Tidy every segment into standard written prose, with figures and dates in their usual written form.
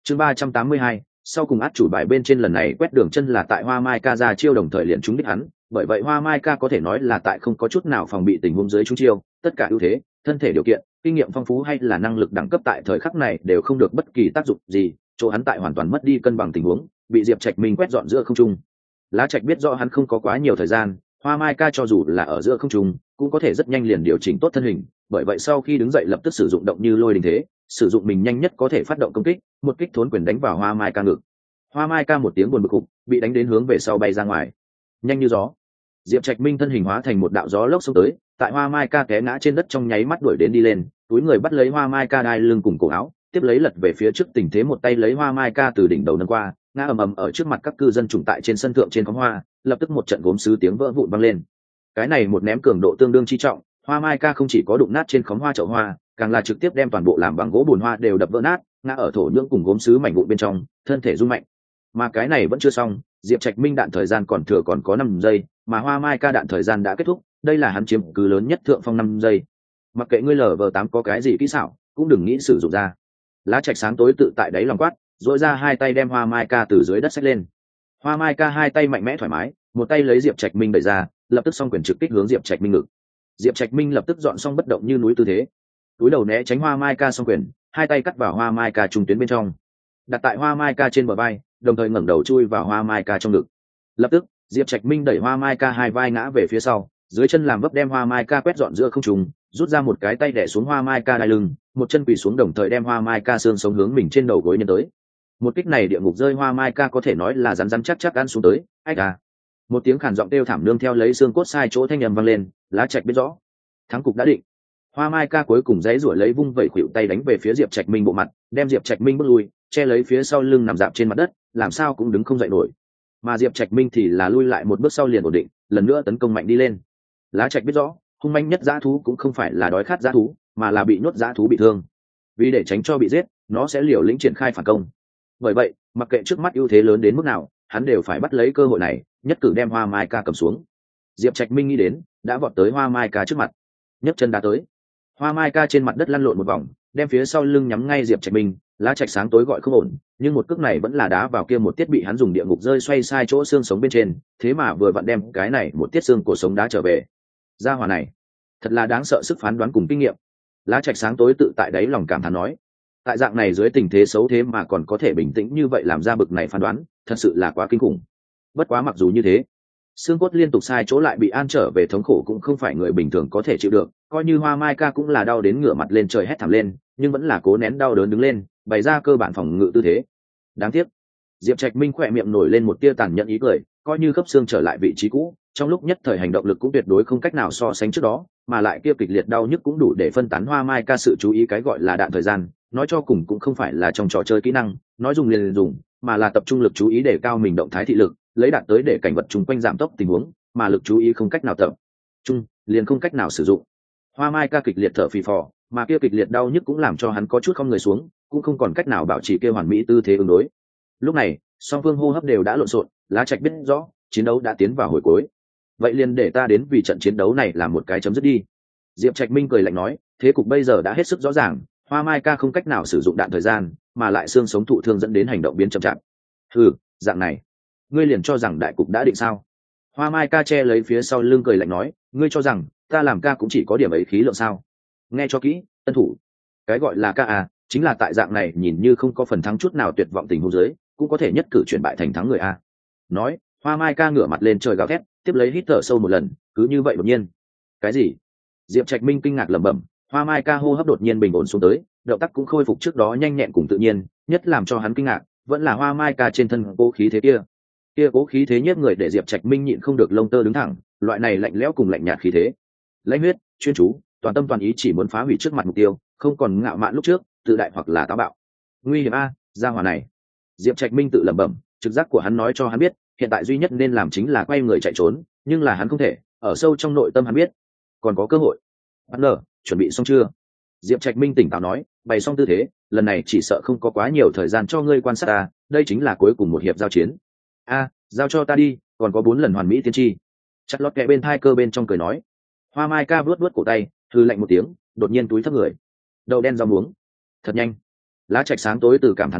Chương 382, sau cùng át chủ bài bên trên lần này quét đường chân là tại Hoa Mai Ca ra chiêu đồng thời liền trúng đích hắn, bởi vậy Hoa Mai Ca có thể nói là tại không có chút nào phòng bị tình huống dưới trúng chiêu, tất cả ưu thế, thân thể điều kiện, kinh nghiệm phong phú hay là năng lực đẳng cấp tại thời khắc này đều không được bất kỳ tác dụng gì, chỗ hắn tại hoàn toàn mất đi cân bằng tình huống, bị Diệp Trạch Minh quét dọn giữa không trung. Lá Trạch biết rõ hắn không có quá nhiều thời gian, Hoa Mai Ca cho dù là ở giữa không trung, cũng có thể rất nhanh liền điều chỉnh tốt thân hình, bởi vậy sau khi đứng dậy lập tức sử dụng động như lôi đình thế, sử dụng mình nhanh nhất có thể phát động công kích, một kích thốn quyền đánh vào Hoa Mai Ca ngực. Hoa Mai Ca một tiếng buồn bực khục, bị đánh đến hướng về sau bay ra ngoài. Nhanh như gió, Diệp Trạch Minh thân hình hóa thành một đạo gió lốc xông tới, tại Hoa Mai Ca té ngã trên đất trong nháy mắt đuổi đến đi lên, túi người bắt lấy Hoa Mai Ca đai lưng cùng cổ áo, tiếp lấy lật về phía trước tình thế một tay lấy Hoa Mai Ca từ đỉnh đầu nâng qua, ngã ầm ầm ở trước mặt các cư dân trùng tại trên sân thượng trên khóm hoa, lập tức một trận gốm sứ tiếng vỡ vụn vang lên. Cái này một ném cường độ tương đương chi trọng, Hoa Mai Ca không chỉ có đụng nát trên khóm hoa chậu hoa, càng là trực tiếp đem toàn bộ làm bằng gỗ bùn hoa đều đập vỡ nát, ngã ở thổ nhưỡng cùng gốm sứ mảnh vụn bên trong, thân thể rung mạnh. Mà cái này vẫn chưa xong, Diệp Trạch Minh đạn thời gian còn thừa còn có 5 giây, mà Hoa Mai Ca đạn thời gian đã kết thúc, đây là hắn chiếm cứ lớn nhất thượng phong 5 giây. Mặc kệ ngươi LV8 có cái gì kỹ xảo, cũng đừng nghĩ sử dụng ra. Lá Trạch sáng tối tự tại đáy lòng quát, duỗi ra hai tay đem Hoa Mai Ca từ dưới đất xách lên. Hoa Mai Ca hai tay mạnh mẽ thoải mái, một tay lấy Diệp Trạch Minh đẩy ra, lập tức song quyền trực kích hướng Diệp Trạch Minh ngực. Diệp Trạch Minh lập tức dọn xong bất động như núi tư thế, túi đầu né tránh Hoa Mai Ca song quyền, hai tay cắt vào Hoa Mai Ca trung tuyến bên trong, đặt tại Hoa Mai Ca trên bờ vai, đồng thời ngẩng đầu chui vào Hoa Mai Ca trong ngực. Lập tức, Diệp Trạch Minh đẩy Hoa Mai Ca hai vai ngã về phía sau, dưới chân làm vấp đem Hoa Mai Ca quét dọn giữa không trung, rút ra một cái tay đè xuống Hoa Mai Ca đai lưng, một chân quỳ xuống đồng thời đem Hoa Mai Ca xương sống hướng mình trên đầu gối nhân tới. Một kích này địa ngục rơi Hoa Mai Ca có thể nói là rắn rắn chắc chắc ăn xuống tới, ách à. Một tiếng khản giọng kêu thảm nương theo lấy xương cốt sai chỗ thanh âm vang lên, Lá Trạch biết rõ, thắng cục đã định. Hoa Mai Ca cuối cùng giãy giụa lấy vung vẩy khuỷu tay đánh về phía Diệp Trạch Minh bộ mặt, đem Diệp Trạch Minh bước lui, che lấy phía sau lưng nằm dạp trên mặt đất, làm sao cũng đứng không dậy nổi. Mà Diệp Trạch Minh thì là lui lại một bước sau liền ổn định, lần nữa tấn công mạnh đi lên. Lá Trạch biết rõ, hung manh nhất dã thú cũng không phải là đói khát dã thú, mà là bị nhốt dã thú bị thương. Vì để tránh cho bị giết, nó sẽ liều lĩnh triển khai phản công. Bởi vậy, mặc kệ trước mắt ưu thế lớn đến mức nào, hắn đều phải bắt lấy cơ hội này, nhất cử đem Hoa Mai Ca cầm xuống. Diệp Trạch Minh nghĩ đến, đã vọt tới Hoa Mai Ca trước mặt, nhấc chân đá tới. Hoa Mai Ca trên mặt đất lăn lộn một vòng, đem phía sau lưng nhắm ngay Diệp Trạch Minh, Lá Trạch sáng tối gọi không ổn, nhưng một cước này vẫn là đá vào kia một tiết bị hắn dùng địa ngục rơi xoay sai chỗ xương sống bên trên, thế mà vừa vặn đem cái này một tiết xương cổ sống đá trở về. Gia hỏa này, thật là đáng sợ sức phán đoán cùng kinh nghiệm. Lá Trạch sáng tối tự tại đáy lòng cảm thán nói, tại dạng này dưới tình thế xấu thế mà còn có thể bình tĩnh như vậy làm ra bực này phán đoán, thật sự là quá kinh khủng. Bất quá mặc dù như thế, xương cốt liên tục sai chỗ lại bị an trở về thống khổ cũng không phải người bình thường có thể chịu được, coi như Hoa Mai Ca cũng là đau đến ngửa mặt lên trời hét thảm lên, nhưng vẫn là cố nén đau đớn đứng lên, bày ra cơ bản phòng ngự tư thế. Đáng tiếc, Diệp Trạch Minh khỏe miệng nổi lên một tia tàn nhẫn ý cười, coi như khớp xương trở lại vị trí cũ, trong lúc nhất thời hành động lực cũng tuyệt đối không cách nào so sánh trước đó, mà lại kia kịch liệt đau nhức cũng đủ để phân tán Hoa Mai Ca sự chú ý, cái gọi là đạn thời gian, nói cho cùng cũng không phải là trong trò chơi kỹ năng, nói dùng liền dùng, mà là tập trung lực chú ý để cao mình động thái thị lực, lấy đạt tới để cảnh vật chung quanh giảm tốc tình huống, mà lực chú ý không cách nào tập trung, liền không cách nào sử dụng. Hoa Mai Ca kịch liệt thở phì phò, mà kia kịch liệt đau nhức cũng làm cho hắn có chút không người xuống, cũng không còn cách nào bảo trì kia hoàn mỹ tư thế ứng đối. Lúc này, song phương hô hấp đều đã lộn xộn, Lá Trạch biết rõ, chiến đấu đã tiến vào hồi cuối. Vậy liền để ta đến vì trận chiến đấu này làm một cái chấm dứt đi. Diệp Trạch Minh cười lạnh nói, thế cục bây giờ đã hết sức rõ ràng, Hoa Mai Ca không cách nào sử dụng đạn thời gian, mà lại xương sống thụ thương dẫn đến hành động biến chậm chạp. Dạng này, ngươi liền cho rằng đại cục đã định sao? Hoa Mai Ca che lấy phía sau lưng cười lạnh nói, ngươi cho rằng ta làm ca cũng chỉ có điểm ấy khí lượng sao? Nghe cho kỹ, tân thủ. Cái gọi là ca à, chính là tại dạng này nhìn như không có phần thắng chút nào tuyệt vọng tình huống dưới, cũng có thể nhất cử chuyển bại thành thắng người a. Nói, Hoa Mai Ca ngửa mặt lên trời gào thét, tiếp lấy hít thở sâu một lần, cứ như vậy đột nhiên. Cái gì? Diệp Trạch Minh kinh ngạc lẩm bẩm, Hoa Mai Ca hô hấp đột nhiên bình ổn xuống tới, động tác cũng khôi phục trước đó nhanh nhẹn cùng tự nhiên, nhất làm cho hắn kinh ngạc, vẫn là Hoa Mai Ca trên thân cố khí thế kia. Kia cố khí thế nhiếp người để Diệp Trạch Minh nhịn không được lông tơ đứng thẳng, loại này lạnh lẽo cùng lạnh nhạt khí thế. Lãnh huyết, chuyên chú, toàn tâm toàn ý chỉ muốn phá hủy trước mặt mục tiêu, không còn ngạo mạn lúc trước, tự đại hoặc là táo bạo. Nguy hiểm a, gia hỏa này. Diệp Trạch Minh tự lẩm bẩm, trực giác của hắn nói cho hắn biết, hiện tại duy nhất nên làm chính là quay người chạy trốn, nhưng là hắn không thể, ở sâu trong nội tâm hắn biết, còn có cơ hội. Partner, chuẩn bị xong chưa? Diệp Trạch Minh tỉnh táo nói, bày xong tư thế, lần này chỉ sợ không có quá nhiều thời gian cho ngươi quan sát ta, đây chính là cuối cùng một hiệp giao chiến. Giao cho ta đi, còn có 4 lần hoàn mỹ tiên tri. Chặt lót kẹ bên thai cơ bên trong cười nói. Hoa Mai Ca vuốt cổ tay, hư lạnh một tiếng, đột nhiên túi thấp người. Đậu đen rau muống. Thật nhanh. Lá Trạch sáng tối từ cảm thán nói,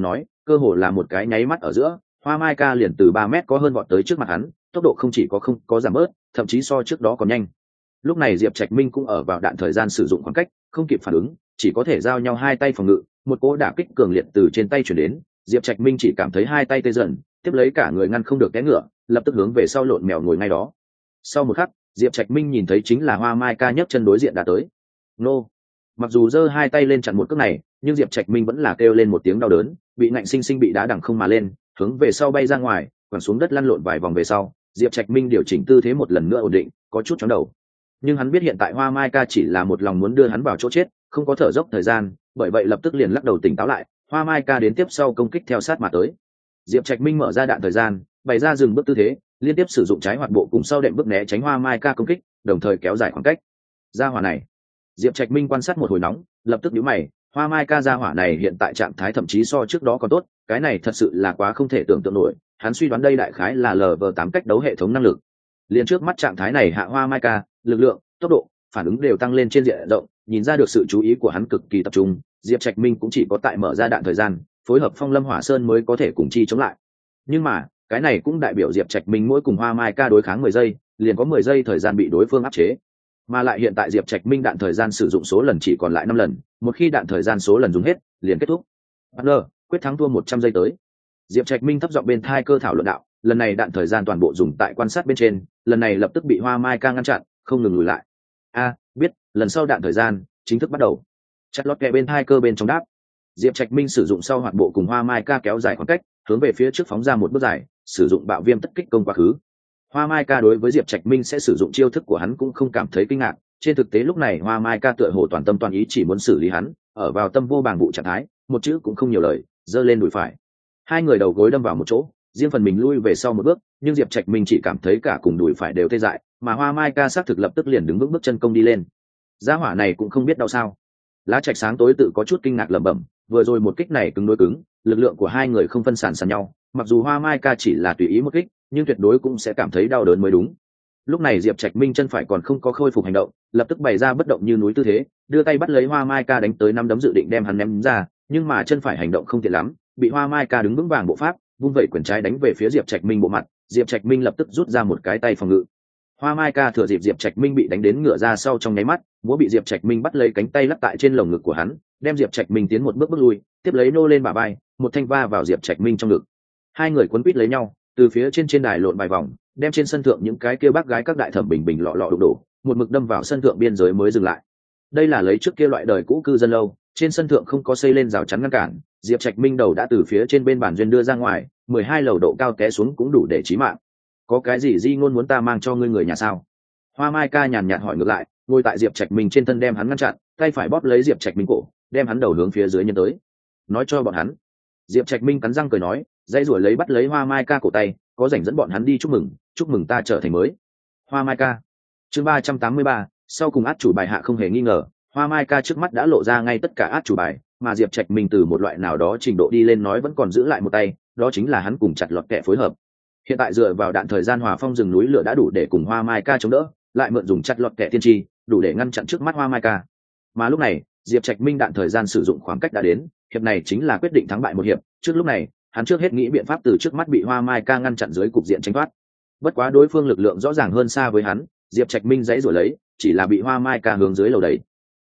cơ hồ là một cái nháy mắt ở giữa, hoa mai ca liền từ 3 mét có hơn vọt tới trước mặt hắn, tốc độ không chỉ không có giảm bớt, thậm chí so trước đó còn nhanh. Lúc này Diệp Trạch Minh cũng ở vào đạn thời gian sử dụng khoảng cách, không kịp phản ứng, chỉ có thể giao nhau hai tay phòng ngự, một cỗ đả kích cường liệt từ trên tay chuyển đến, Diệp Trạch Minh chỉ cảm thấy hai tay tê dần, tiếp lấy cả người ngăn không được té ngựa, lập tức hướng về sau lộn mèo ngồi ngay đó. Sau một khắc, Diệp Trạch Minh nhìn thấy chính là Hoa Mai ca nhấc chân đối diện đã tới. Nô! Mặc dù giơ hai tay lên chặn một cước này, nhưng Diệp Trạch Minh vẫn là kêu lên một tiếng đau đớn, bị ngạnh sinh sinh bị đá đằng không mà lên, hướng về sau bay ra ngoài, quẳng xuống đất lăn lộn vài vòng về sau, Diệp Trạch Minh điều chỉnh tư thế một lần nữa ổn định, có chút chóng đầu. Nhưng hắn biết hiện tại Hoa Mai ca chỉ là một lòng muốn đưa hắn vào chỗ chết, không có thở dốc thời gian, bởi vậy lập tức liền lắc đầu tỉnh táo lại. Hoa Mai ca đến tiếp sau công kích theo sát mà tới. Diệp Trạch Minh mở ra đạn thời gian, bày ra dừng bước tư thế, liên tiếp sử dụng trái hoạt bộ cùng sau đệm bước né tránh Hoa Mai ca công kích, đồng thời kéo dài khoảng cách. Gia hỏa này, Diệp Trạch Minh quan sát một hồi nóng, lập tức nhíu mày, Hoa Mai ca gia hỏa này hiện tại trạng thái thậm chí so trước đó còn tốt, cái này thật sự là quá không thể tưởng tượng nổi. Hắn suy đoán đây đại khái là LV8 cách đấu hệ thống năng lực. Liên trước mắt trạng thái này hạ Hoa Mai ca, lực lượng, tốc độ, phản ứng đều tăng lên trên diện rộng, nhìn ra được sự chú ý của hắn cực kỳ tập trung. Diệp Trạch Minh cũng chỉ có tại mở ra đạn thời gian, phối hợp Phong Lâm Hỏa Sơn mới có thể cùng chi chống lại. Nhưng mà, cái này cũng đại biểu Diệp Trạch Minh mỗi cùng Hoa Mai ca đối kháng 10 giây, liền có 10 giây thời gian bị đối phương áp chế. Mà lại hiện tại Diệp Trạch Minh đạn thời gian sử dụng số lần chỉ còn lại 5 lần, một khi đạn thời gian số lần dùng hết, liền kết thúc. Partner, quyết thắng thua 100 giây tới. Diệp Trạch Minh thấp giọng bên thai cơ thảo luận đạo, lần này đạn thời gian toàn bộ dùng tại quan sát bên trên, lần này lập tức bị Hoa Mai ca ngăn chặn, không ngừng lùi lại. Biết, lần sau đạn thời gian chính thức bắt đầu. Chặt lót kẹ bên thai cơ bên trong đáp. Diệp Trạch Minh sử dụng sau hoạt bộ cùng Hoa Mai ca kéo dài khoảng cách, hướng về phía trước phóng ra một bước dài, sử dụng bạo viêm tất kích công quá khứ. Hoa Mai ca đối với Diệp Trạch Minh sẽ sử dụng chiêu thức của hắn cũng không cảm thấy kinh ngạc, trên thực tế lúc này Hoa Mai ca tựa hồ toàn tâm toàn ý chỉ muốn xử lý hắn, ở vào tâm vô bàng vụ trạng thái, một chữ cũng không nhiều lời, giơ lên đùi phải. Hai người đầu gối đâm vào một chỗ, riêng phần mình lui về sau một bước, nhưng Diệp Trạch Minh chỉ cảm thấy cả cùng đùi phải đều tê dại, mà Hoa Mai ca xác thực lập tức liền đứng vững bước chân công đi lên. Gia hỏa này cũng không biết đau sao? Lá Trạch sáng tối tự có chút kinh ngạc lẩm bẩm, vừa rồi một kích này cứng đối cứng, lực lượng của hai người không phân sản sàn nhau, mặc dù Hoa Mai ca chỉ là tùy ý một kích, nhưng tuyệt đối cũng sẽ cảm thấy đau đớn mới đúng. Lúc này Diệp Trạch Minh chân phải còn không có khôi phục hành động, lập tức bày ra bất động như núi tư thế, đưa tay bắt lấy Hoa Mai ca đánh tới năm đấm dự định đem hắn ném ra, nhưng mà chân phải hành động không tiện lắm, bị Hoa Mai ca đứng vững vàng bộ pháp, vung vẩy quyền trái đánh về phía Diệp Trạch Minh bộ mặt, Diệp Trạch Minh lập tức rút ra một cái tay phòng ngự. Hoa Mai ca thừa dịp Diệp Trạch Minh bị đánh đến ngửa ra sau trong nháy mắt, múa bị Diệp Trạch Minh bắt lấy cánh tay lắc tại trên lồng ngực của hắn, đem Diệp Trạch Minh tiến một bước lui, tiếp lấy nô lên bả vai, một thanh va vào Diệp Trạch Minh trong ngực. Hai người quấn quýt lấy nhau, từ phía trên đài lộn vài vòng, đem trên sân thượng những cái kia bác gái các đại thẩm bình bình lọ lọ đụng đổ, một mực đâm vào sân thượng biên giới mới dừng lại. Đây là lấy trước kia loại đời cũ cư dân lâu, trên sân thượng không có xây lên rào chắn ngăn cản, Diệp Trạch Minh đầu đã từ phía trên bên bàn duyên đưa ra ngoài, 12 lầu độ cao té xuống cũng đủ để chí mạng. Có cái gì di ngôn muốn ta mang cho ngươi người nhà sao? Hoa Mai ca nhàn nhạt hỏi ngược lại, ngồi tại Diệp Trạch Minh trên thân đem hắn ngăn chặn, tay phải bóp lấy Diệp Trạch Minh cổ, đem hắn đầu hướng phía dưới nhân tới. Nói cho bọn hắn. Diệp Trạch Minh cắn răng cười nói, dây rủa lấy bắt lấy Hoa Mai ca cổ tay, có rảnh dẫn bọn hắn đi chúc mừng ta trở thành mới. Hoa Mai ca. Chương 383, sau cùng át chủ bài hạ không hề nghi ngờ, Hoa Mai ca trước mắt đã lộ ra ngay tất cả át chủ bài, mà Diệp Trạch Minh từ một loại nào đó trình độ đi lên nói vẫn còn giữ lại một tay, đó chính là hắn cùng chặt lọt kẻ phối hợp. Hiện tại dựa vào đạn thời gian hòa phong rừng núi lửa đã đủ để cùng Hoa Mai ca chống đỡ, lại mượn dùng chặt lọt kẻ tiên tri, đủ để ngăn chặn trước mắt Hoa Mai ca. Mà lúc này, Diệp Trạch Minh đạn thời gian sử dụng khoảng cách đã đến, hiệp này chính là quyết định thắng bại một hiệp, trước lúc này, hắn trước hết nghĩ biện pháp từ trước mắt bị Hoa Mai ca ngăn chặn dưới cục diện tranh thoát. Bất quá đối phương lực lượng rõ ràng hơn xa với hắn, Diệp Trạch Minh dãy rồi lấy, chỉ là bị Hoa Mai ca hướng dưới lầu đẩy.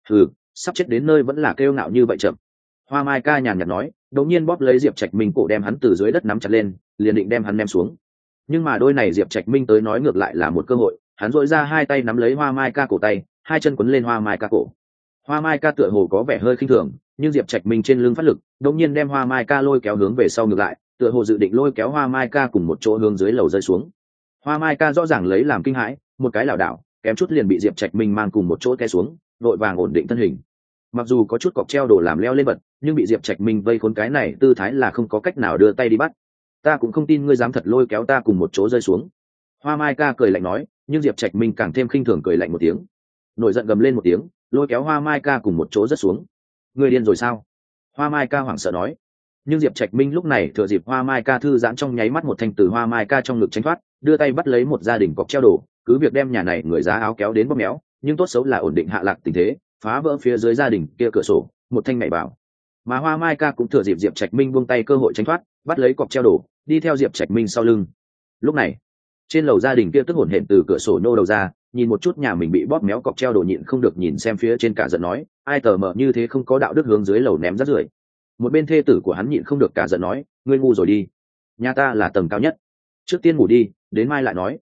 Sắp chết đến nơi vẫn là kêu ngạo như vậy chậm. Hoa Mai ca nhàn nhạt nói, đột nhiên bóp lấy Diệp Trạch Minh cổ đem hắn từ dưới đất nắm chặt lên, liền định đem hắn ném xuống. Nhưng mà đôi này Diệp Trạch Minh tới nói ngược lại là một cơ hội, hắn duỗi ra hai tay nắm lấy Hoa Mai ca cổ tay, hai chân quấn lên Hoa Mai ca cổ. Hoa Mai ca tựa hồ có vẻ hơi khinh thường, nhưng Diệp Trạch Minh trên lưng phát lực, đột nhiên đem Hoa Mai ca lôi kéo hướng về sau ngược lại, tựa hồ dự định lôi kéo Hoa Mai ca cùng một chỗ hướng dưới lầu rơi xuống. Hoa Mai ca rõ ràng lấy làm kinh hãi, một cái lảo đảo, kém chút liền bị Diệp Trạch Minh mang cùng một chỗ té xuống, đội vàng ổn định thân hình. Mặc dù có chút cọc treo đồ làm leo lên bật, nhưng bị Diệp Trạch Minh vây khốn cái này tư thái là không có cách nào đưa tay đi bắt. Ta cũng không tin ngươi dám thật lôi kéo ta cùng một chỗ rơi xuống. Hoa Mai ca cười lạnh nói, nhưng Diệp Trạch Minh càng thêm khinh thường cười lạnh một tiếng, nổi giận gầm lên một tiếng, lôi kéo Hoa Mai ca cùng một chỗ rớt xuống. Ngươi điên rồi sao? Hoa Mai ca hoảng sợ nói. Nhưng Diệp Trạch Minh lúc này thừa dịp Hoa Mai ca thư giãn trong nháy mắt một thanh từ Hoa Mai ca trong ngực tránh thoát, đưa tay bắt lấy một gia đình cọc treo đồ, cứ việc đem nhà này người giá áo kéo đến bóp méo, nhưng tốt xấu là ổn định hạ lạc tình thế, phá vỡ phía dưới gia đình kia cửa sổ, một thanh nhảy vào. mà hoa mai ca cũng thừa dịp diệp trạch minh buông tay cơ hội tránh thoát, bắt lấy cọc treo đổ, đi theo diệp trạch minh sau lưng. Lúc này trên lầu gia đình kia tức hổn hển từ cửa sổ nhô đầu ra, nhìn một chút nhà mình bị bóp méo cọc treo đổ, nhịn không được nhìn xem phía trên, cả giận nói ai tờ mờ như thế không có đạo đức hướng dưới lầu ném rác rưởi. Một bên thê tử của hắn nhịn không được cả giận nói ngươi ngu rồi đi, nhà ta là tầng cao nhất, trước tiên ngủ đi, đến mai lại nói.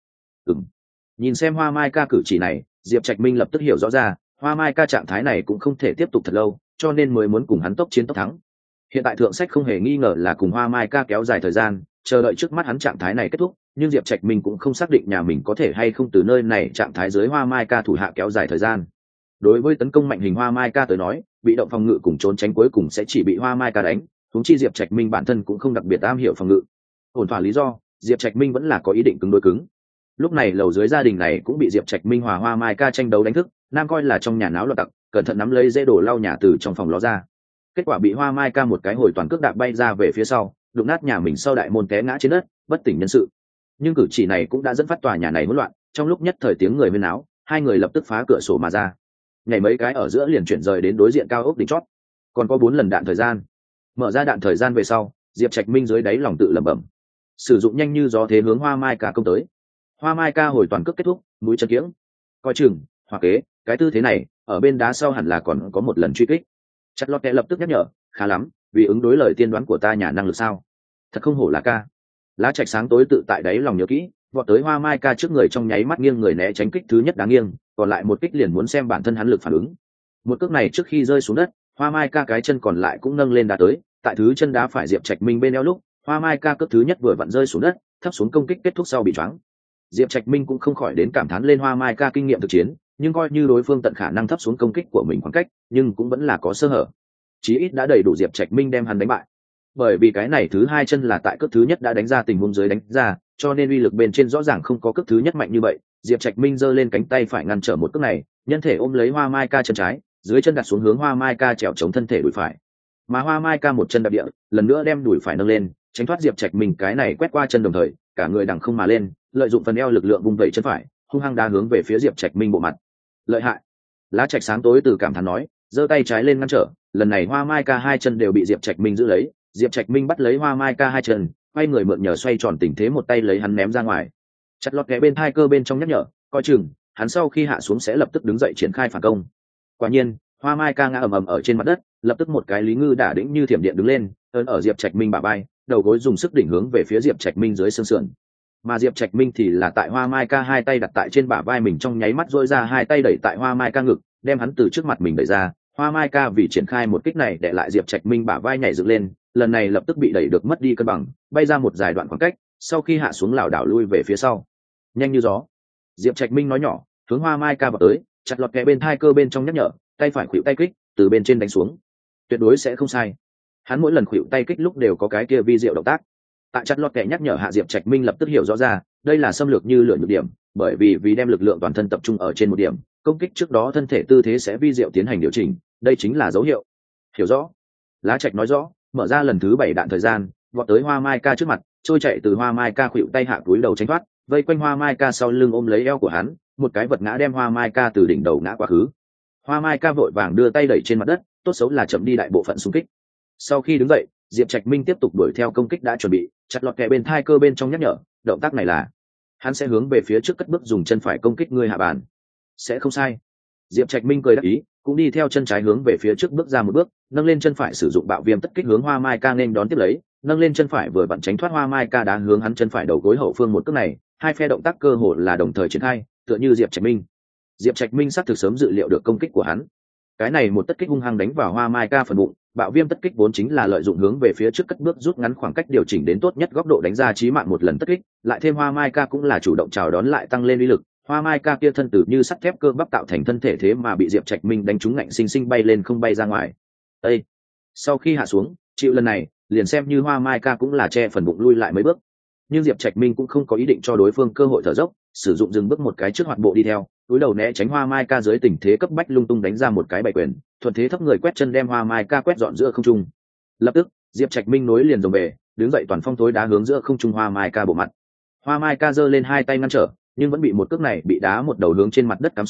Nhìn xem hoa mai ca cử chỉ này, diệp trạch minh lập tức hiểu rõ ra hoa mai ca trạng thái này cũng không thể tiếp tục thật lâu, cho nên mới muốn cùng hắn tốc chiến tốc thắng. Hiện tại thượng sách không hề nghi ngờ là cùng hoa mai ca kéo dài thời gian, chờ đợi trước mắt hắn trạng thái này kết thúc, nhưng diệp trạch minh cũng không xác định nhà mình có thể hay không từ nơi này trạng thái dưới hoa mai ca thủ hạ kéo dài thời gian. Đối với tấn công mạnh hình hoa mai ca tới nói, bị động phòng ngự cùng trốn tránh cuối cùng sẽ chỉ bị hoa mai ca đánh, huống chi diệp trạch minh bản thân cũng không đặc biệt am hiểu phòng ngự. Ổn thỏa lý do, diệp trạch minh vẫn là có ý định cứng đối cứng. Lúc này lầu dưới gia đình này cũng bị diệp trạch minh hòa hoa mai ca tranh đấu đánh thức, nam coi là trong nhà náo loạn tặc, cẩn thận nắm lấy dễ đổ lau nhà từ trong phòng ló ra. Kết quả bị hoa mai ca một cái hồi toàn cước đạp bay ra về phía sau, đụng nát nhà mình sau đại môn té ngã trên đất, bất tỉnh nhân sự. Nhưng cử chỉ này cũng đã dẫn phát tòa nhà này hỗn loạn, trong lúc nhất thời tiếng người huyên náo, hai người lập tức phá cửa sổ mà ra, nhảy mấy cái ở giữa liền chuyển rời đến đối diện cao ốc đỉnh chót. Còn có 4 lần đạn thời gian. Mở ra đạn thời gian về sau, diệp trạch minh dưới đáy lòng tự lẩm bẩm, sử dụng nhanh như gió thế hướng hoa mai ca công tới. Hoa mai ca hồi toàn cước kết thúc, mũi chân kiễng, coi chừng hoặc kế cái tư thế này ở bên đá sau hẳn là còn có một lần truy kích. Chặt lọt kẹ lập tức nhắc nhở, khá lắm, vì ứng đối lời tiên đoán của ta nhà năng lực sao, thật không hổ là ca. Lá trạch sáng tối tự tại đáy lòng nhớ kỹ, vọt tới hoa mai ca trước người trong nháy mắt nghiêng người né tránh kích thứ nhất đáng nghiêng, còn lại một kích liền muốn xem bản thân hắn lực phản ứng. Một cước này trước khi rơi xuống đất, hoa mai ca cái chân còn lại cũng nâng lên đá tới, tại thứ chân đá phải diệp trạch minh bên eo lúc, hoa mai ca cước thứ nhất vừa vặn rơi xuống đất, thấp xuống công kích kết thúc sau bị choáng. Diệp trạch minh cũng không khỏi đến cảm thán lên hoa mai ca kinh nghiệm thực chiến, nhưng coi như đối phương tận khả năng thấp xuống công kích của mình khoảng cách, nhưng cũng vẫn là có sơ hở, chí ít đã đầy đủ diệp trạch minh đem hắn đánh bại. Bởi vì cái này thứ hai chân là tại cước thứ nhất đã đánh ra tình huống dưới đánh ra, cho nên uy lực bên trên rõ ràng không có cước thứ nhất mạnh như vậy. Diệp trạch minh giơ lên cánh tay phải ngăn trở một cước này, nhân thể ôm lấy hoa mai ca chân trái, dưới chân đặt xuống hướng hoa mai ca trèo chống thân thể đùi phải, mà hoa mai ca một chân đạp địa, lần nữa đem đùi phải nâng lên, tránh thoát diệp trạch minh cái này quét qua chân, đồng thời cả người đằng không mà lên, lợi dụng phần eo lực lượng vung vẩy chân phải, hung hăng đá hướng về phía diệp trạch minh bộ mặt. Lợi hại. Lá trạch sáng tối từ cảm thán nói, giơ tay trái lên ngăn trở, lần này hoa mai ca hai chân đều bị diệp trạch minh giữ lấy. Diệp trạch minh bắt lấy hoa mai ca hai chân, quay người mượn nhờ xoay tròn tình thế một tay lấy hắn ném ra ngoài. Chặt lọt kẽ bên thai cơ bên trong nhắc nhở, coi chừng hắn sau khi hạ xuống sẽ lập tức đứng dậy triển khai phản công. Quả nhiên hoa mai ca ngã ầm ầm ở trên mặt đất, lập tức một cái lý ngư đả đĩnh như thiểm điện đứng lên, ấn ở diệp trạch minh bả vai, đầu gối dùng sức đỉnh hướng về phía diệp trạch minh dưới xương sườn. Mà diệp trạch minh thì là tại hoa mai ca hai tay đặt tại trên bả vai mình, trong nháy mắt dỗi ra hai tay đẩy tại hoa mai ca ngực, đem hắn từ trước mặt mình đẩy ra. Hoa mai ca vì triển khai một kích này để lại diệp trạch minh bả vai nhảy dựng lên, lần này lập tức bị đẩy được mất đi cân bằng, bay ra một dài đoạn khoảng cách, sau khi hạ xuống lảo đảo lui về phía sau, nhanh như gió. Diệp trạch minh nói nhỏ hướng hoa mai ca vào tới, chặt lọt kẽ bên thai cơ bên trong nhắc nhở, tay phải khuỵu tay kích từ bên trên đánh xuống, tuyệt đối sẽ không sai. Hắn mỗi lần khuỵu tay kích lúc đều có cái kia vi diệu động tác. Tại chặt lọt kẽ nhắc nhở hạ, diệp trạch minh lập tức hiểu rõ ra đây là xâm lược như lửa nhược điểm, bởi vì đem lực lượng toàn thân tập trung ở trên một điểm, công kích trước đó thân thể tư thế sẽ vi diệu tiến hành điều chỉnh, đây chính là dấu hiệu. Hiểu rõ. Lá trạch nói rõ, mở ra lần thứ 7 đạn thời gian, vọt tới hoa mai ca trước mặt, trôi chạy từ hoa mai ca khuỵu tay hạ túi đầu tránh thoát, vây quanh hoa mai ca sau lưng ôm lấy eo của hắn, một cái vật ngã đem hoa mai ca từ đỉnh đầu ngã quá khứ. Hoa mai ca vội vàng đưa tay đẩy trên mặt đất, tốt xấu là chậm đi đại bộ phận xung kích. Sau khi đứng dậy, diệp trạch minh tiếp tục đuổi theo công kích đã chuẩn bị, chặt lọt kẹ bên thai cơ bên trong nhắc nhở, động tác này là hắn sẽ hướng về phía trước cất bước dùng chân phải công kích ngươi hạ bàn. Sẽ không sai. Diệp trạch minh cười đáp ý, cũng đi theo chân trái hướng về phía trước bước ra một bước, nâng lên chân phải sử dụng bạo viêm tất kích hướng hoa mai ca nên đón tiếp lấy, nâng lên chân phải vừa vặn tránh thoát hoa mai ca đá hướng hắn chân phải đầu gối hậu phương một cước này, hai phe động tác cơ hồ là đồng thời triển khai, tựa như diệp trạch minh. Diệp trạch minh xác thực sớm dự liệu được công kích của hắn, cái này một tất kích hung hăng đánh vào hoa mai ca phần bụng. Bạo viêm tất kích vốn chính là lợi dụng hướng về phía trước cất bước rút ngắn khoảng cách, điều chỉnh đến tốt nhất góc độ đánh ra chí mạng một lần tất kích, lại thêm hoa mai ca cũng là chủ động chào đón lại tăng lên uy lực. Hoa mai ca kia thân tử như sắt thép cơ bắp tạo thành thân thể, thế mà bị diệp trạch minh đánh trúng ngạnh sinh sinh bay lên không bay ra ngoài. Ê! Sau khi hạ xuống, chịu lần này, liền xem như hoa mai ca cũng là che phần bụng lui lại mấy bước. Nhưng diệp trạch minh cũng không có ý định cho đối phương cơ hội thở dốc, sử dụng dừng bước một cái trước hoạt bộ đi theo, túi đầu né tránh hoa mai ca dưới tình thế cấp bách lung tung đánh ra một cái bảy quyền, thuận thế thấp người quét chân đem hoa mai ca quét dọn giữa không trung. Lập tức diệp trạch minh nối liền dòng về, đứng dậy toàn phong tối đá hướng giữa không trung hoa mai ca bộ mặt. Hoa mai ca giơ lên hai tay ngăn trở, nhưng vẫn bị một cước này bị đá một đầu hướng trên mặt đất cắm xuống,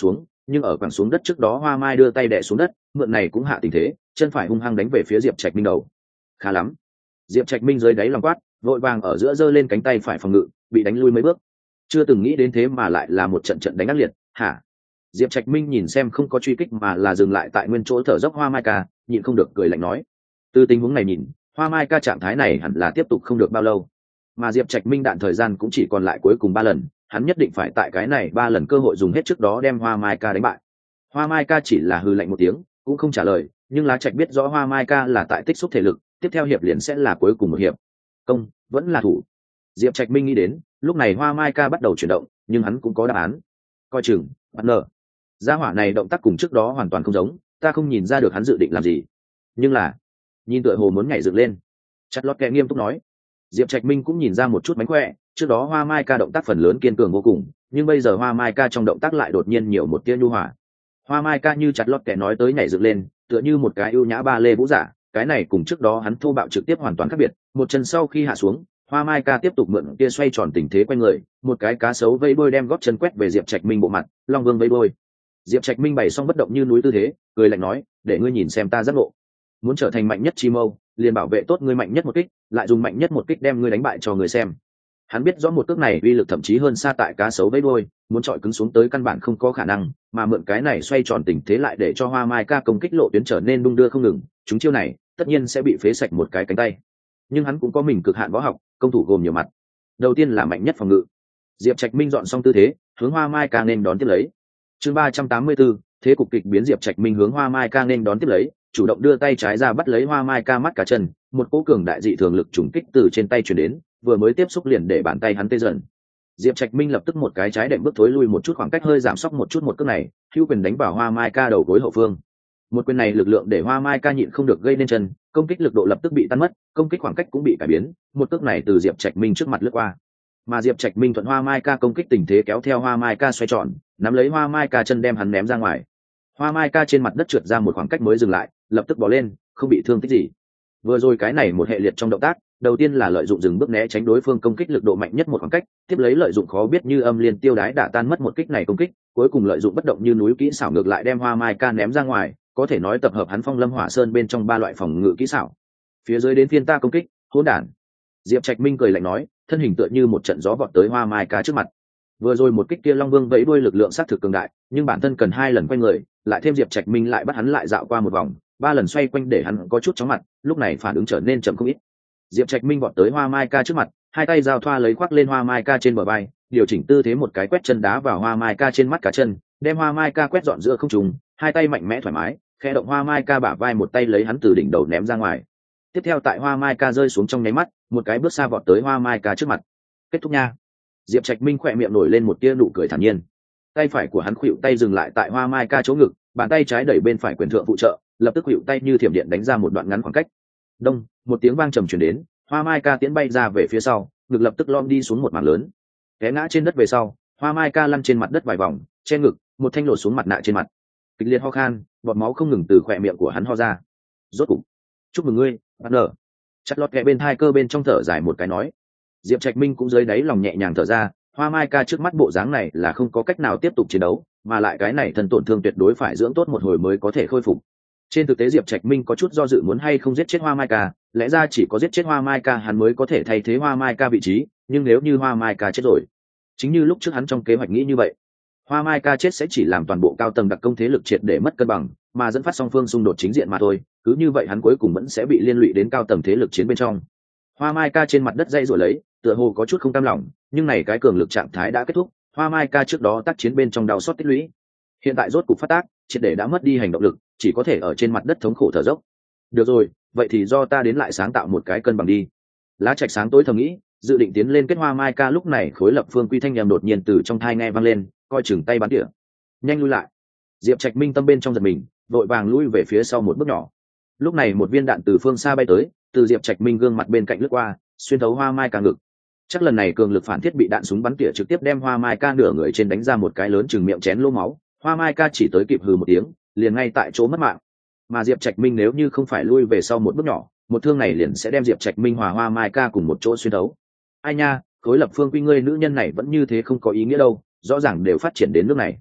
nhưng ở quẳng xuống đất trước đó hoa mai đưa tay đè xuống đất, mượn này cũng hạ tình thế, chân phải hung hăng đánh về phía Diệp Trạch Minh đầu. Khá lắm. Diệp Trạch Minh dưới đáy lòng quát, vội vàng ở giữa giơ lên cánh tay phải phòng ngự, bị đánh lui mấy bước. Chưa từng nghĩ đến thế mà lại là một trận trận đánh ác liệt, hả? Diệp Trạch Minh nhìn xem không có truy kích mà là dừng lại tại nguyên chỗ thở dốc Hoa Mai Ca, nhịn không được cười lạnh nói: từ tình huống này nhìn, Hoa Mai Ca trạng thái này hẳn là tiếp tục không được bao lâu. Mà Diệp Trạch Minh đạn thời gian cũng chỉ còn lại cuối cùng 3 lần, hắn nhất định phải tại cái này 3 lần cơ hội dùng hết trước đó đem Hoa Mai Ca đánh bại. Hoa Mai Ca chỉ là hừ lạnh một tiếng, cũng không trả lời, nhưng Lá Trạch biết rõ Hoa Mai Ca là tại tích xúc thể lực, tiếp theo hiệp liền sẽ là cuối cùng một hiệp. Công, vẫn là thủ. Diệp Trạch Minh nghĩ đến, lúc này Hoa Mai Ca bắt đầu chuyển động, nhưng hắn cũng có đáp án. Coi chừng, bắt nợ. Gia hỏa này động tác cùng trước đó hoàn toàn không giống, ta không nhìn ra được hắn dự định làm gì. Nhưng là, nhìn tựa hồ muốn nhảy dựng lên. Chặt lót kẹ nghiêm túc nói. Diệp Trạch Minh cũng nhìn ra một chút mánh khỏe, trước đó Hoa Mai Ca động tác phần lớn kiên cường vô cùng, nhưng bây giờ Hoa Mai Ca trong động tác lại đột nhiên nhiều một tia nhu hòa. Hoa Mai Ca như chặt lót kẹ nói tới nhảy dựng lên, tựa như một cái ưu nhã ba lê vũ giả, cái này cùng trước đó hắn thô bạo trực tiếp hoàn toàn khác biệt. Một chân sau khi hạ xuống, Hoa Mai Ca tiếp tục mượn kia xoay tròn tình thế quay người, một cái cá sấu vây bôi đem gót chân quét về Diệp Trạch Minh bộ mặt, Long Vương vây bôi. Diệp Trạch Minh bày xong bất động như núi tư thế, cười lạnh nói, để ngươi nhìn xem ta giác ngộ. Muốn trở thành mạnh nhất chi mâu, liền bảo vệ tốt ngươi mạnh nhất một kích, lại dùng mạnh nhất một kích đem ngươi đánh bại cho người xem. Hắn biết rõ một cước này uy lực thậm chí hơn xa tại cá sấu vây đuôi, muốn chọi cứng xuống tới căn bản không có khả năng, mà mượn cái này xoay tròn tình thế lại để cho Hoa Mai Ca công kích lộ tuyến trở nên đung đưa không ngừng, chúng chiêu này tất nhiên sẽ bị phế sạch một cái cánh tay. Nhưng hắn cũng có mình cực hạn võ học, công thủ gồm nhiều mặt. Đầu tiên là mạnh nhất phòng ngự. Diệp Trạch Minh dọn xong tư thế, hướng Hoa Mai Ca nên đón tiếp lấy. Chương 384, thế cục kịch biến. Diệp Trạch Minh hướng Hoa Mai Ca nên đón tiếp lấy, chủ động đưa tay trái ra bắt lấy Hoa Mai Ca mắt cá chân, một cỗ cường đại dị thường lực trùng kích từ trên tay truyền đến, vừa mới tiếp xúc liền để bàn tay hắn tê dần. Diệp Trạch Minh lập tức một cái trái đệm bước thối lui một chút, khoảng cách hơi giảm sóc một chút, một cước này hữu quyền đánh vào Hoa Mai Ca đầu gối hậu phương. Một quyền này lực lượng để Hoa Mai Ca nhịn không được gây nên chân, công kích lực độ lập tức bị tan mất, công kích khoảng cách cũng bị cải biến, một cước này từ Diệp Trạch Minh trước mặt lướt qua. Mà Diệp Trạch Minh thuận Hoa Mai Ca công kích tình thế kéo theo Hoa Mai Ca xoay tròn, nắm lấy Hoa Mai Ca chân đem hắn ném ra ngoài. Hoa Mai Ca trên mặt đất trượt ra một khoảng cách mới dừng lại, lập tức bò lên, không bị thương tích gì. Vừa rồi cái này một hệ liệt trong động tác, đầu tiên là lợi dụng dừng bước né tránh đối phương công kích lực độ mạnh nhất một khoảng cách, tiếp lấy lợi dụng khó biết như âm liên tiêu đái đã tan mất một kích này công kích, cuối cùng lợi dụng bất động như núi kỹ xảo ngược lại đem Hoa Mai Ca ném ra ngoài, có thể nói tập hợp hắn Phong Lâm Hỏa Sơn bên trong 3 loại phòng ngự kỹ xảo. Phía dưới đến phiên ta công kích, hỗn đản. Diệp Trạch Minh cười lạnh nói, thân hình tựa như một trận gió vọt tới Hoa Mai Ca trước mặt. Vừa rồi một kích kia Long Vương vẫy đuôi lực lượng sát thực cường đại, nhưng bản thân cần 2 lần quay người, lại thêm Diệp Trạch Minh lại bắt hắn lại dạo qua một vòng, 3 lần xoay quanh để hắn có chút chóng mặt, lúc này phản ứng trở nên chậm không ít. Diệp Trạch Minh vọt tới Hoa Mai Ca trước mặt, hai tay giao thoa lấy khoác lên Hoa Mai Ca trên bờ vai, điều chỉnh tư thế một cái quét chân đá vào Hoa Mai Ca trên mắt cá chân, đem Hoa Mai Ca quét dọn giữa không trung, hai tay mạnh mẽ thoải mái, khẽ động Hoa Mai Ca bả vai một tay lấy hắn từ đỉnh đầu ném ra ngoài. Tiếp theo tại Hoa Mai Ca rơi xuống trong nháy mắt, một cái bước xa vọt tới Hoa Mai Ca trước mặt. Kết thúc nha. Diệp Trạch Minh khỏe miệng nổi lên một tia nụ cười thản nhiên. Tay phải của hắn khuỵu tay dừng lại tại Hoa Mai Ca chỗ ngực, bàn tay trái đẩy bên phải quyền thượng phụ trợ, lập tức khuỵu tay như thiểm điện đánh ra một đoạn ngắn khoảng cách. Đông, một tiếng vang trầm truyền đến, Hoa Mai Ca tiến bay ra về phía sau, ngực lập tức lom đi xuống một mảng lớn. Té ngã trên đất về sau, Hoa Mai Ca lăn trên mặt đất vài vòng, che ngực, một thanh lột xuống mặt nạ trên mặt. Kịch liệt ho khan, bọt máu không ngừng từ khỏe miệng của hắn ho ra. Rốt cục, chúc mừng ngươi, bắt nở. Chặt lọt kẹ bên hai cơ bên trong thở dài một cái nói. Diệp Trạch Minh cũng dưới đáy lòng nhẹ nhàng thở ra, Hoa Mai Ca trước mắt bộ dáng này là không có cách nào tiếp tục chiến đấu, mà lại cái này thân tổn thương tuyệt đối phải dưỡng tốt một hồi mới có thể khôi phục. Trên thực tế Diệp Trạch Minh có chút do dự muốn hay không giết chết Hoa Mai Ca, lẽ ra chỉ có giết chết Hoa Mai Ca hắn mới có thể thay thế Hoa Mai Ca vị trí, nhưng nếu như Hoa Mai Ca chết rồi, chính như lúc trước hắn trong kế hoạch nghĩ như vậy, Hoa Mai Ca chết sẽ chỉ làm toàn bộ cao tầng đặc công thế lực triệt để mất cân bằng, mà dẫn phát song phương xung đột chính diện mà thôi, cứ như vậy hắn cuối cùng vẫn sẽ bị liên lụy đến cao tầng thế lực chiến bên trong. Hoa Mai Ca trên mặt đất dây rồi lấy, tựa hồ có chút không cam lòng, nhưng này cái cường lực trạng thái đã kết thúc, Hoa Mai Ca trước đó tác chiến bên trong đau xót tích lũy, hiện tại rốt cục phát tác, triệt để đã mất đi hành động lực, chỉ có thể ở trên mặt đất thống khổ thở dốc. Được rồi, vậy thì do ta đến lại sáng tạo một cái cân bằng đi. Lá Trạch sáng tối thầm nghĩ, dự định tiến lên kết Hoa Mai Ca lúc này khối lập phương quy thanh nhầm đột nhiên từ trong thai nghe vang lên, coi chừng tay bắn tỉa. Nhanh lui lại. Diệp Trạch Minh tâm bên trong giật mình, vội vàng lui về phía sau một bước nhỏ. Lúc này một viên đạn từ phương xa bay tới, từ Diệp Trạch Minh gương mặt bên cạnh lướt qua, xuyên thấu Hoa Mai Ca ngực. Chắc lần này cường lực phản thiết bị đạn súng bắn tỉa trực tiếp đem Hoa Mai Ca nửa người trên đánh ra một cái lớn chừng miệng chén lỗ máu. Hoa Mai Ca chỉ tới kịp hừ một tiếng, liền ngay tại chỗ mất mạng. Mà Diệp Trạch Minh nếu như không phải lui về sau một bước nhỏ, một thương này liền sẽ đem Diệp Trạch Minh hòa Hoa Mai Ca cùng một chỗ xuyên thấu. Ai nha, khối lập phương quy ngươi nữ nhân này vẫn như thế không có ý nghĩa đâu, rõ ràng đều phát triển đến nước này.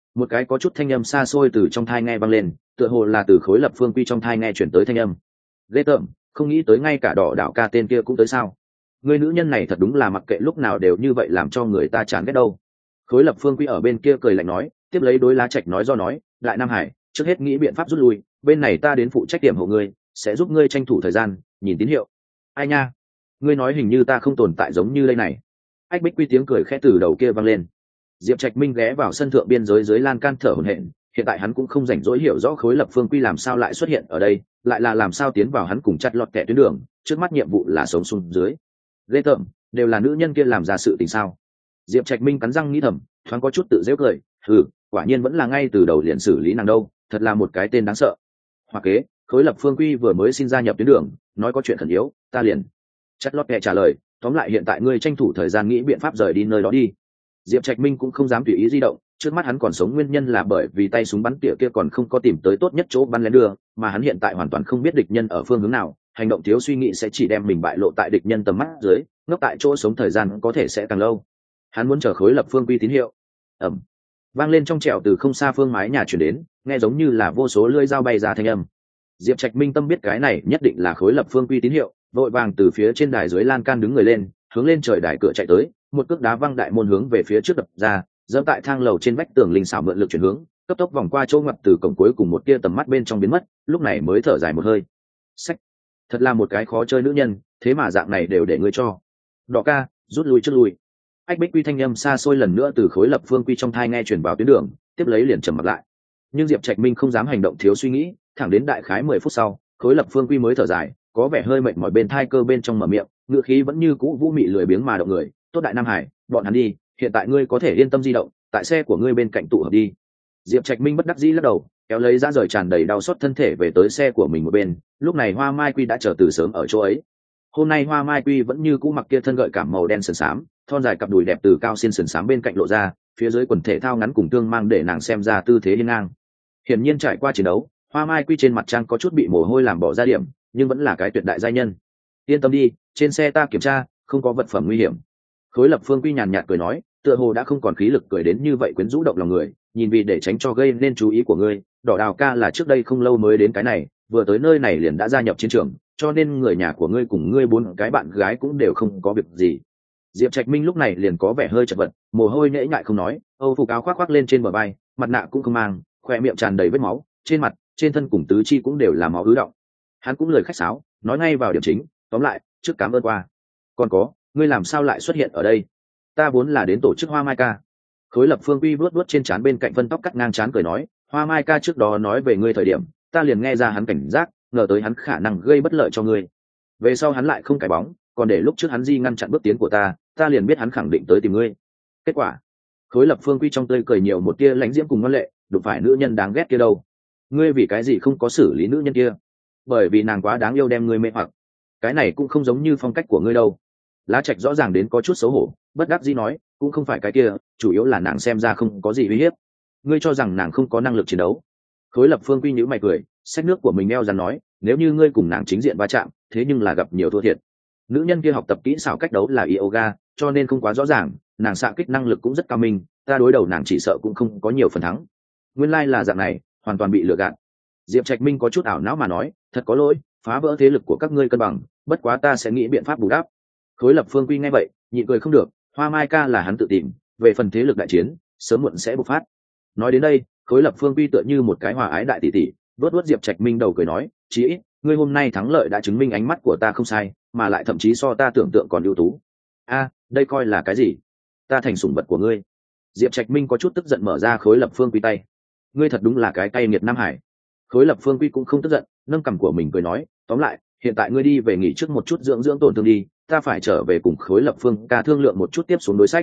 Một cái có chút thanh âm xa xôi từ trong thai nghe vang lên, tựa hồ là từ Khối Lập Phương Quy trong thai nghe chuyển tới thanh âm. Ghê tởm, không nghĩ tới ngay cả Đỏ Đảo ca tên kia cũng tới sao? Người nữ nhân này thật đúng là mặc kệ lúc nào đều như vậy, làm cho người ta chán ghét đâu. Khối Lập Phương Quy ở bên kia cười lạnh nói, tiếp lấy đối Lá Trạch nói do nói, Đại Nam Hải, trước hết nghĩ biện pháp rút lui, bên này ta đến phụ trách điểm hộ ngươi, sẽ giúp ngươi tranh thủ thời gian, nhìn tín hiệu. Ai nha, ngươi nói hình như ta không tồn tại giống như đây này. Ách Bích Quy tiếng cười khẽ từ đầu kia vang lên. Diệp Trạch Minh ghé vào sân thượng biên giới dưới lan can thở hổn hển, hiện tại hắn cũng không rảnh rỗi hiểu rõ Khối Lập Phương Quy làm sao lại xuất hiện ở đây, lại là làm sao tiến vào hắn cùng chặt lọt kẻ tuyến đường, trước mắt nhiệm vụ là sống xuống dưới. Ghê tởm, đều là nữ nhân kia làm ra sự tình sao? Diệp Trạch Minh cắn răng nghĩ thầm, thoáng có chút tự giễu cười, quả nhiên vẫn là ngay từ đầu liền xử lý nàng đâu, thật là một cái tên đáng sợ. Hoặc kế, Khối Lập Phương Quy vừa mới xin gia nhập tuyến đường, nói có chuyện khẩn yếu, ta liền. Chặt lọt kẻ trả lời, tóm lại hiện tại ngươi tranh thủ thời gian nghĩ biện pháp rời đi nơi đó đi. Diệp Trạch Minh cũng không dám tùy ý di động, trước mắt hắn còn sống nguyên nhân là bởi vì tay súng bắn tỉa kia còn không có tìm tới tốt nhất chỗ bắn lén đưa, mà hắn hiện tại hoàn toàn không biết địch nhân ở phương hướng nào, hành động thiếu suy nghĩ sẽ chỉ đem mình bại lộ tại địch nhân tầm mắt dưới, ngốc tại chỗ sống thời gian có thể sẽ càng lâu. Hắn muốn chờ Khối Lập Phương Quy tín hiệu. Ầm. Vang lên trong trẻo từ không xa phương mái nhà truyền đến, nghe giống như là vô số lưỡi dao bay ra thanh âm. Diệp Trạch Minh tâm biết cái này nhất định là Khối Lập Phương Quy tín hiệu, vội vàng từ phía trên đài dưới lan can đứng người lên, hướng lên trời đài cửa chạy tới, một cước đá văng đại môn hướng về phía trước đập ra, dẫm tại thang lầu trên vách tường linh xảo mượn lực chuyển hướng, cấp tốc vòng qua chỗ ngoặt từ cổng cuối cùng một tia tầm mắt bên trong biến mất, lúc này mới thở dài một hơi. Sách, thật là một cái khó chơi nữ nhân, thế mà dạng này đều để ngươi cho. Đỏ ca, rút lui trước lui. Ách Bích Quy thanh âm xa xôi lần nữa từ Khối Lập Phương Quy trong thai nghe truyền vào tuyến đường, tiếp lấy liền trầm mặt lại. Nhưng Diệp Trạch Minh không dám hành động thiếu suy nghĩ, thẳng đến đại khái 10 phút sau, Khối Lập Phương Quy mới thở dài, có vẻ hơi mệt mỏi bên thai cơ bên trong mở miệng, ngựa khí vẫn như cũ vũ mị lười biếng mà động người. Tốt Đại Nam Hải, bọn hắn đi, hiện tại ngươi có thể yên tâm di động, tại xe của ngươi bên cạnh tụ hợp đi. Diệp Trạch Minh bất đắc dĩ lắc đầu, kéo lấy ra rời tràn đầy đau xót thân thể về tới xe của mình một bên. Lúc này Hoa Mai Quy đã chờ từ sớm ở chỗ ấy. Hôm nay Hoa Mai Quy vẫn như cũ mặc kia thân gợi cảm màu đen sườn xám, thon dài cặp đùi đẹp từ cao xiên sườn xám bên cạnh lộ ra, phía dưới quần thể thao ngắn cùng tương mang để nàng xem ra tư thế hiên ngang. Hiển nhiên trải qua chiến đấu, Hoa Mai Quy trên mặt trang có chút bị mồ hôi làm bỏ ra điểm, nhưng vẫn là cái tuyệt đại giai nhân. Yên tâm đi, trên xe ta kiểm tra, không có vật phẩm nguy hiểm. Khối Lập Phương Quy nhàn nhạt cười nói, tựa hồ đã không còn khí lực cười đến như vậy quyến rũ động lòng người, nhìn vì để tránh cho gây nên chú ý của ngươi, Đỏ Đào ca là trước đây không lâu mới đến cái này, vừa tới nơi này liền đã gia nhập chiến trường, cho nên người nhà của ngươi cùng ngươi 4 cái bạn gái cũng đều không có việc gì. Diệp Trạch Minh lúc này liền có vẻ hơi chật vật, mồ hôi nhễ nhại không nói, âu phục áo khoác lên trên bờ vai, mặt nạ cũng không mang, khoe miệng tràn đầy vết máu, trên mặt, trên thân cùng tứ chi cũng đều là máu ứ động. Hắn cũng lời khách sáo, nói ngay vào điểm chính, tóm lại, trước cảm ơn qua. Còn có, ngươi làm sao lại xuất hiện ở đây? Ta vốn là đến tổ chức Hoa Mai ca. Khối Lập Phương Quy vuốt vuốt trên trán bên cạnh phân tóc cắt ngang trán cười nói, Hoa Mai ca trước đó nói về ngươi thời điểm, ta liền nghe ra hắn cảnh giác, ngờ tới hắn khả năng gây bất lợi cho ngươi. Về sau hắn lại không cải bóng, còn để lúc trước hắn di ngăn chặn bước tiến của ta liền biết hắn khẳng định tới tìm ngươi. Kết quả, Khối Lập Phương Quy trong tươi cười nhiều một tia lãnh diễm cùng ngoan lệ, đụng phải nữ nhân đáng ghét kia đâu. Ngươi vì cái gì không có xử lý nữ nhân kia? Bởi vì nàng quá đáng yêu đem ngươi mê hoặc. Cái này cũng không giống như phong cách của ngươi đâu. Lá Trạch rõ ràng đến có chút xấu hổ, bất đắc dĩ nói, cũng không phải cái kia, chủ yếu là nàng xem ra không có gì uy hiếp. Ngươi cho rằng nàng không có năng lực chiến đấu? Khối Lập Phương Quy nhíu mày cười, xách nước của mình neo dằn nói, nếu như ngươi cùng nàng chính diện va chạm, thế nhưng là gặp nhiều thua thiệt. Nữ nhân kia học tập kỹ xảo cách đấu là yoga, cho nên không quá rõ ràng, nàng xạ kích năng lực cũng rất cao minh, ta đối đầu nàng chỉ sợ cũng không có nhiều phần thắng. Nguyên lai là dạng này, hoàn toàn bị lừa gạt. Diệp Trạch Minh có chút ảo não mà nói, thật có lỗi, phá vỡ thế lực của các ngươi cân bằng, bất quá ta sẽ nghĩ biện pháp bù đắp. Khối Lập Phương Quy nghe vậy, nhịn cười không được, Hoa Mai ca là hắn tự tìm, về phần thế lực đại chiến, sớm muộn sẽ bộc phát. Nói đến đây, Khối Lập Phương Quy tựa như một cái hòa ái đại tỷ tỷ, vớt vớt Diệp Trạch Minh đầu cười nói, chí ít, ngươi hôm nay thắng lợi đã chứng minh ánh mắt của ta không sai, mà lại thậm chí so ta tưởng tượng còn ưu tú. A, đây coi là cái gì? Ta thành sủng vật của ngươi. Diệp Trạch Minh có chút tức giận mở ra Khối Lập Phương Quy tay. Ngươi thật đúng là cái cay nghiệt Nam Hải. Khối Lập Phương Quy cũng không tức giận, nâng cằm của mình cười nói, tóm lại, hiện tại ngươi đi về nghỉ trước một chút dưỡng dưỡng tổn thương đi, ta phải trở về cùng Khối Lập Phương ca thương lượng một chút tiếp xuống đối sách.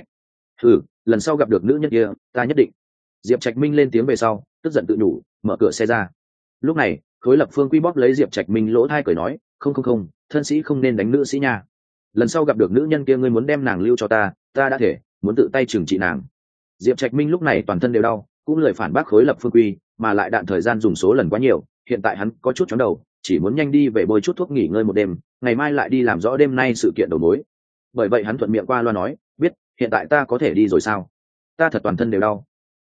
Lần sau gặp được nữ nhân kia, ta nhất định. Diệp Trạch Minh lên tiếng về sau, tức giận tự nhủ, mở cửa xe ra. Lúc này, Khối Lập Phương Quy bóp lấy Diệp Trạch Minh lỗ thai cười nói, không, thân sĩ không nên đánh nữ sĩ nha. Lần sau gặp được nữ nhân kia ngươi muốn đem nàng lưu cho ta đã thể muốn tự tay trừng trị nàng. Diệp Trạch Minh lúc này toàn thân đều đau, cũng lời phản bác Khối Lập Phương Quy, mà lại đạn thời gian dùng số lần quá nhiều, hiện tại hắn có chút chóng đầu, chỉ muốn nhanh đi về bôi chút thuốc nghỉ ngơi một đêm, ngày mai lại đi làm rõ đêm nay sự kiện đầu mối. Bởi vậy hắn thuận miệng qua loa nói, biết, hiện tại ta có thể đi rồi sao? Ta thật toàn thân đều đau.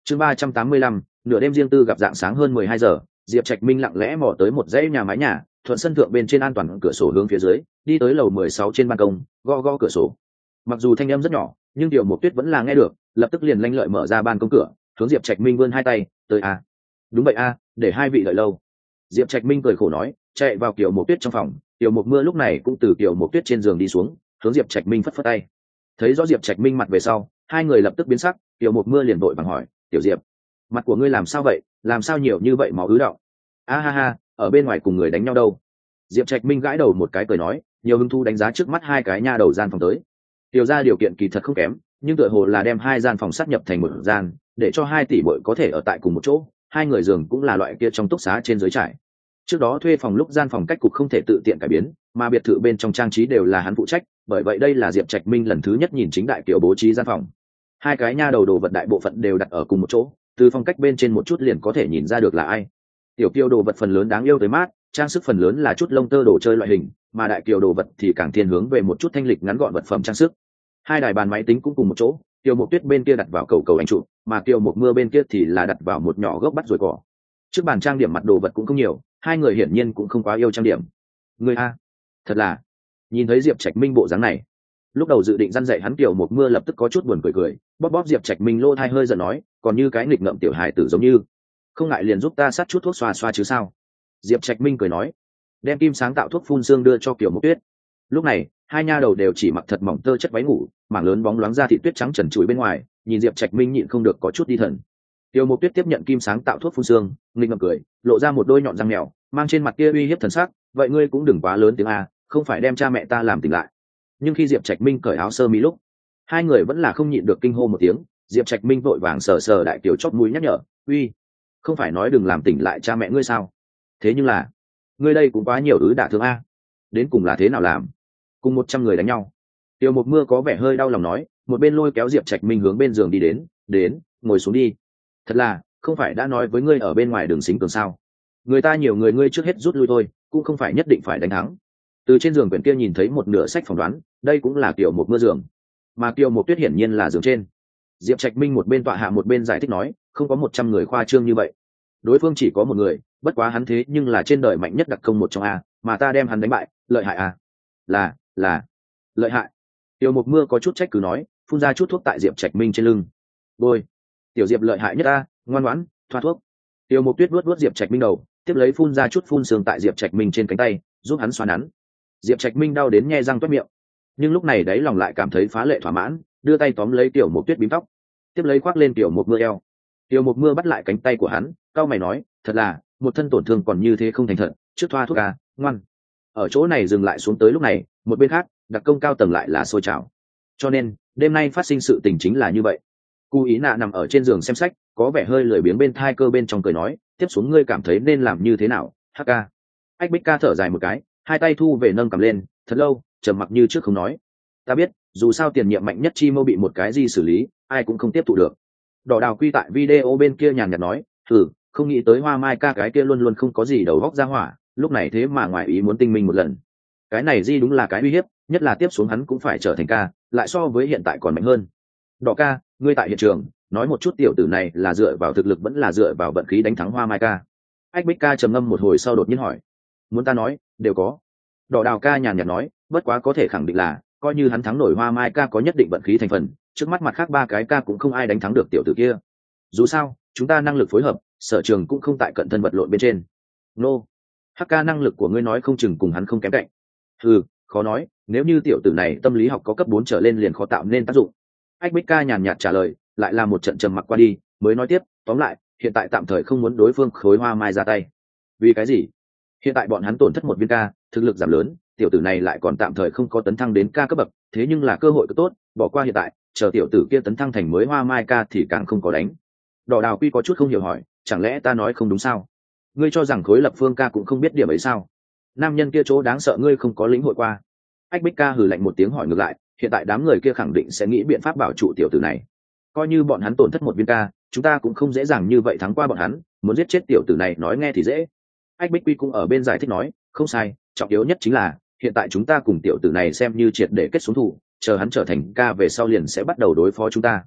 Chương 385, nửa đêm riêng tư gặp dạng sáng hơn 12 giờ, Diệp Trạch Minh lặng lẽ mò tới một dãy nhà mái nhà, thuận sân thượng bên trên an toàn cửa sổ hướng phía dưới, đi tới lầu 16 trên ban công, gõ gõ cửa sổ. Mặc dù thanh âm rất nhỏ, nhưng Tiểu Mộc Tuyết vẫn là nghe được, lập tức liền lanh lợi mở ra ban công cửa, hướng Diệp Trạch Minh vươn hai tay, "Tới a." "Đúng vậy a, để hai vị đợi lâu." Diệp Trạch Minh cười khổ nói, chạy vào Tiểu Mộc Tuyết trong phòng, Tiểu Mộc Mưa lúc này cũng từ Tiểu Mộc Tuyết trên giường đi xuống, hướng Diệp Trạch Minh phất phất tay. Thấy rõ Diệp Trạch Minh mặt về sau, hai người lập tức biến sắc, Tiểu Mộc Mưa liền vội vàng hỏi, "Tiểu Diệp, mặt của ngươi làm sao vậy, làm sao nhiều như vậy máu ứ đọng?" "A ha ha, ở bên ngoài cùng người đánh nhau đâu." Diệp Trạch Minh gãi đầu một cái cười nói, nhiều hứng thú đánh giá trước mắt hai cái nha đầu gian phòng tới. Tiểu ra điều kiện kỳ thật không kém, nhưng tựa hồ là đem hai gian phòng sát nhập thành một gian, để cho hai tỷ muội có thể ở tại cùng một chỗ, hai người giường cũng là loại kia trong túc xá trên dưới trải. Trước đó thuê phòng lúc gian phòng cách cục không thể tự tiện cải biến, mà biệt thự bên trong trang trí đều là hắn phụ trách, bởi vậy đây là Diệp Trạch Minh lần thứ nhất nhìn chính đại kiểu bố trí gian phòng. Hai cái nha đầu đồ vật đại bộ phận đều đặt ở cùng một chỗ, từ phong cách bên trên một chút liền có thể nhìn ra được là ai. Tiểu kiều đồ vật phần lớn đáng yêu tới mát, trang sức phần lớn là chút lông tơ đồ chơi loại hình, mà đại kiều đồ vật thì càng thiên hướng về một chút thanh lịch ngắn gọn vật phẩm trang sức. Hai đài bàn máy tính cũng cùng một chỗ, Kiều Mộc Tuyết bên kia đặt vào cầu ảnh chụp, mà Kiều Mộc Mưa bên kia thì là đặt vào một nhỏ gốc bắt rồi cỏ. Trước bàn trang điểm mặt đồ vật cũng không nhiều, hai người hiển nhiên cũng không quá yêu trang điểm. Người a, thật là. Nhìn thấy Diệp Trạch Minh bộ dáng này, lúc đầu dự định răn dạy hắn Kiều Mộc Mưa lập tức có chút buồn cười, bóp bóp Diệp Trạch Minh lô thai hơi giận nói, còn như cái nghịch ngợm tiểu hài tử giống như, không ngại liền giúp ta sát chút thuốc xoa xoa chứ sao? Diệp Trạch Minh cười nói, đem kim sáng tạo thuốc phun xương đưa cho Kiều Mộc Tuyết. Lúc này hai nha đầu đều chỉ mặc thật mỏng tơ chất váy ngủ, mảng lớn bóng loáng ra thị tuyết trắng trần trụi bên ngoài, nhìn Diệp Trạch Minh nhịn không được có chút đi thần. Tiêu Mộc Tuyết tiếp nhận kim sáng tạo thuốc phun xương, nghịch ngợm cười, lộ ra một đôi nhọn răng mèo, mang trên mặt kia uy hiếp thần sắc, vậy ngươi cũng đừng quá lớn tiếng a, không phải đem cha mẹ ta làm tỉnh lại. Nhưng khi Diệp Trạch Minh cởi áo sơ mi lúc, hai người vẫn là không nhịn được kinh hô một tiếng. Diệp Trạch Minh vội vàng sờ sờ đại tiểu chóp mũi nhắc nhở, uy, không phải nói đừng làm tỉnh lại cha mẹ ngươi sao? Thế nhưng là, ngươi đây cũng quá nhiều đả thương a, đến cùng là thế nào làm? Cùng 100 người đánh nhau. Tiêu Mộc Mưa có vẻ hơi đau lòng nói, một bên lôi kéo Diệp Trạch Minh hướng bên giường đi đến, ngồi xuống đi. Thật là, không phải đã nói với ngươi ở bên ngoài đường xính cường sao? Người ta nhiều người ngươi trước hết rút lui thôi, cũng không phải nhất định phải đánh thắng. Từ trên giường quyển kia nhìn thấy một nửa sách phỏng đoán, đây cũng là Tiêu Mộc Mưa giường, mà Tiêu Mộc Tuyết hiển nhiên là giường trên. Diệp Trạch Minh một bên tọa hạ một bên giải thích nói, không có 100 người khoa trương như vậy. Đối phương chỉ có một người, bất quá hắn thế nhưng là trên đời mạnh nhất đặc công một trong a, mà ta đem hắn đánh bại, lợi hại a. Là lợi hại. Tiểu Mộc Mưa có chút trách cứ nói, phun ra chút thuốc tại Diệp Trạch Minh trên lưng. Bôi, tiểu Diệp lợi hại nhất a, ngoan ngoãn, thoa thuốc. Tiểu Mộc Tuyết vuốt Diệp Trạch Minh đầu, tiếp lấy phun ra chút phun sương tại Diệp Trạch Minh trên cánh tay, giúp hắn xoa nắn. Diệp Trạch Minh đau đến nhe răng toét miệng, nhưng lúc này đáy lòng lại cảm thấy phá lệ thỏa mãn, đưa tay tóm lấy Tiểu Mộc Tuyết bím tóc, tiếp lấy khoác lên Tiểu Mộc Mưa eo. Tiểu Mộc Mưa bắt lại cánh tay của hắn, cau mày nói, thật là, một thân tổn thương còn như thế không thành thật, trước thoa thuốc a, ngoan. Ở chỗ này dừng lại xuống tới lúc này, một bên khác, đặc công cao tầng lại là sôi trào. Cho nên đêm nay phát sinh sự tình chính là như vậy. Cu Ý Nạ nằm ở trên giường xem sách, có vẻ hơi lười biếng bên thai cơ bên trong cười nói, tiếp xuống ngươi cảm thấy nên làm như thế nào? Hk. Ách Bích Ca thở dài một cái, hai tay thu về nâng cầm lên, thật lâu trầm mặc như trước không nói. Ta biết, dù sao tiền nhiệm mạnh nhất chi mâu bị một cái gì xử lý, ai cũng không tiếp thụ được. Đỏ Đào Quy tại video bên kia nhàn nhạt nói, không nghĩ tới Hoa Mai Ca cái kia luôn luôn không có gì đầu góc ra hỏa, lúc này thế mà ngoài ý muốn tinh minh một lần. Cái này gì đúng là cái uy hiếp, nhất là tiếp xuống hắn cũng phải trở thành ca, lại so với hiện tại còn mạnh hơn. Đỏ ca, ngươi tại hiện trường, nói một chút tiểu tử này là dựa vào thực lực vẫn là dựa vào vận khí đánh thắng Hoa Mai Ca. Ách Bích Ca trầm ngâm một hồi sau đột nhiên hỏi, muốn ta nói, đều có. Đỏ Đào Ca nhàn nhạt nói, bất quá có thể khẳng định là, coi như hắn thắng nổi Hoa Mai Ca có nhất định vận khí thành phần, trước mắt mặt khác ba cái ca cũng không ai đánh thắng được tiểu tử kia. Dù sao, chúng ta năng lực phối hợp, sở trường cũng không tại cận thân vật lộn bên trên. Nô, HK năng lực của ngươi nói không chừng cùng hắn không kém cạnh. Khó nói, nếu như tiểu tử này tâm lý học có cấp 4 trở lên liền khó tạo nên tác dụng. Ách Bích Ca nhàn nhạt trả lời, lại là một trận trầm mặc qua đi, mới nói tiếp, tóm lại, hiện tại tạm thời không muốn đối phương khối Hoa Mai ra tay. Vì cái gì? Hiện tại bọn hắn tổn thất một viên ca, thực lực giảm lớn, tiểu tử này lại còn tạm thời không có tấn thăng đến ca cấp bậc, thế nhưng là cơ hội cực tốt, bỏ qua hiện tại, chờ tiểu tử kia tấn thăng thành mới Hoa Mai ca thì càng không có đánh. Đỏ Đào Quy có chút không hiểu hỏi, chẳng lẽ ta nói không đúng sao? Ngươi cho rằng khối Lập Phương ca cũng không biết điểm ấy sao? Nam nhân kia chỗ đáng sợ ngươi không có lĩnh hội qua. Ách Bích Ca hừ lạnh một tiếng hỏi ngược lại, hiện tại đám người kia khẳng định sẽ nghĩ biện pháp bảo trụ tiểu tử này. Coi như bọn hắn tổn thất một viên ca, chúng ta cũng không dễ dàng như vậy thắng qua bọn hắn, muốn giết chết tiểu tử này nói nghe thì dễ. Ách Bích Quy cũng ở bên giải thích nói, không sai, trọng yếu nhất chính là hiện tại chúng ta cùng tiểu tử này xem như triệt để kết xuống thủ, chờ hắn trở thành ca về sau liền sẽ bắt đầu đối phó chúng ta.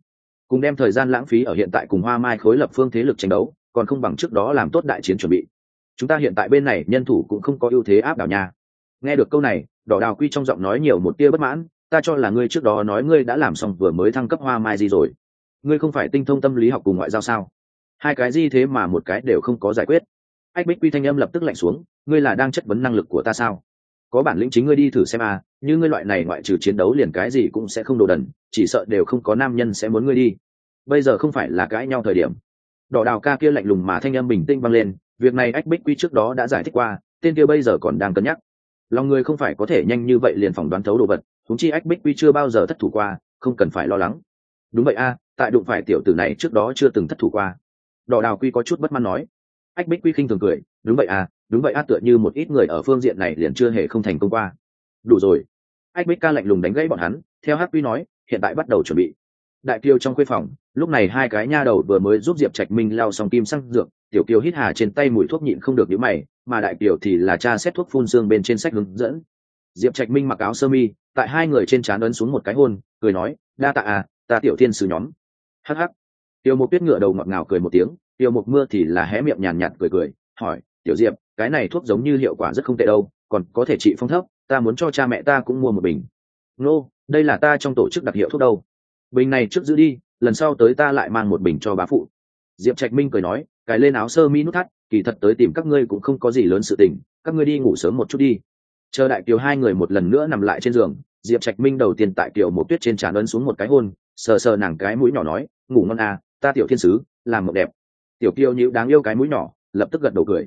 cùng đem thời gian lãng phí ở hiện tại cùng Hoa Mai khối lập phương thế lực tranh đấu, còn không bằng trước đó làm tốt đại chiến chuẩn bị. Chúng ta hiện tại bên này nhân thủ cũng không có ưu thế áp đảo nha. Nghe được câu này, Đỏ Đào Quy trong giọng nói nhiều một tia bất mãn, ta cho là ngươi trước đó nói ngươi đã làm xong vừa mới thăng cấp Hoa Mai gì rồi. Ngươi không phải tinh thông tâm lý học cùng ngoại giao sao? Hai cái gì thế mà một cái đều không có giải quyết. Ách Bích Quy thanh âm lập tức lạnh xuống, ngươi là đang chất vấn năng lực của ta sao? Có bản lĩnh chính ngươi đi thử xem à, như ngươi loại này ngoại trừ chiến đấu liền cái gì cũng sẽ không đồ đần, chỉ sợ đều không có nam nhân sẽ muốn ngươi đi. Bây giờ không phải là cãi nhau thời điểm. Đỏ Đào ca kia lạnh lùng mà thanh âm bình tĩnh vang lên, việc này Ách Bích Quy trước đó đã giải thích qua, tên kia bây giờ còn đang cân nhắc. Lòng người không phải có thể nhanh như vậy liền phỏng đoán thấu đồ vật, huống chi Ách Bích Quy chưa bao giờ thất thủ qua, không cần phải lo lắng. Đúng vậy a, tại đụng phải tiểu tử này trước đó chưa từng thất thủ qua. Đỏ Đào Quy có chút bất mãn nói. Ách Bích Quy khinh thường cười, đúng vậy a, tựa như một ít người ở phương diện này liền chưa hề không thành công qua. Đủ rồi. Ách Bích ca lạnh lùng đánh gãy bọn hắn, theo Hắc Quy nói, hiện tại bắt đầu chuẩn bị. Đại Kiều trong khuê phòng, lúc này hai cái nha đầu vừa mới giúp Diệp Trạch Minh lao xong kim xăng dược, Tiểu Kiều hít hà trên tay mùi thuốc nhịn không được nhíu mày, mà Đại Kiều thì là tra xét thuốc phun xương bên trên sách hướng dẫn. Diệp Trạch Minh mặc áo sơ mi, tại hai người trên trán ấn xuống một cái hôn, cười nói, đa tạ à, ta tiểu thiên sứ nhóm. Hắc hắc. Tiêu Mục Tuyết ngựa đầu ngọt ngào cười một tiếng, Tiêu Mục Mưa thì là hé miệng nhàn nhạt cười, hỏi, tiểu Diệp, cái này thuốc giống như hiệu quả rất không tệ đâu, còn có thể trị phong thấp, ta muốn cho cha mẹ ta cũng mua một bình. Nô, đây là ta trong tổ chức đặc hiệu thuốc đâu. Bình này trước giữ đi, lần sau tới ta lại mang một bình cho bá phụ. Diệp Trạch Minh cười nói, cài lên áo sơ mi nút thắt, kỳ thật tới tìm các ngươi cũng không có gì lớn sự tình, các ngươi đi ngủ sớm một chút đi. Chờ Đại Kiều hai người một lần nữa nằm lại trên giường, Diệp Trạch Minh đầu tiên tại Kiều Mộc Tuyết trên trán ấn xuống một cái hôn, sờ sờ nàng cái mũi nhỏ nói, ngủ ngon à, ta tiểu thiên sứ, làm mộng đẹp. Tiểu Kiều nhíu đáng yêu cái mũi nhỏ, lập tức gật đầu cười,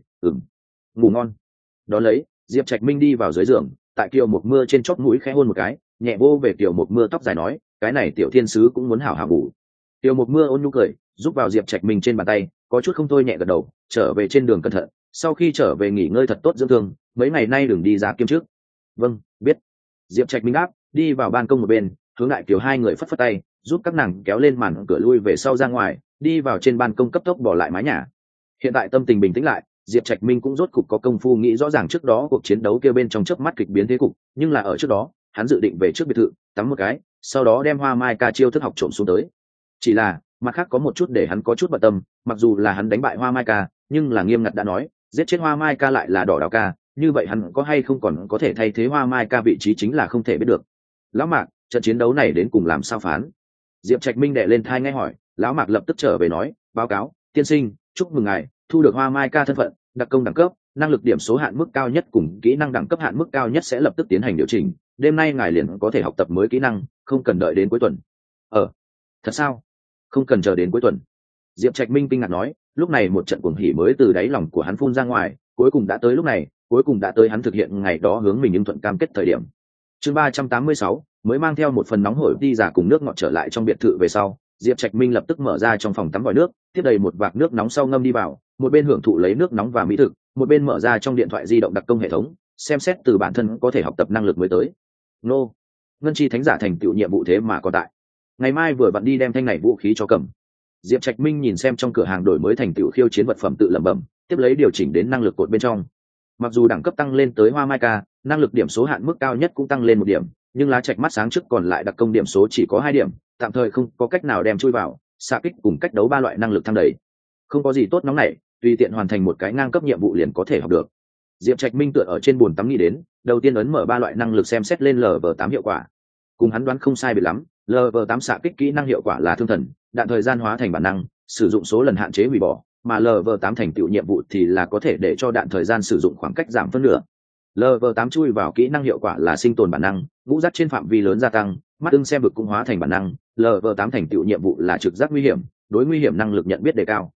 ngủ ngon. Đó lấy, Diệp Trạch Minh đi vào dưới giường, tại Kiều Mộc Mưa trên chóp mũi khẽ hôn một cái, nhẹ vô về Kiều Mộc Mưa tóc dài nói, cái này tiểu thiên sứ cũng muốn hảo hảo ngủ. Kiều Mộc Mưa ôn nhu cười, giúp vào Diệp Trạch Minh trên bàn tay, có chút không thôi nhẹ gật đầu, trở về trên đường cẩn thận, sau khi trở về nghỉ ngơi thật tốt dưỡng thương, mấy ngày nay đừng đi ra kiếm trước. Vâng, biết. Diệp Trạch Minh đáp, đi vào ban công một bên, hướng Đại Kiều hai người phất phất tay, giúp các nàng kéo lên màn cửa lui về sau ra ngoài, đi vào trên ban công cấp tốc bỏ lại mái nhà. Hiện tại tâm tình bình tĩnh lại, Diệp Trạch Minh cũng rốt cục có công phu nghĩ rõ ràng trước đó cuộc chiến đấu kia bên trong chớp mắt kịch biến thế cục, nhưng là ở trước đó, hắn dự định về trước biệt thự, tắm một cái, sau đó đem Hoa Mai ca chiêu thức học trộm xuống tới. Chỉ là, mặt khác có một chút để hắn có chút bận tâm, mặc dù là hắn đánh bại Hoa Mai ca, nhưng là nghiêm ngặt đã nói, giết chết Hoa Mai ca lại là Đỏ Đào ca, như vậy hắn có hay không còn có thể thay thế Hoa Mai ca vị trí chính là không thể biết được. Lão Mạc, trận chiến đấu này đến cùng làm sao phán? Diệp Trạch Minh đệ lên thai nghe hỏi, lão Mạc lập tức trở về nói, báo cáo, tiên sinh, chúc mừng ngài thu được Hoa Mai ca thân phận, đặc công đẳng cấp, năng lực điểm số hạn mức cao nhất cùng kỹ năng đẳng cấp hạn mức cao nhất sẽ lập tức tiến hành điều chỉnh, đêm nay ngài liền có thể học tập mới kỹ năng, không cần đợi đến cuối tuần. Thật sao? Không cần chờ đến cuối tuần. Diệp Trạch Minh kinh ngạc nói, lúc này một trận cuồng hỉ mới từ đáy lòng của hắn phun ra ngoài, cuối cùng đã tới lúc này, cuối cùng đã tới hắn thực hiện ngày đó hướng mình nhưng thuận cam kết thời điểm. Chương 386, mới mang theo một phần nóng hổi đi giả cùng nước ngọt trở lại trong biệt thự về sau, Diệp Trạch Minh lập tức mở ra trong phòng tắm vòi nước, tiếp đầy một vạc nước nóng sau ngâm đi vào, một bên hưởng thụ lấy nước nóng và mỹ thực, một bên mở ra trong điện thoại di động đặc công hệ thống, xem xét từ bản thân có thể học tập năng lực mới tới. Nô, ngân chi thánh giả thành tựu nhiệm vụ thế mà còn tại. Ngày mai vừa vặn đi đem thanh này vũ khí cho cầm. Diệp Trạch Minh nhìn xem trong cửa hàng đổi mới thành tựu khiêu chiến vật phẩm tự lẩm bẩm, tiếp lấy điều chỉnh đến năng lực cột bên trong. Mặc dù đẳng cấp tăng lên tới Hoa Mai ca, năng lực điểm số hạn mức cao nhất cũng tăng lên 1 điểm, nhưng lá trạch mắt sáng trước còn lại đặc công điểm số chỉ có 2 điểm, tạm thời không có cách nào đem chui vào, xạ kích cùng cách đấu 3 loại năng lực thăng đầy. Không có gì tốt nóng này, tùy tiện hoàn thành một cái ngang cấp nhiệm vụ liền có thể học được. Diệp Trạch Minh tựa ở trên bồn tắm nghĩ đến, đầu tiên ấn mở 3 loại năng lực xem xét lên LV8 hiệu quả. Cùng hắn đoán không sai biệt lắm, LV8 xạ kích kỹ năng hiệu quả là thương thần, đạn thời gian hóa thành bản năng, sử dụng số lần hạn chế hủy bỏ, mà LV8 thành tựu nhiệm vụ thì là có thể để cho đạn thời gian sử dụng khoảng cách giảm phân nửa. LV8 chui vào kỹ năng hiệu quả là sinh tồn bản năng, ngũ giác trên phạm vi lớn gia tăng, mắt ưng xem vực cũng hóa thành bản năng. LV8 thành tựu nhiệm vụ là trực giác nguy hiểm, đối nguy hiểm năng lực nhận biết đề cao.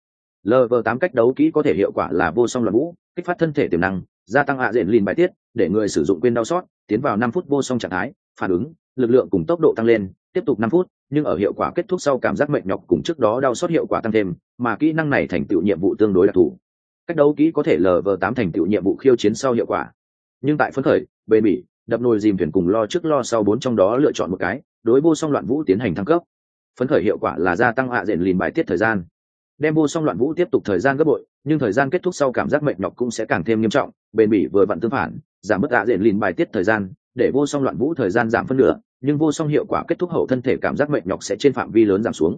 LV8 cách đấu kỹ có thể hiệu quả là vô song loạn vũ, kích phát thân thể tiềm năng, gia tăng hạ diện lìn bài tiết, để người sử dụng quên đau sót, tiến vào 5 phút vô song trạng thái, phản ứng, lực lượng cùng tốc độ tăng lên, tiếp tục 5 phút, nhưng ở hiệu quả kết thúc sau cảm giác mệt nhọc cùng trước đó đau sót hiệu quả tăng thêm, mà kỹ năng này thành tựu nhiệm vụ tương đối đặc thù. Cách đấu kỹ có thể LV8 thành tựu nhiệm vụ khiêu chiến sau hiệu quả. Nhưng tại phấn khởi, bền bỉ, đập nồi dìm thuyền cùng lo trước lo sau 4 trong đó lựa chọn một cái, đối vô song loạn vũ tiến hành thăng cấp. Phấn khởi hiệu quả là gia tăng hạ diện lìn bài tiết thời gian. Đem vô song loạn vũ tiếp tục thời gian gấp bội, nhưng thời gian kết thúc sau cảm giác mệt nhọc cũng sẽ càng thêm nghiêm trọng, bền bỉ vừa vặn tương phản, giảm bớt hạ diện lìn bài tiết thời gian, để vô song loạn vũ thời gian giảm phân nửa, nhưng vô song hiệu quả kết thúc hậu thân thể cảm giác mệt nhọc sẽ trên phạm vi lớn giảm xuống.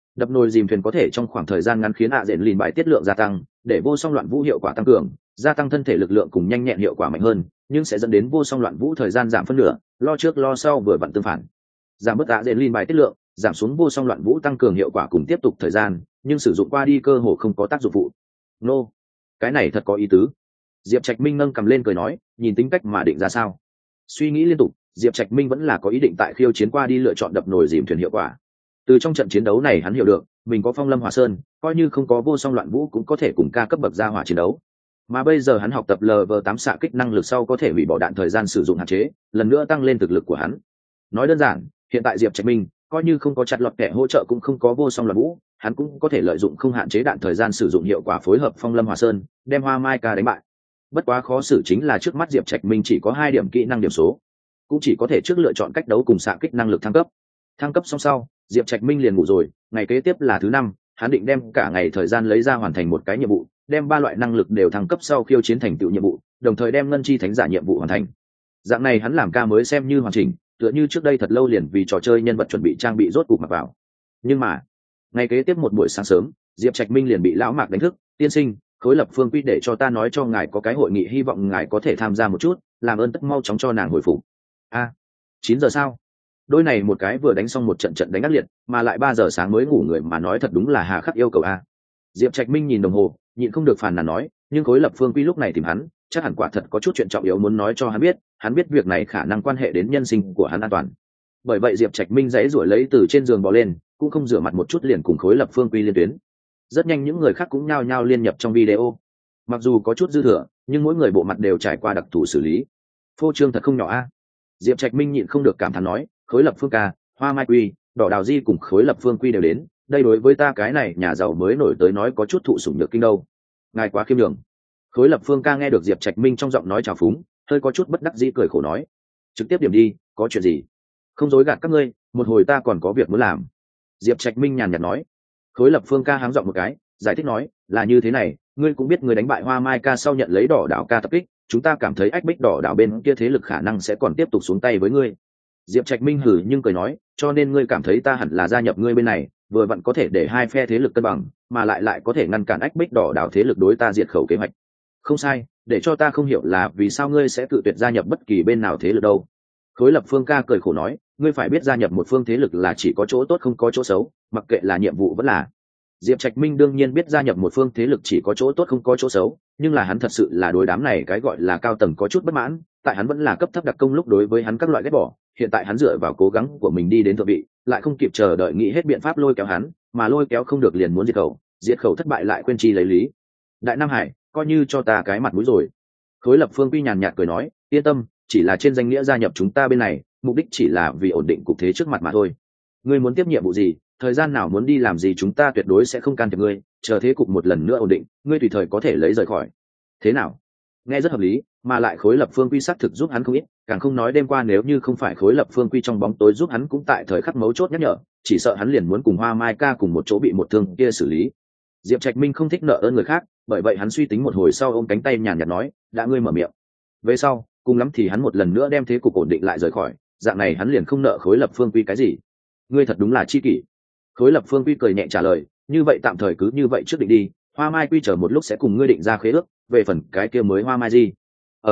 Đập nồi dìm thuyền có thể trong khoảng thời gian ngắn khiến ạ dện lìn bài tiết lượng gia tăng, để vô song loạn vũ hiệu quả tăng cường, gia tăng thân thể lực lượng cùng nhanh nhẹn hiệu quả mạnh hơn, nhưng sẽ dẫn đến vô song loạn vũ thời gian giảm phân nửa, lo trước lo sau vừa vặn tương phản. Giảm bớt ạ dện lìn bài tiết lượng, giảm xuống vô song loạn vũ tăng cường hiệu quả cùng tiếp tục thời gian, nhưng sử dụng qua đi cơ hồ không có tác dụng phụ. Nô, cái này thật có ý tứ. Diệp Trạch Minh nâng cầm lên cười nói, nhìn tính cách mà định ra sao. Suy nghĩ liên tục, Diệp Trạch Minh vẫn là có ý định tại khiêu chiến qua đi lựa chọn đập nồi dìm thuyền hiệu quả. Từ trong trận chiến đấu này hắn hiểu được, mình có phong lâm hỏa sơn, coi như không có vô song loạn vũ cũng có thể cùng ca cấp bậc ra hỏa chiến đấu. Mà bây giờ hắn học tập LV8 xạ kích năng lực sau có thể hủy bỏ đạn thời gian sử dụng hạn chế, lần nữa tăng lên thực lực của hắn. Nói đơn giản, hiện tại Diệp Trạch Minh, coi như không có chặt lọt kẻ hỗ trợ cũng không có vô song loạn vũ, hắn cũng có thể lợi dụng không hạn chế đạn thời gian sử dụng hiệu quả phối hợp phong lâm hỏa sơn, đem Hoa Mai Ca đánh bại. Bất quá khó xử chính là trước mắt Diệp Trạch Minh chỉ có 2 điểm kỹ năng điểm số, cũng chỉ có thể trước lựa chọn cách đấu cùng xạ kích năng lực thăng cấp xong sau Diệp Trạch Minh liền ngủ rồi. Ngày kế tiếp là thứ 5, hắn định đem cả ngày thời gian lấy ra hoàn thành một cái nhiệm vụ, đem 3 loại năng lực đều thăng cấp sau khiêu chiến thành tựu nhiệm vụ, đồng thời đem ngân chi thánh giả nhiệm vụ hoàn thành. Dạng này hắn làm ca mới xem như hoàn chỉnh, tựa như trước đây thật lâu liền vì trò chơi nhân vật chuẩn bị trang bị rốt cục mặc vào. Nhưng mà ngày kế tiếp một buổi sáng sớm, Diệp Trạch Minh liền bị lão Mạc đánh thức. Tiên sinh, khối lập phương quy để cho ta nói cho ngài có cái hội nghị, hy vọng ngài có thể tham gia một chút, làm ơn tất mau chóng cho nàng hồi phục. 9 giờ sao? Đôi này một cái vừa đánh xong một trận trận đánh ác liệt, mà lại 3 giờ sáng mới ngủ người mà nói thật đúng là hà khắc yêu cầu a. Diệp Trạch Minh nhìn đồng hồ, nhịn không được phàn nàn nói, nhưng khối lập phương quy lúc này tìm hắn, chắc hẳn quả thật có chút chuyện trọng yếu muốn nói cho hắn biết việc này khả năng quan hệ đến nhân sinh của hắn an toàn. Bởi vậy Diệp Trạch Minh giãy giụa lấy từ trên giường bò lên, cũng không rửa mặt một chút liền cùng khối lập phương quy liên tuyến. Rất nhanh những người khác cũng nhao nhao liên nhập trong video. Mặc dù có chút dư thừa, nhưng mỗi người bộ mặt đều trải qua đặc thù xử lý. Phô trương thật không nhỏ a. Diệp Trạch Minh nhịn không được cảm thán nói, khối lập phương ca, Hoa Mai Quy, đỏ đào di cùng khối lập phương quy đều đến, đây đối với ta cái này nhà giàu mới nổi tới nói có chút thụ sủng nhược kinh đâu. Ngài quá khiêm nhường. Khối lập phương ca nghe được Diệp Trạch Minh trong giọng nói trào phúng, hơi có chút bất đắc dĩ cười khổ nói, trực tiếp điểm đi, có chuyện gì? Không dối gạt các ngươi, một hồi ta còn có việc muốn làm. Diệp Trạch Minh nhàn nhạt nói. Khối lập phương ca háng giọng một cái, giải thích nói, là như thế này, ngươi cũng biết người đánh bại Hoa Mai Ca sau nhận lấy đỏ đảo ca tập kích, chúng ta cảm thấy ách bích đỏ đảo bên kia thế lực khả năng sẽ còn tiếp tục xuống tay với ngươi. Diệp Trạch Minh hử nhưng cười nói, cho nên ngươi cảm thấy ta hẳn là gia nhập ngươi bên này, vừa vặn có thể để hai phe thế lực cân bằng, mà lại có thể ngăn cản ách bích đỏ đảo thế lực đối ta diệt khẩu kế hoạch. Không sai, để cho ta không hiểu là vì sao ngươi sẽ cự tuyệt gia nhập bất kỳ bên nào thế lực đâu. Khối lập phương ca cười khổ nói, ngươi phải biết gia nhập một phương thế lực là chỉ có chỗ tốt không có chỗ xấu, mặc kệ là nhiệm vụ vẫn là. Diệp Trạch Minh đương nhiên biết gia nhập một phương thế lực chỉ có chỗ tốt không có chỗ xấu, nhưng là hắn thật sự là đối đám này cái gọi là cao tầng có chút bất mãn, tại hắn vẫn là cấp thấp đặc công lúc đối với hắn các loại ghét bỏ, hiện tại hắn dựa vào cố gắng của mình đi đến thượng vị, lại không kịp chờ đợi nghĩ hết biện pháp lôi kéo hắn, mà lôi kéo không được liền muốn diệt khẩu thất bại lại quên chi lấy lý. Đại Nam Hải, coi như cho ta cái mặt mũi rồi. Khối lập phương quy nhàn nhạt cười nói, yên tâm, chỉ là trên danh nghĩa gia nhập chúng ta bên này, mục đích chỉ là vì ổn định cục thế trước mặt mà thôi. Ngươi muốn tiếp nhiệm vụ gì, thời gian nào muốn đi làm gì chúng ta tuyệt đối sẽ không can thiệp ngươi, chờ thế cục một lần nữa ổn định, ngươi tùy thời có thể lấy rời khỏi. Thế nào? Nghe rất hợp lý, mà lại khối lập phương quy xác thực giúp hắn không ít, càng không nói đêm qua nếu như không phải khối lập phương quy trong bóng tối giúp hắn cũng tại thời khắc mấu chốt nhắc nhở, chỉ sợ hắn liền muốn cùng Hoa Mai Ca cùng một chỗ bị một thương kia xử lý. Diệp Trạch Minh không thích nợ ơn người khác, bởi vậy hắn suy tính một hồi sau ôm cánh tay nhàn nhạt nói, đã ngươi mở miệng. Về sau, cùng lắm thì hắn một lần nữa đem thế cục ổn định lại rời khỏi, dạng này hắn liền không nợ khối lập phương quy cái gì. Ngươi thật đúng là chi kỷ. Khối lập phương quy cười nhẹ trả lời, như vậy tạm thời cứ như vậy trước định đi, Hoa Mai Quy chờ một lúc sẽ cùng ngươi định ra khế ước, về phần cái kia mới Hoa Mai gì?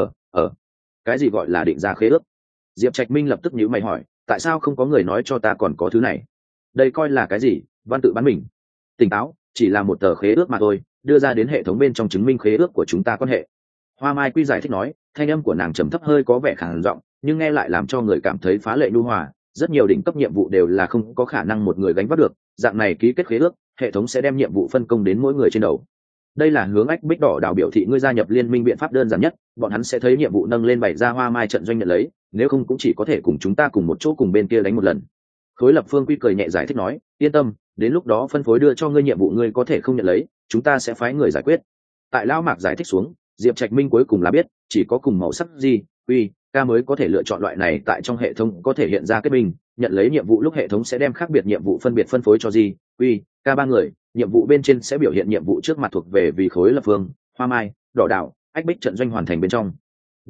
Cái gì gọi là định ra khế ước? Diệp Trạch Minh lập tức nhíu mày hỏi, tại sao không có người nói cho ta còn có thứ này? Đây coi là cái gì? Văn tự bán mình. Tỉnh táo, chỉ là một tờ khế ước mà thôi, đưa ra đến hệ thống bên trong chứng minh khế ước của chúng ta quan hệ. Hoa Mai Quy giải thích nói, thanh âm của nàng trầm thấp hơi có vẻ khàn giọng, nhưng nghe lại làm cho người cảm thấy phá lệ nhu hòa. Rất nhiều đỉnh cấp nhiệm vụ đều là không có khả năng một người gánh vác được, dạng này ký kết khế ước, hệ thống sẽ đem nhiệm vụ phân công đến mỗi người trên đầu. Đây là hướng ách bích đỏ đảo biểu thị ngươi gia nhập liên minh biện pháp đơn giản nhất, bọn hắn sẽ thấy nhiệm vụ nâng lên bày ra Hoa Mai trận doanh nhận lấy, nếu không cũng chỉ có thể cùng chúng ta cùng một chỗ cùng bên kia đánh một lần. Khối lập phương quy cười nhẹ giải thích nói, yên tâm, đến lúc đó phân phối đưa cho ngươi nhiệm vụ ngươi có thể không nhận lấy, chúng ta sẽ phái người giải quyết. Tại lão Mạc giải thích xuống, Diệp Trạch Minh cuối cùng là biết, chỉ có cùng màu sắc gì, uy, ca mới có thể lựa chọn loại này tại trong hệ thống có thể hiện ra kết minh, nhận lấy nhiệm vụ lúc hệ thống sẽ đem khác biệt nhiệm vụ phân biệt phân phối cho gì, uy, ca ba người, nhiệm vụ bên trên sẽ biểu hiện nhiệm vụ trước mặt thuộc về vì khối lập phương, Hoa Mai, đỏ đảo, ách bích trận doanh hoàn thành bên trong. Đồng dạng,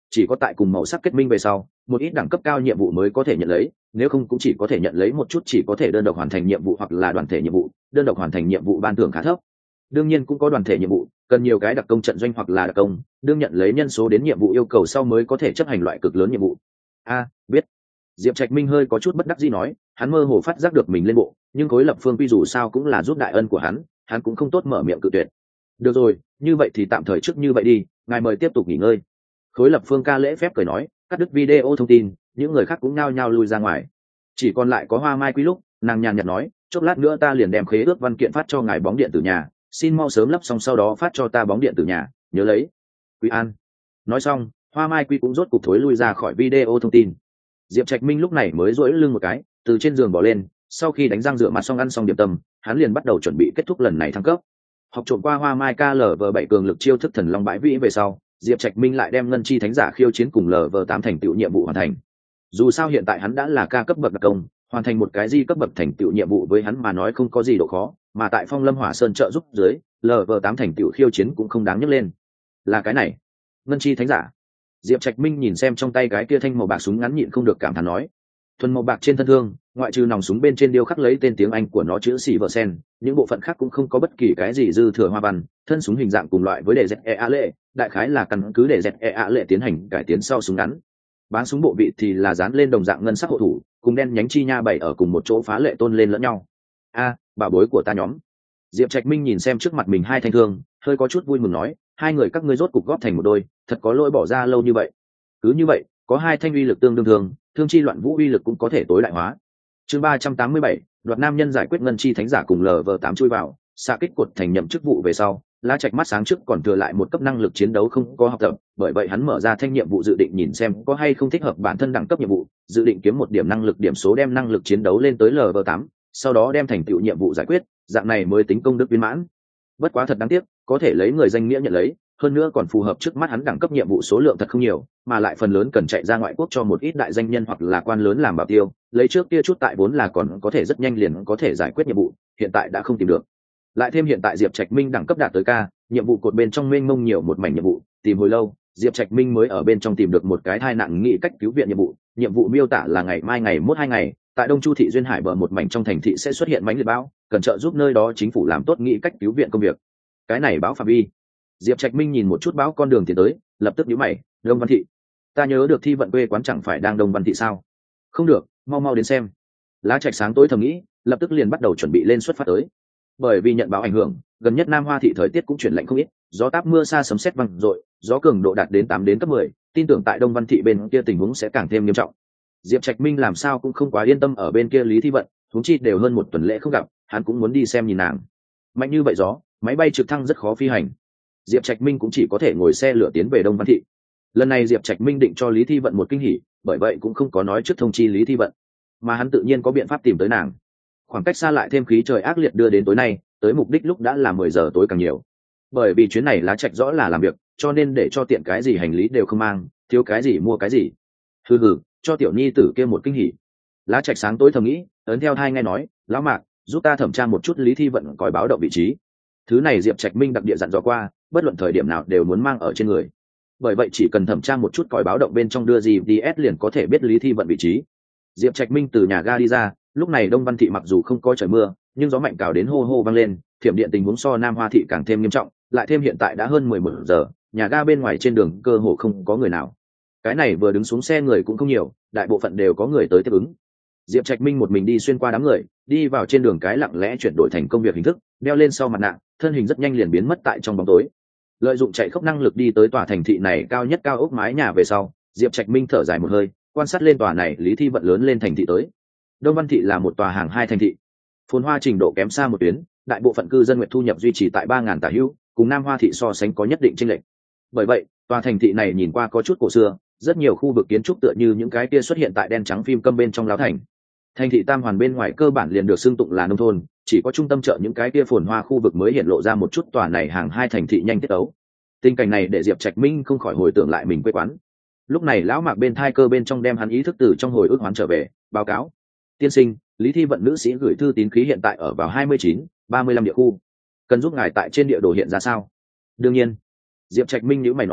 chỉ có tại cùng màu sắc kết minh về sau một ít đẳng cấp cao nhiệm vụ mới có thể nhận lấy, nếu không cũng chỉ có thể nhận lấy một chút chỉ có thể đơn độc hoàn thành nhiệm vụ hoặc là đoàn thể nhiệm vụ. Đơn độc hoàn thành nhiệm vụ ban thưởng khá thấp, đương nhiên cũng có đoàn thể nhiệm vụ cần nhiều cái đặc công trận doanh hoặc là đặc công đương nhận lấy nhân số đến nhiệm vụ yêu cầu sau mới có thể chấp hành loại cực lớn nhiệm vụ. Biết. Diệp Trạch Minh hơi có chút bất đắc dĩ nói, hắn mơ hồ phát giác được mình lên bộ, nhưng Khối Lập Phương quy dù sao cũng là giúp đại ân của hắn cũng không tốt mở miệng cự tuyệt. Được rồi, như vậy thì tạm thời trước như vậy đi, ngài mời tiếp tục nghỉ ngơi. Khối Lập Phương ca lễ phép cười nói, cắt đứt video thông tin, những người khác cũng nhao nhao lui ra ngoài. Chỉ còn lại có Hoa Mai Quý lúc, nàng nhàn nhạt nói, chốc lát nữa ta liền đem khế ước văn kiện phát cho ngài bóng điện tử nhà, xin mau sớm lắp xong sau đó phát cho ta bóng điện tử nhà, nhớ lấy. Quý An. Nói xong, Hoa Mai Quý cũng rốt cục thối lui ra khỏi video thông tin. Diệp Trạch Minh lúc này mới duỗi lưng một cái, từ trên giường bỏ lên, sau khi đánh răng rửa mặt xong ăn xong điểm tâm, hắn liền bắt đầu chuẩn bị kết thúc lần này thăng cấp. Học trộm qua Hoa Mai KLV7 cường lực chiêu thức thần long bãi vĩ về sau, Diệp Trạch Minh lại đem ngân chi thánh giả khiêu chiến cùng LV8 thành tựu nhiệm vụ hoàn thành. Dù sao hiện tại hắn đã là ca cấp bậc đặc công, hoàn thành một cái di cấp bậc thành tựu nhiệm vụ với hắn mà nói không có gì độ khó, mà tại Phong Lâm Hỏa Sơn trợ giúp dưới, LV8 thành tựu khiêu chiến cũng không đáng nhắc lên. Là cái này, ngân chi thánh giả. Diệp Trạch Minh nhìn xem trong tay cái kia thanh màu bạc súng ngắn nhịn không được cảm thán nói, thuần màu bạc trên thân thương, ngoại trừ nòng súng bên trên điêu khắc lấy tên tiếng Anh của nó chữ xỉ vợ sen, những bộ phận khác cũng không có bất kỳ cái gì dư thừa hoa văn, thân súng hình dạng cùng loại với đề ZEA lệ, đại khái là căn cứ để ZEA lệ tiến hành cải tiến sau súng ngắn. Bán súng bộ vị thì là dán lên đồng dạng ngân sắc hộ thủ, cùng đen nhánh chi nha bày ở cùng một chỗ phá lệ tôn lên lẫn nhau. Bảo bối của ta nhóm. Diệp Trạch Minh nhìn xem trước mặt mình hai thanh thương, hơi có chút vui mừng nói, hai người các ngươi rốt cục góp thành một đôi, thật có lỗi bỏ ra lâu như vậy. Cứ như vậy, có hai thanh uy lực tương đương thường, thương chi loạn vũ uy lực cũng có thể tối đại hóa. Chương 387, đoạt nam nhân giải quyết ngân chi thánh giả cùng LV8 chui vào, xạ kích cột thành nhậm chức vụ về sau, Lá Trạch mắt sáng trước còn thừa lại một cấp năng lực chiến đấu không có học tập, bởi vậy hắn mở ra thanh nhiệm vụ dự định nhìn xem có hay không thích hợp bản thân đẳng cấp nhiệm vụ, dự định kiếm một điểm năng lực điểm số đem năng lực chiến đấu lên tới LV8, sau đó đem thành tựu nhiệm vụ giải quyết, dạng này mới tính công đức viên mãn. Bất quá thật đáng tiếc, có thể lấy người danh nghĩa nhận lấy, hơn nữa còn phù hợp trước mắt hắn đẳng cấp nhiệm vụ số lượng thật không nhiều, mà lại phần lớn cần chạy ra ngoại quốc cho một ít đại danh nhân hoặc là quan lớn làm bảo tiêu, lấy trước kia chút tại vốn là còn có thể rất nhanh liền có thể giải quyết nhiệm vụ, hiện tại đã không tìm được. Lại thêm hiện tại Diệp Trạch Minh đẳng cấp đạt tới ca, nhiệm vụ cột bên trong mênh mông nhiều một mảnh nhiệm vụ, tìm hồi lâu, Diệp Trạch Minh mới ở bên trong tìm được một cái thai nạn nghị cách cứu viện nhiệm vụ miêu tả là ngày mai ngày mốt 2 ngày, tại Đông Chu thị duyên hải bờ một mảnh trong thành thị sẽ xuất hiện mãnh liệt bão, cần trợ giúp nơi đó chính phủ làm tốt nghị cách cứu viện công việc. Cái này bão phạm vi. Diệp Trạch Minh nhìn một chút bão con đường tiến tới, lập tức nhíu mày, Đông Văn thị. Ta nhớ được thi vận quê quán chẳng phải đang Đông Văn thị sao? Không được, mau mau đến xem. Lá Trạch sáng tối thầm nghĩ, lập tức liền bắt đầu chuẩn bị lên xuất phát tới. Bởi vì nhận báo ảnh hưởng, gần nhất Nam Hoa thị thời tiết cũng chuyển lạnh không ít, gió táp mưa sa sấm sét vang dội, gió cường độ đạt đến 8 đến cấp 10, tin tưởng tại Đông Văn thị bên kia tình huống sẽ càng thêm nghiêm trọng. Diệp Trạch Minh làm sao cũng không quá yên tâm ở bên kia Lý Thi Vận, huống chi đều hơn một tuần lễ không gặp, hắn cũng muốn đi xem nhìn nàng. Mạnh như vậy gió, máy bay trực thăng rất khó phi hành. Diệp Trạch Minh cũng chỉ có thể ngồi xe lửa tiến về Đông Văn thị. Lần này Diệp Trạch Minh định cho Lý Thi Vận một kinh hỉ, bởi vậy cũng không có nói trước thông chi Lý Thi Vận, mà hắn tự nhiên có biện pháp tìm tới nàng. Khoảng cách xa lại thêm khí trời ác liệt đưa đến tối nay, tới mục đích lúc đã là 10 giờ tối càng nhiều. Bởi vì chuyến này Lá Trạch rõ là làm việc, cho nên để cho tiện cái gì hành lý đều không mang, thiếu cái gì mua cái gì. Hừ, cho tiểu nhi tử kia một kinh hỉ. Lá Trạch sáng tối thầm nghĩ, ấn theo thai nghe nói, lão Mạc, giúp ta thẩm tra một chút Lý Thi Vận còi báo động vị trí. Thứ này Diệp Trạch Minh đặc địa dặn dò qua, bất luận thời điểm nào đều muốn mang ở trên người. Bởi vậy chỉ cần thẩm tra một chút còi báo động bên trong đưa gì DS liền có thể biết Lý Thi Vận vị trí. Diệp Trạch Minh từ nhà ga đi ra, lúc này Đông Văn thị mặc dù không có trời mưa, nhưng gió mạnh cào đến hô hô vang lên, thiểm điện tình huống so Nam Hoa thị càng thêm nghiêm trọng, lại thêm hiện tại đã hơn 11 giờ, nhà ga bên ngoài trên đường cơ hồ không có người nào. Cái này vừa đứng xuống xe người cũng không nhiều, đại bộ phận đều có người tới tiếp ứng. Diệp Trạch Minh một mình đi xuyên qua đám người, đi vào trên đường cái lặng lẽ chuyển đổi thành công việc hình thức, đeo lên sau mặt nạ, thân hình rất nhanh liền biến mất tại trong bóng tối. Lợi dụng chạy khốc năng lực đi tới tòa thành thị này cao nhất cao ốc mái nhà về sau, Diệp Trạch Minh thở dài một hơi, quan sát lên tòa này Lý Thi Vận lớn lên thành thị tới. Đông Văn thị là một tòa hàng hai thành thị, phồn hoa trình độ kém xa một tuyến, đại bộ phận cư dân nguyện thu nhập duy trì tại 3.000 tả hữu, cùng Nam Hoa thị so sánh có nhất định chênh lệch. Bởi vậy, tòa thành thị này nhìn qua có chút cổ xưa, rất nhiều khu vực kiến trúc tựa như những cái kia xuất hiện tại đen trắng phim câm bên trong láo thành. Thành thị Tam Hoàn bên ngoài cơ bản liền được xưng tụng là nông thôn, chỉ có trung tâm chợ những cái kia phồn hoa khu vực mới hiện lộ ra một chút tòa này hàng hai thành thị nhanh tiết ấu. Tình cảnh này để Diệp Trạch Minh không khỏi hồi tưởng lại mình quê quán. Lúc này lão Mạc bên thai cơ bên trong đem hắn ý thức từ trong hồi ức hoán trở về, báo cáo: tiên sinh, Lý Thi Vận nữ sĩ gửi thư tín khí hiện tại ở vào 29, 35 địa khu, cần giúp ngài tại trên địa đồ hiện ra sao? Đương nhiên. Diệp Trạch Minh nhíu mày nói,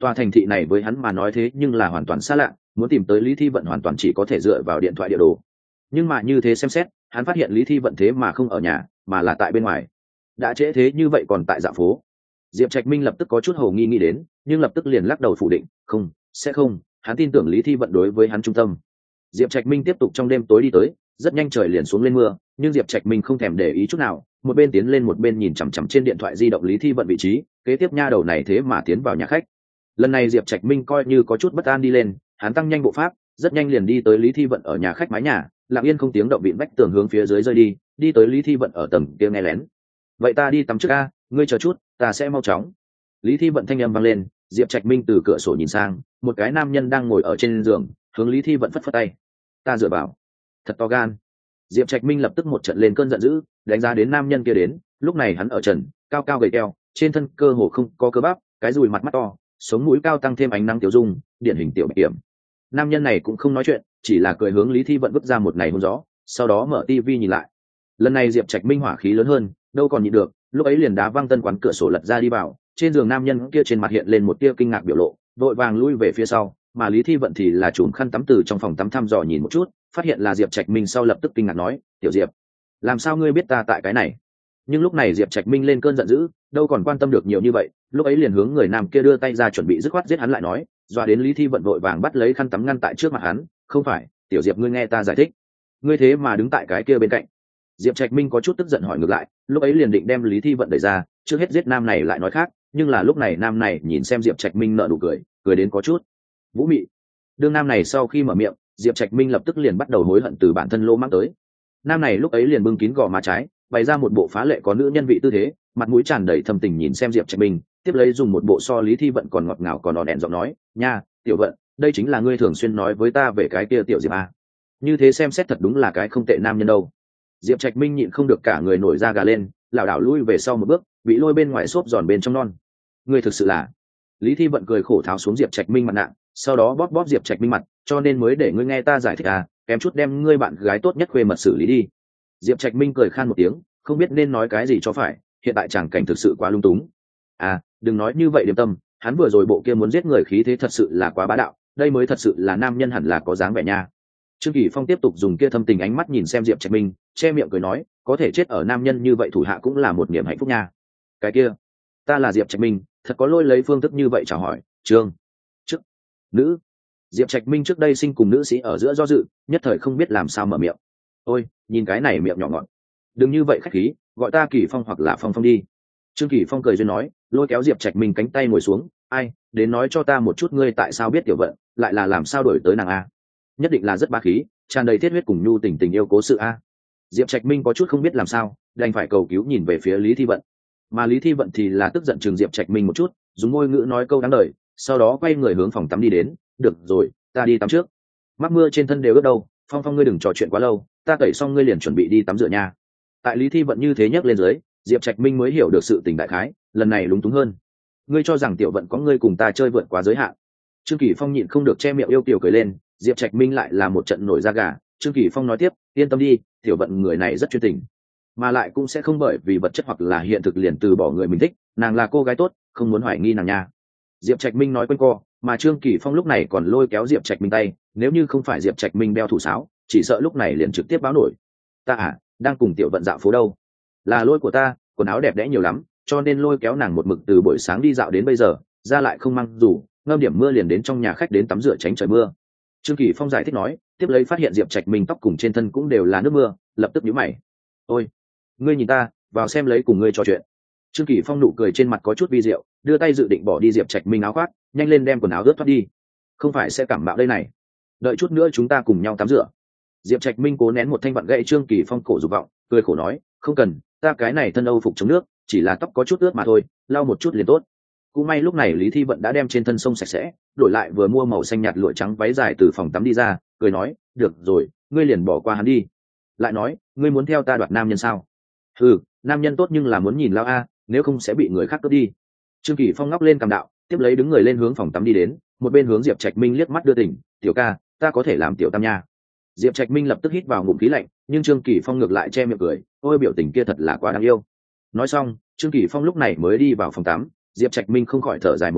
tòa thành thị này với hắn mà nói thế nhưng là hoàn toàn xa lạ, muốn tìm tới Lý Thi Vận hoàn toàn chỉ có thể dựa vào điện thoại địa đồ. Nhưng mà như thế xem xét, hắn phát hiện Lý Thi Vận thế mà không ở nhà, mà là tại bên ngoài. Đã trễ thế như vậy còn tại dạo phố. Diệp Trạch Minh lập tức có chút hồ nghi nghĩ đến, nhưng lập tức liền lắc đầu phủ định, không, sẽ không, hắn tin tưởng Lý Thi Vận đối với hắn trung tâm. Diệp Trạch Minh tiếp tục trong đêm tối đi tới, rất nhanh trời liền xuống lên mưa, nhưng Diệp Trạch Minh không thèm để ý chút nào, một bên tiến lên một bên nhìn chằm chằm trên điện thoại di động Lý Thi Vận vị trí, kế tiếp nha đầu này thế mà tiến vào nhà khách. Lần này Diệp Trạch Minh coi như có chút bất an đi lên, hắn tăng nhanh bộ pháp, rất nhanh liền đi tới Lý Thi Vận ở nhà khách mái nhà, lặng yên không tiếng động vịn vách tường hướng phía dưới rơi đi, đi tới Lý Thi Vận ở tầng kia nghe lén. Vậy ta đi tắm trước a, ngươi chờ chút, ta sẽ mau chóng. Lý Thi Vận thanh âm vang lên, Diệp Trạch Minh từ cửa sổ nhìn sang, một cái nam nhân đang ngồi ở trên giường, hướng Lý Thi Vận phất phất tay. Ta dựa vào, thật to gan. Diệp Trạch Minh lập tức một trận lên cơn giận dữ, đánh giá đến nam nhân kia đến, lúc này hắn ở trần, cao cao gầy teo, trên thân cơ hồ không có cơ bắp, cái dùi mặt mắt to, sống mũi cao tăng thêm ánh nắng tiểu dung, điển hình tiểu bạch kiểm. Nam nhân này cũng không nói chuyện, chỉ là cười hướng Lý Thi Vận vứt ra một ngày hôn gió, sau đó mở tivi nhìn lại. Lần này Diệp Trạch Minh hỏa khí lớn hơn, đâu còn nhịn được, lúc ấy liền đá văng tân quán cửa sổ lật ra đi vào, trên giường nam nhân kia trên mặt hiện lên một tia kinh ngạc biểu lộ, vội vàng lui về phía sau, mà Lý Thi Vận thì là chùm khăn tắm từ trong phòng tắm thăm dò nhìn một chút, phát hiện là Diệp Trạch Minh sau lập tức kinh ngạc nói, "Tiểu Diệp, làm sao ngươi biết ta tại cái này?" Nhưng lúc này Diệp Trạch Minh lên cơn giận dữ, đâu còn quan tâm được nhiều như vậy, lúc ấy liền hướng người nam kia đưa tay ra chuẩn bị dứt khoát giết hắn lại nói, dọa đến Lý Thi Vận vội vàng bắt lấy khăn tắm ngăn tại trước mặt hắn, "Không phải, Tiểu Diệp ngươi nghe ta giải thích, ngươi thế mà đứng tại cái kia bên cạnh." Diệp Trạch Minh có chút tức giận hỏi ngược lại, lúc ấy liền định đem Lý Thi Vận đẩy ra, trước hết giết nam này lại nói khác, nhưng là lúc này nam này nhìn xem Diệp Trạch Minh nở nụ cười, cười đến có chút vũ mị. Đương nam này sau khi mở miệng, Diệp Trạch Minh lập tức liền bắt đầu hối hận từ bản thân lỗ mãng tới. Nam này lúc ấy liền bưng kín gò má trái, bày ra một bộ phá lệ có nữ nhân vị tư thế, mặt mũi tràn đầy thâm tình nhìn xem Diệp Trạch Minh, tiếp lấy dùng một bộ so Lý Thi Vận còn ngọt ngào còn đòn đèn giọng nói, "Nha, Tiểu Vận, đây chính là ngươi thường xuyên nói với ta về cái kia Tiểu Diệp à? Như thế xem xét thật đúng là cái không tệ nam nhân đâu." Diệp Trạch Minh nhịn không được cả người nổi da gà lên, lảo đảo lui về sau một bước, bị lôi bên ngoài xốp giòn bên trong non. "Ngươi thực sự là..." Lý Thi Vận cười khổ tháo xuống Diệp Trạch Minh mặt nạ, sau đó bóp bóp Diệp Trạch Minh mặt, "Cho nên mới để ngươi nghe ta giải thích à, kém chút đem ngươi bạn gái tốt nhất khuê mật xử lý đi." Diệp Trạch Minh cười khan một tiếng, không biết nên nói cái gì cho phải, hiện tại tràng cảnh thực sự quá lung túng. "À, đừng nói như vậy Điềm Tâm, hắn vừa rồi bộ kia muốn giết người khí thế thật sự là quá bá đạo, đây mới thật sự là nam nhân hẳn là có dáng vẻ nha." Trương Kỳ Phong tiếp tục dùng kia thâm tình ánh mắt nhìn xem Diệp Trạch Minh, che miệng cười nói, "Có thể chết ở nam nhân như vậy thủ hạ cũng là một niềm hạnh phúc nha." "Cái kia, ta là Diệp Trạch Minh." Thật có lôi lấy phương thức như vậy chào hỏi, "Trương, chức, nữ." Diệp Trạch Minh trước đây sinh cùng nữ sĩ ở giữa do dự, nhất thời không biết làm sao mở miệng. "Ôi, nhìn cái này miệng nhỏ ngọt, đừng như vậy khách khí, gọi ta Kỳ Phong hoặc là Phong Phong đi." Trương Kỳ Phong cười duyên nói, lôi kéo Diệp Trạch Minh cánh tay ngồi xuống, "Ai, đến nói cho ta một chút ngươi tại sao biết Tiểu Vận, lại là làm sao đổi tới nàng a? Nhất định là rất bá khí, tràn đầy thiết huyết cùng nhu tình tình yêu cố sự a." Diệp Trạch Minh có chút không biết làm sao, đành phải cầu cứu nhìn về phía Lý Thi Vận, mà Lý Thi Vận thì là tức giận chừng Diệp Trạch Minh một chút, dùng ngôn ngữ nói câu đáng lời, sau đó quay người hướng phòng tắm đi đến, "Được rồi, ta đi tắm trước. Mắc mưa trên thân đều ướt đâu, Phong Phong ngươi đừng trò chuyện quá lâu, ta tẩy xong ngươi liền chuẩn bị đi tắm rửa nha." Tại Lý Thi Vận như thế nhắc lên dưới, Diệp Trạch Minh mới hiểu được sự tình đại khái, lần này lúng túng hơn. "Ngươi cho rằng Tiểu Vận có ngươi cùng ta chơi vượt quá giới hạn?" Trương Kỳ Phong nhịn không được che miệng yêu kiều cười lên, Diệp Trạch Minh lại là một trận nổi da gà. Trương Kỳ Phong nói tiếp, "Yên tâm đi, Tiểu Vận người này rất chuyên tình, mà lại cũng sẽ không bởi vì vật chất hoặc là hiện thực liền từ bỏ người mình thích, nàng là cô gái tốt, không muốn hoài nghi nàng nha." Diệp Trạch Minh nói quanh co, mà Trương Kỳ Phong lúc này còn lôi kéo Diệp Trạch Minh tay, nếu như không phải Diệp Trạch Minh đeo thủ sáo, chỉ sợ lúc này liền trực tiếp báo nổi. "Ta à, đang cùng Tiểu Vận dạo phố đâu. Là lỗi của ta, quần áo đẹp đẽ nhiều lắm, cho nên lôi kéo nàng một mực từ buổi sáng đi dạo đến bây giờ, ra lại không mang dù, ngâm điểm mưa liền đến trong nhà khách đến tắm rửa tránh trời mưa." Trương Kỳ Phong giải thích nói, tiếp lấy phát hiện Diệp Trạch Minh tóc cùng trên thân cũng đều là nước mưa, lập tức nhíu mày. "Ôi, ngươi nhìn ta, vào xem lấy cùng ngươi trò chuyện." Trương Kỳ Phong nụ cười trên mặt có chút vi diệu, đưa tay dự định bỏ đi Diệp Trạch Minh áo khoác, nhanh lên đem quần áo ướt thoát đi. "Không phải sẽ cảm mạo đây này, đợi chút nữa chúng ta cùng nhau tắm rửa." Diệp Trạch Minh cố nén một thanh vặn gậy Trương Kỳ Phong cổ dục vọng, cười khổ nói, "Không cần, ta cái này thân Âu phục chống nước, chỉ là tóc có chút ướt mà thôi, lau một chút liền tốt." Cũng may lúc này Lý Thi Vận đã đem trên thân sông sạch sẽ, đổi lại vừa mua màu xanh nhạt lụa trắng váy dài từ phòng tắm đi ra, cười nói, "Được rồi, ngươi liền bỏ qua hắn đi." Lại nói, "Ngươi muốn theo ta đoạt nam nhân sao?" "Ừ, nam nhân tốt nhưng là muốn nhìn lao a, nếu không sẽ bị người khác cướp đi." Trương Kỳ Phong ngóc lên cằm đạo, tiếp lấy đứng người lên hướng phòng tắm đi đến, một bên hướng Diệp Trạch Minh liếc mắt đưa tình, "Tiểu ca, ta có thể làm tiểu tam nha." Diệp Trạch Minh lập tức hít vào ngụm khí lạnh, nhưng Trương Kỳ Phong ngược lại che miệng cười, "Ôi biểu tình kia thật là quá đáng yêu." Nói xong, Trương Kỳ Phong lúc này mới đi vào phòng tắm, Diệp Trạch Minh không khỏi thở dài một hơi,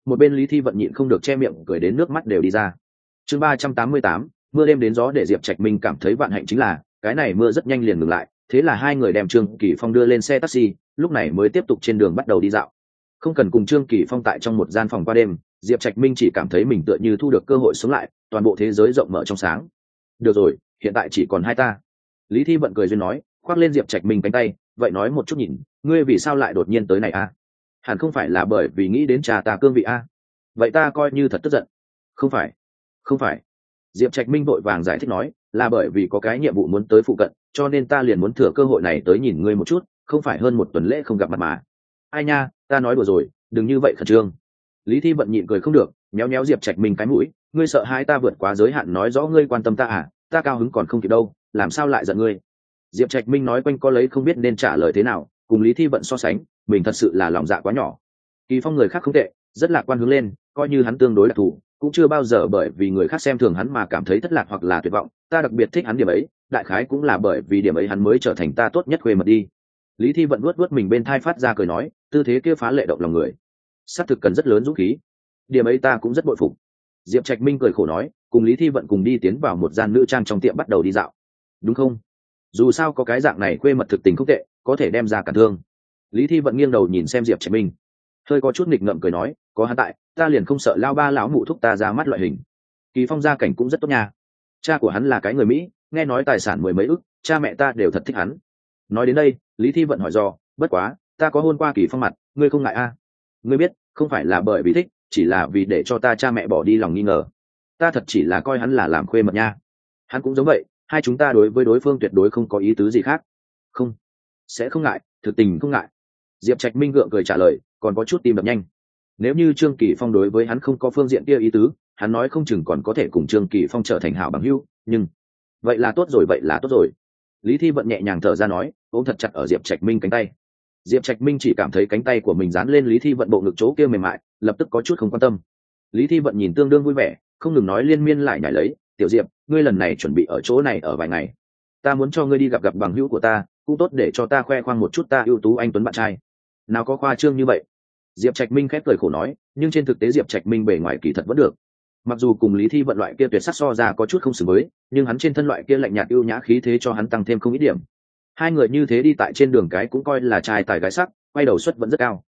một bên Lý Thi Vận nhịn không được che miệng cười đến nước mắt đều đi ra. Chương 388, mưa đêm đến gió để Diệp Trạch Minh cảm thấy vạn hạnh chính là cái này mưa rất nhanh liền ngừng lại, thế là hai người đem Trương Kỳ Phong đưa lên xe taxi, lúc này mới tiếp tục trên đường bắt đầu đi dạo. Không cần cùng Trương Kỳ Phong tại trong một gian phòng qua đêm, Diệp Trạch Minh chỉ cảm thấy mình tựa như thu được cơ hội sống lại, toàn bộ thế giới rộng mở trong sáng. Được rồi, hiện tại chỉ còn hai ta. Lý Thi Vận cười duyên nói, khoác lên Diệp Trạch Minh cánh tay, vậy nói một chút nhìn, ngươi vì sao lại đột nhiên tới này a? Hẳn không phải là bởi vì nghĩ đến cha ta cương vị a? Vậy ta coi như thật tức giận. Không phải, không phải. Diệp Trạch Minh vội vàng giải thích nói, là bởi vì có cái nhiệm vụ muốn tới phụ cận, cho nên ta liền muốn thừa cơ hội này tới nhìn ngươi một chút, không phải hơn một tuần lễ không gặp mặt mà. Ai nha, ta nói đùa rồi, đừng như vậy khẩn trương. Lý Thi Vận nhịn cười không được, méo méo Diệp Trạch Minh cái mũi, ngươi sợ hai ta vượt quá giới hạn nói rõ ngươi quan tâm ta à? Ta cao hứng còn không kịp đâu, làm sao lại giận ngươi? Diệp Trạch Minh nói quanh co lấy không biết nên trả lời thế nào, cùng Lý Thi Vận so sánh, mình thật sự là lòng dạ quá nhỏ. Kỳ Phong người khác không tệ, rất lạc quan hướng lên, coi như hắn tương đối đặc thù, cũng chưa bao giờ bởi vì người khác xem thường hắn mà cảm thấy thất lạc hoặc là tuyệt vọng. Ta đặc biệt thích hắn điểm ấy, đại khái cũng là bởi vì điểm ấy hắn mới trở thành ta tốt nhất khuê mật đi. Lý Thi Vận vuốt mình bên thai phát ra cười nói, tư thế kia phá lệ động lòng người, xác thực cần rất lớn dũng khí, điểm ấy ta cũng rất bội phục. Diệp Trạch Minh cười khổ nói, cùng Lý Thi Vận cùng đi tiến vào một gian nữ trang trong tiệm bắt đầu đi dạo. Đúng không? Dù sao có cái dạng này khuê mật thực tình không tệ, có thể đem ra cản thương. Lý Thi Vận nghiêng đầu nhìn xem Diệp Trạch Minh, hơi có chút nghịch ngợm cười nói, có hắn tại, ta liền không sợ lao ba lão mụ thúc ta ra mắt loại hình. Kỳ Phong gia cảnh cũng rất tốt nha, cha của hắn là cái người Mỹ, nghe nói tài sản mười mấy ức, cha mẹ ta đều thật thích hắn. Nói đến đây, Lý Thi Vận hỏi do, bất quá, ta có hôn qua Kỳ Phong mặt, ngươi không ngại a? Ngươi biết, không phải là bởi vì thích, chỉ là vì để cho ta cha mẹ bỏ đi lòng nghi ngờ. Ta thật chỉ là coi hắn là làm khuê mật nha. Hắn cũng giống vậy, hai chúng ta đối với đối phương tuyệt đối không có ý tứ gì khác. Không, sẽ không ngại, thực tình không ngại. Diệp Trạch Minh gượng cười trả lời, còn có chút tim đập nhanh. Nếu như Trương Kỳ Phong đối với hắn không có phương diện kia ý tứ, hắn nói không chừng còn có thể cùng Trương Kỳ Phong trở thành hảo bằng hữu, nhưng vậy là tốt rồi, vậy là tốt rồi. Lý Thi Vận nhẹ nhàng thở ra nói, ôm thật chặt ở Diệp Trạch Minh cánh tay. Diệp Trạch Minh chỉ cảm thấy cánh tay của mình dán lên Lý Thi Vận bộ ngực chỗ kia mềm mại, lập tức có chút không quan tâm. Lý Thi Vận nhìn tương đương vui vẻ, không ngừng nói liên miên lại nhảy lấy, tiểu Diệp, ngươi lần này chuẩn bị ở chỗ này ở vài ngày, ta muốn cho ngươi đi gặp bằng hữu của ta, cũng tốt để cho ta khoe khoang một chút ta ưu tú anh tuấn bạn trai. Nào có khoa trương như vậy. Diệp Trạch Minh khép cười khổ nói, nhưng trên thực tế Diệp Trạch Minh bề ngoài kỳ thật vẫn được. Mặc dù cùng Lý Thi Vận loại kia tuyệt sắc so ra có chút không xứng với, nhưng hắn trên thân loại kia lạnh nhạt ưu nhã khí thế cho hắn tăng thêm không ít điểm. Hai người như thế đi tại trên đường cái cũng coi là trai tài gái sắc, quay đầu suất vẫn rất cao.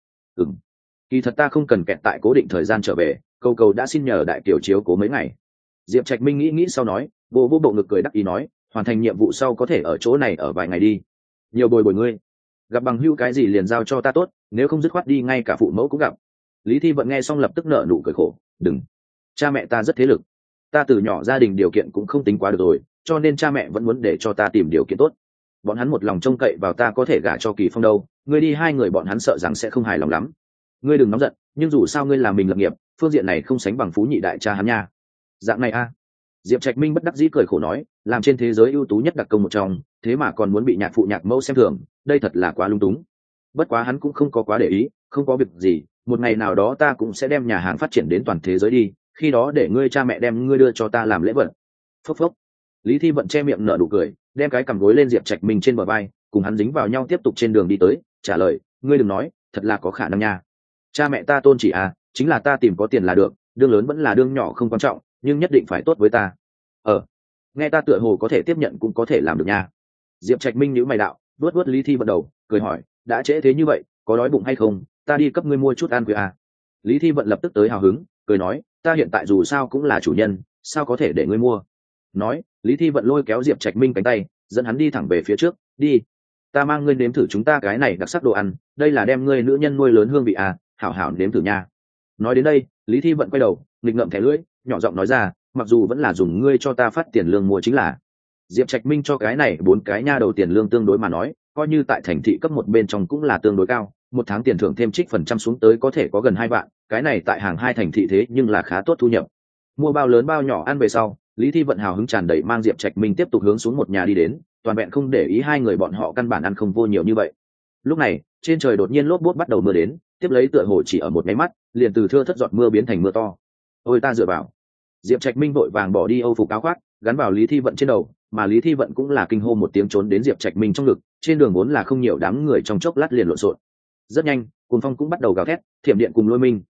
Kỳ thật ta không cần kẹt tại cố định thời gian trở về, cầu đã xin nhờ đại tiểu chiếu cố mấy ngày. Diệp Trạch Minh nghĩ sau nói, vô bộ ngực cười đắc ý nói, hoàn thành nhiệm vụ sau có thể ở chỗ này ở vài ngày đi, nhiều bồi ngươi, gặp bằng hữu cái gì liền giao cho ta tốt, nếu không dứt khoát đi ngay cả phụ mẫu cũng gặp. Lý Thi Vận nghe xong lập tức nở nụ cười khổ, đừng, cha mẹ ta rất thế lực, ta từ nhỏ gia đình điều kiện cũng không tính quá được rồi, cho nên cha mẹ vẫn muốn để cho ta tìm điều kiện tốt. Bọn hắn một lòng trông cậy vào ta có thể gả cho Kỳ Phong đâu, ngươi đi hai người bọn hắn sợ rằng sẽ không hài lòng lắm. Ngươi đừng nóng giận, nhưng dù sao ngươi làm mình lập nghiệp, phương diện này không sánh bằng Phú Nhị đại cha hắn nha. Dạng này a. Diệp Trạch Minh bất đắc dĩ cười khổ nói, làm trên thế giới ưu tú nhất đặc công một trong, thế mà còn muốn bị nhạc phụ nhạc mẫu xem thường, đây thật là quá lung túng. Bất quá hắn cũng không có quá để ý, không có việc gì, một ngày nào đó ta cũng sẽ đem nhà hàng phát triển đến toàn thế giới đi, khi đó để ngươi cha mẹ đem ngươi đưa cho ta làm lễ vật. Phốc phốc. Lý Thi Vận che miệng nở nụ cười, đem cái cằm gối lên Diệp Trạch Minh trên bờ vai, cùng hắn dính vào nhau tiếp tục trên đường đi tới, trả lời, ngươi đừng nói, thật là có khả năng nha. Cha mẹ ta tôn chỉ à, chính là ta tìm có tiền là được, đương lớn vẫn là đương nhỏ không quan trọng, nhưng nhất định phải tốt với ta. Nghe ta tựa hồ có thể tiếp nhận cũng có thể làm được nha. Diệp Trạch Minh nhíu mày đạo, vuốt Lý Thi Vận đầu, cười hỏi, đã trễ thế như vậy, có đói bụng hay không, ta đi cấp ngươi mua chút ăn khuya à. Lý Thi Vận lập tức tới hào hứng, cười nói, ta hiện tại dù sao cũng là chủ nhân, sao có thể để ngươi mua. Nói, Lý Thi Vận lôi kéo Diệp Trạch Minh cánh tay, dẫn hắn đi thẳng về phía trước, đi, ta mang ngươi nếm thử chúng ta cái này đặc sắc đồ ăn, đây là đem ngươi nữ nhân nuôi lớn hương vị à, hảo hảo nếm thử nha. Nói đến đây, Lý Thi Vận quay đầu, nghịch ngợm thẻ lưỡi, nhỏ giọng nói ra, mặc dù vẫn là dùng ngươi cho ta phát tiền lương mua chính là. Diệp Trạch Minh cho cái này 4 cái nha đầu tiền lương tương đối mà nói, coi như tại thành thị cấp 1 bên trong cũng là tương đối cao, một tháng tiền thưởng thêm trích phần trăm xuống tới có thể có gần 2 vạn, cái này tại hàng 2 thành thị thế nhưng là khá tốt thu nhập. Mua bao lớn bao nhỏ ăn về sau, Lý Thi Vận hào hứng tràn đầy mang Diệp Trạch Minh tiếp tục hướng xuống một nhà đi đến, toàn vẹn không để ý hai người bọn họ căn bản ăn không vô nhiều như vậy. Lúc này, trên trời đột nhiên lốp bốt bắt đầu mưa đến, tiếp lấy tựa hồ chỉ ở một cái mắt, liền từ thưa thất giọt mưa biến thành mưa to. Ôi ta dựa vào. Diệp Trạch Minh vội vàng bỏ đi âu phục áo khoác, gắn vào Lý Thi Vận trên đầu, mà Lý Thi Vận cũng là kinh hô một tiếng trốn đến Diệp Trạch Minh trong ngực, trên đường vốn là không nhiều đám người trong chốc lát liền lộn xộn. Rất nhanh, cuồng phong cũng bắt đầu gào thét, thiểm điện cùng lôi minh,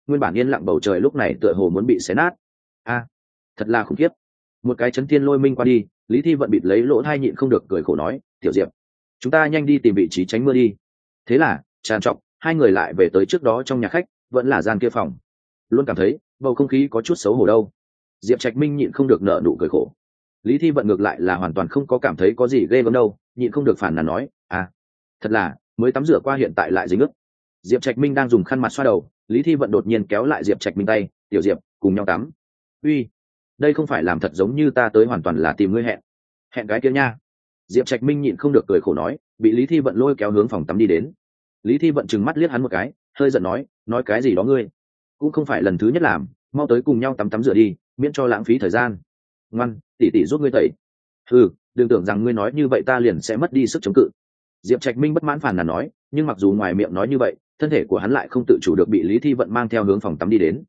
nguyên bản yên lặng bầu trời lúc này tựa hồ muốn bị xé nát. A, thật là khủng khiếp. Một cái chấn thiên lôi minh qua đi, Lý Thi Vận bịt lấy lỗ tai nhịn không được cười khổ nói, tiểu Diệp, chúng ta nhanh đi tìm vị trí tránh mưa đi. Thế là tràn trọc hai người lại về tới trước đó trong nhà khách, vẫn là gian kia phòng. Luôn cảm thấy bầu không khí có chút xấu hổ đâu. Diệp Trạch Minh nhịn không được nở nụ cười khổ. Lý Thi Vận ngược lại là hoàn toàn không có cảm thấy có gì ghê gớm đâu, nhịn không được phản nàn nói, thật là mới tắm rửa qua hiện tại lại dính ướt. Diệp Trạch Minh đang dùng khăn mặt xoa đầu, Lý Thi Vận đột nhiên kéo lại Diệp Trạch Minh tay, tiểu Diệp, cùng nhau tắm. Uy, đây không phải làm thật giống như ta tới hoàn toàn là tìm ngươi hẹn cái kia nha. Diệp Trạch Minh nhịn không được cười khổ nói, bị Lý Thi Vận lôi kéo hướng phòng tắm đi đến. Lý Thi Vận trừng mắt liếc hắn một cái, hơi giận nói cái gì đó ngươi, cũng không phải lần thứ nhất làm, mau tới cùng nhau tắm rửa đi, miễn cho lãng phí thời gian. Ngoan, tỷ tỷ giúp ngươi tẩy. Đừng tưởng rằng ngươi nói như vậy ta liền sẽ mất đi sức chống cự. Diệp Trạch Minh bất mãn phàn nàn nói, nhưng mặc dù ngoài miệng nói như vậy, thân thể của hắn lại không tự chủ được bị Lý Thi Vận mang theo hướng phòng tắm đi đến.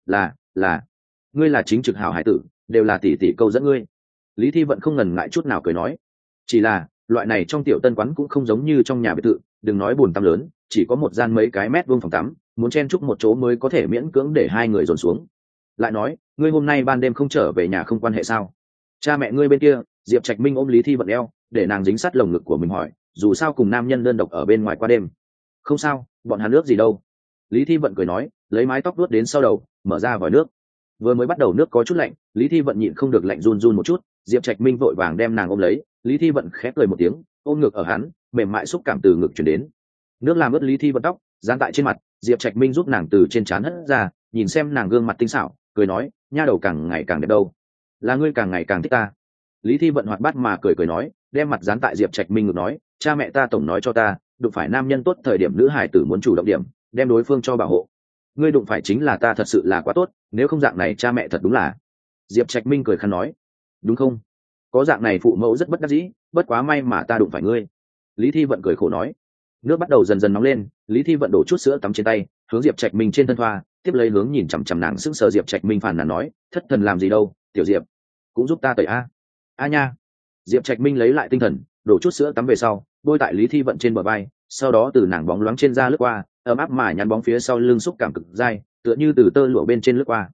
Là ngươi là chính trực hảo hải tử, đều là tỷ tỷ câu dẫn ngươi. Lý Thi Vận không ngần ngại chút nào cười nói, chỉ là loại này trong tiểu tân quán cũng không giống như trong nhà biệt thự, đừng nói bồn tắm lớn, chỉ có một gian mấy cái mét vuông phòng tắm, muốn chen chúc một chỗ mới có thể miễn cưỡng để hai người dồn xuống. Lại nói, ngươi hôm nay ban đêm không trở về nhà không quan hệ sao? Cha mẹ ngươi bên kia. Diệp Trạch Minh ôm Lý Thi Vận eo, để nàng dính sát lồng ngực của mình hỏi, dù sao cùng nam nhân đơn độc ở bên ngoài qua đêm. Không sao, bọn hắn nước gì đâu. Lý Thi Vận cười nói, lấy mái tóc vuốt đến sau đầu, mở ra vòi nước. Vừa mới bắt đầu nước có chút lạnh, Lý Thi Vận nhịn không được lạnh run run một chút, Diệp Trạch Minh vội vàng đem nàng ôm lấy, Lý Thi Vận khép cười một tiếng, ôm ngực ở hắn, mềm mại xúc cảm từ ngực truyền đến. Nước làm ướt Lý Thi Vận tóc, dán tại trên mặt, Diệp Trạch Minh giúp nàng từ trên trán hất ra, nhìn xem nàng gương mặt tinh xảo, cười nói, nha đầu càng ngày càng đẹp đâu. Là ngươi càng ngày càng thích ta. Lý Thi Vận hoạt bát mà cười nói, đem mặt dán tại Diệp Trạch Minh ngực nói, cha mẹ ta tổng nói cho ta, đụng phải nam nhân tốt thời điểm nữ hài tử muốn chủ động điểm, đem đối phương cho bảo hộ. Ngươi đụng phải chính là ta thật sự là quá tốt, nếu không dạng này cha mẹ thật đúng là. Diệp Trạch Minh cười khăn nói, đúng không? Có dạng này phụ mẫu rất bất đắc dĩ, bất quá may mà ta đụng phải ngươi. Lý Thi Vận cười khổ nói. Nước bắt đầu dần dần nóng lên, Lý Thi Vận đổ chút sữa tắm trên tay, hướng Diệp Trạch Minh trên thân thoa, tiếp lấy hướng nhìn chằm chằm nàng sững sờ. Diệp Trạch Minh phàn nàn nói, thất thần làm gì đâu, tiểu Diệp, cũng giúp ta tẩy a nha. Diệp Trạch Minh lấy lại tinh thần, đổ chút sữa tắm về sau, bôi tại Lý Thi Vận trên bờ vai, sau đó từ nàng bóng loáng trên da lướt qua, ấm áp mà nhăn bóng phía sau lưng xúc cảm cực dai, tựa như từ tơ lụa bên trên lướt qua.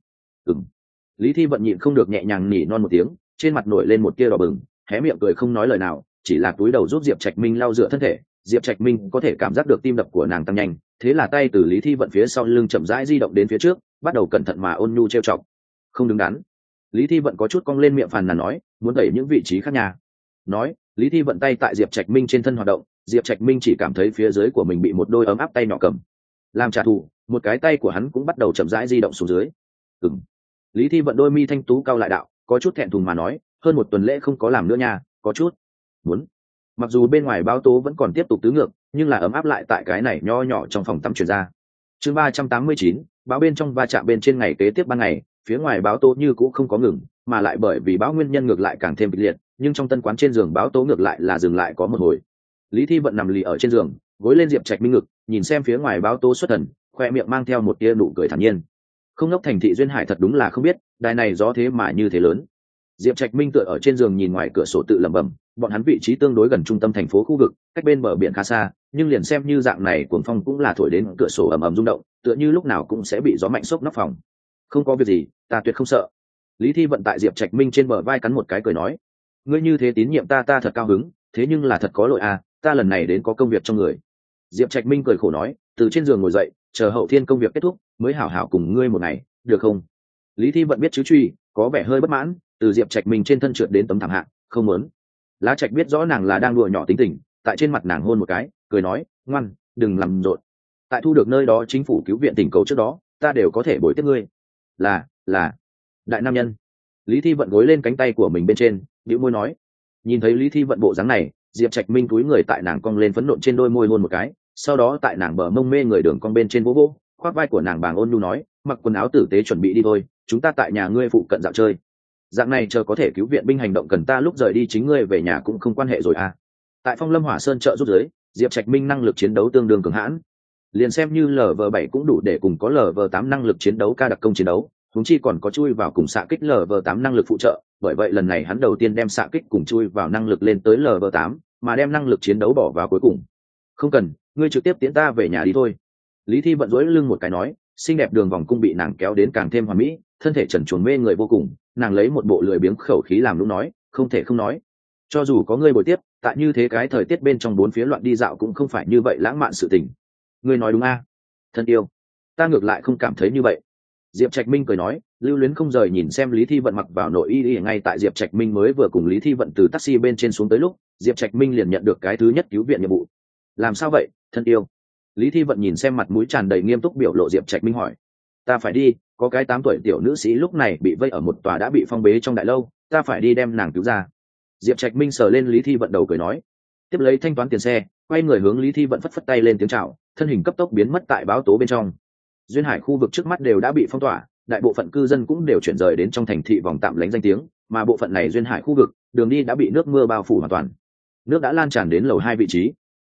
Lý Thi Vận nhịn không được nhẹ nhàng nỉ non một tiếng, trên mặt nổi lên một tia đỏ bừng, hé miệng cười không nói lời nào, chỉ là cúi đầu giúp Diệp Trạch Minh lau rửa thân thể. Diệp Trạch Minh có thể cảm giác được tim đập của nàng tăng nhanh, thế là tay từ Lý Thi Vận phía sau lưng chậm rãi di động đến phía trước, bắt đầu cẩn thận mà ôn nhu trêu chọc. Không đứng đắn. Lý Thi Vận có chút cong lên miệng phàn nàn nói, muốn đẩy những vị trí khác nhà. Nói, Lý Thi Vận tay tại Diệp Trạch Minh trên thân hoạt động, Diệp Trạch Minh chỉ cảm thấy phía dưới của mình bị một đôi ấm áp tay nhỏ cầm. Làm trả thù, một cái tay của hắn cũng bắt đầu chậm rãi di động xuống dưới. Lý Thi Vận đôi mi thanh tú cao lại đạo, có chút thẹn thùng mà nói, hơn một tuần lễ không có làm nữa nha, có chút muốn. Mặc dù bên ngoài báo tố vẫn còn tiếp tục tứ ngược, nhưng là ấm áp lại tại cái này nho nhỏ trong phòng tắm truyền ra. Chương 389, báo bên trong va chạm bên trên ngày kế tiếp ban ngày, phía ngoài báo tố như cũ không có ngừng, mà lại bởi vì báo nguyên nhân ngược lại càng thêm kịch liệt, nhưng trong tân quán trên giường báo tố ngược lại là dừng lại có một hồi. Lý Thi Vận nằm lì ở trên giường, gối lên Diệp Trạch Minh ngực, nhìn xem phía ngoài báo tố xuất thần, khoe miệng mang theo một tia nụ cười thản nhiên. Không ngốc thành thị duyên hải thật đúng là không biết, đài này gió thế mà như thế lớn. Diệp Trạch Minh tựa ở trên giường nhìn ngoài cửa sổ tự lẩm bẩm, bọn hắn vị trí tương đối gần trung tâm thành phố khu vực, cách bên bờ biển khá xa, nhưng liền xem như dạng này cuồng phong cũng là thổi đến cửa sổ ầm ầm rung động, tựa như lúc nào cũng sẽ bị gió mạnh xốc nóc phòng. Không có việc gì, ta tuyệt không sợ. Lý Thi Vận tại Diệp Trạch Minh trên bờ vai cắn một cái cười nói, ngươi như thế tín nhiệm ta thật cao hứng, thế nhưng là thật có lỗi ta lần này đến có công việc trong người. Diệp Trạch Minh cười khổ nói, từ trên giường ngồi dậy, chờ hậu thiên công việc kết thúc mới hảo hảo cùng ngươi một ngày, được không? Lý Thi Vận biết chứ truy, có vẻ hơi bất mãn, từ Diệp Trạch Minh trên thân trượt đến tấm thảm hạ, không muốn. Lá Trạch biết rõ nàng là đang đùa nhỏ tính tình, tại trên mặt nàng hôn một cái, cười nói, ngoan, đừng làm rộn. Tại thu được nơi đó chính phủ cứu viện tỉnh cầu trước đó, ta đều có thể bồi tiếp ngươi. Là đại nam nhân. Lý Thi Vận gối lên cánh tay của mình bên trên, bĩu môi nói. Nhìn thấy Lý Thi Vận bộ dáng này, Diệp Trạch Minh cúi người tại nàng cong lên phấn nộn trên đôi môi hôn một cái, sau đó tại nàng bờ mông mê người đường cong bên trên vỗ vỗ, khoác vai của nàng bàng ôn nhu nói, mặc quần áo tử tế chuẩn bị đi thôi, chúng ta tại nhà ngươi phụ cận dạo chơi. Dạng này chờ có thể cứu viện binh hành động cần ta lúc rời đi chính ngươi về nhà cũng không quan hệ rồi Tại Phong Lâm Hỏa Sơn trợ giúp giới, Diệp Trạch Minh năng lực chiến đấu tương đương cường hãn, liền xem như LV7 cũng đủ để cùng có LV8 năng lực chiến đấu ca đặc công chiến đấu, huống chi còn có chui vào cùng xạ kích LV8 năng lực phụ trợ, bởi vậy lần này hắn đầu tiên đem xạ kích cùng chui vào năng lực lên tới LV8, mà đem năng lực chiến đấu bỏ vào cuối cùng. Không cần, ngươi trực tiếp tiễn ta về nhà đi thôi. Lý Thi Vận duỗi lưng một cái nói, xinh đẹp đường vòng cung bị nàng kéo đến càng thêm hoàn mỹ, thân thể trần truồng mê người vô cùng. Nàng lấy một bộ lười biếng khẩu khí làm lúc nói, không thể không nói, cho dù có ngươi bồi tiếp, tại như thế cái thời tiết bên trong bốn phía loạn đi dạo cũng không phải như vậy lãng mạn sự tình. Ngươi nói đúng a? Thân yêu, ta ngược lại không cảm thấy như vậy. Diệp Trạch Minh cười nói, lưu luyến không rời nhìn xem Lý Thi Vận mặc vào nội y ngay tại Diệp Trạch Minh mới vừa cùng Lý Thi Vận từ taxi bên trên xuống tới lúc, Diệp Trạch Minh liền nhận được cái thứ nhất cứu viện nhiệm vụ. Làm sao vậy, thân yêu? Lý Thi Vận nhìn xem mặt mũi tràn đầy nghiêm túc biểu lộ Diệp Trạch Minh hỏi. Ta phải đi, có cái 8 tuổi tiểu nữ sĩ lúc này bị vây ở một tòa đã bị phong bế trong đại lâu, ta phải đi đem nàng cứu ra. Diệp Trạch Minh sờ lên Lý Thi Vận đầu cười nói, tiếp lấy thanh toán tiền xe, quay người hướng Lý Thi Vận phất phất tay lên tiếng chào, thân hình cấp tốc biến mất tại báo tố bên trong. Duyên Hải khu vực trước mắt đều đã bị phong tỏa, đại bộ phận cư dân cũng đều chuyển rời đến trong thành thị vòng tạm lánh danh tiếng, mà bộ phận này Duyên Hải khu vực, đường đi đã bị nước mưa bao phủ hoàn toàn. Nước đã lan tràn đến lầu 2 vị trí.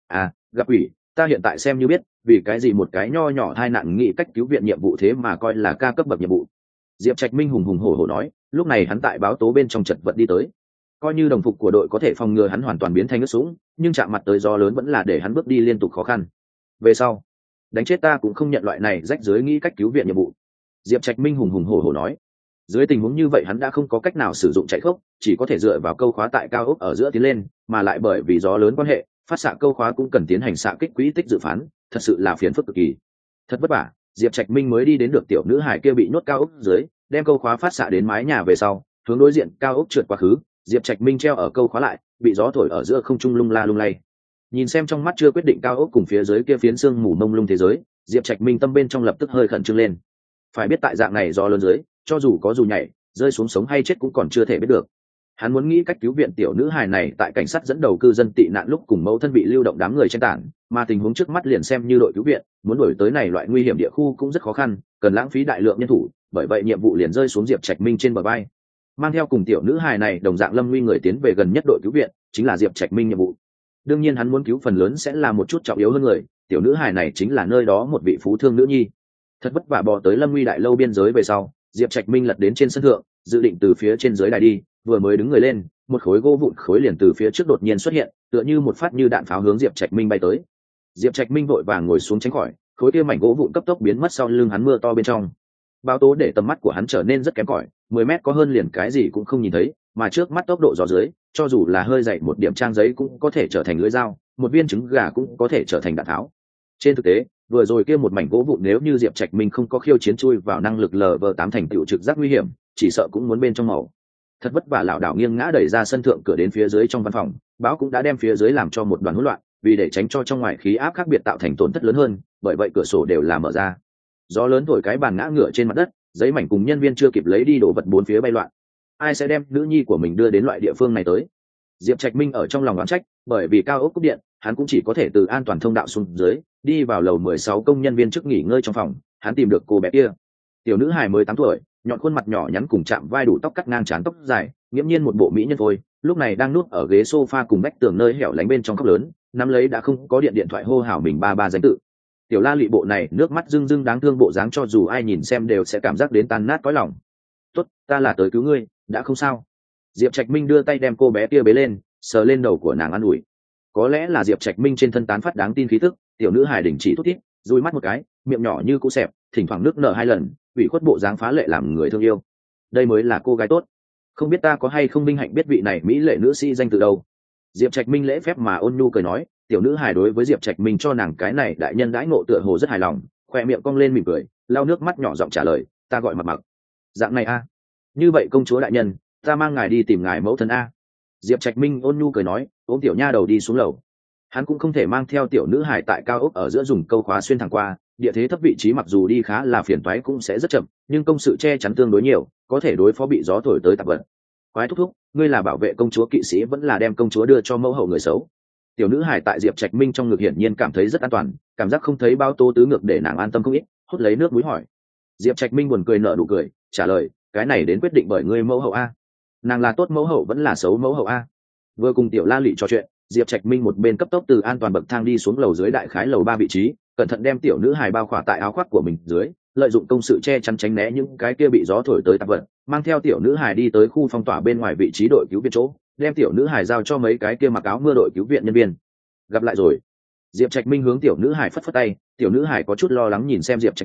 Gặp ủy, ta hiện tại xem như biết, vì cái gì một cái nho nhỏ tai nạn nghĩ cách cứu viện nhiệm vụ thế mà coi là ca cấp bậc nhiệm vụ. Diệp Trạch Minh hùng hùng hổ hổ nói, lúc này hắn tại báo tố bên trong chật vật đi tới. Coi như đồng phục của đội có thể phòng ngừa hắn hoàn toàn biến thành ướt sũng, nhưng chạm mặt tới gió lớn vẫn là để hắn bước đi liên tục khó khăn. Về sau, đánh chết ta cũng không nhận loại này rách dưới nghĩ cách cứu viện nhiệm vụ. Diệp Trạch Minh hùng hùng hổ hổ nói, dưới tình huống như vậy hắn đã không có cách nào sử dụng chạy khốc, chỉ có thể dựa vào câu khóa tại cao ốc ở giữa tiến lên, mà lại bởi vì gió lớn quan hệ, phát xạ câu khóa cũng cần tiến hành xạ kích quỹ tích dự phán, thật sự là phiền phức cực kỳ. Thật vất vả, Diệp Trạch Minh mới đi đến được tiểu nữ hải kia bị nhốt cao ốc dưới, đem câu khóa phát xạ đến mái nhà về sau, hướng đối diện cao ốc trượt quá khứ. Diệp Trạch Minh treo ở câu khóa lại, bị gió thổi ở giữa không trung lung la lung lay. Nhìn xem trong mắt chưa quyết định cao ốc cùng phía dưới kia phiến sương mù mông lung thế giới, Diệp Trạch Minh tâm bên trong lập tức hơi khẩn trương lên. Phải biết tại dạng này gió lớn dưới, cho dù có dù nhảy, rơi xuống sống hay chết cũng còn chưa thể biết được. Hắn muốn nghĩ cách cứu viện tiểu nữ hài này tại cảnh sát dẫn đầu cư dân tị nạn lúc cùng mẫu thân bị lưu động đám người tranh tản, mà tình huống trước mắt liền xem như đội cứu viện, muốn đuổi tới này loại nguy hiểm địa khu cũng rất khó khăn, cần lãng phí đại lượng nhân thủ, bởi vậy nhiệm vụ liền rơi xuống Diệp Trạch Minh trên bờ vai. Mang theo cùng tiểu nữ hài này đồng dạng lâm nguy người tiến về gần nhất đội cứu viện, chính là Diệp Trạch Minh nhiệm vụ. Đương nhiên hắn muốn cứu phần lớn sẽ là một chút trọng yếu hơn người, tiểu nữ hài này chính là nơi đó một vị phú thương nữ nhi. Thật vất vả bò tới lâm nguy đại lâu biên giới về sau, Diệp Trạch Minh lật đến trên sân thượng, dự định từ phía trên dưới đài đi, vừa mới đứng người lên, một khối gỗ vụn khối liền từ phía trước đột nhiên xuất hiện, tựa như một phát như đạn pháo hướng Diệp Trạch Minh bay tới. Diệp Trạch Minh vội vàng ngồi xuống tránh khỏi, khối kia mảnh gỗ vụn cấp tốc biến mất sau lưng hắn mưa to bên trong. Báo tố để tầm mắt của hắn trở nên rất kém cỏi, 10 mét có hơn liền cái gì cũng không nhìn thấy, mà trước mắt tốc độ gió dưới, cho dù là hơi dày một điểm trang giấy cũng có thể trở thành lưỡi dao, một viên trứng gà cũng có thể trở thành đạn tháo. Trên thực tế, vừa rồi kia một mảnh gỗ vụn nếu như Diệp Trạch Minh không có khiêu chiến chui vào năng lực LV8 thành tựu trực giác nguy hiểm, chỉ sợ cũng muốn bên trong màu. Thật vất vả lảo đảo nghiêng ngã đẩy ra sân thượng cửa đến phía dưới trong văn phòng, bão cũng đã đem phía dưới làm cho một đoàn hỗn loạn, vì để tránh cho trong ngoài khí áp khác biệt tạo thành tổn thất lớn hơn, bởi vậy cửa sổ đều là mở ra. Gió lớn thổi cái bàn ngã ngửa trên mặt đất, giấy mảnh cùng nhân viên chưa kịp lấy đi đồ vật bốn phía bay loạn. Ai sẽ đem nữ nhi của mình đưa đến loại địa phương này tới? Diệp Trạch Minh ở trong lòng oán trách, bởi vì cao ốc cúp điện, hắn cũng chỉ có thể từ an toàn thông đạo xuống dưới, đi vào lầu 16 công nhân viên trước nghỉ ngơi trong phòng. Hắn tìm được cô bé kia, tiểu nữ hài mới 8 tuổi, nhọn khuôn mặt nhỏ nhắn cùng chạm vai đủ tóc cắt ngang trán tóc dài, nghiễm nhiên một bộ mỹ nhân thôi. Lúc này đang nuốt ở ghế sofa cùng vách tường nơi hẻo lánh bên trong khóc lớn, nắm lấy đã không có điện thoại hô hào mình ba danh tự. Tiểu La Lụy bộ này nước mắt rưng rưng đáng thương bộ dáng cho dù ai nhìn xem đều sẽ cảm giác đến tan nát cõi lòng. Tốt, ta là tới cứu ngươi, đã không sao. Diệp Trạch Minh đưa tay đem cô bé kia bế lên, sờ lên đầu của nàng an ủi. Có lẽ là Diệp Trạch Minh trên thân tán phát đáng tin khí tức, tiểu nữ hài đình chỉ thút thít, dùi mắt một cái, miệng nhỏ như cũ xẹp, thỉnh thoảng nước nở 2 lần, ủy khuất bộ dáng phá lệ làm người thương yêu. Đây mới là cô gái tốt. Không biết ta có hay không vinh hạnh biết vị này mỹ lệ nữ sĩ danh từ đâu. Diệp Trạch Minh lễ phép mà ôn nhu cười nói, tiểu nữ hài đối với Diệp Trạch Minh cho nàng cái này đại nhân đãi ngộ tựa hồ rất hài lòng, khoe miệng cong lên mỉm cười, lau nước mắt nhỏ giọng trả lời, ta gọi Mặc Mặc. Dạng này a? Như vậy công chúa đại nhân, ta mang ngài đi tìm ngài mẫu thân a. Diệp Trạch Minh ôn nhu cười nói, ôm tiểu nha đầu đi xuống lầu. Hắn cũng không thể mang theo tiểu nữ hài tại cao ốc ở giữa dùng câu khóa xuyên thẳng qua, địa thế thấp vị trí mặc dù đi khá là phiền toái cũng sẽ rất chậm, nhưng công sự che chắn tương đối nhiều, có thể đối phó bị gió thổi tới tạp vật. Quái thúc thúc, ngươi là bảo vệ công chúa kỵ sĩ vẫn là đem công chúa đưa cho mẫu hậu người xấu? Tiểu nữ hài tại Diệp Trạch Minh trong ngực hiển nhiên cảm thấy rất an toàn, cảm giác không thấy bao tố tứ ngược để nàng an tâm không ít, hút lấy nước mũi hỏi. Diệp Trạch Minh buồn cười nở nụ cười, trả lời, cái này đến quyết định bởi ngươi mẫu hậu a. Nàng là tốt mẫu hậu vẫn là xấu mẫu hậu a? Vừa cùng tiểu La Lụy trò chuyện, Diệp Trạch Minh một bên cấp tốc từ an toàn bậc thang đi xuống lầu dưới đại khái lầu 3 vị trí, cẩn thận đem tiểu nữ hài bao khỏa tại áo khoác của mình dưới, lợi dụng công sự che chắn tránh né những cái kia bị gió thổi tới tạp vật, mang theo tiểu nữ hài đi tới khu phong tỏa bên ngoài vị trí đội cứu viện chỗ, đem tiểu nữ hài giao cho mấy cái kia mặc áo mưa đội cứu viện nhân viên. Gặp lại rồi. Diệp Trạch Minh hướng tiểu nữ hài phất phất tay, tiểu nữ hài có chút lo lắng nhìn xem Diệp Trạch Minh,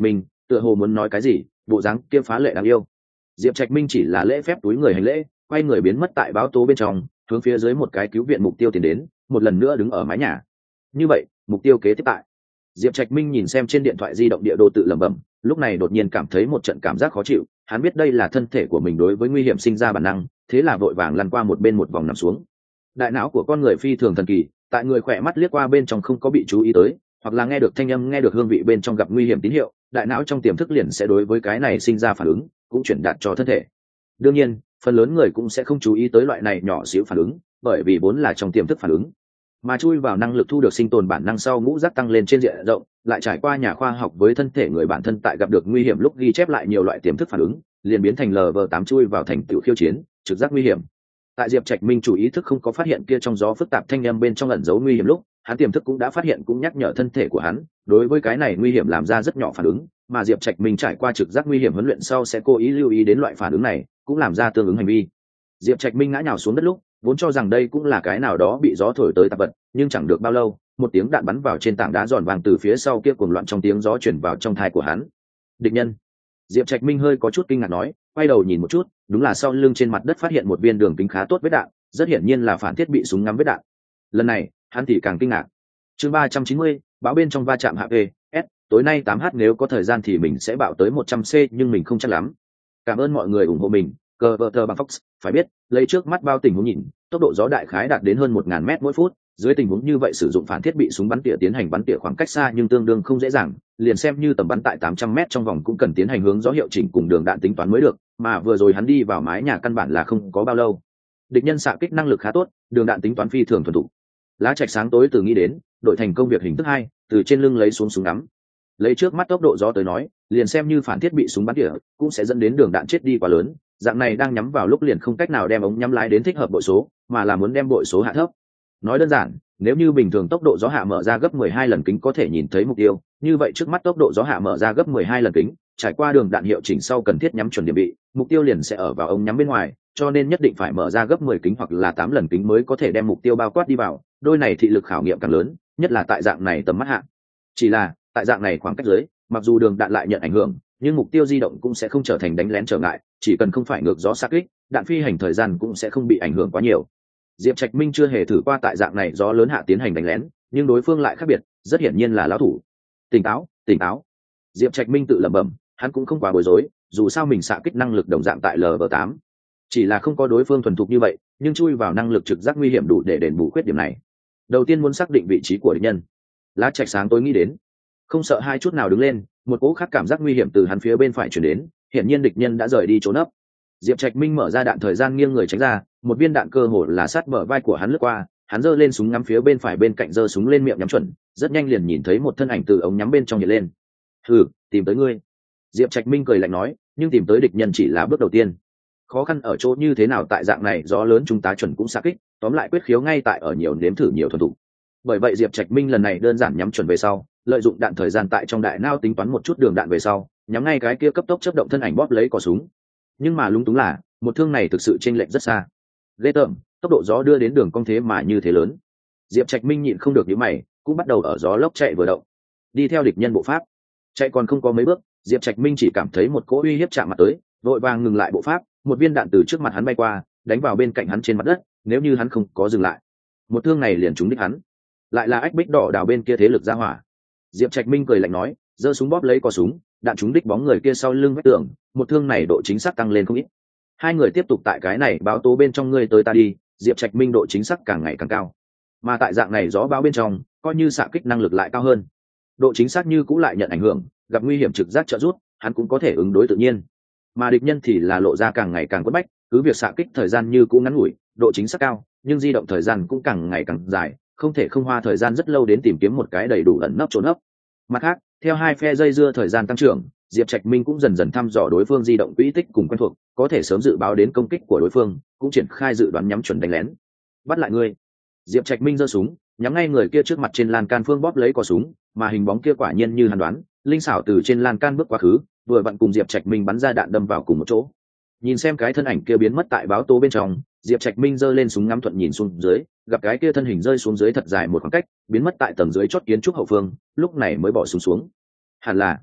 tựa hồ muốn nói cái gì, bộ dáng kia phá lệ đáng yêu. Diệp Trạch Minh chỉ là lễ phép túi người hành lễ, quay người biến mất tại báo tố bên trong, hướng phía dưới một cái cứu viện mục tiêu tiến đến, một lần nữa đứng ở mái nhà. Như vậy, mục tiêu kế tiếp tại. Diệp Trạch Minh nhìn xem trên điện thoại di động địa đồ tự lẩm bẩm, lúc này đột nhiên cảm thấy một trận cảm giác khó chịu, hắn biết đây là thân thể của mình đối với nguy hiểm sinh ra bản năng, thế là vội vàng lăn qua một bên một vòng nằm xuống. Đại não của con người phi thường thần kỳ, tại người khỏe mắt liếc qua bên trong không có bị chú ý tới, hoặc là nghe được thanh âm, nghe được hương vị bên trong gặp nguy hiểm tín hiệu, đại não trong tiềm thức liền sẽ đối với cái này sinh ra phản ứng, cũng chuyển đạt cho thân thể. Đương nhiên, phần lớn người cũng sẽ không chú ý tới loại này nhỏ xíu phản ứng, bởi vì vốn là trong tiềm thức phản ứng. Mà chui vào năng lực thu được sinh tồn bản năng sau ngũ giác tăng lên trên diện rộng, lại trải qua nhà khoa học với thân thể người bản thân tại gặp được nguy hiểm lúc ghi chép lại nhiều loại tiềm thức phản ứng, liền biến thành LV8 chui vào thành tựu khiêu chiến, trực giác nguy hiểm. Tại Diệp Trạch Minh chủ ý thức không có phát hiện kia trong gió phức tạp thanh âm bên trong ẩn giấu nguy hiểm lúc, hắn tiềm thức cũng đã phát hiện, cũng nhắc nhở thân thể của hắn đối với cái này nguy hiểm làm ra rất nhỏ phản ứng, mà Diệp Trạch Minh trải qua trực giác nguy hiểm huấn luyện sau sẽ cố ý lưu ý đến loại phản ứng này, cũng làm ra tương ứng hành vi. Diệp Trạch Minh ngã nhào xuống đất lúc, vốn cho rằng đây cũng là cái nào đó bị gió thổi tới tạp vật, nhưng chẳng được bao lâu, một tiếng đạn bắn vào trên tảng đá giòn vàng từ phía sau kia cuồng loạn trong tiếng gió chuyển vào trong tai của hắn. Địch nhân. Diệp Trạch Minh hơi có chút kinh ngạc nói, quay đầu nhìn một chút, đúng là sau lưng trên mặt đất phát hiện một viên đường kính khá tốt vết đạn, rất hiển nhiên là phản thiết bị súng ngắm vết đạn. Lần này, hắn thì càng kinh ngạc. Chương 390, báo bên trong va chạm HP, tối nay 8h nếu có thời gian thì mình sẽ bạo tới 100C nhưng mình không chắc lắm. Cảm ơn mọi người ủng hộ mình, Cover bằng Fox, phải biết, lấy trước mắt bao tình huống nhìn, tốc độ gió đại khái đạt đến hơn 1000 m mỗi phút, dưới tình huống như vậy sử dụng phản thiết bị súng bắn tỉa tiến hành bắn tỉa khoảng cách xa nhưng tương đương không dễ dàng, liền xem như tầm bắn tại 800 m trong vòng cũng cần tiến hành hướng gió hiệu chỉnh cùng đường đạn tính toán mới được, mà vừa rồi hắn đi vào mái nhà căn bản là không có bao lâu. Địch nhân xạ kích năng lực khá tốt, đường đạn tính toán phi thường thuần thục. Lá Trạch sáng tối từ nghĩ đến, đội thành công việc hình thức 2, từ trên lưng lấy xuống súng ngắm. Lấy trước mắt tốc độ gió tới nói, liền xem như phản thiết bị súng bắn tỉa cũng sẽ dẫn đến đường đạn chết đi quá lớn, dạng này đang nhắm vào lúc liền không cách nào đem ống nhắm lái đến thích hợp bội số, mà là muốn đem bội số hạ thấp. Nói đơn giản, nếu như bình thường tốc độ gió hạ mở ra gấp 12 lần kính có thể nhìn thấy mục tiêu, như vậy trước mắt tốc độ gió hạ mở ra gấp 12 lần kính, trải qua đường đạn hiệu chỉnh sau cần thiết nhắm chuẩn điểm bị, mục tiêu liền sẽ ở vào ống nhắm bên ngoài, cho nên nhất định phải mở ra gấp 10 kính hoặc là 8 lần kính mới có thể đem mục tiêu bao quát đi vào, đôi này thị lực khảo nghiệm càng lớn, nhất là tại dạng này tầm mắt hạ. Chỉ là, tại dạng này khoảng cách dưới, mặc dù đường đạn lại nhận ảnh hưởng, nhưng mục tiêu di động cũng sẽ không trở thành đánh lén trở ngại, chỉ cần không phải ngược gió xạ kích, đạn phi hành thời gian cũng sẽ không bị ảnh hưởng quá nhiều. Diệp Trạch Minh chưa hề thử qua tại dạng này gió lớn hạ tiến hành đánh lén, nhưng đối phương lại khác biệt, rất hiển nhiên là lão thủ. Tỉnh táo, tỉnh táo. Diệp Trạch Minh tự lẩm bẩm, hắn cũng không quá bối rối, dù sao mình xạ kích năng lực đồng dạng tại LV8. Chỉ là không có đối phương thuần thục như vậy, nhưng chui vào năng lực trực giác nguy hiểm đủ để đền bù khuyết điểm này. Đầu tiên muốn xác định vị trí của địch nhân. Lá Trạch sáng tối nghĩ đến, không sợ hai chút nào đứng lên, một cỗ khác cảm giác nguy hiểm từ hắn phía bên phải chuyển đến, hiển nhiên địch nhân đã rời đi trốn nấp. Diệp Trạch Minh mở ra đạn thời gian nghiêng người tránh ra, một viên đạn cơ hồ là sát bờ vai của hắn lướt qua, hắn giơ lên súng ngắm phía bên phải bên cạnh giơ súng lên miệng nhắm chuẩn, rất nhanh liền nhìn thấy một thân ảnh từ ống nhắm bên trong hiện lên. "Hừ, tìm tới ngươi." Diệp Trạch Minh cười lạnh nói, nhưng tìm tới địch nhân chỉ là bước đầu tiên. Khó khăn ở chỗ như thế nào tại dạng này gió lớn chúng ta chuẩn cũng xạ kích, tóm lại quyết khiếu ngay tại ở nhiều nếm thử nhiều thuần thục. Bởi vậy Diệp Trạch Minh lần này đơn giản nhắm chuẩn về sau, lợi dụng đạn thời gian tại trong đại não tính toán một chút đường đạn về sau, nhắm ngay cái kia cấp tốc chớp động thân ảnh bóp lấy cò súng. Nhưng mà lúng túng là, một thương này thực sự chênh lệch rất xa. Ghê tởm, tốc độ gió đưa đến đường cong thế mà như thế lớn. Diệp Trạch Minh nhịn không được nhíu mày, cũng bắt đầu ở gió lốc chạy vừa động, đi theo địch nhân bộ pháp. Chạy còn không có mấy bước, Diệp Trạch Minh chỉ cảm thấy một cỗ uy hiếp chạm mặt tới, vội vàng ngừng lại bộ pháp, một viên đạn từ trước mặt hắn bay qua, đánh vào bên cạnh hắn trên mặt đất, nếu như hắn không có dừng lại, một thương này liền trúng đích hắn. Lại là ách bích đỏ đào bên kia thế lực ra hỏa. Diệp Trạch Minh cười lạnh nói, giơ súng bóp lấy cò súng, đạn trúng đích bóng người kia sau lưng vách tường, một thương này độ chính xác tăng lên không ít. Hai người tiếp tục tại cái này báo tố bên trong ngươi tới ta đi, Diệp Trạch Minh độ chính xác càng ngày càng cao. Mà tại dạng này gió bão bên trong, coi như xạ kích năng lực lại cao hơn, độ chính xác như cũng lại nhận ảnh hưởng, gặp nguy hiểm trực giác trợ giúp, hắn cũng có thể ứng đối tự nhiên. Mà địch nhân thì là lộ ra càng ngày càng quất bách, cứ việc xạ kích thời gian như cũng ngắn ngủi, độ chính xác cao, nhưng di động thời gian cũng càng ngày càng dài, không thể không hoa thời gian rất lâu đến tìm kiếm một cái đầy đủ ẩn nấp trốn nấp. Mặt khác, theo hai phe dây dưa thời gian tăng trưởng, Diệp Trạch Minh cũng dần dần thăm dò đối phương di động quỹ tích cùng quen thuộc, có thể sớm dự báo đến công kích của đối phương, cũng triển khai dự đoán nhắm chuẩn đánh lén. Bắt lại ngươi. Diệp Trạch Minh giơ súng, nhắm ngay người kia trước mặt trên lan can phương bóp lấy cò súng, mà hình bóng kia quả nhiên như hắn đoán, linh xảo từ trên lan can bước quá khứ, vừa vặn cùng Diệp Trạch Minh bắn ra đạn đâm vào cùng một chỗ. Nhìn xem cái thân ảnh kia biến mất tại báo tố bên trong, Diệp Trạch Minh giơ lên súng ngắm thuận nhìn xuống dưới, gặp cái kia thân hình rơi xuống dưới thật dài một khoảng cách, biến mất tại tầng dưới chót kiến trúc hậu phương, lúc này mới bỏ súng xuống. Hẳn là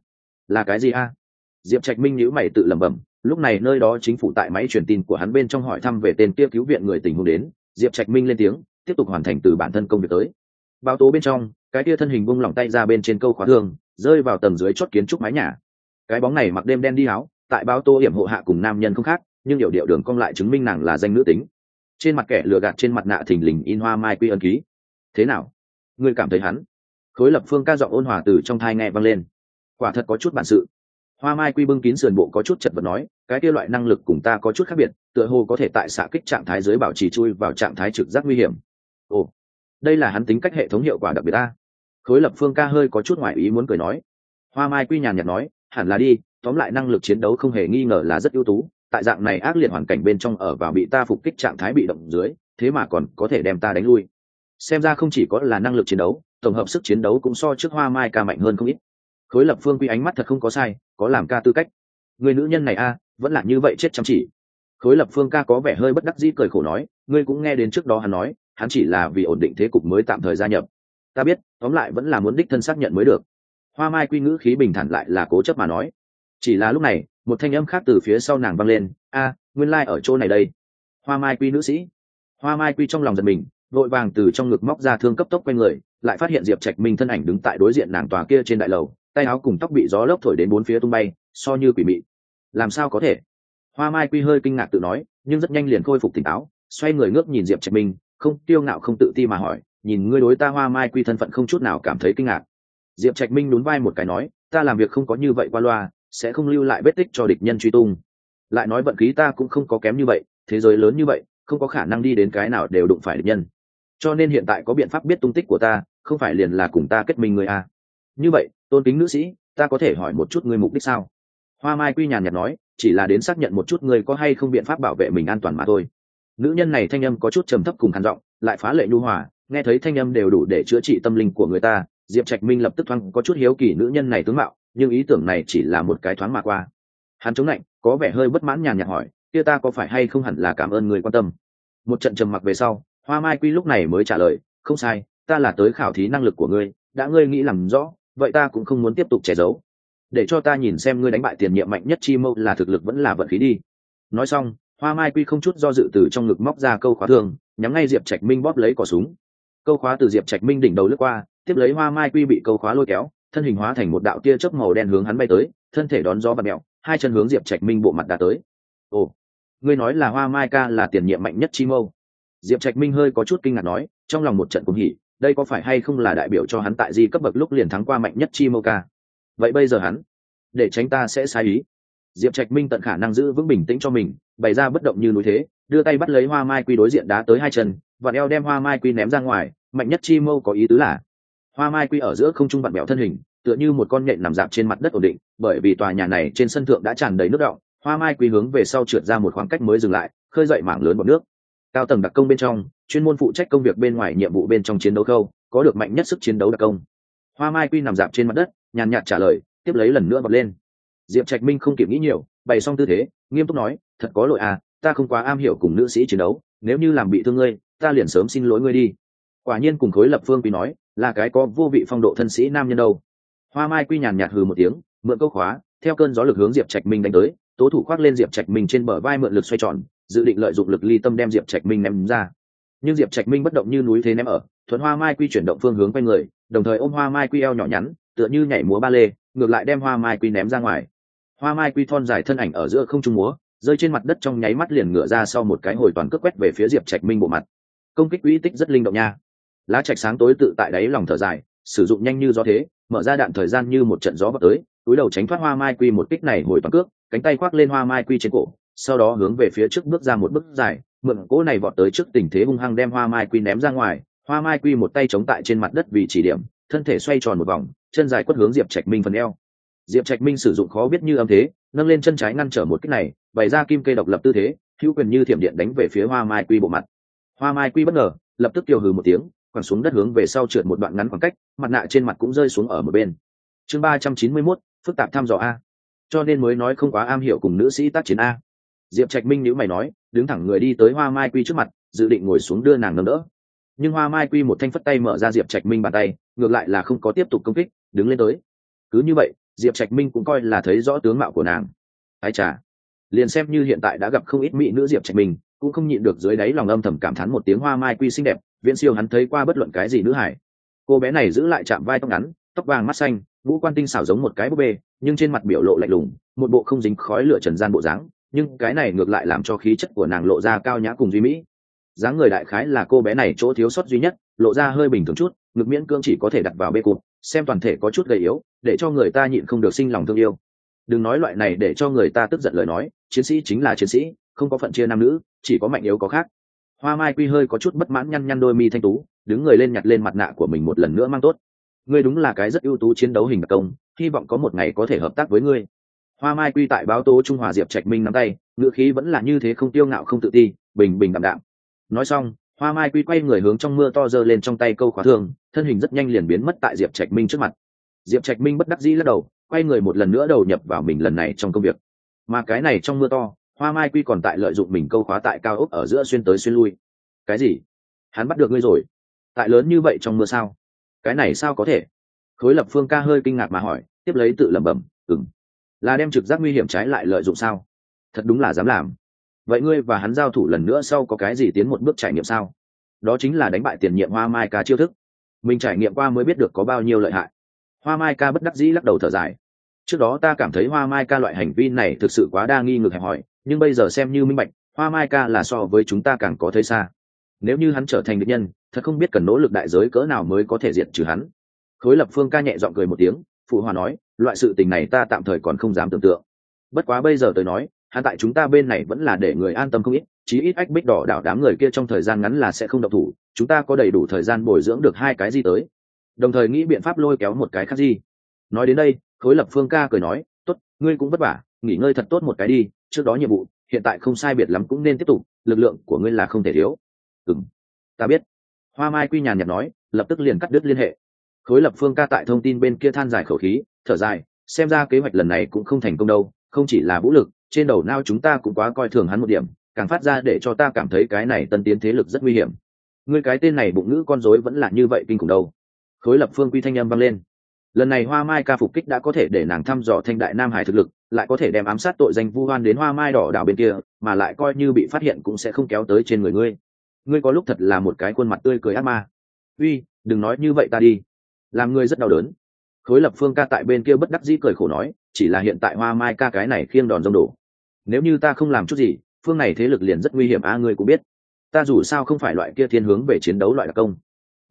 là cái gì a? Diệp Trạch Minh nhíu mày tự lẩm bẩm. Lúc này nơi đó chính phủ tại máy truyền tin của hắn bên trong hỏi thăm về tên kia cứu viện người tình huống đến. Diệp Trạch Minh lên tiếng tiếp tục hoàn thành từ bản thân công việc tới. Báo tố bên trong, cái kia thân hình bung lỏng tay ra bên trên câu khóa thương, rơi vào tầng dưới chót kiến trúc mái nhà. Cái bóng này mặc đêm đen đi áo, tại báo tố hiểm hộ hạ cùng nam nhân không khác, nhưng điệu điệu đường cong lại chứng minh nàng là danh nữ tính. Trên mặt kẻ lừa gạt trên mặt nạ thình lình in hoa mai quy ân ký. Thế nào, ngươi cảm thấy hắn? Khối Lập Phương ca giọng ôn hòa từ trong thai nghe vang lên. Quả thật có chút bản sự. Hoa mai quy bưng kín sườn bộ có chút chật vật nói, cái kia loại năng lực cùng ta có chút khác biệt, tựa hồ có thể tại xạ kích trạng thái dưới bảo trì chui vào trạng thái trực giác nguy hiểm. Ồ, đây là hắn tính cách hệ thống hiệu quả đặc biệt ta. Khối Lập Phương ca hơi có chút ngoài ý muốn cười nói. Hoa mai quy nhàn nhạt nói, hẳn là đi, tóm lại năng lực chiến đấu không hề nghi ngờ là rất ưu tú, tại dạng này ác liệt hoàn cảnh bên trong ở vào bị ta phục kích trạng thái bị động dưới, thế mà còn có thể đem ta đánh lui. Xem ra không chỉ có là năng lực chiến đấu, tổng hợp sức chiến đấu cũng so trước hoa mai ca mạnh hơn không ít. Khối Lập Phương quy ánh mắt thật không có sai, có làm ca tư cách. Người nữ nhân này a, vẫn là như vậy chết chăm chỉ. Khối Lập Phương ca có vẻ hơi bất đắc dĩ cười khổ nói, ngươi cũng nghe đến trước đó hắn nói, hắn chỉ là vì ổn định thế cục mới tạm thời gia nhập. Ta biết, tóm lại vẫn là muốn đích thân xác nhận mới được. Hoa mai quy ngữ khí bình thản lại là cố chấp mà nói. Chỉ là lúc này, một thanh âm khác từ phía sau nàng vang lên, a, nguyên lai ở chỗ này đây. Hoa mai quy nữ sĩ. Hoa mai quy trong lòng giật mình, vội vàng từ trong ngực móc ra thương cấp tốc quanh người, lại phát hiện Diệp Trạch Minh thân ảnh đứng tại đối diện nàng tòa kia trên đại lầu, tay áo cùng tóc bị gió lốc thổi đến bốn phía tung bay, so như quỷ mị. Làm sao có thể? Hoa mai quy hơi kinh ngạc tự nói, nhưng rất nhanh liền khôi phục tỉnh táo, xoay người ngước nhìn Diệp Trạch Minh, không kiêu ngạo không tự ti mà hỏi, nhìn ngươi đối ta hoa mai quy thân phận không chút nào cảm thấy kinh ngạc. Diệp Trạch Minh nhún vai một cái nói, ta làm việc không có như vậy qua loa, sẽ không lưu lại vết tích cho địch nhân truy tung. Lại nói vận khí ta cũng không có kém như vậy, thế giới lớn như vậy, không có khả năng đi đến cái nào đều đụng phải địch nhân. Cho nên hiện tại có biện pháp biết tung tích của ta, không phải liền là cùng ta kết minh người à? Như vậy, tôn kính nữ sĩ, ta có thể hỏi một chút ngươi mục đích sao? Hoa mai quy nhàn nhạt nói, chỉ là đến xác nhận một chút ngươi có hay không biện pháp bảo vệ mình an toàn mà thôi. Nữ nhân này thanh âm có chút trầm thấp cùng khàn giọng, lại phá lệ nhu hòa, nghe thấy thanh âm đều đủ để chữa trị tâm linh của người ta. Diệp Trạch Minh lập tức thoáng có chút hiếu kỳ nữ nhân này tướng mạo, nhưng ý tưởng này chỉ là một cái thoáng mà qua. Hắn chống lạnh, có vẻ hơi bất mãn nhàn nhạt hỏi, kia ta có phải hay không hẳn là cảm ơn người quan tâm. Một trận trầm mặc về sau, Hoa mai quy lúc này mới trả lời, không sai, ta là tới khảo thí năng lực của ngươi, đã ngươi nghĩ làm rõ, vậy ta cũng không muốn tiếp tục che giấu, để cho ta nhìn xem ngươi đánh bại tiền nhiệm mạnh nhất chi mâu là thực lực vẫn là vận khí đi. Nói xong, Hoa mai quy không chút do dự từ trong ngực móc ra câu khóa thương, nhắm ngay Diệp Trạch Minh bóp lấy cò súng. Câu khóa từ Diệp Trạch Minh đỉnh đầu lướt qua, tiếp lấy Hoa mai quy bị câu khóa lôi kéo, thân hình hóa thành một đạo tia chớp màu đen hướng hắn bay tới, thân thể đón gió bạt mèo, hai chân hướng Diệp Trạch Minh bộ mặt đã tới. Ồ, ngươi nói là Hoa mai ca là tiền nhiệm mạnh nhất chi mâu? Diệp Trạch Minh hơi có chút kinh ngạc nói, trong lòng một trận cuồng hỉ, đây có phải hay không là đại biểu cho hắn tại di cấp bậc lúc liền thắng qua mạnh nhất chi mâu ca? Vậy bây giờ hắn, để tránh ta sẽ sai ý. Diệp Trạch Minh tận khả năng giữ vững bình tĩnh cho mình, bày ra bất động như núi thế, đưa tay bắt lấy Hoa mai quy đối diện đá tới hai chân, và eo đem Hoa mai quy ném ra ngoài. Mạnh nhất chi mâu có ý tứ là, Hoa mai quy ở giữa không trung vặn bẹo thân hình, tựa như một con nhện nằm dạp trên mặt đất ổn định, bởi vì tòa nhà này trên sân thượng đã tràn đầy nước đọng, Hoa mai quy hướng về sau trượt ra một khoảng cách mới dừng lại, khơi dậy mảng lớn bọt nước. Cao tầng đặc công bên trong, chuyên môn phụ trách công việc bên ngoài nhiệm vụ bên trong chiến đấu khâu, có được mạnh nhất sức chiến đấu đặc công. Hoa mai quy nằm dạp trên mặt đất, nhàn nhạt trả lời, tiếp lấy lần nữa bật lên. Diệp Trạch Minh không kịp nghĩ nhiều, bày xong tư thế, nghiêm túc nói, thật có lỗi à, ta không quá am hiểu cùng nữ sĩ chiến đấu, nếu như làm bị thương ngươi, ta liền sớm xin lỗi ngươi đi. Quả nhiên cùng Khối Lập Phương quy nói, là cái có vô vị phong độ thân sĩ nam nhân đâu. Hoa mai quy nhàn nhạt hừ một tiếng, mượn câu khóa, theo cơn gió lực hướng Diệp Trạch Minh đánh tới, tố thủ khoác lên Diệp Trạch Minh trên bờ vai mượn lực xoay tròn, dự định lợi dụng lực ly tâm đem Diệp Trạch Minh ném ra. Nhưng Diệp Trạch Minh bất động như núi thế ném ở, thuận Hoa mai quy chuyển động phương hướng quay người, đồng thời ôm Hoa mai quy eo nhỏ nhắn, tựa như nhảy múa ba lê, ngược lại đem Hoa mai quy ném ra ngoài. Hoa mai quy thon dài thân ảnh ở giữa không trung múa, rơi trên mặt đất trong nháy mắt liền ngửa ra sau một cái hồi toàn cước quét về phía Diệp Trạch Minh bộ mặt. Công kích uy tích rất linh động nha. Lá Trạch sáng tối tự tại đáy lòng thở dài, sử dụng nhanh như gió thế, mở ra đạn thời gian như một trận gió vọt tới, túi đầu tránh thoát Hoa mai quy một kích này hồi toàn cước, cánh tay khoác lên Hoa mai quy trên cổ, sau đó hướng về phía trước bước ra một bước dài, mượn cỗ này vọt tới trước tình thế hung hăng đem Hoa mai quy ném ra ngoài. Hoa mai quy một tay chống tại trên mặt đất vì chỉ điểm, thân thể xoay tròn một vòng, chân dài quất hướng Diệp Trạch Minh phần eo. Diệp Trạch Minh sử dụng khó biết như âm thế, nâng lên chân trái ngăn trở một kích này, bày ra kim kê độc lập tư thế, hữu quyền như thiểm điện đánh về phía Hoa mai quy bộ mặt. Hoa mai quy bất ngờ, lập tức kiều hừ một tiếng, quẳng xuống đất hướng về sau trượt một đoạn ngắn khoảng cách, mặt nạ trên mặt cũng rơi xuống ở một bên. Chương 391, phức tạp thăm dò a. Cho nên mới nói không quá am hiểu cùng nữ sĩ tác chiến a. Diệp Trạch Minh nhíu mày nói, đứng thẳng người đi tới Hoa mai quy trước mặt, dự định ngồi xuống đưa nàng nâng đỡ. Nhưng Hoa mai quy một thanh phất tay mở ra Diệp Trạch Minh bàn tay, ngược lại là không có tiếp tục công kích, đứng lên tới. Cứ như vậy, Diệp Trạch Minh cũng coi là thấy rõ tướng mạo của nàng. Ái chà, liền xem như hiện tại đã gặp không ít mỹ nữ, Diệp Trạch Minh cũng không nhịn được dưới đáy lòng âm thầm cảm thán một tiếng hoa mai quy xinh đẹp, viễn siêu hắn thấy qua bất luận cái gì nữ hải. Cô bé này giữ lại chạm vai, tóc ngắn, tóc vàng mắt xanh, ngũ quan tinh xảo giống một cái búp bê, nhưng trên mặt biểu lộ lạnh lùng, một bộ không dính khói lửa trần gian bộ dáng, nhưng cái này ngược lại làm cho khí chất của nàng lộ ra cao nhã cùng duy mỹ. Dáng người đại khái là cô bé này chỗ thiếu sót duy nhất, lộ ra hơi bình thường chút, ngực miễn cưỡng chỉ có thể đặt vào bê cụt, xem toàn thể có chút gầy yếu, để cho người ta nhịn không được sinh lòng thương yêu. Đừng nói loại này để cho người ta tức giận lời nói, chiến sĩ chính là chiến sĩ, không có phận chia nam nữ, chỉ có mạnh yếu có khác. Hoa Mai Quy hơi có chút bất mãn, nhăn nhăn đôi mi thanh tú, đứng người lên nhặt lên mặt nạ của mình một lần nữa mang tốt. Ngươi đúng là cái rất ưu tú chiến đấu hình đặc công, hy vọng có một ngày có thể hợp tác với ngươi. Hoa Mai Quy tại báo tố Trung Hòa Diệp Trạch Minh nắm tay, ngữ khí vẫn là như thế, không tiêu ngạo không tự ti, bình bình đạm đạm. Nói xong, Hoa Mai Quy quay người hướng trong mưa to giơ lên trong tay câu khóa thương, thân hình rất nhanh liền biến mất tại Diệp Trạch Minh trước mặt. Diệp Trạch Minh bất đắc dĩ lắc đầu, quay người một lần nữa đầu nhập vào mình lần này trong công việc. Mà cái này trong mưa to, Hoa Mai Quy còn tại lợi dụng mình câu khóa tại cao ốc ở giữa xuyên tới xuyên lui. Cái gì? Hắn bắt được ngươi rồi? Tại lớn như vậy trong mưa sao? Cái này sao có thể? Khối Lập Phương ca hơi kinh ngạc mà hỏi, tiếp lấy tự lẩm bẩm, là đem trực giác nguy hiểm trái lại lợi dụng sao? Thật đúng là dám làm. Vậy ngươi và hắn giao thủ lần nữa sau có cái gì tiến một bước trải nghiệm sao? Đó chính là đánh bại tiền nhiệm Hoa Mai ca chiêu thức. Mình trải nghiệm qua mới biết được có bao nhiêu lợi hại. Hoa Mai ca bất đắc dĩ lắc đầu thở dài. Trước đó ta cảm thấy Hoa Mai ca loại hành vi này thực sự quá đa nghi ngược hẹp hòi, nhưng bây giờ xem như minh bạch, Hoa Mai ca là so với chúng ta càng có thấy xa. Nếu như hắn trở thành địch nhân, thật không biết cần nỗ lực đại giới cỡ nào mới có thể diệt trừ hắn. Khối Lập Phương ca nhẹ giọng cười một tiếng, phụ hòa nói, loại sự tình này ta tạm thời còn không dám tưởng tượng. Bất quá bây giờ tôi nói, hắn tại chúng ta bên này vẫn là để người an tâm không ít, chí ít Ách Bích Đỏ đảo đám người kia trong thời gian ngắn là sẽ không động thủ, chúng ta có đầy đủ thời gian bồi dưỡng được hai cái gì tới, đồng thời nghĩ biện pháp lôi kéo một cái khác gì. Nói đến đây, Khối Lập Phương ca cười nói, tốt, ngươi cũng vất vả, nghỉ ngơi thật tốt một cái đi, trước đó nhiệm vụ hiện tại không sai biệt lắm cũng nên tiếp tục, lực lượng của ngươi là không thể thiếu. Ta biết. Hoa Mai Quy nhàn nhạt nói, lập tức liền cắt đứt liên hệ. Khối Lập Phương ca tại thông tin bên kia than dài khẩu khí, thở dài, xem ra kế hoạch lần này cũng không thành công đâu, không chỉ là vũ lực, trên đầu não chúng ta cũng quá coi thường hắn một điểm, càng phát ra để cho ta cảm thấy cái này tân tiến thế lực rất nguy hiểm. Ngươi cái tên này bụng ngữ con rối vẫn là như vậy kinh khủng đâu. Khối Lập Phương Quy thanh âm vang lên. Lần này Hoa Mai ca phục kích đã có thể để nàng thăm dò Thanh Đại Nam Hải thực lực, lại có thể đem ám sát tội danh vu oan đến Hoa Mai Đỏ đảo bên kia, mà lại coi như bị phát hiện cũng sẽ không kéo tới trên người ngươi. Ngươi có lúc thật là một cái khuôn mặt tươi cười ác ma. Uy, đừng nói như vậy ta đi, làm ngươi rất đau đớn. Khối Lập Phương ca tại bên kia bất đắc dĩ cười khổ nói, chỉ là hiện tại Hoa Mai ca cái này khiêng đòn rông đổ. Nếu như ta không làm chút gì, phương này thế lực liền rất nguy hiểm a, ngươi cũng biết. Ta dù sao không phải loại kia thiên hướng về chiến đấu loại đặc công.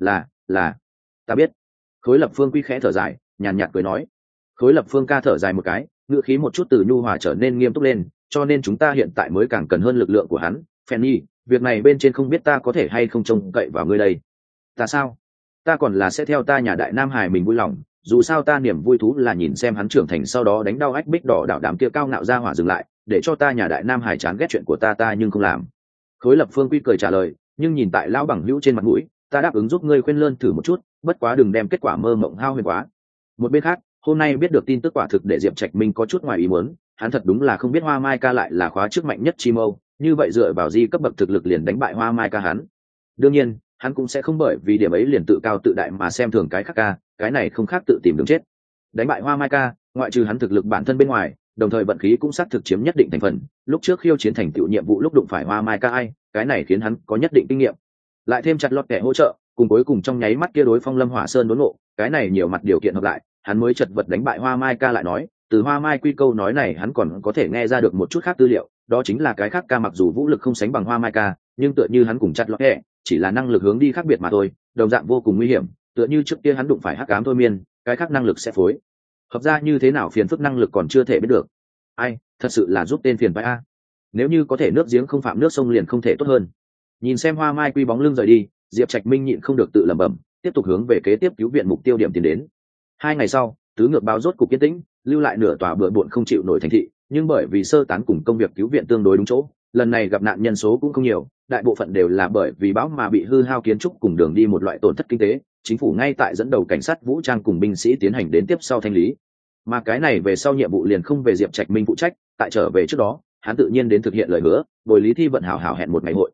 Là, ta biết. Khối Lập Phương Quy khẽ thở dài, nhàn nhạt cười nói. Khối Lập Phương ca thở dài một cái, ngữ khí một chút từ nhu hòa trở nên nghiêm túc lên, cho nên chúng ta hiện tại mới càng cần hơn lực lượng của hắn. Fanny, việc này bên trên không biết ta có thể hay không trông cậy vào ngươi đây. Ta sao? Ta còn là sẽ theo ta nhà Đại Nam Hải mình vui lòng, dù sao ta niềm vui thú là nhìn xem hắn trưởng thành, sau đó đánh đau Ách Bích Đỏ đảo đám kia cao ngạo ra hỏa dừng lại, để cho ta nhà Đại Nam Hải chán ghét chuyện của ta nhưng không làm. Khối Lập Phương Quy cười trả lời, nhưng nhìn tại lão bằng hữu trên mặt mũi, ta đáp ứng giúp ngươi khuyên lơn thử một chút, bất quá đừng đem kết quả mơ mộng hao huyền quá. Một bên khác, hôm nay biết được tin tức quả thực để Diệp Trạch Minh có chút ngoài ý muốn, hắn thật đúng là không biết Hoa Mai ca lại là khóa trước mạnh nhất chi mâu, như vậy dựa vào di cấp bậc thực lực liền đánh bại Hoa Mai ca hắn. Đương nhiên, hắn cũng sẽ không bởi vì điểm ấy liền tự cao tự đại mà xem thường cái khác ca, cái này không khác tự tìm đường chết. Đánh bại Hoa Mai ca, ngoại trừ hắn thực lực bản thân bên ngoài, đồng thời vận khí cũng xác thực chiếm nhất định thành phần, lúc trước khiêu chiến thành tựu nhiệm vụ lúc đụng phải Hoa Mai ca ai, cái này khiến hắn có nhất định kinh nghiệm. Lại thêm chặt lọt kẻ hỗ trợ, cùng cuối cùng trong nháy mắt kia đối Phong Lâm Hỏa Sơn đốn ngộ, cái này nhiều mặt điều kiện hợp lại, hắn mới chật vật đánh bại Hoa Mai ca. Lại nói, từ Hoa Mai Quy câu nói này hắn còn có thể nghe ra được một chút khác tư liệu, đó chính là cái khác ca mặc dù vũ lực không sánh bằng Hoa Mai ca, nhưng tựa như hắn cùng chặt lọt kẻ, chỉ là năng lực hướng đi khác biệt mà thôi, đồng dạng vô cùng nguy hiểm, tựa như trước kia hắn đụng phải Hắc Ám Thôi Miên, cái khác năng lực sẽ phối hợp ra như thế nào phiền phức năng lực còn chưa thể biết được. Ai, thật sự là giúp tên phiền vai a. Nếu như có thể nước giếng không phạm nước sông liền không thể tốt hơn. Nhìn xem Hoa Mai Quy bóng lưng rời đi, Diệp Trạch Minh nhịn không được tự lẩm bẩm, tiếp tục hướng về kế tiếp cứu viện mục tiêu điểm tiến đến. 2 ngày sau, tứ ngược báo rốt cục yên tĩnh, lưu lại nửa tòa bừa bộn không chịu nổi thành thị, nhưng bởi vì sơ tán cùng công việc cứu viện tương đối đúng chỗ, lần này gặp nạn nhân số cũng không nhiều, đại bộ phận đều là bởi vì bão mà bị hư hao kiến trúc cùng đường đi một loại tổn thất kinh tế, chính phủ ngay tại dẫn đầu cảnh sát vũ trang cùng binh sĩ tiến hành đến tiếp sau thanh lý. Mà cái này về sau nhiệm vụ liền không về Diệp Trạch Minh phụ trách, tại trở về trước đó, hắn tự nhiên đến thực hiện lời hứa, bồi Lý Thi Vận hảo hảo hẹn một ngày hội.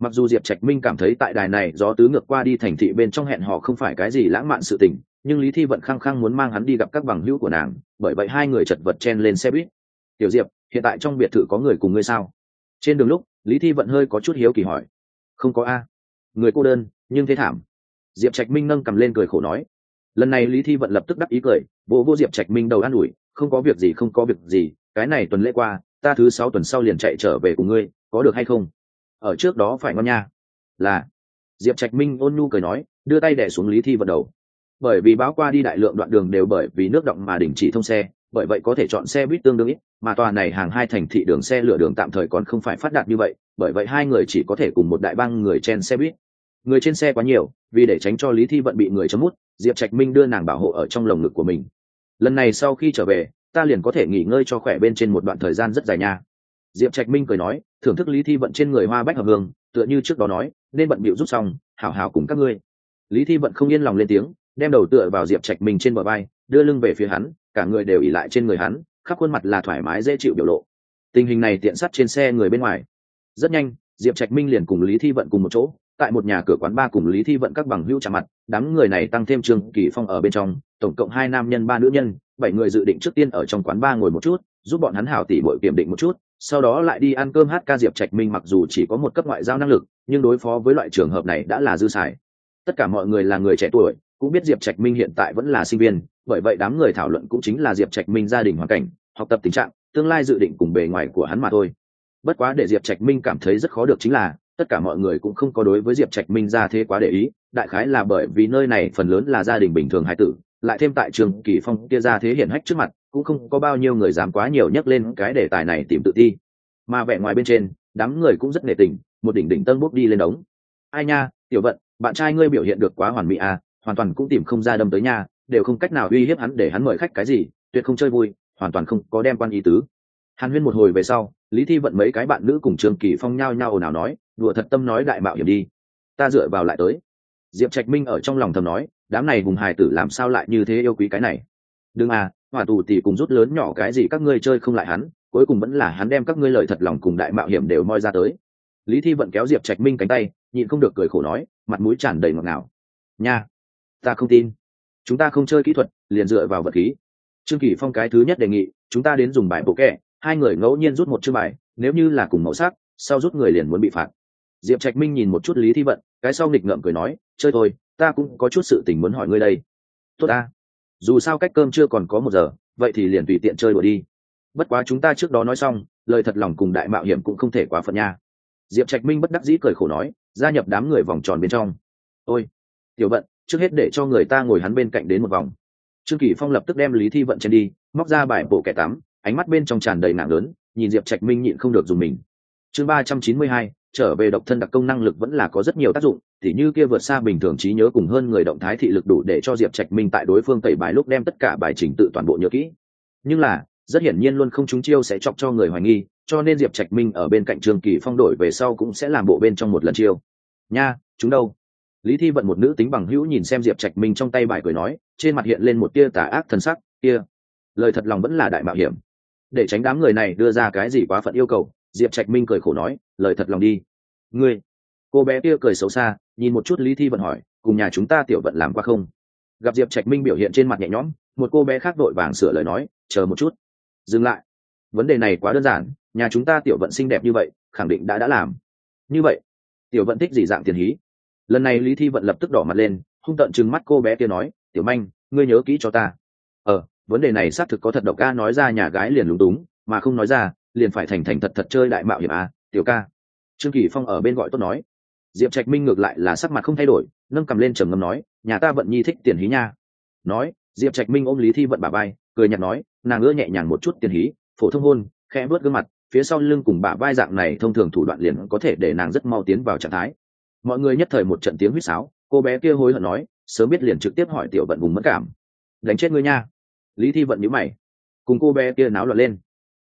Mặc dù Diệp Trạch Minh cảm thấy tại đài này gió tứ ngược qua đi thành thị bên trong hẹn hò không phải cái gì lãng mạn sự tình, nhưng Lý Thi Vận khăng khăng muốn mang hắn đi gặp các bằng hữu của nàng, bởi vậy hai người chật vật chen lên xe buýt. Tiểu Diệp, hiện tại trong biệt thự có người cùng ngươi sao? Trên đường lúc, Lý Thi Vận hơi có chút hiếu kỳ hỏi. Không có a, người cô đơn nhưng thế thảm. Diệp Trạch Minh nâng cầm lên cười khổ nói. Lần này Lý Thi Vận lập tức đắc ý cười, vô Diệp Trạch Minh đầu an ủi, không có việc gì, không có việc gì, cái này tuần lễ qua, ta thứ 6 tuần sau liền chạy trở về cùng ngươi, có được hay không? Ở trước đó phải ngon nha. Là. Diệp Trạch Minh ôn nhu cười nói, đưa tay đè xuống Lý Thi Vận đầu. Bởi vì báo qua đi đại lượng đoạn đường đều bởi vì nước động mà đình chỉ thông xe, bởi vậy có thể chọn xe buýt tương đương ít, mà tòa này hàng hai thành thị đường xe lửa đường tạm thời còn không phải phát đạt như vậy, bởi vậy hai người chỉ có thể cùng một đại bang người chen xe buýt. Người trên xe quá nhiều, vì để tránh cho Lý Thi Vận bị người chấm mút, Diệp Trạch Minh đưa nàng bảo hộ ở trong lồng ngực của mình. Lần này sau khi trở về, ta liền có thể nghỉ ngơi cho khỏe bên trên một đoạn thời gian rất dài nha. Diệp Trạch Minh cười nói, thưởng thức Lý Thi Vận trên người hoa bách hợp hương, tựa như trước đó nói, nên bận bịu rút xong, hảo hảo cùng các ngươi. Lý Thi Vận không yên lòng lên tiếng, đem đầu tựa vào Diệp Trạch Minh trên bờ vai, đưa lưng về phía hắn, cả người đều ỉ lại trên người hắn, khắp khuôn mặt là thoải mái dễ chịu biểu lộ. Tình hình này tiện sát trên xe người bên ngoài. Rất nhanh, Diệp Trạch Minh liền cùng Lý Thi Vận cùng một chỗ, tại một nhà cửa quán bar cùng Lý Thi Vận các bằng hữu chạm mặt, đám người này tăng thêm Trương Kỳ Phong ở bên trong, tổng cộng 2 nam nhân 3 nữ nhân, 7 người dự định trước tiên ở trong quán bar ngồi một chút, giúp bọn hắn hảo tỉ muội kiểm định một chút, sau đó lại đi ăn cơm hát ca. Diệp Trạch Minh mặc dù chỉ có một cấp ngoại giao năng lực, nhưng đối phó với loại trường hợp này đã là dư xài. Tất cả mọi người là người trẻ tuổi, cũng biết Diệp Trạch Minh hiện tại vẫn là sinh viên, bởi vậy đám người thảo luận cũng chính là Diệp Trạch Minh gia đình hoàn cảnh, học tập tình trạng, tương lai dự định cùng bề ngoài của hắn mà thôi. Bất quá để Diệp Trạch Minh cảm thấy rất khó được chính là, tất cả mọi người cũng không có đối với Diệp Trạch Minh ra thế quá để ý, đại khái là bởi vì nơi này phần lớn là gia đình bình thường hài tử, lại thêm tại Trường Kỳ Phong kia ra thế hiển hách trước mặt, cũng không có bao nhiêu người dám quá nhiều nhắc lên cái đề tài này tìm tự ti. Mà vẻ ngoài bên trên, đám người cũng rất nể tình, một đỉnh tân bốc đi lên đống. Ai nha, Tiểu Vận, bạn trai ngươi biểu hiện được quá hoàn mỹ à, hoàn toàn cũng tìm không ra đâm tới nha, đều không cách nào uy hiếp hắn để hắn mời khách cái gì, tuyệt không chơi vui, hoàn toàn không có đem quan ý tứ. Hàn huyên một hồi về sau, Lý Thi Vận mấy cái bạn nữ cùng Trương Kỳ Phong nhao nhao ồn ào nói, đùa thật tâm nói đại mạo hiểm đi, ta dựa vào lại tới. Diệp Trạch Minh ở trong lòng thầm nói, đám này vùng hài tử làm sao lại như thế yêu quý cái này. Đừng à, hỏa tù tỷ cùng rút lớn nhỏ cái gì các ngươi chơi không lại hắn, cuối cùng vẫn là hắn đem các ngươi lời thật lòng cùng đại mạo hiểm đều moi ra tới. Lý Thi Vận kéo Diệp Trạch Minh cánh tay, nhịn không được cười khổ nói, mặt mũi tràn đầy ngọt ngào. Nha, ta không tin, chúng ta không chơi kỹ thuật, liền dựa vào vật khí. Trương Kỳ Phong cái thứ nhất đề nghị, chúng ta đến dùng bài bộ kẹ, hai người ngẫu nhiên rút một chương bài, nếu như là cùng màu sắc, sau rút người liền muốn bị phạt. Diệp Trạch Minh nhìn một chút Lý Thi Vận, cái sau nghịch ngợm cười nói, chơi thôi, ta cũng có chút sự tình muốn hỏi ngươi đây. Tốt ta, dù sao cách cơm chưa còn có 1 giờ, vậy thì liền tùy tiện chơi đùa đi. Bất quá chúng ta trước đó nói xong, lời thật lòng cùng đại mạo hiểm cũng không thể quá phận nha. Diệp Trạch Minh bất đắc dĩ cười khổ nói, gia nhập đám người vòng tròn bên trong. Ôi, Tiểu Vận, trước hết để cho người ta ngồi hắn bên cạnh đến một vòng. Trương Kỳ Phong lập tức đem Lý Thi Vận trên đi, móc ra bài bộ kẻ tắm, ánh mắt bên trong tràn đầy nặng lớn, nhìn Diệp Trạch Minh nhịn không được dùng mình. Chương 392, trở về độc thân đặc công năng lực vẫn là có rất nhiều tác dụng, tỉ như kia vượt xa bình thường trí nhớ cùng hơn người động thái thị lực đủ để cho Diệp Trạch Minh tại đối phương tẩy bài lúc đem tất cả bài trình tự toàn bộ nhớ kỹ. Nhưng là, rất hiển nhiên luôn không trúng chiêu sẽ chọc cho người hoài nghi, cho nên Diệp Trạch Minh ở bên cạnh Trương Kỳ Phong đổi về sau cũng sẽ làm bộ bên trong một lần chiêu. Nha, chúng đâu? Lý Thi Vận một nữ tính bằng hữu nhìn xem Diệp Trạch Minh trong tay bài cười nói, trên mặt hiện lên một tia tà ác thần sắc, kia, lời thật lòng vẫn là đại mạo hiểm. Để tránh đám người này đưa ra cái gì quá phận yêu cầu, Diệp Trạch Minh cười khổ nói, lời thật lòng đi. Ngươi, cô bé kia cười xấu xa, nhìn một chút Lý Thi Vận hỏi, cùng nhà chúng ta Tiểu Vận làm qua không? Gặp Diệp Trạch Minh biểu hiện trên mặt nhẹ nhõm, một cô bé khác vội vàng sửa lời nói, chờ một chút, dừng lại, vấn đề này quá đơn giản, nhà chúng ta Tiểu Vận xinh đẹp như vậy, khẳng định đã làm. Như vậy, Tiểu Vận thích gì dạng tiền hí? Lần này Lý Thi Vận lập tức đỏ mặt lên, hung tợn trừng mắt cô bé kia nói, Tiểu Manh, ngươi nhớ kỹ cho ta. Vấn đề này xác thực có thật độc ca, nói ra nhà gái liền lúng túng, mà không nói ra liền phải thành thật chơi đại mạo hiểm à, Tiểu ca. Trương Kỳ Phong ở bên gọi tốt nói. Diệp Trạch Minh ngược lại là sắc mặt không thay đổi, nâng cầm lên trầm ngâm nói, nhà ta Vận nhi thích tiền hí nha. Nói, Diệp Trạch Minh ôm Lý Thi Vận bả vai, cười nhạt nói, nàng ưa nhẹ nhàng một chút tiền hí, phổ thông hôn, khẽ bước gương mặt, phía sau lưng cùng bả vai dạng này thông thường thủ đoạn liền có thể để nàng rất mau tiến vào trạng thái. Mọi người nhất thời một trận tiếng huýt sáo, cô bé kia hối hận nói, sớm biết liền trực tiếp hỏi Tiểu Vận vùng mất cảm. Đánh chết ngươi nha. Lý Thi Vận nhíu mày, cùng cô bé kia náo loạn lên.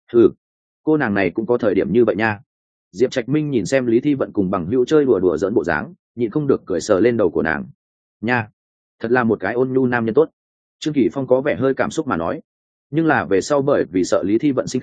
Cô nàng này cũng có thời điểm như vậy nha. Diệp Trạch Minh nhìn xem Lý Thi Vận cùng bằng hữu chơi đùa giỡn bộ dáng, nhịn không được cười sờ lên đầu của nàng. Nha, thật là một cái ôn nhu nam nhân tốt. Trương Kỳ Phong có vẻ hơi cảm xúc mà nói, nhưng là về sau bởi vì sợ Lý Thi Vận sinh khí,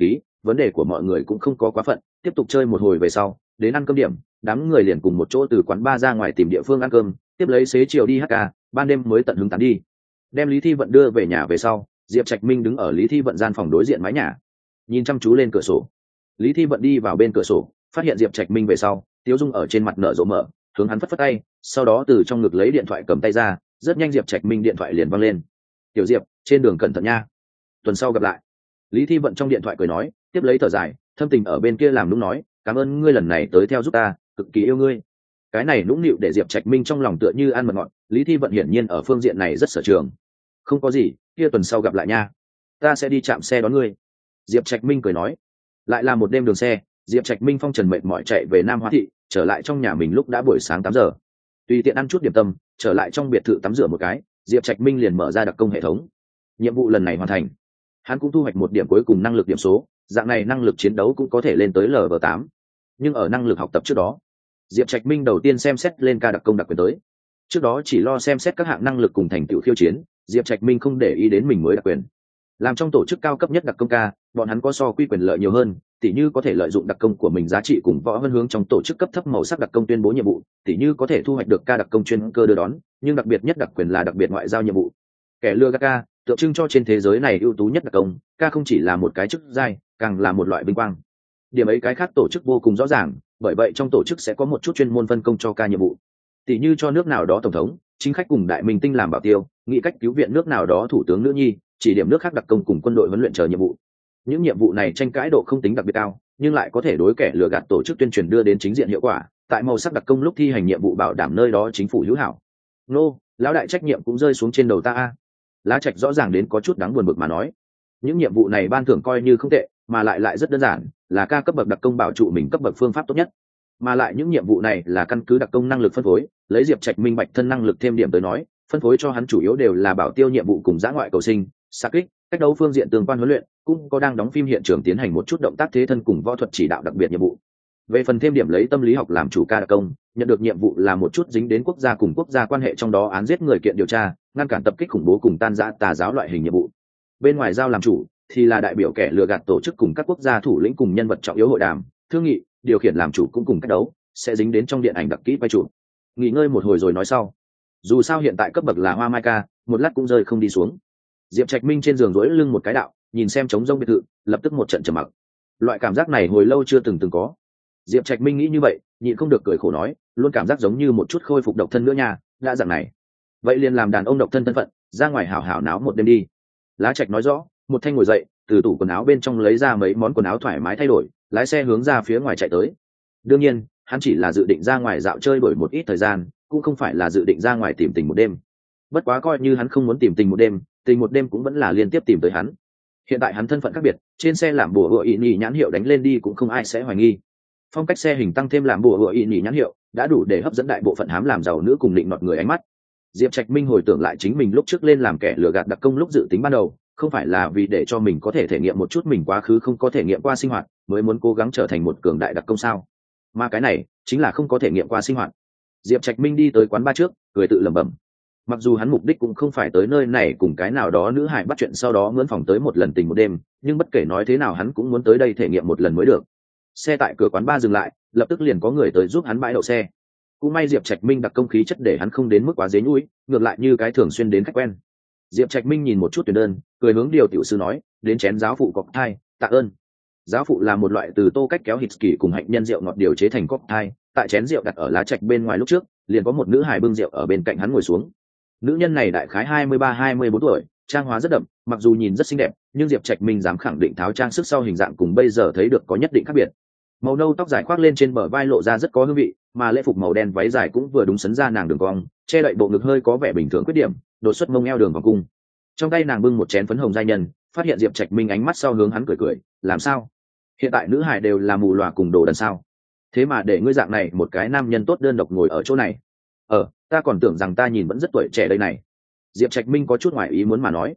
vấn đề của mọi người cũng không có quá phận, tiếp tục chơi một hồi về sau đến ăn cơm điểm, đám người liền cùng một chỗ từ quán bar ra ngoài tìm địa phương ăn cơm, tiếp lấy xế chiều đi hát ca, ban đêm mới tận hứng tán đi. Đem Lý Thi Vận đưa về nhà về sau, Diệp Trạch Minh đứng ở Lý Thi Vận gian phòng đối diện mái nhà, nhìn chăm chú lên cửa sổ. Lý Thi Vận đi vào bên cửa sổ, phát hiện Diệp Trạch Minh về sau, tiếu dung ở trên mặt nở rộ mở, hướng hắn phất phất tay, sau đó từ trong ngực lấy điện thoại cầm tay ra, rất nhanh Diệp Trạch Minh điện thoại liền văng lên. "Tiểu Diệp, trên đường cẩn thận nha, tuần sau gặp lại." Lý Thi Vận trong điện thoại cười nói, tiếp lấy thở dài, thâm tình ở bên kia làm nũng nói, "Cảm ơn ngươi lần này tới theo giúp ta, cực kỳ yêu ngươi." Cái này nũng nịu để Diệp Trạch Minh trong lòng tựa như ăn mật ngọt. Lý Thi Vận hiển nhiên ở phương diện này rất sở trường. "Không có gì, kia tuần sau gặp lại nha, ta sẽ đi trạm xe đón ngươi." Diệp Trạch Minh cười nói. Lại là một đêm đường xe, Diệp Trạch Minh phong trần mệt mỏi chạy về Nam Hóa thị, trở lại trong nhà mình lúc đã buổi sáng 8 giờ. Tùy tiện ăn chút điểm tâm, trở lại trong biệt thự tắm rửa một cái, Diệp Trạch Minh liền mở ra đặc công hệ thống. Nhiệm vụ lần này hoàn thành, hắn cũng thu hoạch một điểm cuối cùng năng lực điểm số, dạng này năng lực chiến đấu cũng có thể lên tới Level 8. Nhưng ở năng lực học tập trước đó, Diệp Trạch Minh đầu tiên xem xét lên ca đặc công đặc quyền tới. Trước đó chỉ lo xem xét các hạng năng lực cùng thành tựu khiêu chiến, Diệp Trạch Minh không để ý đến mình mới đặc quyền. Làm trong tổ chức cao cấp nhất đặc công ca, bọn hắn có so quy quyền lợi nhiều hơn, tỉ như có thể lợi dụng đặc công của mình giá trị cùng võ hơn hướng trong tổ chức cấp thấp màu sắc đặc công tuyên bố nhiệm vụ, tỉ như có thể thu hoạch được ca đặc công chuyên cơ đưa đón, nhưng đặc biệt nhất đặc quyền là đặc biệt ngoại giao nhiệm vụ. Kẻ lừa gạt ca, tượng trưng cho trên thế giới này ưu tú nhất đặc công, ca không chỉ là một cái chức giai, càng là một loại vinh quang. Điểm ấy cái khác tổ chức vô cùng rõ ràng, bởi vậy trong tổ chức sẽ có một chút chuyên môn phân công cho ca nhiệm vụ, tỉ như cho nước nào đó tổng thống, chính khách cùng đại minh tinh làm bảo tiêu, nghĩ cách cứu viện nước nào đó thủ tướng nữ nhi, chỉ điểm nước khác đặc công cùng quân đội huấn luyện chờ nhiệm vụ. Những nhiệm vụ này tranh cãi độ không tính đặc biệt cao, nhưng lại có thể đối kẻ lừa gạt tổ chức tuyên truyền đưa đến chính diện hiệu quả, tại màu sắc đặc công lúc thi hành nhiệm vụ bảo đảm nơi đó chính phủ hữu hảo. Nô, lão đại trách nhiệm cũng rơi xuống trên đầu ta a. Lá Trạch rõ ràng đến có chút đáng buồn bực mà nói. Những nhiệm vụ này ban thưởng coi như không tệ, mà lại rất đơn giản, là ca cấp bậc đặc công bảo trụ mình cấp bậc phương pháp tốt nhất. Mà lại những nhiệm vụ này là căn cứ đặc công năng lực phân phối, lấy Diệp Trạch minh bạch thân năng lực thêm điểm tới nói, phân phối cho hắn chủ yếu đều là bảo tiêu nhiệm vụ cùng dã ngoại cầu sinh, xạ kích, cách đấu phương diện tương quan huấn luyện, cũng có đang đóng phim hiện trường tiến hành một chút động tác thế thân cùng võ thuật chỉ đạo đặc biệt nhiệm vụ. Về phần thêm điểm lấy tâm lý học làm chủ ca đặc công, nhận được nhiệm vụ là một chút dính đến quốc gia cùng quốc gia quan hệ, trong đó án giết người kiện điều tra, ngăn cản tập kích khủng bố cùng tan rã tà giáo loại hình nhiệm vụ. Bên ngoài giao làm chủ thì là đại biểu kẻ lừa gạt tổ chức cùng các quốc gia thủ lĩnh cùng nhân vật trọng yếu hội đàm, thương nghị, điều khiển làm chủ cũng cùng cách đấu, sẽ dính đến trong điện ảnh đặc kỹ quay trụ. Nghỉ ngơi một hồi rồi nói sau. Dù sao hiện tại cấp bậc là hoa mai ca, một lát cũng rơi không đi xuống. Diệp Trạch Minh trên giường duỗi lưng một cái đạo, nhìn xem trống rông biệt thự, lập tức một trận trầm mặc. Loại cảm giác này hồi lâu chưa từng có. Diệp Trạch Minh nghĩ như vậy, nhịn không được cười khổ nói, luôn cảm giác giống như một chút khôi phục độc thân nữa nha, đã dạng này. Vậy liền làm đàn ông độc thân thân phận, ra ngoài hảo hảo náo một đêm đi. Lá Trạch nói rõ, một thanh ngồi dậy, từ tủ quần áo bên trong lấy ra mấy món quần áo thoải mái thay đổi, lái xe hướng ra phía ngoài chạy tới. Đương nhiên, hắn chỉ là dự định ra ngoài dạo chơi đổi một ít thời gian, cũng không phải là dự định ra ngoài tìm tình một đêm. Bất quá coi như hắn không muốn tìm tình một đêm cũng vẫn là liên tiếp tìm tới hắn. Hiện tại hắn thân phận khác biệt, trên xe làm bùa hựa ị nhỉ nhãn hiệu đánh lên đi cũng không ai sẽ hoài nghi. Phong cách xe hình tăng thêm làm bùa hựa ị nhỉ nhãn hiệu đã đủ để hấp dẫn đại bộ phận hám làm giàu nữ cùng định nọt người ánh mắt. Diệp Trạch Minh hồi tưởng lại chính mình lúc trước lên làm kẻ lừa gạt đặc công lúc dự tính ban đầu, không phải là vì để cho mình có thể thể nghiệm một chút mình quá khứ không có thể nghiệm qua sinh hoạt, mới muốn cố gắng trở thành một cường đại đặc công sao? Mà cái này chính là không có thể nghiệm qua sinh hoạt. Diệp Trạch Minh đi tới quán bar trước, cười tự lẩm bẩm. Mặc dù hắn mục đích cũng không phải tới nơi này cùng cái nào đó nữ hải bắt chuyện sau đó mướn phòng tới một lần tình một đêm, nhưng bất kể nói thế nào hắn cũng muốn tới đây thể nghiệm một lần mới được. Xe tại cửa quán bar dừng lại, lập tức liền có người tới giúp hắn bãi đậu xe. Cũng may Diệp Trạch Minh đặc công khí chất để hắn không đến mức quá dế nhũi, ngược lại như cái thường xuyên đến khách quen. Diệp Trạch Minh nhìn một chút tuyển đơn, cười hướng điều tiểu sư nói, đến chén giáo phụ cocktail, tạ ơn. Giáo phụ là một loại từ tô cách kéo hít kỳ cùng hạnh nhân rượu ngọt điều chế thành cocktail, tại chén rượu đặt ở lá trạch bên ngoài lúc trước, liền có một nữ hài bưng rượu ở bên cạnh hắn ngồi xuống. Nữ nhân này đại khái 23-24 tuổi, trang hóa rất đậm, mặc dù nhìn rất xinh đẹp, nhưng Diệp Trạch Minh dám khẳng định tháo trang sức sau hình dạng cùng bây giờ thấy được có nhất định khác biệt. Màu nâu tóc dài khoác lên trên bờ vai lộ ra rất có hương vị, mà lễ phục màu đen váy dài cũng vừa đúng sấn ra nàng đường cong, che đậy bộ ngực hơi có vẻ bình thường khuyết điểm, đột xuất mông eo đường vòng cung. Trong tay nàng bưng một chén phấn hồng giai nhân, phát hiện Diệp Trạch Minh ánh mắt sau hướng hắn cười cười, làm sao? Hiện tại nữ hải đều là mù lòa cùng đồ đần sao? Thế mà để ngươi dạng này một cái nam nhân tốt đơn độc ngồi ở chỗ này. Ta còn tưởng rằng ta nhìn vẫn rất tuổi trẻ đây này. Diệp Trạch Minh có chút ngoài ý muốn mà nói.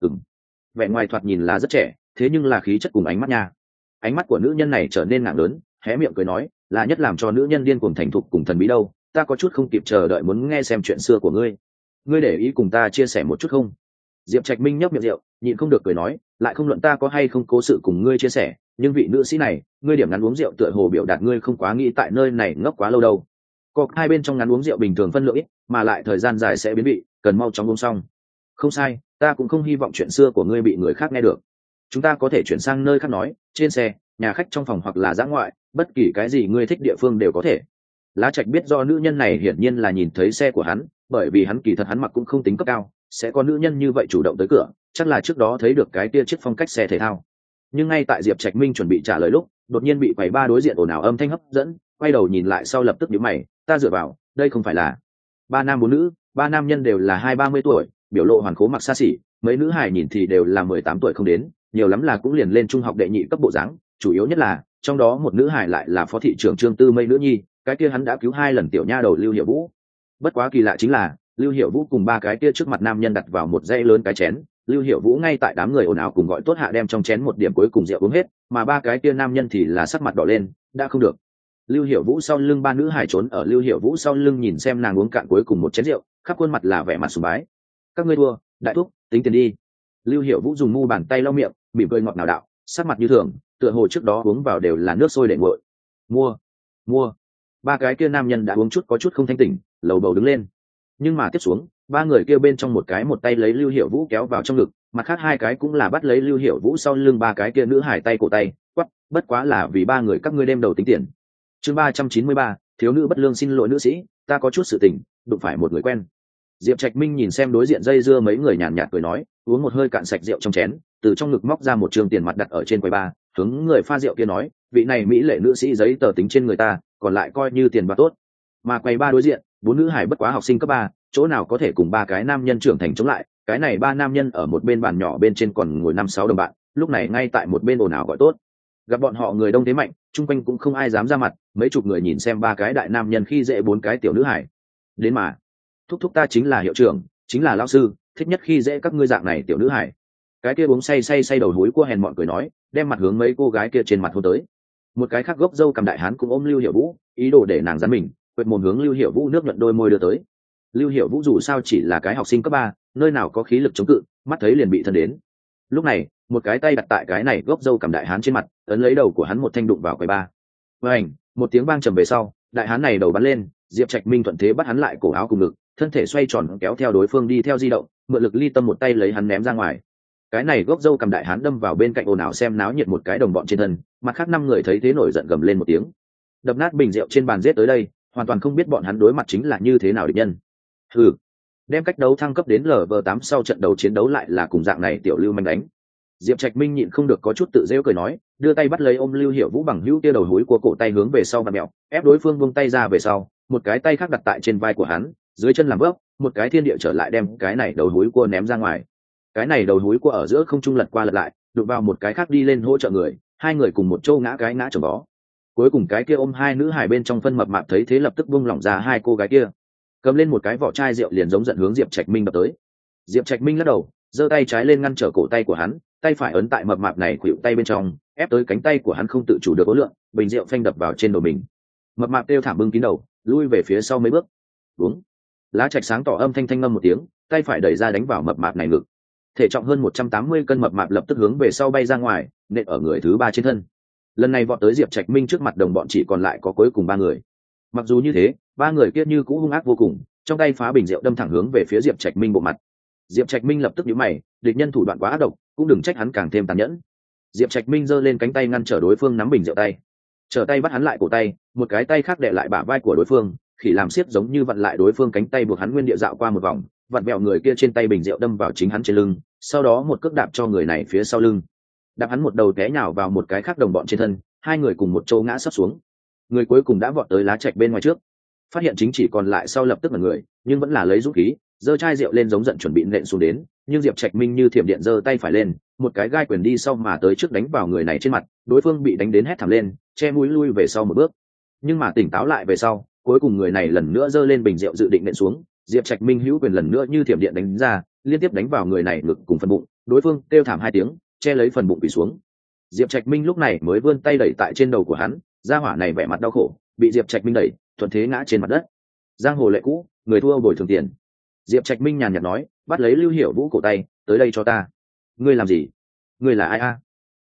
Vẻ ngoài thoạt nhìn là rất trẻ, thế nhưng là khí chất cùng ánh mắt nha. Ánh mắt của nữ nhân này trở nên nặng lớn, hé miệng cười nói, là nhất làm cho nữ nhân điên cuồng thành thục cùng thần bí đâu, ta có chút không kịp chờ đợi muốn nghe xem chuyện xưa của ngươi. Ngươi để ý cùng ta chia sẻ một chút không? Diệp Trạch Minh nhấp miệng rượu, nhịn không được cười nói, lại không luận ta có hay không cố sự cùng ngươi chia sẻ, nhưng vị nữ sĩ này, ngươi điểm ngắn uống rượu tựa hồ biểu đạt ngươi không quá nghĩ tại nơi này ngốc quá lâu đâu. Có hai bên trong ngắn uống rượu bình thường phân lượng ít, mà lại thời gian dài sẽ biến vị, cần mau chóng uống xong. Không sai, ta cũng không hy vọng chuyện xưa của ngươi bị người khác nghe được. Chúng ta có thể chuyển sang nơi khác nói, trên xe, nhà khách trong phòng hoặc là dã ngoại, bất kỳ cái gì ngươi thích địa phương đều có thể. Lá Trạch biết do nữ nhân này hiển nhiên là nhìn thấy xe của hắn, bởi vì hắn kỳ thật hắn mặc cũng không tính cấp cao, sẽ có nữ nhân như vậy chủ động tới cửa, chắc là trước đó thấy được cái kia chiếc phong cách xe thể thao. Nhưng ngay tại Diệp Trạch Minh chuẩn bị trả lời lúc, đột nhiên bị quầy ba đối diện ồn ào âm thanh hấp dẫn, quay đầu nhìn lại sau lập tức nhíu mày, ta dựa vào, đây không phải là ba nam bốn nữ, ba nam nhân đều là 20-30 tuổi, biểu lộ hoàn khố mặc xa xỉ, mấy nữ hài nhìn thì đều là 18 tuổi không đến, nhiều lắm là cũng liền lên trung học đệ nhị cấp bộ dáng, chủ yếu nhất là trong đó một nữ hài lại là phó thị trưởng Trương Tư Mây nữ nhi, cái kia hắn đã cứu 2 lần tiểu nha đầu Lưu Hiểu Vũ. Bất quá kỳ lạ chính là Lưu Hiểu Vũ cùng ba cái kia trước mặt nam nhân đặt vào một dãy lớn cái chén, Lưu Hiểu Vũ ngay tại đám người ồn ào cùng gọi tốt hạ đem trong chén một điểm cuối cùng rượu uống hết, mà ba cái kia nam nhân thì là sắc mặt đỏ lên, đã không được. Lưu Hiểu Vũ sau lưng ba nữ hải trốn ở Lưu Hiểu Vũ sau lưng nhìn xem nàng uống cạn cuối cùng một chén rượu, khắp khuôn mặt là vẻ mặt sùng bái. Các ngươi thua, đại thúc, tính tiền đi. Lưu Hiểu Vũ dùng mu bàn tay lau miệng, mỉm cười ngọt ngào đạo, sắc mặt như thường, tựa hồ trước đó uống vào đều là nước sôi để nguội. Mua. Ba cái kia nam nhân đã uống chút có chút không thanh tỉnh, lầu bầu đứng lên. Nhưng mà tiếp xuống, ba người kia bên trong một cái một tay lấy Lưu Hiểu Vũ kéo vào trong ngực, mặt khác hai cái cũng là bắt lấy Lưu Hiểu Vũ sau lưng ba cái kia nữ hải tay cổ tay, quắc, bất quá là vì ba người các ngươi đêm đầu tính tiền. Chương 393, thiếu nữ bất lương xin lỗi nữ sĩ, ta có chút sự tình, đụng phải một người quen. Diệp Trạch Minh nhìn xem đối diện dây dưa mấy người nhàn nhạt cười nói, uống một hơi cạn sạch rượu trong chén, từ trong ngực móc ra một trường tiền mặt đặt ở trên quầy bar, hướng người pha rượu kia nói, vị này mỹ lệ nữ sĩ giấy tờ tính trên người ta, còn lại coi như tiền bạc tốt. Mà quầy bar đối diện, bốn nữ hải bất quá học sinh cấp 3, chỗ nào có thể cùng ba cái nam nhân trưởng thành chống lại, cái này ba nam nhân ở một bên bàn nhỏ bên trên còn ngồi 5-6 đồng bạn, lúc này ngay tại một bên ồn ào gọi tốt. Gặp bọn họ người đông thế mạnh, chung quanh cũng không ai dám ra mặt, mấy chục người nhìn xem ba cái đại nam nhân khi dễ bốn cái tiểu nữ hải. Đến mà, thúc thúc ta chính là hiệu trưởng, chính là lão sư, thích nhất khi dễ các ngươi dạng này tiểu nữ hải. Cái kia uống say đầu húi cua hèn mọn cười nói, đem mặt hướng mấy cô gái kia trên mặt hôn tới. Một cái khác gốc dâu cầm đại hán cũng ôm Lưu Hiểu Vũ, ý đồ để nàng dán mình, quệt mồm hướng Lưu Hiểu Vũ nước nhuận đôi môi đưa tới. Lưu Hiểu Vũ dù sao chỉ là cái học sinh cấp 3, nơi nào có khí lực chống cự, mắt thấy liền bị thân đến. Lúc này, một cái tay đặt tại cái này gốc dâu cầm đại hán trên mặt, ấn lấy đầu của hắn một thanh đụng vào quầy ba. Vành, một tiếng vang trầm về sau, đại hán này đầu bắn lên, Diệp Trạch Minh thuận thế bắt hắn lại cổ áo cùng ngực, thân thể xoay tròn kéo theo đối phương đi theo di động, mượn lực ly tâm một tay lấy hắn ném ra ngoài. Cái này gốc dâu cầm đại hán đâm vào bên cạnh ồn ào xem náo nhiệt một cái đồng bọn trên thân, mặt khác 5 người thấy thế nổi giận gầm lên một tiếng, đập nát bình rượu trên bàn giết tới đây, hoàn toàn không biết bọn hắn đối mặt chính là như thế nào địch nhân. Hừ, đem cách đấu thăng cấp đến LV8 sau trận đầu chiến đấu lại là cùng dạng này tiểu lưu manh đánh. Diệp Trạch Minh nhịn không được có chút tự giễu cười nói, đưa tay bắt lấy ôm Lưu Hiểu Vũ bằng hữu kia đầu húi của cổ tay hướng về sau vặn mèo, ép đối phương buông tay ra về sau, một cái tay khác đặt tại trên vai của hắn, dưới chân làm bước, một cái thiên địa trở lại đem cái này đầu húi cua ném ra ngoài. Cái này đầu húi cua ở giữa không trung lật qua lật lại, đụng vào một cái khác đi lên hỗ trợ người, hai người cùng một chỗ ngã cái ngã chồng vó. Cuối cùng cái kia ôm hai nữ hài bên trong phân mập mạp thấy thế lập tức buông lỏng ra hai cô gái kia, cầm lên một cái vỏ chai rượu liền giống giận hướng Diệp Trạch Minh đập tới. Diệp Trạch Minh lắc đầu, giơ tay trái lên ngăn trở cổ tay của hắn, tay phải ấn tại mập mạp này khuỵu tay bên trong, ép tới cánh tay của hắn không tự chủ được ố lượng, bình rượu phanh đập vào trên đầu mình. Mập mạp kêu thảm bưng kín đầu, lui về phía sau mấy bước. Uống. Lá Trạch sáng tỏ âm thanh thanh ngâm một tiếng, tay phải đẩy ra đánh vào mập mạp này ngực. Thể trọng hơn 180 cân mập mạp lập tức hướng về sau bay ra ngoài, nện ở người thứ 3 trên thân. Lần này vọt tới Diệp Trạch Minh trước mặt đồng bọn chỉ còn lại có cuối cùng 3 người. Mặc dù như thế, 3 người kia như cũ hung ác vô cùng, trong tay phá bình rượu đâm thẳng hướng về phía Diệp Trạch Minh bộ mặt. Diệp Trạch Minh lập tức nhíu mày, địch nhân thủ đoạn quá ác độc, cũng đừng trách hắn càng thêm tàn nhẫn. Diệp Trạch Minh giơ lên cánh tay ngăn trở đối phương nắm bình rượu tay, trở tay bắt hắn lại cổ tay, một cái tay khác đè lại bả vai của đối phương, khỉ làm xiết giống như vặn lại đối phương cánh tay buộc hắn nguyên địa dạo qua một vòng, vặn bẹo người kia trên tay bình rượu đâm vào chính hắn trên lưng, sau đó một cước đạp cho người này phía sau lưng, đạp hắn một đầu té nhào vào một cái khác đồng bọn trên thân, hai người cùng một chỗ ngã sấp xuống. Người cuối cùng đã vọt tới lá trạch bên ngoài trước, phát hiện chính chỉ còn lại sau lập tức là người, nhưng vẫn là lấy dũng khí, giơ chai rượu lên giống giận chuẩn bị nện xuống đến, nhưng Diệp Trạch Minh như thiểm điện giơ tay phải lên, một cái gai quyền đi sau mà tới trước đánh vào người này trên mặt, đối phương bị đánh đến hét thảm lên, che mũi lui về sau một bước. Nhưng mà tỉnh táo lại về sau, cuối cùng người này lần nữa giơ lên bình rượu dự định nện xuống, Diệp Trạch Minh hữu quyền lần nữa như thiểm điện đánh ra, liên tiếp đánh vào người này ngực cùng phần bụng, đối phương kêu thảm 2 tiếng, che lấy phần bụng bị xuống. Diệp Trạch Minh lúc này mới vươn tay đẩy tại trên đầu của hắn, gia hỏa này vẻ mặt đau khổ, bị Diệp Trạch Minh đẩy, thuận thế ngã trên mặt đất. Giang hồ lệ cũ, người thua bồi thường tiền. Diệp Trạch Minh nhàn nhạt nói, bắt lấy Lưu Hiểu Vũ cổ tay, tới đây cho ta. Ngươi làm gì? Ngươi là ai a?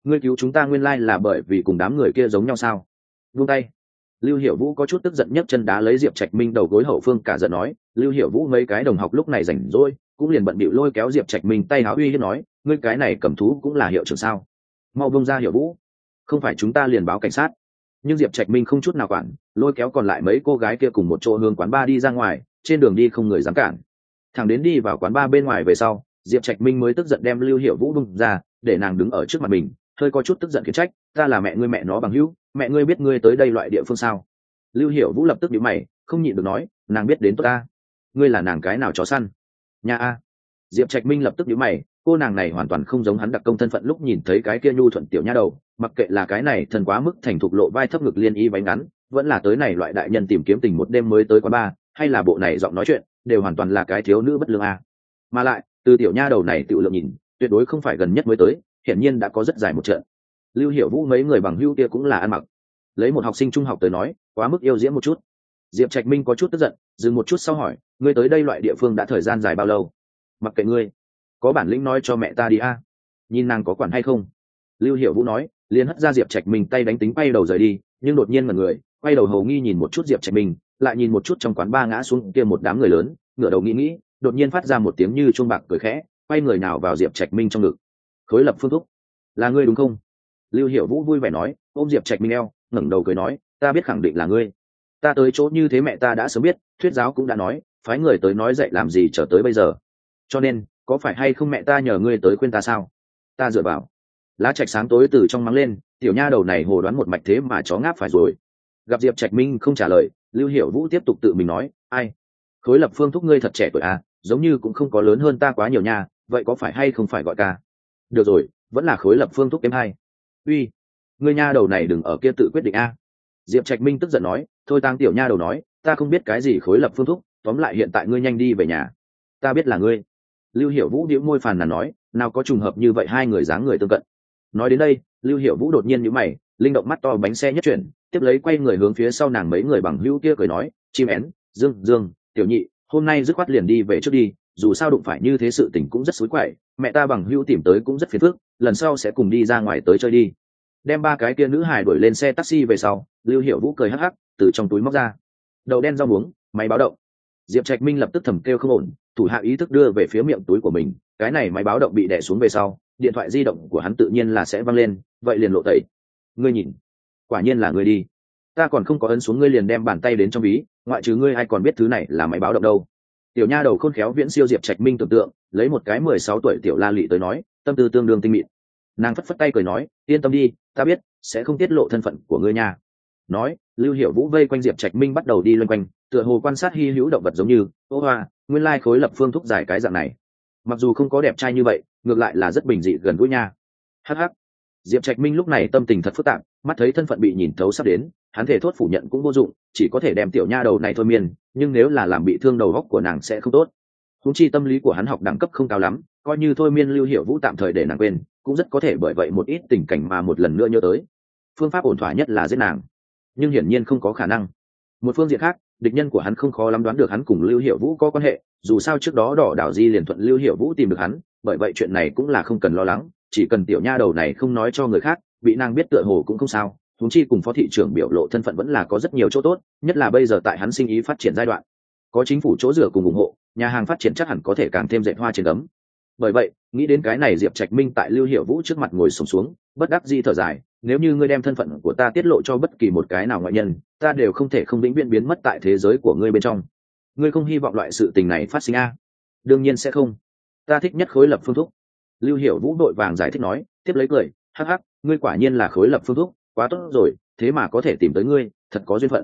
ngươi cứu chúng ta nguyên lai là bởi vì cùng đám người kia giống nhau sao? Buông tay. Lưu Hiểu Vũ có chút tức giận nhấc chân đá lấy Diệp Trạch Minh đầu gối hậu phương, cả giận nói. Lưu Hiểu Vũ mấy cái đồng học lúc này rảnh rỗi cũng liền bận bịu lôi kéo Diệp Trạch Minh tay áo uy hiếp nói, ngươi cái này cầm thú cũng là hiệu trưởng sao? Mau buông ra Hiểu Vũ, không phải chúng ta liền báo cảnh sát. Nhưng Diệp Trạch Minh không chút nào quản, lôi kéo còn lại mấy cô gái kia cùng một chỗ hướng quán bar đi ra ngoài, trên đường đi không người dám cản. Thằng đến đi vào quán bar bên ngoài về sau, Diệp Trạch Minh mới tức giận đem Lưu Hiểu Vũ bung ra, để nàng đứng ở trước mặt mình, hơi có chút tức giận khiển trách, ta là mẹ ngươi mẹ nó bằng hữu, mẹ ngươi biết ngươi tới đây loại địa phương sao? Lưu Hiểu Vũ lập tức nhíu mày, không nhịn được nói, nàng biết đến tốt ta, ngươi là nàng cái nào chó săn? Nhà a. Diệp Trạch Minh lập tức nhíu mày, cô nàng này hoàn toàn không giống hắn đặc công thân phận lúc nhìn thấy cái kia nhu thuận tiểu nha đầu, mặc kệ là cái này thần quá mức thành thục lộ vai thấp ngực liên y váy ngắn, vẫn là tới này loại đại nhân tìm kiếm tình một đêm mới tới quán bar, hay là bộ này giọng nói chuyện, đều hoàn toàn là cái thiếu nữ bất lương a. Mà lại, từ tiểu nha đầu này tự lượng nhìn, tuyệt đối không phải gần nhất mới tới, hiển nhiên đã có rất dài một trận. Lưu Hiểu Vũ mấy người bằng hữu kia cũng là ăn mặc, lấy một học sinh trung học tới nói, quá mức yêu diễm một chút. Diệp Trạch Minh có chút tức giận, dừng một chút sau hỏi, ngươi tới đây loại địa phương đã thời gian dài bao lâu? Mặc kệ ngươi, có bản lĩnh nói cho mẹ ta đi a. Nhìn nàng có quản hay không? Lưu Hiểu Vũ nói, liền hất ra Diệp Trạch Minh tay đánh tính bay đầu rời đi, nhưng đột nhiên mà người quay đầu hầu nghi nhìn một chút Diệp Trạch Minh, lại nhìn một chút trong quán ba ngã xuống kia một đám người lớn, ngửa đầu nghĩ, đột nhiên phát ra một tiếng như chuông bạc cười khẽ, quay người nào vào Diệp Trạch Minh trong ngực. Khối Lập Phương thúc, là ngươi đúng không? Lưu Hiểu Vũ vui vẻ nói, ôm Diệp Trạch Minh eo, ngẩng đầu cười nói, ta biết khẳng định là ngươi. Ta tới chỗ như thế mẹ ta đã sớm biết, thuyết giáo cũng đã nói, phái người tới nói dạy làm gì trở tới bây giờ. Cho nên, có phải hay không mẹ ta nhờ ngươi tới khuyên ta sao? Ta dựa vào. Lá Trạch sáng tối từ trong mắng lên, tiểu nha đầu này hồ đoán một mạch thế mà chó ngáp phải rồi. Gặp Diệp Trạch Minh không trả lời, Lưu Hiểu Vũ tiếp tục tự mình nói, ai? Khối Lập Phương thúc ngươi thật trẻ tuổi à, giống như cũng không có lớn hơn ta quá nhiều nha, vậy có phải hay không phải gọi ca? Được rồi, vẫn là Khối Lập Phương thúc kém hai. Uy, ngươi nha đầu này đừng ở kia tự quyết định a. Diệp Trạch Minh tức giận nói, thôi tang tiểu nha đầu nói, ta không biết cái gì Khối Lập Phương thúc, tóm lại hiện tại ngươi nhanh đi về nhà. Ta biết là ngươi. Lưu Hiểu Vũ bĩu môi phàn nàn nói, nào có trùng hợp như vậy hai người dáng người tương cận. Nói đến đây, Lưu Hiểu Vũ đột nhiên nhíu mày, linh động mắt to bánh xe nhất chuyển, tiếp lấy quay người hướng phía sau nàng mấy người bằng hữu kia cười nói, chim én, Dương, tiểu nhị, hôm nay dứt khoát liền đi về trước đi, dù sao đụng phải như thế sự tình cũng rất xối quậy, mẹ ta bằng hữu tìm tới cũng rất phiền phức, lần sau sẽ cùng đi ra ngoài tới chơi đi. Đem ba cái kia nữ hài đuổi lên xe taxi về sau, Lưu Hiểu Vũ cười hắc hắc, từ trong túi móc ra đậu đen rau muống, máy báo động. Diệp Trạch Minh lập tức thầm kêu không ổn, thủ hạ ý thức đưa về phía miệng túi của mình, cái này máy báo động bị đè xuống về sau, điện thoại di động của hắn tự nhiên là sẽ văng lên, vậy liền lộ tẩy. Ngươi nhìn, quả nhiên là ngươi đi, ta còn không có ấn xuống ngươi liền đem bàn tay đến trong ví, ngoại trừ ngươi ai còn biết thứ này là máy báo động đâu. Tiểu nha đầu khôn khéo viễn siêu Diệp Trạch Minh tưởng tượng, lấy một cái 16 tuổi tiểu la lị tới nói, tâm tư tương đương tinh mịn. Nàng phất phất tay cười nói, yên tâm đi, ta biết sẽ không tiết lộ thân phận của ngươi nha. Nói, Lưu Hiểu Vũ vây quanh Diệp Trạch Minh bắt đầu đi loanh quanh, tựa hồ quan sát hi hữu động vật giống như, ô hoa, nguyên lai Khối Lập Phương thúc giải cái dạng này. Mặc dù không có đẹp trai như vậy, ngược lại là rất bình dị gần gũi nha. Hắc hắc. Diệp Trạch Minh lúc này tâm tình thật phức tạp, mắt thấy thân phận bị nhìn thấu sắp đến, hắn thể thốt phủ nhận cũng vô dụng, chỉ có thể đem tiểu nha đầu này thôi miên, nhưng nếu là làm bị thương đầu óc của nàng sẽ không tốt. Huống chi tâm lý của hắn học đẳng cấp không cao lắm, coi như thôi miên Lưu Hiểu Vũ tạm thời để nàng quên, cũng rất có thể bởi vậy một ít tình cảnh mà một lần nữa nhớ tới. Phương pháp ổn thỏa nhất là giết nàng, nhưng hiển nhiên không có khả năng. Một phương diện khác, địch nhân của hắn không khó lắm đoán được hắn cùng Lưu Hiểu Vũ có quan hệ, dù sao trước đó Đỏ Đảo Di liền thuận Lưu Hiểu Vũ tìm được hắn, bởi vậy chuyện này cũng là không cần lo lắng, chỉ cần tiểu nha đầu này không nói cho người khác, bị nàng biết tựa hồ cũng không sao. Huống chi cùng phó thị trưởng biểu lộ thân phận vẫn là có rất nhiều chỗ tốt, nhất là bây giờ tại hắn sinh ý phát triển giai đoạn, có chính phủ chỗ dựa cùng ủng hộ, nhà hàng phát triển chắc hẳn có thể càng thêm dệt hoa trên ấm. Bởi vậy, nghĩ đến cái này, Diệp Trạch Minh tại Lưu Hiểu Vũ trước mặt ngồi xổm xuống, bất đắc dĩ thở dài, nếu như ngươi đem thân phận của ta tiết lộ cho bất kỳ một cái nào ngoại nhân, ta đều không thể không vĩnh viễn biến mất tại thế giới của ngươi bên trong. Ngươi không hy vọng loại sự tình này phát sinh a? Đương nhiên sẽ không. Ta thích nhất Khối Lập Phương thúc. Lưu Hiểu Vũ đội vàng giải thích nói, tiếp lấy cười, hắc hắc, ngươi quả nhiên là Khối Lập Phương thúc, quá tốt rồi, thế mà có thể tìm tới ngươi, thật có duyên phận.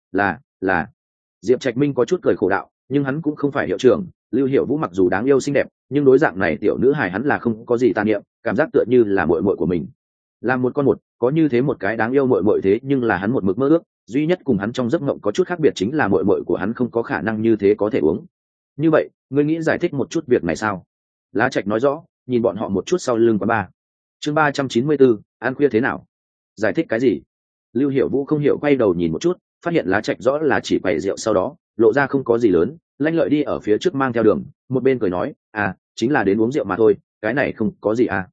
Là. Diệp Trạch Minh có chút cười khổ đạo, nhưng hắn cũng không phải hiệu trưởng. Lưu Hiểu Vũ mặc dù đáng yêu xinh đẹp, nhưng đối dạng này tiểu nữ hài hắn là không có gì tàn niệm, cảm giác tựa như là muội muội của mình. Làm một con một, có như thế một cái đáng yêu muội muội thế nhưng là hắn một mực mơ ước, duy nhất cùng hắn trong giấc mộng có chút khác biệt chính là muội muội của hắn không có khả năng như thế có thể uống. Như vậy, ngươi nghĩ giải thích một chút việc này sao? Lá Trạch nói rõ, nhìn bọn họ một chút sau lưng quán ba. Chương 394, ăn khuya thế nào? Giải thích cái gì? Lưu Hiểu Vũ không hiểu quay đầu nhìn một chút, phát hiện Lá Trạch rõ là chỉ quầy rượu, sau đó lộ ra không có gì lớn, lanh lợi đi ở phía trước mang theo đường, một bên cười nói, chính là đến uống rượu mà thôi, cái này không có gì à.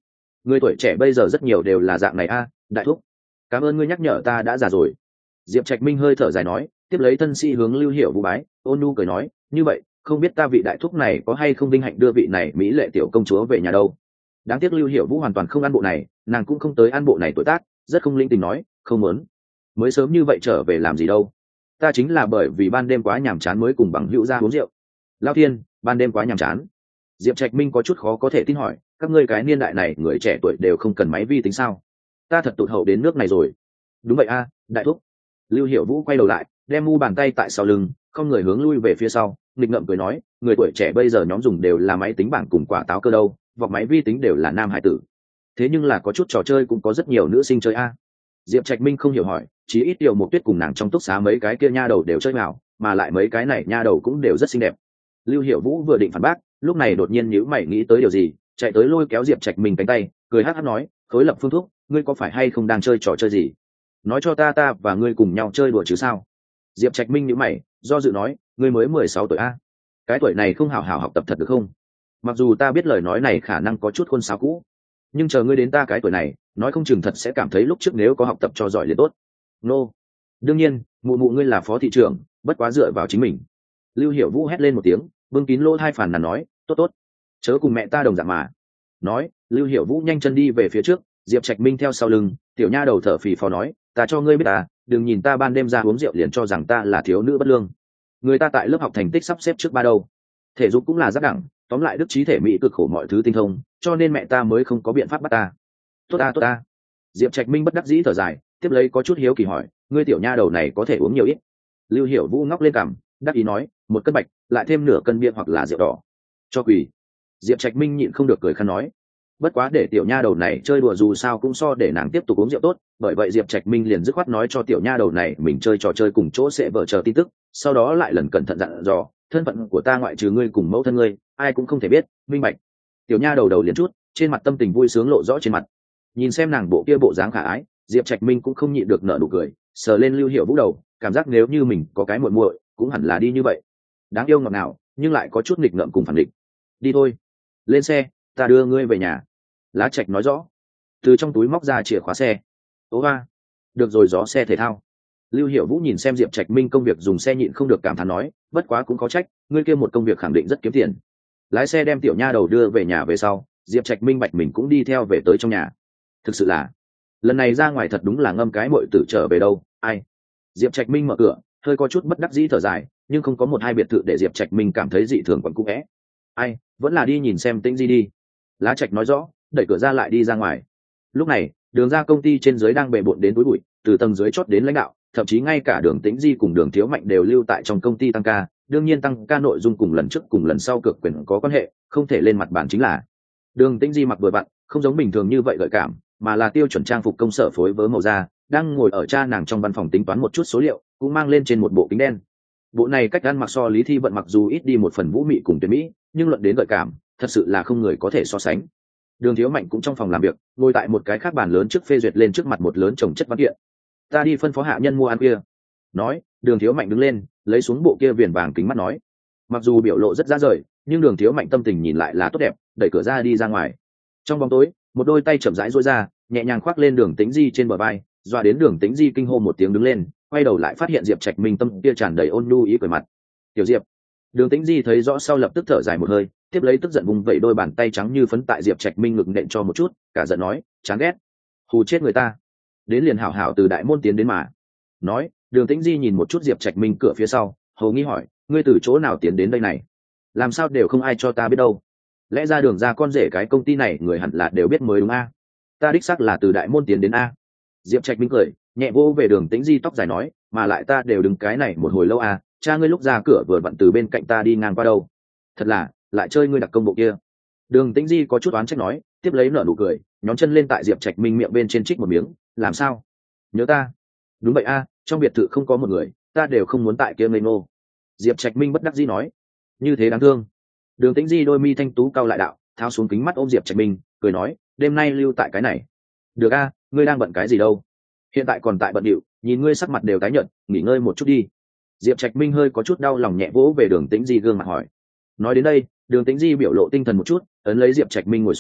người tuổi trẻ bây giờ rất nhiều đều là dạng này a. Đại thúc, cảm ơn ngươi nhắc nhở, ta đã già rồi. Diệp Trạch Minh hơi thở dài nói, tiếp lấy thân sĩ hướng Lưu Hiểu Vũ bái, ôn nhu cười nói, như vậy không biết ta vị đại thúc này có hay không vinh hạnh đưa vị này mỹ lệ tiểu công chúa về nhà đâu. Đáng tiếc Lưu Hiểu Vũ hoàn toàn không ăn bộ này, nàng cũng không tới ăn bộ này tuổi tác, rất không linh tình nói, không muốn. Mới sớm như vậy trở về làm gì đâu, ta chính là bởi vì ban đêm quá nhàm chán mới cùng bằng hữu ra uống rượu. Lao thiên, ban đêm quá nhàm chán. Diệp Trạch Minh có chút khó có thể tin hỏi, các ngươi cái niên đại này người trẻ tuổi đều không cần máy vi tính sao? Ta thật tụt hậu đến nước này rồi. Đúng vậy a, đại thúc. Lưu Hiểu Vũ quay đầu lại, đem mu bàn tay tại sau lưng, không người hướng lui về phía sau, nghịch ngợm cười nói, người tuổi trẻ bây giờ nhóm dùng đều là máy tính bảng cùng quả táo cơ đâu, vọc máy vi tính đều là nam hải tử. Thế nhưng là có chút trò chơi cũng có rất nhiều nữ sinh chơi a. Diệp Trạch Minh không hiểu hỏi, chí ít điều một tuyết cùng nàng trong túc xá mấy cái kia nha đầu đều chơi nào, mà lại mấy cái này nha đầu cũng đều rất xinh đẹp. Lưu Hiểu Vũ vừa định phản bác, lúc này đột nhiên nhíu mày nghĩ tới điều gì, chạy tới lôi kéo Diệp Trạch Minh cánh tay, cười hắc hắc nói, khối lập phương thúc, ngươi có phải hay không đang chơi trò chơi gì? Nói cho ta và ngươi cùng nhau chơi đùa chứ sao? Diệp Trạch Minh nhíu mày, do dự nói, ngươi mới 16 tuổi a, cái tuổi này không hảo hảo học tập thật được không? Mặc dù ta biết lời nói này khả năng có chút khuôn sáo cũ, nhưng chờ ngươi đến ta cái tuổi này, nói không chừng thật sẽ cảm thấy lúc trước nếu có học tập cho giỏi liền tốt. Nô, đương nhiên, mụ mụ ngươi là phó thị trưởng, bất quá dựa vào chính mình. Lưu Hiểu Vũ hét lên một tiếng, bưng kín lỗ hai phàn nàn nói, tốt tốt, chớ cùng mẹ ta đồng dạng mà. Nói, Lưu Hiểu Vũ nhanh chân đi về phía trước, Diệp Trạch Minh theo sau lưng, tiểu nha đầu thở phì phò nói, ta cho ngươi biết ta, đừng nhìn ta ban đêm ra uống rượu liền cho rằng ta là thiếu nữ bất lương. Người ta tại lớp học thành tích sắp xếp trước ba đâu, thể dục cũng là rất đẳng, tóm lại đức trí thể mỹ cực khổ mọi thứ tinh thông, cho nên mẹ ta mới không có biện pháp bắt ta. Tốt ta tốt ta. Diệp Trạch Minh bất đắc dĩ thở dài, tiếp lấy có chút hiếu kỳ hỏi, ngươi tiểu nha đầu này có thể uống nhiều ít? Lưu Hiểu Vũ ngóc lên cằm, đắc ý nói, một cân bạch, lại thêm nửa cân bia hoặc là rượu đỏ. Cho quỳ. Diệp Trạch Minh nhịn không được cười khăn nói, bất quá để tiểu nha đầu này chơi đùa dù sao cũng so để nàng tiếp tục uống rượu tốt, bởi vậy Diệp Trạch Minh liền dứt khoát nói cho tiểu nha đầu này mình chơi trò chơi cùng chỗ sẽ vợ chờ tin tức, sau đó lại lần cẩn thận dặn dò, thân phận của ta ngoại trừ ngươi cùng mẫu thân ngươi, ai cũng không thể biết, minh bạch. Tiểu nha đầu đầu liền chút, trên mặt tâm tình vui sướng lộ rõ trên mặt. Nhìn xem nàng bộ kia bộ dáng khả ái, Diệp Trạch Minh cũng không nhịn được nở nụ cười, sờ lên Lưu Hiểu Vũ đầu, cảm giác nếu như mình có cái muội muội, cũng hẳn là đi như vậy. Đáng yêu ngọt ngào, nhưng lại có chút nghịch ngợm cùng phản nghịch. Đi thôi, lên xe, ta đưa ngươi về nhà. Lá Trạch nói rõ, từ trong túi móc ra chìa khóa xe. Ố va, được rồi, gió xe thể thao. Lưu Hiểu Vũ nhìn xem Diệp Trạch Minh công việc dùng xe nhịn không được cảm thán nói, bất quá cũng có trách, ngươi kia một công việc khẳng định rất kiếm tiền. Lái xe đem tiểu nha đầu đưa về nhà về sau, Diệp Trạch minh bạch mình cũng đi theo về tới trong nhà. Thực sự là lần này ra ngoài thật đúng là ngâm cái muội tử trở về đâu, ai. Diệp Trạch minh mở cửa, hơi có chút bất đắc dĩ thở dài, nhưng không có một hai biệt thự để Diệp Trạch minh cảm thấy dị thường quẩn cũ vẽ. Ai, vẫn là đi nhìn xem Tĩnh Di đi. Lá Trạch nói rõ, đẩy cửa ra lại đi ra ngoài. Lúc này đường ra công ty trên dưới đang bề bộn đến túi bụi, từ tầng dưới chót đến lãnh đạo, thậm chí ngay cả Đường Tĩnh Di cùng Đường Thiếu Mạnh đều lưu tại trong công ty tăng ca. Đương nhiên tăng ca nội dung cùng lần trước cùng lần sau cực quyền có quan hệ, không thể lên mặt bàn chính là Đường Tĩnh Di mặc vừa vặn, không giống bình thường như vậy gợi cảm, mà là tiêu chuẩn trang phục công sở phối vớ màu da, đang ngồi ở cha nàng trong văn phòng tính toán một chút số liệu, cũng mang lên trên một bộ kính đen. Bộ này cách ăn mặc so Lý Thi Vận mặc dù ít đi một phần vũ mị cùng tuyệt mỹ, nhưng luận đến gợi cảm, thật sự là không người có thể so sánh. Đường Thiếu Mạnh cũng trong phòng làm việc, ngồi tại một cái khác bàn lớn trước phê duyệt lên trước mặt một lớn chồng chất văn kiện. Ta đi phân phó hạ nhân mua ăn kia. Nói, Đường Thiếu Mạnh đứng lên, lấy xuống bộ kia viền vàng kính mắt nói. Mặc dù biểu lộ rất ra rời, nhưng Đường Thiếu Mạnh tâm tình nhìn lại là tốt đẹp, đẩy cửa ra đi ra ngoài. Trong bóng tối, một đôi tay chậm rãi duỗi ra, nhẹ nhàng khoác lên Đường Tĩnh Di trên bờ vai, dọa đến Đường Tĩnh Di kinh hô một tiếng đứng lên, quay đầu lại phát hiện Diệp Trạch Minh tâm kia tràn đầy ôn nhu ý cười mặt. Tiểu Diệp. Đường Tĩnh Di thấy rõ sau lập tức thở dài một hơi, tiếp lấy tức giận vùng vẫy đôi bàn tay trắng như phấn tại Diệp Trạch Minh ngực nện cho một chút, cả giận nói, chán ghét, hù chết người ta. Đến liền hảo hảo từ đại môn tiến đến mà. Nói, Đường Tĩnh Di nhìn một chút Diệp Trạch Minh cửa phía sau, hầu nghi hỏi, ngươi từ chỗ nào tiến đến đây này? Làm sao đều không ai cho ta biết đâu? Lẽ ra Đường ra con rể cái công ty này người hẳn là đều biết mới đúng a? Ta đích xác là từ đại môn tiến đến a. Diệp Trạch Minh cười, nhẹ vô về Đường Tĩnh Di tóc dài nói, mà lại ta đều đứng cái này một hồi lâu a, cha ngươi lúc ra cửa vừa vặn từ bên cạnh ta đi ngang qua đâu. Thật là, lại chơi ngươi đặc công bộ kia. Đường Tĩnh Di có chút oán trách nói, tiếp lấy nở nụ cười, nhón chân lên tại Diệp Trạch Minh miệng bên trên trích một miếng, làm sao? Nhớ ta? Đúng vậy a, trong biệt thự không có một người, ta đều không muốn tại kia ngây ngô. Diệp Trạch Minh bất đắc dĩ nói, như thế đáng thương. Đường Tĩnh Di đôi mi thanh tú cau lại đạo, tháo xuống kính mắt ôm Diệp Trạch Minh, cười nói, đêm nay lưu tại cái này. Được a, ngươi đang bận cái gì đâu? Hiện tại còn tại bận điệu, nhìn ngươi sắc mặt đều tái nhợt, nghỉ ngơi một chút đi. Diệp Trạch Minh hơi có chút đau lòng nhẹ vỗ về Đường Tĩnh Di gương mặt hỏi. Nói đến đây, Đường Tĩnh Di biểu lộ tinh thần một chút, ấn lấy Diệp Trạch Minh ngồi xuống,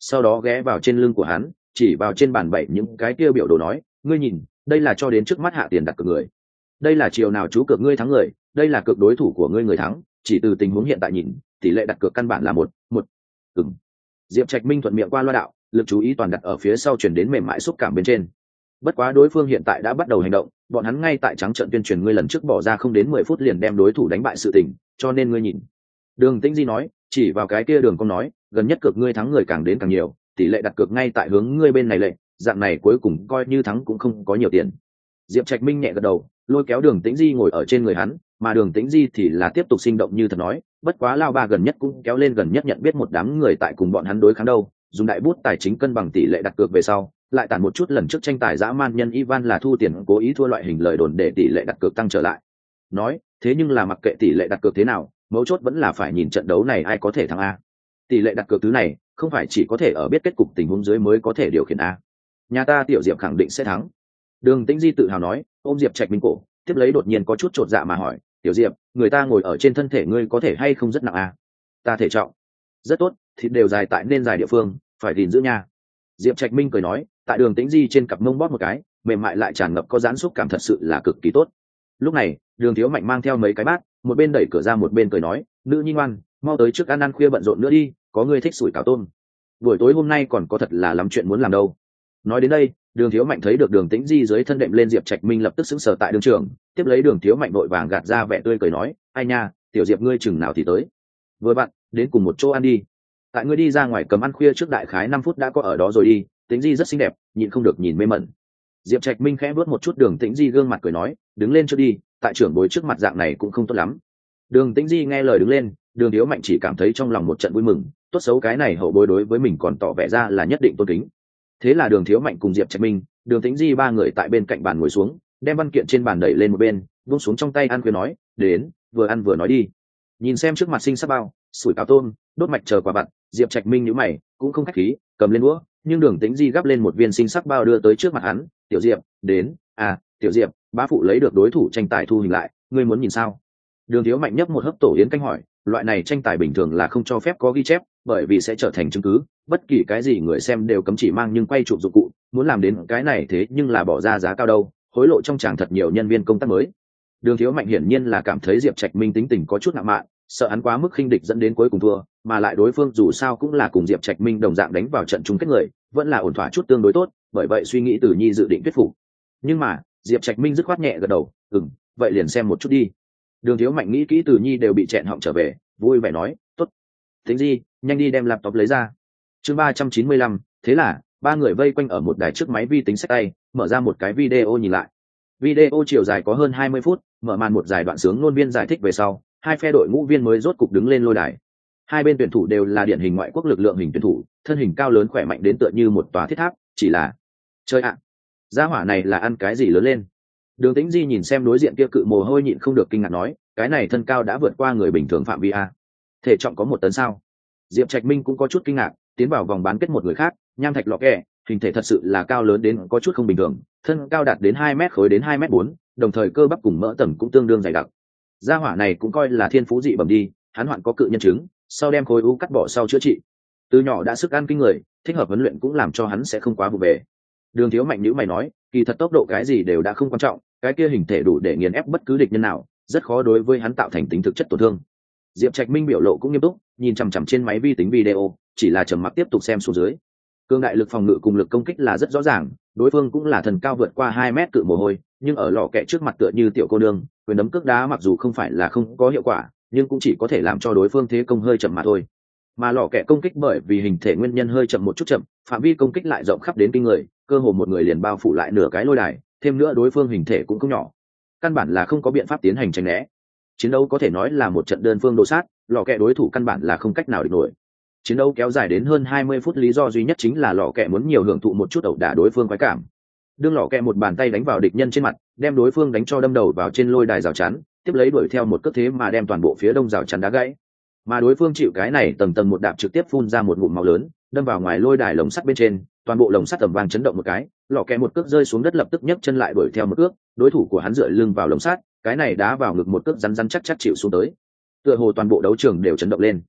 sau đó ghé vào trên lưng của hắn, chỉ vào trên bàn bày những cái kia biểu đồ nói, ngươi nhìn, đây là cho đến trước mắt hạ tiền đặt cược người, đây là chiều nào chú cược ngươi thắng người, đây là cược đối thủ của ngươi người thắng, chỉ từ tình huống hiện tại nhìn, tỷ lệ đặt cược căn bản là 1-1. Diệp Trạch Minh thuận miệng qua loa đạo, lực chú ý toàn đặt ở phía sau chuyển đến mềm mại xúc cảm bên trên. Bất quá đối phương hiện tại đã bắt đầu hành động, bọn hắn ngay tại trắng trận tuyên truyền ngươi lần trước bỏ ra không đến 10 phút liền đem đối thủ đánh bại sự tình, cho nên ngươi nhìn. Đường Tĩnh Di nói, chỉ vào cái kia đường cong nói, gần nhất cược ngươi thắng người càng đến càng nhiều, tỷ lệ đặt cược ngay tại hướng ngươi bên này lệ, dạng này cuối cùng coi như thắng cũng không có nhiều tiền. Diệp Trạch Minh nhẹ gật đầu, lôi kéo Đường Tĩnh Di ngồi ở trên người hắn, mà Đường Tĩnh Di thì là tiếp tục sinh động như thật nói, bất quá lao ba gần nhất cũng kéo lên gần nhất nhận biết một đám người tại cùng bọn hắn đối kháng đâu, dùng đại bút tài chính cân bằng tỷ lệ đặt cược về sau, lại tản một chút lần trước tranh tài dã man nhân Ivan là thu tiền cố ý thua loại hình lời đồn để tỷ lệ đặt cược tăng trở lại. Nói, thế nhưng là mặc kệ tỷ lệ đặt cược thế nào, mấu chốt vẫn là phải nhìn trận đấu này ai có thể thắng a. Tỷ lệ đặt cược thứ này, không phải chỉ có thể ở biết kết cục tình huống dưới mới có thể điều khiển a. Nhà ta Tiểu Diệp khẳng định sẽ thắng. Đường Tĩnh Di tự hào nói, ôm Diệp Trạch Minh cổ, tiếp lấy đột nhiên có chút chột dạ mà hỏi, Tiểu Diệp, người ta ngồi ở trên thân thể ngươi có thể hay không rất nặng a? Ta thể trọng rất tốt, thịt đều dài tại nên dài địa phương, phải gìn giữ nha. Diệp Trạch Minh cười nói, tại Đường Tĩnh Di trên cặp mông bóp một cái, mềm mại lại tràn ngập có giãn xúc cảm thật sự là cực kỳ tốt. Lúc này, Đường Thiếu Mạnh mang theo mấy cái bát, một bên đẩy cửa ra một bên cười nói, nữ nhi ngoan, mau tới trước ăn khuya bận rộn nữa đi, có người thích sủi cảo tôm. Buổi tối hôm nay còn có thật là lắm chuyện muốn làm đâu. Nói đến đây, Đường Thiếu Mạnh thấy được Đường Tĩnh Di dưới thân đệm lên Diệp Trạch Minh lập tức sững sờ tại đường trường, tiếp lấy Đường Thiếu Mạnh vội vàng gạt ra vẻ tươi cười nói, ai nha, Tiểu Diệp ngươi chừng nào thì tới. Vừa bạn, đến cùng một chỗ ăn đi. Tại ngươi đi ra ngoài cầm ăn khuya trước đại khái 5 phút đã có ở đó rồi đi, Tĩnh Di rất xinh đẹp, nhịn không được nhìn mê mẩn. Diệp Trạch Minh khẽ vuốt một chút Đường Tĩnh Di gương mặt cười nói, đứng lên cho đi, tại trưởng bối trước mặt dạng này cũng không tốt lắm. Đường Tĩnh Di nghe lời đứng lên, Đường Thiếu Mạnh chỉ cảm thấy trong lòng một trận vui mừng, tốt xấu cái này hậu bối đối với mình còn tỏ vẻ ra là nhất định tôn kính. Thế là Đường Thiếu Mạnh cùng Diệp Trạch Minh, Đường Tĩnh Di ba người tại bên cạnh bàn ngồi xuống, đem văn kiện trên bàn đẩy lên một bên, buông xuống trong tay ăn khuya nói, đến, vừa ăn vừa nói đi. Nhìn xem trước mặt xinh sắc bao, sủi cảo tôm, đốt mạch chờ quả vặt, Diệp Trạch Minh nhíu mày, cũng không khách khí, cầm lên đũa, nhưng Đường Tĩnh Di gắp lên một viên xinh sắc bao đưa tới trước mặt hắn, "Tiểu Diệp, đến, Tiểu Diệp, bá phụ lấy được đối thủ tranh tài thu hình lại, ngươi muốn nhìn sao?" Đường Thiếu Mạnh nhấp một hớp tổ yến canh hỏi, loại này tranh tài bình thường là không cho phép có ghi chép, bởi vì sẽ trở thành chứng cứ, bất kỳ cái gì người xem đều cấm chỉ mang nhưng quay chụp dụng cụ, muốn làm đến cái này thế nhưng là bỏ ra giá cao đâu, hối lộ trong tràng thật nhiều nhân viên công tác mới. Đường Thiếu Mạnh hiển nhiên là cảm thấy Diệp Trạch Minh tính tình có chút ngạo mạn, sợ hắn quá mức khinh địch dẫn đến cuối cùng thua, mà lại đối phương dù sao cũng là cùng Diệp Trạch Minh đồng dạng đánh vào trận chung kết người, vẫn là ổn thỏa chút tương đối tốt, bởi vậy suy nghĩ Tử Nhi dự định thuyết phục. Nhưng mà, Diệp Trạch Minh dứt khoát nhẹ gật đầu, vậy liền xem một chút đi." Đường Thiếu Mạnh nghĩ kỹ Tử Nhi đều bị chẹn họng trở về, vui vẻ nói, "Tốt. Tính gì, nhanh đi đem laptop lấy ra." Chương 395, thế là ba người vây quanh ở một đài trước máy vi tính xách tay, mở ra một cái video nhìn lại. Video chiều dài có hơn 20 phút, mở màn một dài đoạn sướng ngôn viên giải thích về sau, hai phe đội ngũ viên mới rốt cục đứng lên lôi đài. Hai bên tuyển thủ đều là điển hình ngoại quốc lực lượng hình tuyển thủ, thân hình cao lớn khỏe mạnh đến tựa như một tòa thiết tháp, chỉ là chơi ạ, gia hỏa này là ăn cái gì lớn lên? Đường Tĩnh Di nhìn xem đối diện kia cự mồ hôi nhịn không được kinh ngạc nói, cái này thân cao đã vượt qua người bình thường phạm vi a. Thể trọng có 1 tấn sao? Diệp Trạch Minh cũng có chút kinh ngạc, tiến vào vòng bán kết một người khác, Nham Thạch Lọ Kẹ, hình thể thật sự là cao lớn đến có chút không bình thường, thân cao đạt đến 2 mét khối đến 2 mét 4, đồng thời cơ bắp cùng mỡ tầng cũng tương đương dày đặc. Gia hỏa này cũng coi là thiên phú dị bẩm đi, hắn hoạn có cự nhân chứng, sau đem khối u cắt bỏ sau chữa trị. Từ nhỏ đã sức ăn kinh người, thích hợp huấn luyện cũng làm cho hắn sẽ không quá vụ về. Đường Thiếu Mạnh nhíu mày nói, kỳ thật tốc độ cái gì đều đã không quan trọng, cái kia hình thể đủ để nghiền ép bất cứ địch nhân nào, rất khó đối với hắn tạo thành tính thực chất tổn thương. Diệp Trạch Minh biểu lộ cũng nghiêm túc, nhìn chằm chằm trên máy vi tính video, chỉ là trầm mặc tiếp tục xem xuống dưới. Cương đại lực phòng ngự cùng lực công kích là rất rõ ràng, đối phương cũng là thần cao vượt qua 2 mét cự mồ hôi, nhưng ở lọ kẹ trước mặt tựa như tiểu cô nương, quyền đấm cước đá mặc dù không phải là không có hiệu quả, nhưng cũng chỉ có thể làm cho đối phương thế công hơi chậm mà thôi. Mà lọ kẹ công kích bởi vì hình thể nguyên nhân hơi chậm một chút chậm, phạm vi công kích lại rộng khắp đến kinh người, cơ hồ một người liền bao phủ lại nửa cái lôi đài, thêm nữa đối phương hình thể cũng không nhỏ, căn bản là không có biện pháp tiến hành tránh né. Chiến đấu có thể nói là một trận đơn phương đồ sát, lọ kẹ đối thủ căn bản là không cách nào địch nổi. Chiến đấu kéo dài đến hơn 20 phút, lý do duy nhất chính là lọ kẹ muốn nhiều hưởng thụ một chút ẩu đả đối phương khoái cảm. Đương lọ kẹ một bàn tay đánh vào địch nhân trên mặt, đem đối phương đánh cho đâm đầu vào trên lôi đài rào chắn, tiếp lấy đuổi theo một cước thế mà đem toàn bộ phía đông rào chắn đá gãy. Mà đối phương chịu cái này tầng tầng một đạp trực tiếp phun ra một ngụm máu lớn, đâm vào ngoài lôi đài lồng sắt bên trên, toàn bộ lồng sắt tầm vang chấn động một cái, lọ kẹ một cước rơi xuống đất lập tức nhấc chân lại đuổi theo một cước, đối thủ của hắn dựa lưng vào lồng sắt, cái này đá vào ngực một cước rắn rắn chắc chắc chịu xuống tới. Tựa hồ toàn bộ đấu trường đều chấn động lên.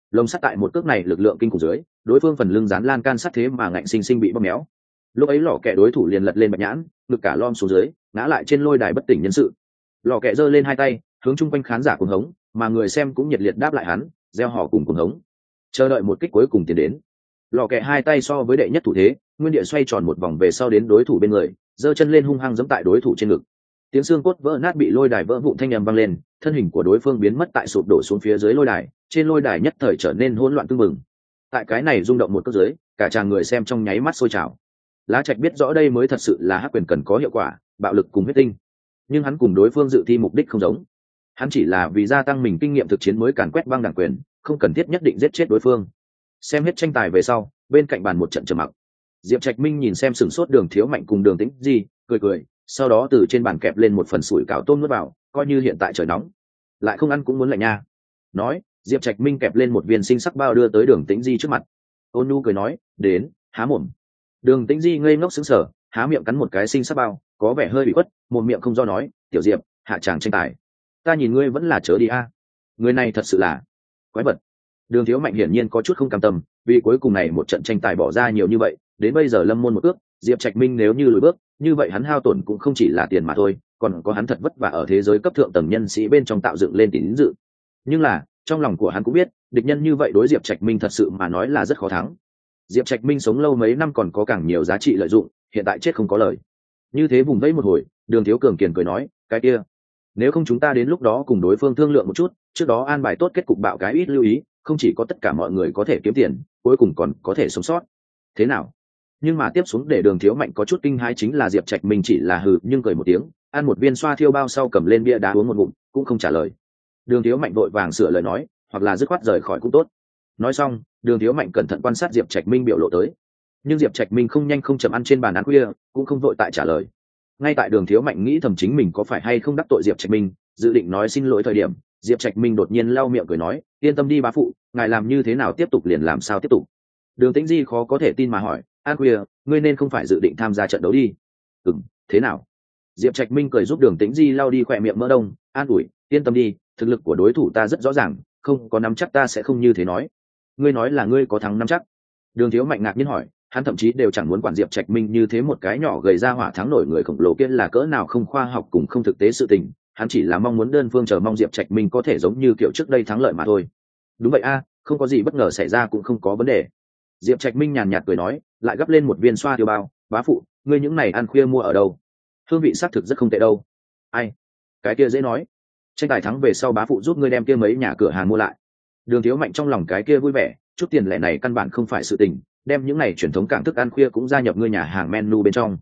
lồng sắt tại một cước này lực lượng kinh khủng dưới, đối phương phần lưng dán lan can sắt thế mà ngạnh sinh sinh bị bóp méo. Lúc ấy lò kẹ đối thủ liền lật lên bạch nhãn, ngực cả lom xuống dưới, ngã lại trên lôi đài bất tỉnh nhân sự. Lò kẹ giơ lên hai tay hướng chung quanh khán giả cuồng hống, mà người xem cũng nhiệt liệt đáp lại hắn, reo hò cùng cuồng hống, chờ đợi một kích cuối cùng tiến đến. Lò kẹ hai tay so với đệ nhất thủ thế, nguyên địa xoay tròn một vòng về sau đến đối thủ bên người, giơ chân lên hung hăng giẫm tại đối thủ trên ngực. Tiếng xương cốt vỡ nát bị lôi đài vỡ vụn thanh âm vang lên, thân hình của đối phương biến mất tại sụp đổ xuống phía dưới lôi đài, trên lôi đài nhất thời trở nên hỗn loạn tưng bừng. Tại cái này rung động một cước dưới, cả tràng người xem trong nháy mắt sôi trào. Lá Trạch biết rõ đây mới thật sự là hắc quyền cần có hiệu quả, bạo lực cùng huyết tinh. Nhưng hắn cùng đối phương dự thi mục đích không giống. Hắn chỉ là vì gia tăng mình kinh nghiệm thực chiến mới càn quét băng đảng quyền, không cần thiết nhất định giết chết đối phương. Xem hết tranh tài về sau, bên cạnh bàn một trận trầm mặc. Diệp Trạch Minh nhìn xem sừng sốt Đường Thiếu Mạnh cùng Đường Tĩnh Di, cười cười, sau đó từ trên bàn kẹp lên một phần sủi cảo tôm nuốt vào, coi như hiện tại trời nóng, lại không ăn cũng muốn lạnh nha. Nói, Diệp Trạch Minh kẹp lên một viên sinh sắc bao đưa tới Đường Tĩnh Di trước mặt. Ôn nhu cười nói, đến, há mồm. Đường Tĩnh Di ngây ngốc sững sờ, há miệng cắn một cái sinh sắc bao, có vẻ hơi bị khuất, một miệng không do nói, tiểu Diệp, hạ tràng tranh tài, ta nhìn ngươi vẫn là chớ đi a. Người này thật sự là quái vật. Đường Thiếu Mạnh hiển nhiên có chút không cam tâm, vì cuối cùng này một trận tranh tài bỏ ra nhiều như vậy, đến bây giờ lâm môn một ước, Diệp Trạch Minh nếu như lùi bước, như vậy hắn hao tổn cũng không chỉ là tiền mà thôi, còn có hắn thật vất vả ở thế giới cấp thượng tầng nhân sĩ bên trong tạo dựng lên tín dự. Nhưng là, trong lòng của hắn cũng biết, địch nhân như vậy đối Diệp Trạch Minh thật sự mà nói là rất khó thắng. Diệp Trạch Minh sống lâu mấy năm còn có càng nhiều giá trị lợi dụng, hiện tại chết không có lời. Như thế vùng vẫy một hồi, Đường Thiếu Cường kiền cười nói, cái kia, nếu không chúng ta đến lúc đó cùng đối phương thương lượng một chút, trước đó an bài tốt kết cục bạo cái ít lưu ý, không chỉ có tất cả mọi người có thể kiếm tiền, cuối cùng còn có thể sống sót. Thế nào? Nhưng mà tiếp xuống để Đường Thiếu Mạnh có chút kinh hãi chính là Diệp Trạch Minh chỉ là hừ nhưng cười một tiếng, ăn một viên xoa thiêu bao sau cầm lên bia đá uống một ngụm, cũng không trả lời. Đường Thiếu Mạnh vội vàng sửa lời nói, hoặc là dứt khoát rời khỏi cũng tốt. Nói xong, Đường Thiếu Mạnh cẩn thận quan sát Diệp Trạch Minh biểu lộ tới. Nhưng Diệp Trạch Minh không nhanh không chậm ăn trên bàn ăn khuya, cũng không vội tại trả lời. Ngay tại Đường Thiếu Mạnh nghĩ thầm chính mình có phải hay không đắc tội Diệp Trạch Minh, dự định nói xin lỗi thời điểm, Diệp Trạch Minh đột nhiên lau miệng cười nói, yên tâm đi bá phụ, ngài làm như thế nào tiếp tục liền làm sao tiếp tục. Đường Tĩnh Di khó có thể tin mà hỏi, an khuya, ngươi nên không phải dự định tham gia trận đấu đi. Thế nào? Diệp Trạch Minh cười giúp Đường Tĩnh Di lau đi khỏe miệng mỡ đông, an ủi, yên tâm đi, thực lực của đối thủ ta rất rõ ràng, không có nắm chắc ta sẽ không như thế nói. Ngươi nói là ngươi có thắng nắm chắc? Đường Thiếu Mạnh ngạc nhiên hỏi, hắn thậm chí đều chẳng muốn quản Diệp Trạch Minh như thế một cái nhỏ gầy ra hỏa thắng nổi người khổng lồ kia là cỡ nào không khoa học cùng không thực tế sự tình, hắn chỉ là mong muốn đơn phương chờ mong Diệp Trạch Minh có thể giống như kiểu trước đây thắng lợi mà thôi. Đúng vậy a, không có gì bất ngờ xảy ra cũng không có vấn đề. Diệp Trạch Minh nhàn nhạt cười nói, lại gấp lên một viên xoa tiêu bao, bá phụ, ngươi những này ăn khuya mua ở đâu? Hương vị xác thực rất không tệ đâu. Ai? Cái kia dễ nói. Tranh tài thắng về sau bá phụ giúp ngươi đem kia mấy nhà cửa hàng mua lại. Đường Thiếu Mạnh trong lòng cái kia vui vẻ, chút tiền lẻ này căn bản không phải sự tình, đem những này truyền thống cảng thức ăn khuya cũng gia nhập ngươi nhà hàng menu bên trong.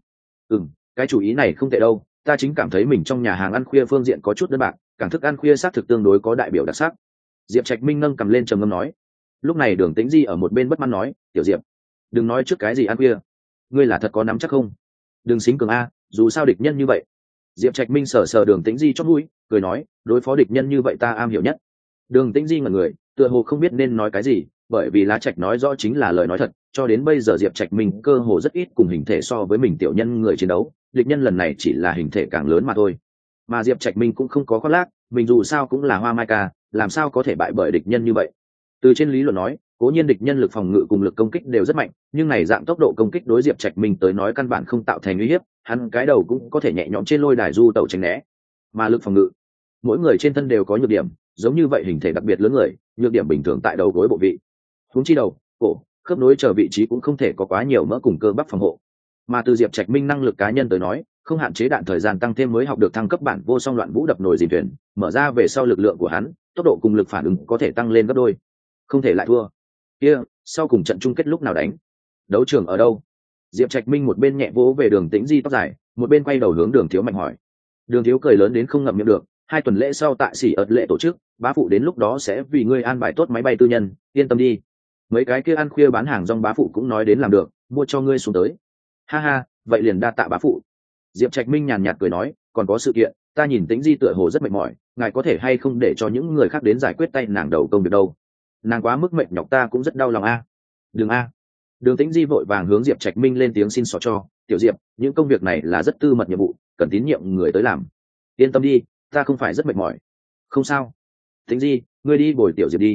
Cái chủ ý này không tệ đâu, ta chính cảm thấy mình trong nhà hàng ăn khuya phương diện có chút đơn bạc, cảng thức ăn khuya xác thực tương đối có đại biểu đặc sắc. Diệp Trạch Minh nâng cầm lên trầm ngâm nói. Lúc này Đường Tĩnh Di ở một bên bất mãn nói, tiểu Diệp, đừng nói trước cái gì ăn khuya, ngươi là thật có nắm chắc không? Đừng xính cường a, dù sao địch nhân như vậy. Diệp Trạch Minh sờ sờ Đường Tĩnh Di chót mũi, cười nói, đối phó địch nhân như vậy ta am hiểu nhất. Đường Tĩnh Di ngẩn người, tựa hồ không biết nên nói cái gì, bởi vì Lá Trạch nói rõ chính là lời nói thật, cho đến bây giờ Diệp Trạch Minh cơ hồ rất ít cùng hình thể so với mình tiểu nhân người chiến đấu, địch nhân lần này chỉ là hình thể càng lớn mà thôi. Mà Diệp Trạch Minh cũng không có khoác lác, mình dù sao cũng là Hoa Mai Ca, làm sao có thể bại bởi địch nhân như vậy. Từ trên lý luận nói, cố nhiên địch nhân lực phòng ngự cùng lực công kích đều rất mạnh, nhưng này dạng tốc độ công kích đối Diệp Trạch Minh tới nói căn bản không tạo thành uy hiếp, hắn cái đầu cũng có thể nhẹ nhõm trên lôi đài du tẩu tránh né. Mà lực phòng ngự, mỗi người trên thân đều có nhược điểm, giống như vậy hình thể đặc biệt lớn người, nhược điểm bình thường tại đầu gối bộ vị. Huống chi đầu, cổ, khớp nối chờ vị trí cũng không thể có quá nhiều mỡ cùng cơ bắp phòng hộ. Mà từ Diệp Trạch Minh năng lực cá nhân tới nói, không hạn chế đạn thời gian tăng thêm mới học được thăng cấp bản vô song loạn vũ đập nồi dìm thuyền, mở ra về sau lực lượng của hắn, tốc độ cùng lực phản ứng có thể tăng lên gấp đôi. Không thể lại thua. Kia, sau cùng trận chung kết lúc nào đánh? Đấu trường ở đâu? Diệp Trạch Minh một bên nhẹ vỗ về Đường Tĩnh Di tóc dài, một bên quay đầu hướng Đường Thiếu Mạnh hỏi. Đường Thiếu cười lớn đến không ngậm miệng được, 2 tuần lễ sau tại Sỉ ợt lệ tổ chức, bá phụ đến lúc đó sẽ vì ngươi an bài tốt máy bay tư nhân, yên tâm đi. Mấy cái kia ăn khuya bán hàng rong bá phụ cũng nói đến làm được, mua cho ngươi xuống tới. Ha ha, vậy liền đa tạ bá phụ. Diệp Trạch Minh nhàn nhạt cười nói, còn có sự kiện, ta nhìn Tĩnh Di tựa hồ rất mệt mỏi, ngài có thể hay không để cho những người khác đến giải quyết tay nàng đầu công việc đâu? Nàng quá mức mệt nhọc ta cũng rất đau lòng a. Đừng a. Đường Tĩnh Di vội vàng hướng Diệp Trạch Minh lên tiếng xin xỏ cho, tiểu Diệp, những công việc này là rất tư mật nhiệm vụ, cần tín nhiệm người tới làm. Yên tâm đi, ta không phải rất mệt mỏi. Không sao. Tĩnh Di, ngươi đi bồi tiểu Diệp đi.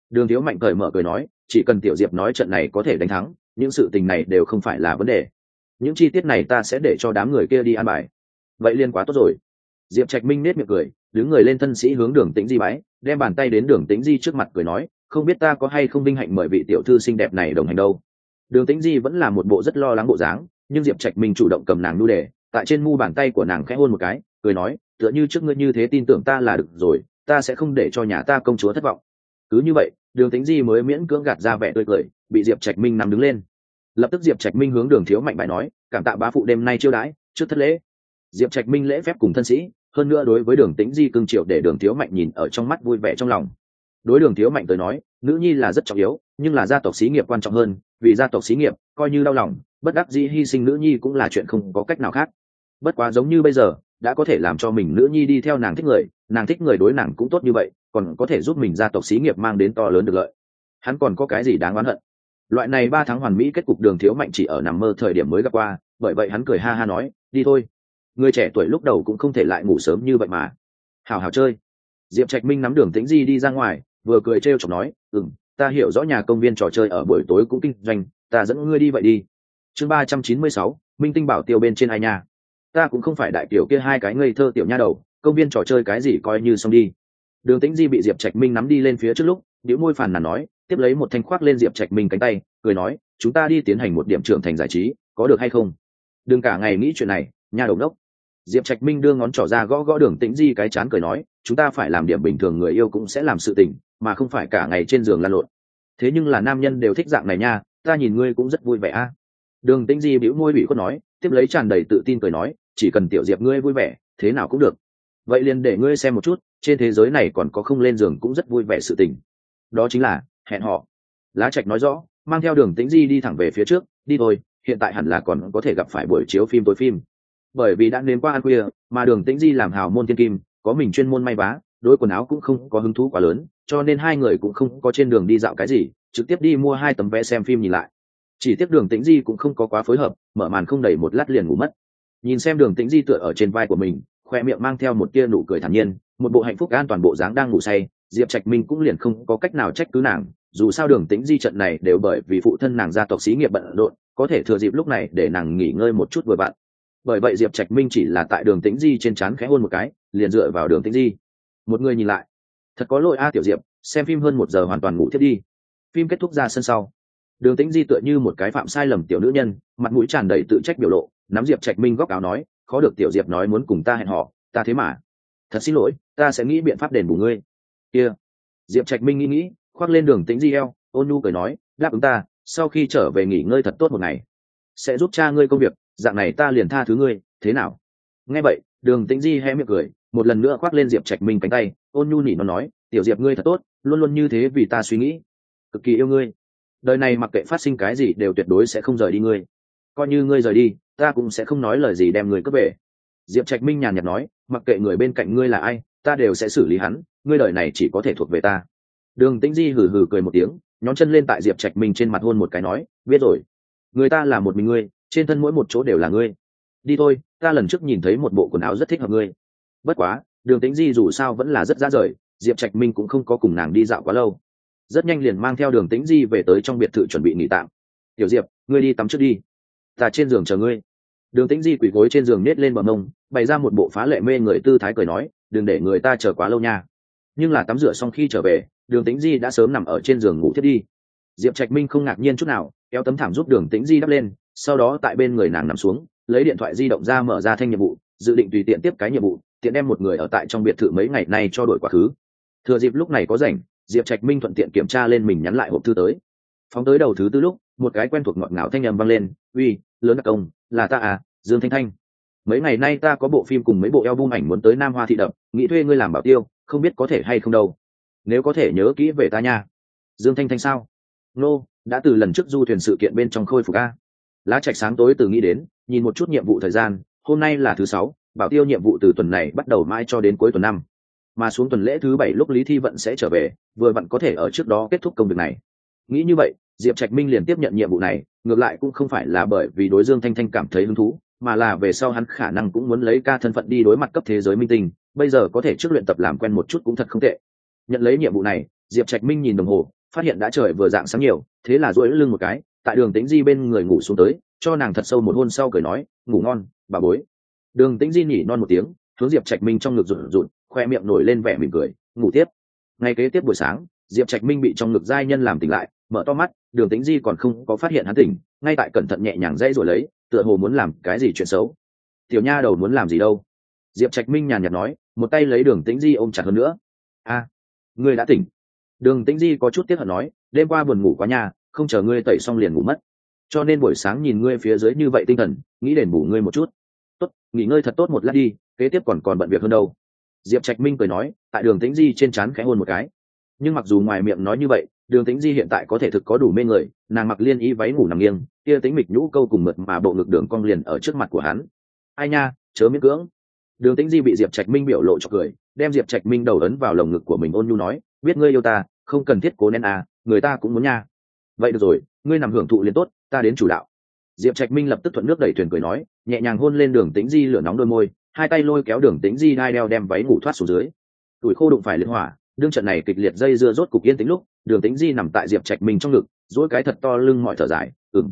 Đường Thiếu Mạnh cởi mở cười nói, chỉ cần Tiểu Diệp nói trận này có thể đánh thắng, những sự tình này đều không phải là vấn đề. Những chi tiết này ta sẽ để cho đám người kia đi an bài. Vậy liên quá tốt rồi. Diệp Trạch Minh nét miệng cười, đứng người lên thân sĩ hướng Đường Tĩnh Di bái, đem bàn tay đến Đường Tĩnh Di trước mặt cười nói, không biết ta có hay không vinh hạnh mời vị tiểu thư xinh đẹp này đồng hành đâu. Đường Tĩnh Di vẫn là một bộ rất lo lắng bộ dáng, nhưng Diệp Trạch Minh chủ động cầm nàng nu đề, tại trên mu bàn tay của nàng khẽ hôn một cái, cười nói, tựa như trước ngươi như thế tin tưởng ta là được rồi, ta sẽ không để cho nhà ta công chúa thất vọng. Cứ như vậy, Đường Tĩnh Di mới miễn cưỡng gạt ra vẻ tươi cười, bị Diệp Trạch Minh nắm đứng lên. Lập tức Diệp Trạch Minh hướng Đường Thiếu Mạnh bài nói, cảm tạ bá phụ đêm nay chiêu đãi, trước thất lễ. Diệp Trạch Minh lễ phép cùng thân sĩ, hơn nữa đối với Đường Tĩnh Di cưng chiều để Đường Thiếu Mạnh nhìn ở trong mắt vui vẻ trong lòng. Đối Đường Thiếu Mạnh tới nói, nữ nhi là rất trọng yếu, nhưng là gia tộc xí nghiệp quan trọng hơn, vì gia tộc xí nghiệp, coi như đau lòng, bất đắc dĩ hy sinh nữ nhi cũng là chuyện không có cách nào khác. Bất quá giống như bây giờ, đã có thể làm cho mình nữ nhi đi theo nàng thích người đối nàng cũng tốt như vậy, còn có thể giúp mình gia tộc xí nghiệp mang đến to lớn được lợi. Hắn còn có cái gì đáng oán hận? Loại này 3 tháng hoàn mỹ kết cục Đường Thiếu Mạnh chỉ ở nằm mơ thời điểm mới gặp qua, bởi vậy hắn cười ha ha nói, đi thôi. Người trẻ tuổi lúc đầu cũng không thể lại ngủ sớm như vậy mà. Hào hào chơi. Diệp Trạch Minh nắm Đường Tĩnh Di đi ra ngoài, vừa cười trêu chọc nói, ta hiểu rõ nhà công viên trò chơi ở buổi tối cũng kinh doanh, ta dẫn ngươi đi vậy đi. Chương 396, Minh Tinh bảo tiêu bên trên ai nha. Ta cũng không phải đại tiểu kia hai cái ngây thơ tiểu nha đầu, công viên trò chơi cái gì coi như xong đi. Đường Tĩnh Di bị Diệp Trạch Minh nắm đi lên phía trước lúc, bĩu môi phàn nàn nói, tiếp lấy một thanh khoác lên Diệp Trạch Minh cánh tay, cười nói, chúng ta đi tiến hành một điểm trưởng thành giải trí, có được hay không? Đừng cả ngày nghĩ chuyện này, nha đầu đốc. Diệp Trạch Minh đưa ngón trỏ ra gõ gõ Đường Tĩnh Di cái chán cười nói, chúng ta phải làm điểm bình thường người yêu cũng sẽ làm sự tình, mà không phải cả ngày trên giường lăn lộn. Thế nhưng là nam nhân đều thích dạng này nha, ta nhìn ngươi cũng rất vui vẻ a. Đường Tĩnh Di bĩu môi bị khuất nói, tiếp lấy tràn đầy tự tin cười nói, chỉ cần tiểu Diệp ngươi vui vẻ, thế nào cũng được. Vậy liền để ngươi xem một chút, trên thế giới này còn có không lên giường cũng rất vui vẻ sự tình. Đó chính là hẹn hò. Lá Trạch nói rõ, mang theo Đường Tĩnh Di đi thẳng về phía trước, đi thôi, hiện tại hẳn là còn có thể gặp phải buổi chiếu phim tối phim. Bởi vì đã đến qua ăn khuya, mà Đường Tĩnh Di làm hào môn thiên kim, có mình chuyên môn may vá, đối quần áo cũng không có hứng thú quá lớn, cho nên hai người cũng không có trên đường đi dạo cái gì, trực tiếp đi mua 2 tấm vé xem phim nhìn lại. Chỉ tiếc Đường Tĩnh Di cũng không có quá phối hợp, mở màn không đầy một lát liền ngủ mất. Nhìn xem Đường Tĩnh Di tựa ở trên vai của mình, khoe miệng mang theo một tia nụ cười thản nhiên, một bộ hạnh phúc an toàn bộ dáng đang ngủ say, Diệp Trạch Minh cũng liền không có cách nào trách cứ nàng, dù sao Đường Tĩnh Di trận này đều bởi vì phụ thân nàng gia tộc xí nghiệp bận rộn, có thể thừa dịp lúc này để nàng nghỉ ngơi một chút vừa vặn. Bởi vậy Diệp Trạch Minh chỉ là tại Đường Tĩnh Di trên trán khẽ hôn một cái, liền dựa vào Đường Tĩnh Di. Một người nhìn lại, thật có lỗi a tiểu Diệp, xem phim hơn 1 giờ hoàn toàn ngủ thiếp đi. Phim kết thúc ra sân sau, Đường Tĩnh Di tựa như một cái phạm sai lầm tiểu nữ nhân, mặt mũi tràn đầy tự trách biểu lộ, nắm Diệp Trạch Minh góc áo nói, khó được tiểu Diệp nói muốn cùng ta hẹn hò, ta thế mà, thật xin lỗi, ta sẽ nghĩ biện pháp đền bù ngươi. Kia, Diệp Trạch Minh nghĩ, khoác lên Đường Tĩnh Di eo, ôn nhu cười nói, đáp ứng ta, sau khi trở về nghỉ ngơi thật tốt một ngày, sẽ giúp cha ngươi công việc, dạng này ta liền tha thứ ngươi, thế nào? Nghe vậy, Đường Tĩnh Di hé miệng cười, một lần nữa khoác lên Diệp Trạch Minh cánh tay, ôn nhu nỉ nó nói, tiểu Diệp ngươi thật tốt, luôn luôn như thế vì ta suy nghĩ, cực kỳ yêu ngươi. Đời này mặc kệ phát sinh cái gì đều tuyệt đối sẽ không rời đi ngươi, coi như ngươi rời đi, ta cũng sẽ không nói lời gì đem ngươi cướp về. Diệp Trạch Minh nhàn nhạt nói, mặc kệ người bên cạnh ngươi là ai, ta đều sẽ xử lý hắn, ngươi đời này chỉ có thể thuộc về ta. Đường Tĩnh Di hừ hừ cười một tiếng, nhón chân lên tại Diệp Trạch Minh trên mặt hôn một cái nói, biết rồi, người ta là một mình ngươi, trên thân mỗi một chỗ đều là ngươi. Đi thôi, ta lần trước nhìn thấy một bộ quần áo rất thích hợp ngươi. Bất quá, Đường Tĩnh Di dù sao vẫn là rất ra rời, Diệp Trạch Minh cũng không có cùng nàng đi dạo quá lâu, rất nhanh liền mang theo Đường Tĩnh Di về tới trong biệt thự chuẩn bị nghỉ tạm. Tiểu Diệp, ngươi đi tắm trước đi, ta trên giường chờ ngươi. Đường Tĩnh Di quỳ gối trên giường nết lên bờ mông, bày ra một bộ phá lệ mê người tư thái cười nói, đừng để người ta chờ quá lâu nha. Nhưng là tắm rửa xong khi trở về, Đường Tĩnh Di đã sớm nằm ở trên giường ngủ thiết đi. Diệp Trạch Minh không ngạc nhiên chút nào, kéo tấm thảm giúp Đường Tĩnh Di đắp lên, sau đó tại bên người nàng nằm xuống, lấy điện thoại di động ra mở ra thanh nhiệm vụ, dự định tùy tiện tiếp cái nhiệm vụ, tiện đem một người ở tại trong biệt thự mấy ngày nay cho đổi quá khứ. Thừa dịp lúc này có rảnh, Diệp Trạch Minh thuận tiện kiểm tra lên mình nhắn lại hộp thư tới. Phóng tới đầu thứ tư lúc, một cái quen thuộc ngọt ngào thanh âm vang lên, uy, lớn đặc công, là ta à, Dương Thanh Thanh. Mấy ngày nay ta có bộ phim cùng mấy bộ album ảnh muốn tới Nam Hoa thị đập, nghĩ thuê ngươi làm bảo tiêu, không biết có thể hay không đâu. Nếu có thể nhớ kỹ về ta nha. Dương Thanh Thanh sao? Nô, đã từ lần trước du thuyền sự kiện bên trong khôi phục a. Lá Trạch sáng tối từ nghĩ đến, nhìn một chút nhiệm vụ thời gian, hôm nay là thứ 6, bảo tiêu nhiệm vụ từ tuần này bắt đầu mãi cho đến cuối tuần 5. Mà xuống tuần lễ thứ 7 lúc Lý Thi Vận sẽ trở về, vừa vặn có thể ở trước đó kết thúc công việc này. Nghĩ như vậy, Diệp Trạch Minh liền tiếp nhận nhiệm vụ này, ngược lại cũng không phải là bởi vì đối Dương Thanh Thanh cảm thấy hứng thú, mà là về sau hắn khả năng cũng muốn lấy ca thân phận đi đối mặt cấp thế giới minh tinh, bây giờ có thể trước luyện tập làm quen một chút cũng thật không tệ. Nhận lấy nhiệm vụ này, Diệp Trạch Minh nhìn đồng hồ, phát hiện đã trời vừa dạng sáng nhiều, thế là duỗi lưng một cái, tại Đường Tĩnh Di bên người ngủ xuống tới, cho nàng thật sâu một hôn sau cười nói, ngủ ngon, bà bối. Đường Tĩnh Di nhỉ non một tiếng, hướng Diệp Trạch Minh trong ngực rụt rụt, khoe miệng nổi lên vẻ mỉm cười, ngủ tiếp. Ngay kế tiếp buổi sáng, Diệp Trạch Minh bị trong ngực giai nhân làm tỉnh lại, mở to mắt, Đường Tĩnh Di còn không có phát hiện hắn tỉnh, ngay tại cẩn thận nhẹ nhàng dãy rồi lấy, tựa hồ muốn làm cái gì chuyện xấu. Tiểu nha đầu muốn làm gì đâu? Diệp Trạch Minh nhàn nhạt nói, một tay lấy Đường Tĩnh Di ôm chặt hơn nữa. A, ngươi đã tỉnh. Đường Tĩnh Di có chút tiếc hận nói, đêm qua buồn ngủ quá nha, không chờ ngươi tẩy xong liền ngủ mất, cho nên buổi sáng nhìn ngươi phía dưới như vậy tinh thần, nghĩ đền bù ngươi một chút. Tốt, nghỉ ngơi thật tốt một lát đi, kế tiếp còn bận việc hơn đâu. Diệp Trạch Minh cười nói, tại Đường Tĩnh Di trên trán khẽ hôn một cái. Nhưng mặc dù ngoài miệng nói như vậy, Đường Tĩnh Di hiện tại có thể thực có đủ mê người, nàng mặc liên y váy ngủ nằm nghiêng, kia tính mịch nhũ câu cùng mượt mà bộ ngực đường cong liền ở trước mặt của hắn. Ai nha, chớ miễn cưỡng. Đường Tĩnh Di bị Diệp Trạch Minh biểu lộ cho cười, đem Diệp Trạch Minh đầu ấn vào lồng ngực của mình ôn nhu nói, biết ngươi yêu ta, không cần thiết cố nén à, người ta cũng muốn nha. Vậy được rồi, ngươi nằm hưởng thụ liền tốt, ta đến chủ đạo. Diệp Trạch Minh lập tức thuận nước đẩy thuyền cười nói, nhẹ nhàng hôn lên Đường Tĩnh Di lửa nóng đôi môi, hai tay lôi kéo Đường Tĩnh Di đai đeo đem váy ngủ thoát xuống dưới. Tuổi khô đụng phải liên hỏa, đương trận này kịch liệt dây dưa rốt cục yên tĩnh lúc, Đường Tĩnh Di nằm tại Diệp Trạch Minh trong ngực, duỗi cái thật to lưng mỏi thở dài,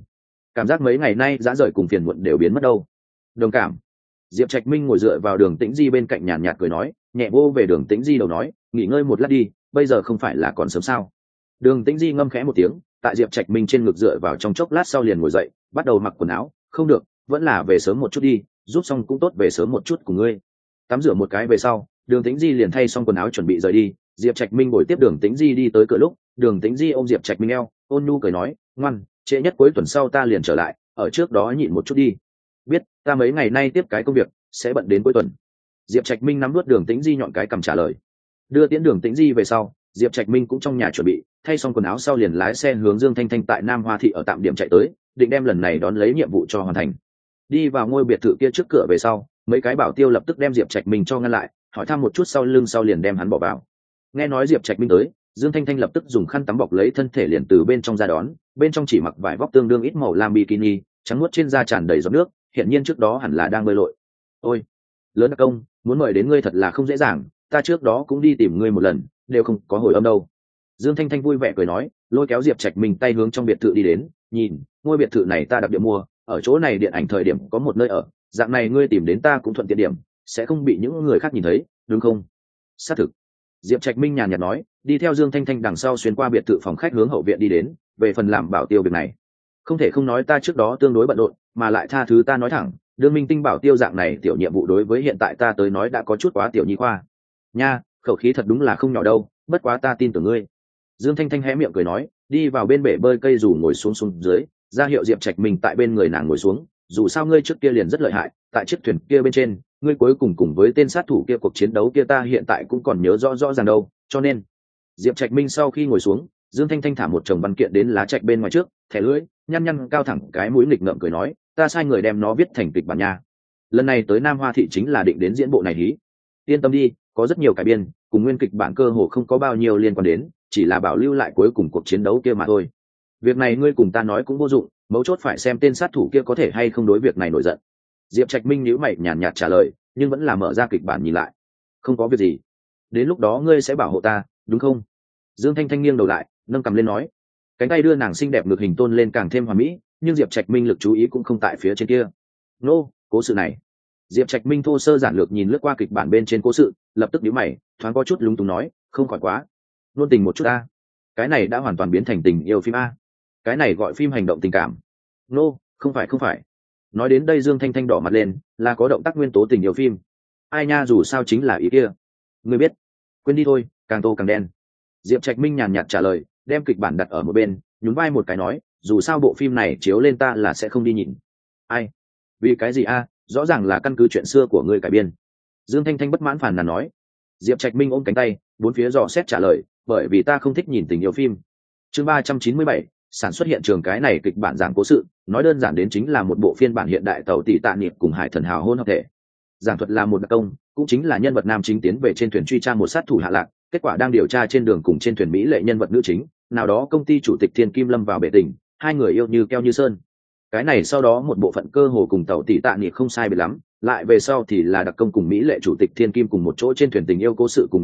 cảm giác mấy ngày nay dã rời cùng phiền muộn đều biến mất đâu. Đồng cảm. Diệp Trạch Minh ngồi dựa vào Đường Tĩnh Di bên cạnh nhàn nhạt cười nói, nhẹ vô về Đường Tĩnh Di đầu nói, nghỉ ngơi một lát đi, bây giờ không phải là còn sớm sao? Đường Tĩnh Di ngâm khẽ một tiếng, tại Diệp Trạch Minh trên ngực dựa vào trong chốc lát sau liền ngồi dậy, bắt đầu mặc quần áo. Không được, vẫn là về sớm một chút đi, giúp xong cũng tốt về sớm một chút của ngươi. Tắm rửa một cái về sau, Đường Tĩnh Di liền thay xong quần áo chuẩn bị rời đi. Diệp Trạch Minh bồi tiếp Đường Tĩnh Di đi tới cửa lúc, Đường Tĩnh Di ôm Diệp Trạch Minh eo, ôn nhu cười nói, ngoan, trễ nhất cuối tuần sau ta liền trở lại, ở trước đó nhịn một chút đi. Biết, ta mấy ngày nay tiếp cái công việc, sẽ bận đến cuối tuần. Diệp Trạch Minh nắm nuốt Đường Tĩnh Di nhọn cái cầm trả lời. Đưa tiễn Đường Tĩnh Di về sau, Diệp Trạch Minh cũng trong nhà chuẩn bị, thay xong quần áo sau liền lái xe hướng Dương Thanh Thanh tại Nam Hoa thị ở tạm điểm chạy tới, định đem lần này đón lấy nhiệm vụ cho hoàn thành. Đi vào ngôi biệt thự kia trước cửa về sau, mấy cái bảo tiêu lập tức đem Diệp Trạch Minh cho ngăn lại, hỏi thăm một chút sau lưng sau liền đem hắn bỏ vào. Nghe nói Diệp Trạch Minh tới, Dương Thanh Thanh lập tức dùng khăn tắm bọc lấy thân thể liền từ bên trong ra đón, bên trong chỉ mặc vải vóc tương đương ít màu lam bikini, trắng muốt trên da tràn đầy giọt nước, hiện nhiên trước đó hẳn là đang bơi lội. Ôi, lớn đặc công, muốn mời đến ngươi thật là không dễ dàng, ta trước đó cũng đi tìm ngươi một lần, đều không có hồi âm đâu. Dương Thanh Thanh vui vẻ cười nói, lôi kéo Diệp Trạch Minh tay hướng trong biệt thự đi đến, nhìn, ngôi biệt thự này ta đặc biệt mua, ở chỗ này điện ảnh thời điểm có một nơi ở, dạng này ngươi tìm đến ta cũng thuận tiện điểm, sẽ không bị những người khác nhìn thấy, đúng không? Xác thực. Diệp Trạch Minh nhàn nhạt nói, đi theo Dương Thanh Thanh đằng sau xuyên qua biệt thự phòng khách hướng hậu viện đi đến. Về phần làm bảo tiêu việc này, không thể không nói ta trước đó tương đối bận rộn, mà lại tha thứ ta nói thẳng, đương minh tinh bảo tiêu dạng này tiểu nhiệm vụ đối với hiện tại ta tới nói đã có chút quá tiểu nhi khoa. Nha, khẩu khí thật đúng là không nhỏ đâu, bất quá ta tin tưởng ngươi. Dương Thanh Thanh hé miệng cười nói, đi vào bên bể bơi cây dù ngồi xuống dưới, ra hiệu Diệp Trạch Minh tại bên người nàng ngồi xuống. Dù sao ngươi trước kia liền rất lợi hại, tại chiếc thuyền kia bên trên, ngươi cuối cùng với tên sát thủ kia cuộc chiến đấu kia ta hiện tại cũng còn nhớ rõ ràng đâu, cho nên. Diệp Trạch Minh sau khi ngồi xuống, Dương Thanh Thanh thả một chồng văn kiện đến lá trạch bên ngoài trước, thẻ lưỡi, nhăn cao thẳng cái mũi nghịch ngợm cười nói, ta sai người đem nó viết thành kịch bản nha. Lần này tới Nam Hoa thị chính là định đến diễn bộ này hí. Yên tâm đi, có rất nhiều cải biên, cùng nguyên kịch bản cơ hồ không có bao nhiêu liên quan đến, chỉ là bảo lưu lại cuối cùng cuộc chiến đấu kia mà thôi. Việc này ngươi cùng ta nói cũng vô dụng, mấu chốt phải xem tên sát thủ kia có thể hay không đối việc này nổi giận. Diệp Trạch Minh nhíu mày nhàn nhạt trả lời, nhưng vẫn là mở ra kịch bản nhìn lại. Không có việc gì, đến lúc đó ngươi sẽ bảo hộ ta, đúng không? Dương Thanh Thanh nghiêng đầu lại, nâng cằm lên nói, cánh tay đưa nàng xinh đẹp ngực hình tôn lên càng thêm hoàn mỹ, nhưng Diệp Trạch Minh lực chú ý cũng không tại phía trên kia. Nô, cố sự này. Diệp Trạch Minh thô sơ giản lược nhìn lướt qua kịch bản bên trên cố sự, lập tức nhíu mày, thoáng có chút lúng túng nói, không khỏi quá luôn tình một chút a. Cái này đã hoàn toàn biến thành tình yêu phim a. Cái này gọi phim hành động tình cảm. Nô, không phải. Nói đến đây Dương Thanh Thanh đỏ mặt lên, là có động tác nguyên tố tình yêu phim. Ai nha, dù sao chính là ý kia. Ngươi biết, quên đi thôi, càng tô càng đen. Diệp Trạch Minh nhàn nhạt trả lời, đem kịch bản đặt ở một bên, nhún vai một cái nói, dù sao bộ phim này chiếu lên ta là sẽ không đi nhìn. Ai? Vì cái gì a? Rõ ràng là căn cứ chuyện xưa của ngươi cải biên. Dương Thanh Thanh bất mãn phàn nàn nói. Diệp Trạch Minh ôm cánh tay, bốn phía dò xét trả lời, bởi vì ta không thích nhìn tình yêu phim. Chương 397, sản xuất hiện trường. Cái này kịch bản giảng cố sự, nói đơn giản đến chính là một bộ phiên bản hiện đại tàu tỷ tạ niệm cùng hải thần hào hôn hợp thể. Giảng thuật là một đặc công, cũng chính là nhân vật nam chính tiến về trên thuyền truy tra một sát thủ hạ lạc, kết quả đang điều tra trên đường cùng trên thuyền mỹ lệ nhân vật nữ chính, nào đó công ty chủ tịch Thiên Kim lâm vào bể tình, hai người yêu như keo như sơn. Cái này sau đó một bộ phận cơ hồ cùng tàu tỷ tạ niệm không sai biệt lắm, lại về sau thì là đặc công cùng mỹ lệ chủ tịch Thiên Kim cùng một chỗ trên thuyền tình yêu cố sự cùng nhục hí,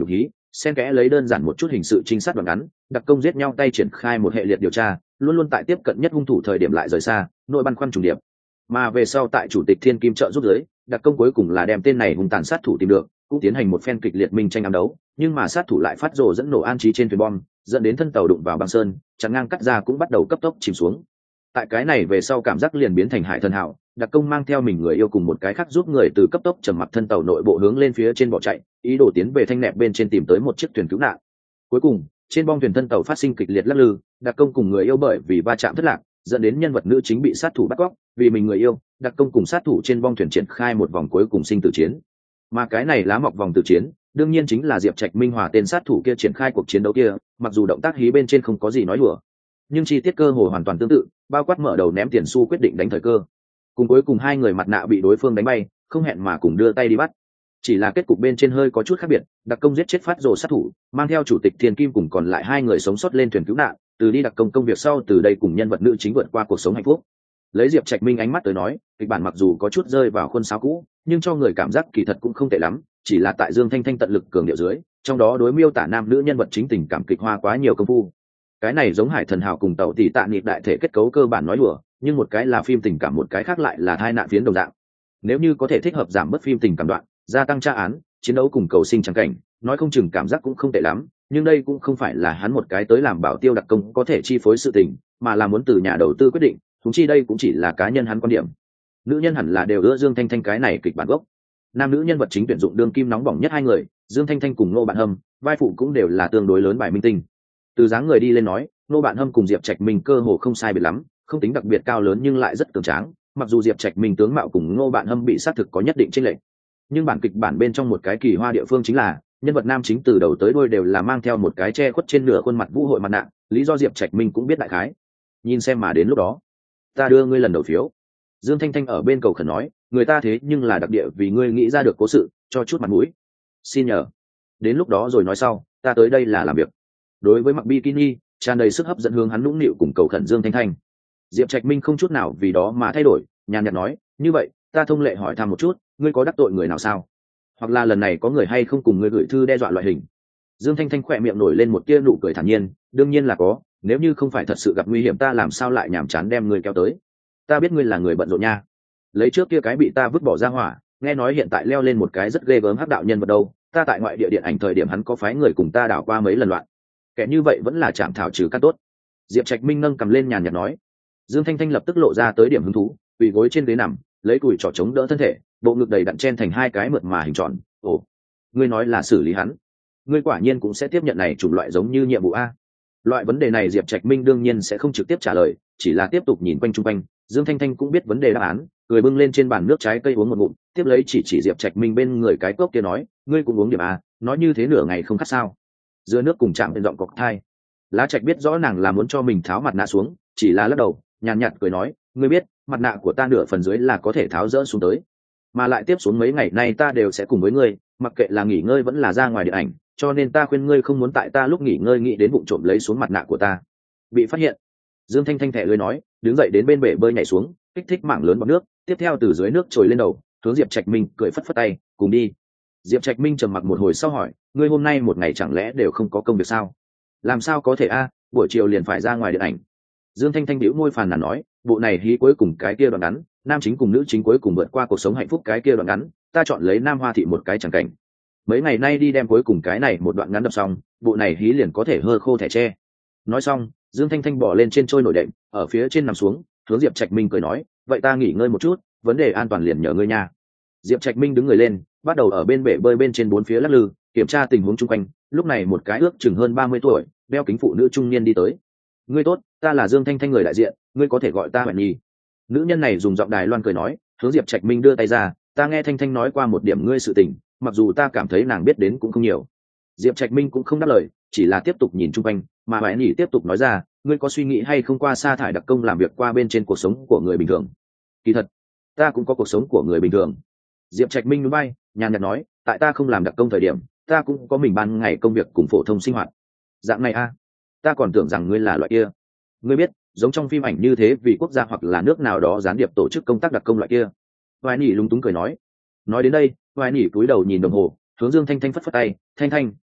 xen kẽ lấy đơn giản một chút hình sự trinh sát đoạn ngắn, đặc công giết nhau tay triển khai một hệ liệt điều tra, luôn luôn tại tiếp cận nhất hung thủ thời điểm lại rời xa, nội băn khoăn trùng điệp. Mà về sau tại chủ tịch Thiên Kim trợ giúp giới, đặc công cuối cùng là đem tên này hung tàn sát thủ tìm được, cũng tiến hành một phen kịch liệt minh tranh ám đấu, nhưng mà sát thủ lại phát rồ dẫn nổ an trí trên thuyền bom, dẫn đến thân tàu đụng vào băng sơn, chắn ngang cắt ra cũng bắt đầu cấp tốc chìm xuống. Tại cái này về sau cảm giác liền biến thành hải thần hảo, đặc công mang theo mình người yêu cùng một cái khác giúp người từ cấp tốc trầm mặc thân tàu nội bộ hướng lên phía trên bỏ chạy, ý đồ tiến về thanh nẹp bên trên tìm tới một chiếc thuyền cứu nạn. Cuối cùng trên bong thuyền thân tàu phát sinh kịch liệt lắc lư, đặc công cùng người yêu bởi vì va chạm thất lạc, dẫn đến nhân vật nữ chính bị sát thủ bắt cóc, vì mình người yêu, đặc công cùng sát thủ trên bong thuyền triển khai một vòng cuối cùng sinh tử chiến. Mà cái này lá mọc vòng tử chiến, đương nhiên chính là Diệp Trạch Minh hòa tên sát thủ kia triển khai cuộc chiến đấu kia, mặc dù động tác hí bên trên không có gì nói đùa, nhưng chi tiết cơ hồ hoàn toàn tương tự, bao quát mở đầu ném tiền xu quyết định đánh thời cơ, cùng cuối cùng hai người mặt nạ bị đối phương đánh bay, không hẹn mà cùng đưa tay đi bắt. Chỉ là kết cục bên trên hơi có chút khác biệt, đặc công giết chết phát rồ sát thủ, mang theo chủ tịch Thiên Kim cùng còn lại hai người sống sót lên thuyền cứu nạn, từ đi đặc công công việc sau từ đây cùng nhân vật nữ chính vượt qua cuộc sống hạnh phúc. Lấy Diệp Trạch Minh ánh mắt tới nói, kịch bản mặc dù có chút rơi vào khuôn sáo cũ, nhưng cho người cảm giác kỳ thật cũng không tệ lắm, chỉ là tại Dương Thanh Thanh tận lực cường điệu dưới, trong đó đối miêu tả nam nữ nhân vật chính tình cảm kịch hoa quá nhiều công phu. Cái này giống Hải Thần Hào cùng Tàu Tỷ Tạ Nịp đại thể kết cấu cơ bản nói đùa, nhưng một cái là phim tình cảm, một cái khác lại là thai nạn phiến đồng dạng. Nếu như có thể thích hợp giảm bớt phim tình cảm đoạn, gia tăng tra án, chiến đấu cùng cầu sinh trắng cảnh, nói không chừng cảm giác cũng không tệ lắm, nhưng đây cũng không phải là hắn một cái tới làm bảo tiêu đặc công có thể chi phối sự tình, mà là muốn từ nhà đầu tư quyết định, thúng chi đây cũng chỉ là cá nhân hắn quan điểm. Nữ nhân hẳn là đều ưa Dương Thanh Thanh cái này kịch bản gốc. Nam nữ nhân vật chính tuyển dụng đương kim nóng bỏng nhất hai người, Dương Thanh Thanh cùng Ngô Bạn Hâm, vai phụ cũng đều là tương đối lớn bài minh tinh. Từ dáng người đi lên nói, Ngô Bạn Hâm cùng Diệp Trạch Minh cơ hồ không sai biệt lắm, không tính đặc biệt cao lớn nhưng lại rất cường tráng, mặc dù Diệp Trạch Minh tướng mạo cùng Ngô Bạn Hâm bị xác thực có nhất định chênh lệch, nhưng bản kịch bản bên trong một cái kỳ hoa địa phương chính là nhân vật nam chính từ đầu tới đuôi đều là mang theo một cái che khuất trên nửa khuôn mặt vũ hội mặt nạ, lý do Diệp Trạch Minh cũng biết đại khái. Nhìn xem mà đến lúc đó, ta đưa ngươi lần đầu phiếu. Dương Thanh Thanh ở bên cầu khẩn nói, người ta thế nhưng là đặc địa vì ngươi nghĩ ra được cố sự, cho chút mặt mũi. Xin nhờ. Đến lúc đó rồi nói sau, ta tới đây là làm việc. Đối với mặc bikini, tràn đầy sức hấp dẫn hướng hắn nũng nịu cùng cầu khẩn Dương Thanh Thanh. Diệp Trạch Minh không chút nào vì đó mà thay đổi, nhàn nhạt nói, như vậy, ta thông lệ hỏi thăm một chút, ngươi có đắc tội người nào sao? Hoặc là lần này có người hay không cùng ngươi gửi thư đe dọa loại hình? Dương Thanh Thanh khỏe miệng nổi lên một tia nụ cười thản nhiên, đương nhiên là có, nếu như không phải thật sự gặp nguy hiểm ta làm sao lại nhàm chán đem ngươi kéo tới. Ta biết ngươi là người bận rộn nha. Lấy trước kia cái bị ta vứt bỏ ra hỏa, nghe nói hiện tại leo lên một cái rất ghê gớm hắc đạo nhân vật đâu, ta tại ngoại địa điện ảnh thời điểm hắn có phái người cùng ta đảo qua mấy lần loạn. Kẻ như vậy vẫn là chạm thảo trừ căn tốt. Diệp Trạch Minh nâng cầm lên nhàn nhạt nói. Dương Thanh Thanh lập tức lộ ra tới điểm hứng thú, quỳ gối trên ghế nằm, lấy cùi trỏ chống đỡ thân thể, bộ ngực đầy đặn chen thành hai cái mượt mà hình tròn. Ồ, ngươi nói là xử lý hắn, ngươi quả nhiên cũng sẽ tiếp nhận này chủng loại giống như nhiệm vụ a? Loại vấn đề này Diệp Trạch Minh đương nhiên sẽ không trực tiếp trả lời, chỉ là tiếp tục nhìn quanh chung quanh. Dương Thanh Thanh cũng biết vấn đề đáp án, cười bưng lên trên bàn nước trái cây uống một ngụm, tiếp lấy chỉ Diệp Trạch Minh bên người cái cốc kia nói, ngươi cũng uống điểm a, nói như thế nửa ngày không khát sao? Dưa nước cùng chạm bên giọng cọc thai. Lá Trạch biết rõ nàng là muốn cho mình tháo mặt nạ xuống, chỉ là lắc đầu, nhàn nhạt cười nói, ngươi biết, mặt nạ của ta nửa phần dưới là có thể tháo dỡ xuống tới, mà lại tiếp xuống mấy ngày nay ta đều sẽ cùng với ngươi, mặc kệ là nghỉ ngơi vẫn là ra ngoài điện ảnh, cho nên ta khuyên ngươi không muốn tại ta lúc nghỉ ngơi nghĩ đến vụng trộm lấy xuống mặt nạ của ta, bị phát hiện. Dương Thanh Thanh thẻ lưới nói, đứng dậy đến bên bể bơi nhảy xuống, kích thích mảng lớn bọt nước, tiếp theo từ dưới nước trồi lên đầu, hướng Diệp Trạch Minh cười phất phất tay, cùng đi. Diệp Trạch Minh trầm mặc một hồi sau hỏi, ngươi hôm nay một ngày chẳng lẽ đều không có công việc sao? Làm sao có thể a, buổi chiều liền phải ra ngoài điện ảnh. Dương Thanh Thanh bĩu môi phàn nàn nói, bộ này hí cuối cùng cái kia đoạn ngắn, nam chính cùng nữ chính cuối cùng vượt qua cuộc sống hạnh phúc cái kia đoạn ngắn, ta chọn lấy Nam Hoa thị một cái chẳng cảnh. Mấy ngày nay đi đem cuối cùng cái này một đoạn ngắn đọc xong, bộ này hí liền có thể hơ khô thẻ tre. Nói xong, Dương Thanh Thanh bỏ lên trên trôi nổi đệm, ở phía trên nằm xuống, hướng Diệp Trạch Minh cười nói, vậy ta nghỉ ngơi một chút, vấn đề an toàn liền nhờ ngươi nha. Diệp Trạch Minh đứng người lên, bắt đầu ở bên bể bơi bên trên bốn phía lắc lư, kiểm tra tình huống chung quanh. Lúc này một cái ước chừng hơn 30 tuổi, đeo kính phụ nữ trung niên đi tới. Ngươi tốt, ta là Dương Thanh Thanh người đại diện, ngươi có thể gọi ta Hoài Nhi. Nữ nhân này dùng giọng Đài Loan cười nói, hướng Diệp Trạch Minh đưa tay ra, ta nghe Thanh Thanh nói qua một điểm ngươi sự tình, mặc dù ta cảm thấy nàng biết đến cũng không nhiều. Diệp Trạch Minh cũng không đáp lời, chỉ là tiếp tục nhìn chung quanh, mà Hoài Nhi tiếp tục nói ra, ngươi có suy nghĩ hay không qua sa thải đặc công làm việc qua bên trên cuộc sống của người bình thường? Kỳ thật, ta cũng có cuộc sống của người bình thường. Diệp Trạch Minh núi bay, nhàn nhạt nói, tại ta không làm đặc công thời điểm, ta cũng có mình ban ngày công việc cùng phổ thông sinh hoạt. Dạng này a, ta còn tưởng rằng ngươi là loại kia. Ngươi biết, giống trong phim ảnh như thế vì quốc gia hoặc là nước nào đó gián điệp tổ chức công tác đặc công loại kia. Hoài Nỉ lúng túng cười nói. Nói đến đây, Hoài Nỉ cúi đầu nhìn đồng hồ, hướng Dương Thanh Thanh phất phất tay, Thanh Thanh,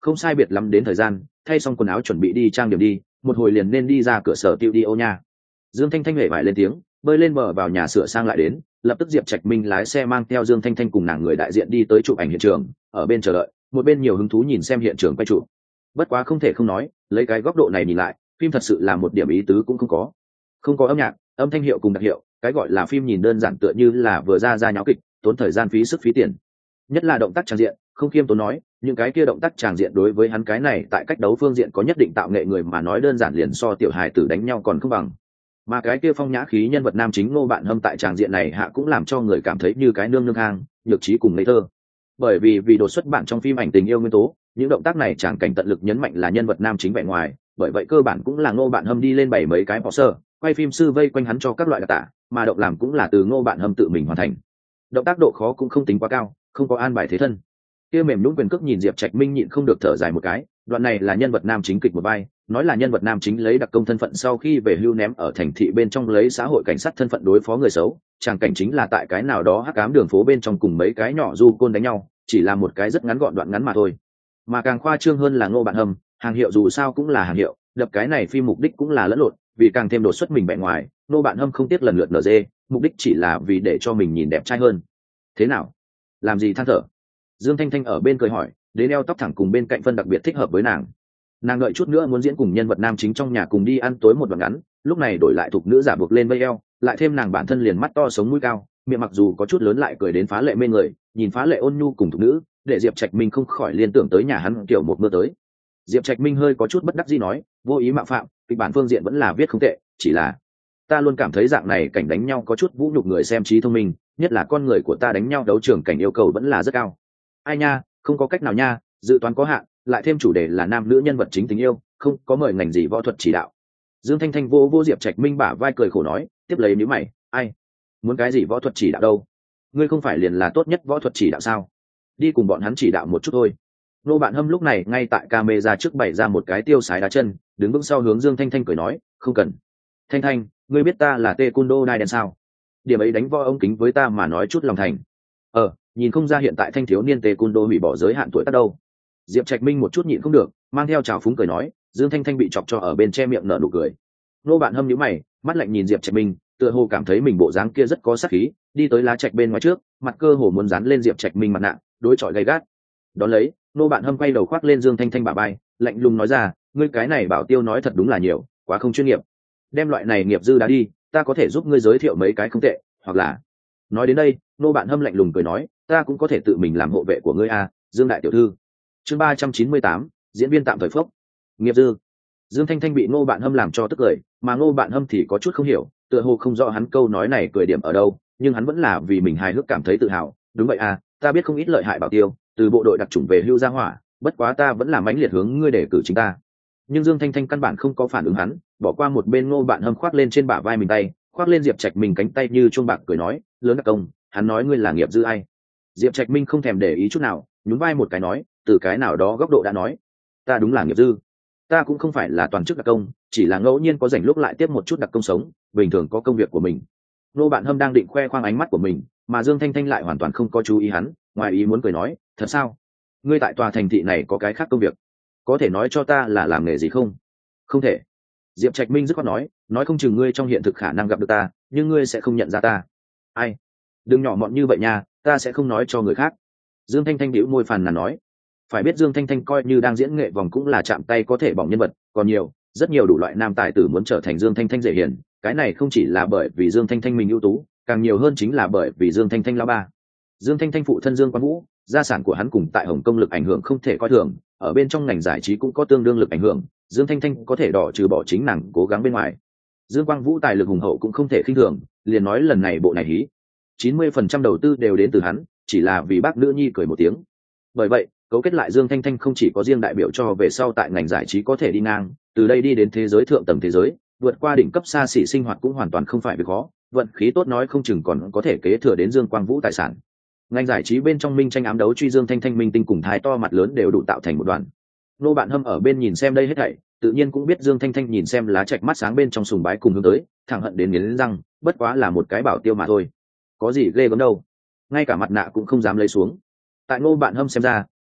không sai biệt lắm đến thời gian thay xong quần áo chuẩn bị đi trang điểm đi, một hồi liền nên đi ra cửa sở tiêu đi ô nha. Dương Thanh Thanh hề vải lên tiếng, bơi lên bờ vào nhà sửa sang lại đến, lập tức Diệp Trạch Minh lái xe mang theo Dương Thanh Thanh cùng nàng người đại diện đi tới chụp ảnh hiện trường, ở bên chờ đợi, một bên nhiều hứng thú nhìn xem hiện trường quay chụp. Bất quá không thể không nói, lấy cái góc độ này nhìn lại, phim thật sự là một điểm ý tứ cũng không có. Không có âm nhạc, âm thanh hiệu cùng đặc hiệu, cái gọi là phim nhìn đơn giản tựa như là vừa ra nháo kịch, tốn thời gian phí sức phí tiền. Nhất là động tác tràng diện, không khiêm tốn nói, những cái kia động tác tràng diện đối với hắn cái này tại cách đấu phương diện có nhất định tạo nghệ người mà nói đơn giản liền so tiểu hài tử đánh nhau còn không bằng. Mà cái kia phong nhã khí nhân vật nam chính Ngô Bạn Hâm tại tràng diện này hạ cũng làm cho người cảm thấy như cái nương hang, nhược trí cùng ngây thơ. Bởi vì đột xuất bản trong phim ảnh tình yêu nguyên tố, những động tác này chẳng cảnh tận lực nhấn mạnh là nhân vật nam chính vẻ ngoài, bởi vậy cơ bản cũng là Ngô Bạn Hâm đi lên bày mấy cái bỏ sơ, quay phim sư vây quanh hắn cho các loại đặc tả, mà động làm cũng là từ Ngô Bạn Hâm tự mình hoàn thành. Động tác độ khó cũng không tính quá cao, không có an bài thế thân. Kia mềm nhũn quyền cước nhìn Diệp Trạch Minh nhịn không được thở dài một cái, đoạn này là nhân vật nam chính kịch một vai, nói là nhân vật nam chính lấy đặc công thân phận sau khi về hưu ném ở thành thị bên trong lấy xã hội cảnh sát thân phận đối phó người xấu, tràng cảnh chính là tại cái nào đó hắc ám đường phố bên trong cùng mấy cái nhỏ du côn đánh nhau, chỉ là một cái rất ngắn gọn đoạn ngắn mà thôi. Mà càng khoa trương hơn là Ngô Bạn Hâm, hàng hiệu dù sao cũng là hàng hiệu, đập cái này phim mục đích cũng là lẫn lộn, vì càng thêm đột xuất mình bề ngoài, Ngô Bạn Hâm không tiếc lần lượt NG, mục đích chỉ là vì để cho mình nhìn đẹp trai hơn. Thế nào? Làm gì than thở? Dương Thanh Thanh ở bên cười hỏi, đến eo tóc thẳng cùng bên cạnh phân đặc biệt thích hợp với nàng. Nàng đợi chút nữa muốn diễn cùng nhân vật nam chính trong nhà cùng đi ăn tối một đoạn ngắn, lúc này đổi lại thục nữ giả buộc lên vây eo, lại thêm nàng bản thân liền mắt to sống mũi cao, miệng mặc dù có chút lớn lại cười đến phá lệ mê người, nhìn phá lệ ôn nhu cùng thục nữ, để Diệp Trạch Minh không khỏi liên tưởng tới nhà hắn kiểu một mưa tới. Diệp Trạch Minh hơi có chút bất đắc dĩ nói, vô ý mạo phạm, kịch bản phương diện vẫn là viết không tệ, chỉ là ta luôn cảm thấy dạng này cảnh đánh nhau có chút vũ nhục người xem trí thông minh, nhất là con người của ta đánh nhau đấu trường cảnh yêu cầu vẫn là rất cao. Ai nha, không có cách nào nha, dự toán có hạn, lại thêm chủ đề là nam nữ nhân vật chính tình yêu, không có mời ngành gì võ thuật chỉ đạo. Dương Thanh Thanh vô Diệp Trạch Minh bả vai cười khổ nói, tiếp lấy nhíu mày, ai muốn cái gì võ thuật chỉ đạo đâu, ngươi không phải liền là tốt nhất võ thuật chỉ đạo sao, đi cùng bọn hắn chỉ đạo một chút thôi. Ngô Bạn Hâm lúc này ngay tại camera trước bày ra một cái tiêu sái đá chân, đứng vững sau hướng Dương Thanh Thanh cười nói, không cần. Thanh Thanh, ngươi biết ta là taekwondo đai đen sao? Điểm ấy đánh võ ống kính với ta mà nói chút lòng thành. Nhìn không ra hiện tại thanh thiếu niên taekwondo hủy bỏ giới hạn tuổi tác đâu. Diệp Trạch Minh một chút nhịn không được, mang theo trào phúng cười nói, Dương Thanh Thanh bị chọc cho ở bên che miệng nở nụ cười. Ngô Bạn Hâm nhíu mày, mắt lạnh nhìn Diệp Trạch Minh, tựa hồ cảm thấy mình bộ dáng kia rất có sát khí, đi tới lá trạch bên ngoài trước, mặt cơ hồ muốn dán lên Diệp Trạch Minh mặt nạ, đối chọi gay gắt. Đón lấy, Ngô Bạn Hâm quay đầu khoác lên Dương Thanh Thanh bả vai, lạnh lùng nói ra, ngươi cái này bảo tiêu nói thật đúng là nhiều, quá không chuyên nghiệp. Đem loại này nghiệp dư đã đi, ta có thể giúp ngươi giới thiệu mấy cái không tệ, hoặc là. Nói đến đây, Ngô Bạn Hâm lạnh lùng cười nói, ta cũng có thể tự mình làm hộ vệ của ngươi a, Dương đại tiểu thư. Chương 398, diễn viên tạm thời phốc. Nghiệp dư. Dương Thanh Thanh bị Ngô Bạn Hâm làm cho tức cười, mà Ngô Bạn Hâm thì có chút không hiểu, tựa hồ không rõ hắn câu nói này cười điểm ở đâu, nhưng hắn vẫn là vì mình hài hước cảm thấy tự hào. Đúng vậy à, ta biết không ít lợi hại bảo tiêu, từ bộ đội đặc chủng về hưu ra hỏa, bất quá ta vẫn là mãnh liệt hướng ngươi để cử chính ta. Nhưng Dương Thanh Thanh căn bản không có phản ứng hắn, bỏ qua một bên. Ngô Bạn Hâm khoác lên trên bả vai mình tay, khoác lên Diệp Trạch Minh cánh tay như chuông bạc cười nói, lớn đặc công, hắn nói ngươi là nghiệp dư ai? Diệp Trạch Minh không thèm để ý chút nào, nhún vai một cái nói, từ cái nào đó góc độ đã nói, ta đúng là nghiệp dư. Ta cũng không phải là toàn chức đặc công, chỉ là ngẫu nhiên có rảnh lúc lại tiếp một chút đặc công sống, bình thường có công việc của mình. Ngô Bạn Hâm đang định khoe khoang ánh mắt của mình, mà Dương Thanh Thanh lại hoàn toàn không có chú ý hắn, ngoài ý muốn cười nói, thật sao? Ngươi tại tòa thành thị này có cái khác công việc, có thể nói cho ta là làm nghề gì không? Không thể. Diệp Trạch Minh dứt khoát nói không chừng ngươi trong hiện thực khả năng gặp được ta, nhưng ngươi sẽ không nhận ra ta. Ai? Đừng nhỏ mọn như vậy nha, ta sẽ không nói cho người khác. Dương Thanh Thanh bĩu môi phàn nàn nói. Phải biết Dương Thanh Thanh coi như đang diễn nghệ vòng cũng là chạm tay có thể bỏng nhân vật, còn rất nhiều đủ loại nam tài tử muốn trở thành Dương Thanh Thanh dễ hiền, cái này không chỉ là bởi vì Dương Thanh Thanh mình ưu tú, càng nhiều hơn chính là bởi vì Dương Thanh Thanh lão ba. Dương Thanh Thanh phụ thân Dương Quang Vũ, gia sản của hắn cùng tại Hồng Kông lực ảnh hưởng không thể coi thường, ở bên trong ngành giải trí cũng có tương đương lực ảnh hưởng, Dương Thanh Thanh có thể đỏ trừ bỏ chính nàng cố gắng bên ngoài. Dương Quang Vũ tài lực hùng hậu cũng không thể khinh thường, liền nói lần này bộ này hí 90% đầu tư đều đến từ hắn, chỉ là vì bác nữ nhi cười một tiếng. Bởi vậy, cấu kết lại Dương Thanh Thanh không chỉ có riêng đại biểu cho về sau tại ngành giải trí có thể đi ngang, từ đây đi đến thế giới thượng tầng thế giới, vượt qua đỉnh cấp xa xỉ sinh hoạt cũng hoàn toàn không phải việc khó, vận khí tốt nói không chừng còn có thể kế thừa đến Dương Quang Vũ tài sản. Ngành giải trí bên trong minh tranh ám đấu truy Dương Thanh Thanh minh tinh cùng thái to mặt lớn đều đủ tạo thành một đoàn. Nô Bạn Hâm ở bên nhìn xem đây hết thảy, tự nhiên cũng biết Dương Thanh Thanh nhìn xem lá trạch mắt sáng bên trong sùng bái cùng hướng tới, thẳng hận đến nghiến răng, bất quá là một cái bảo tiêu mà thôi, có gì ghê gớm đâu, ngay cả mặt nạ cũng không dám lấy xuống. Tại Ngô Bạn Hâm xem ra,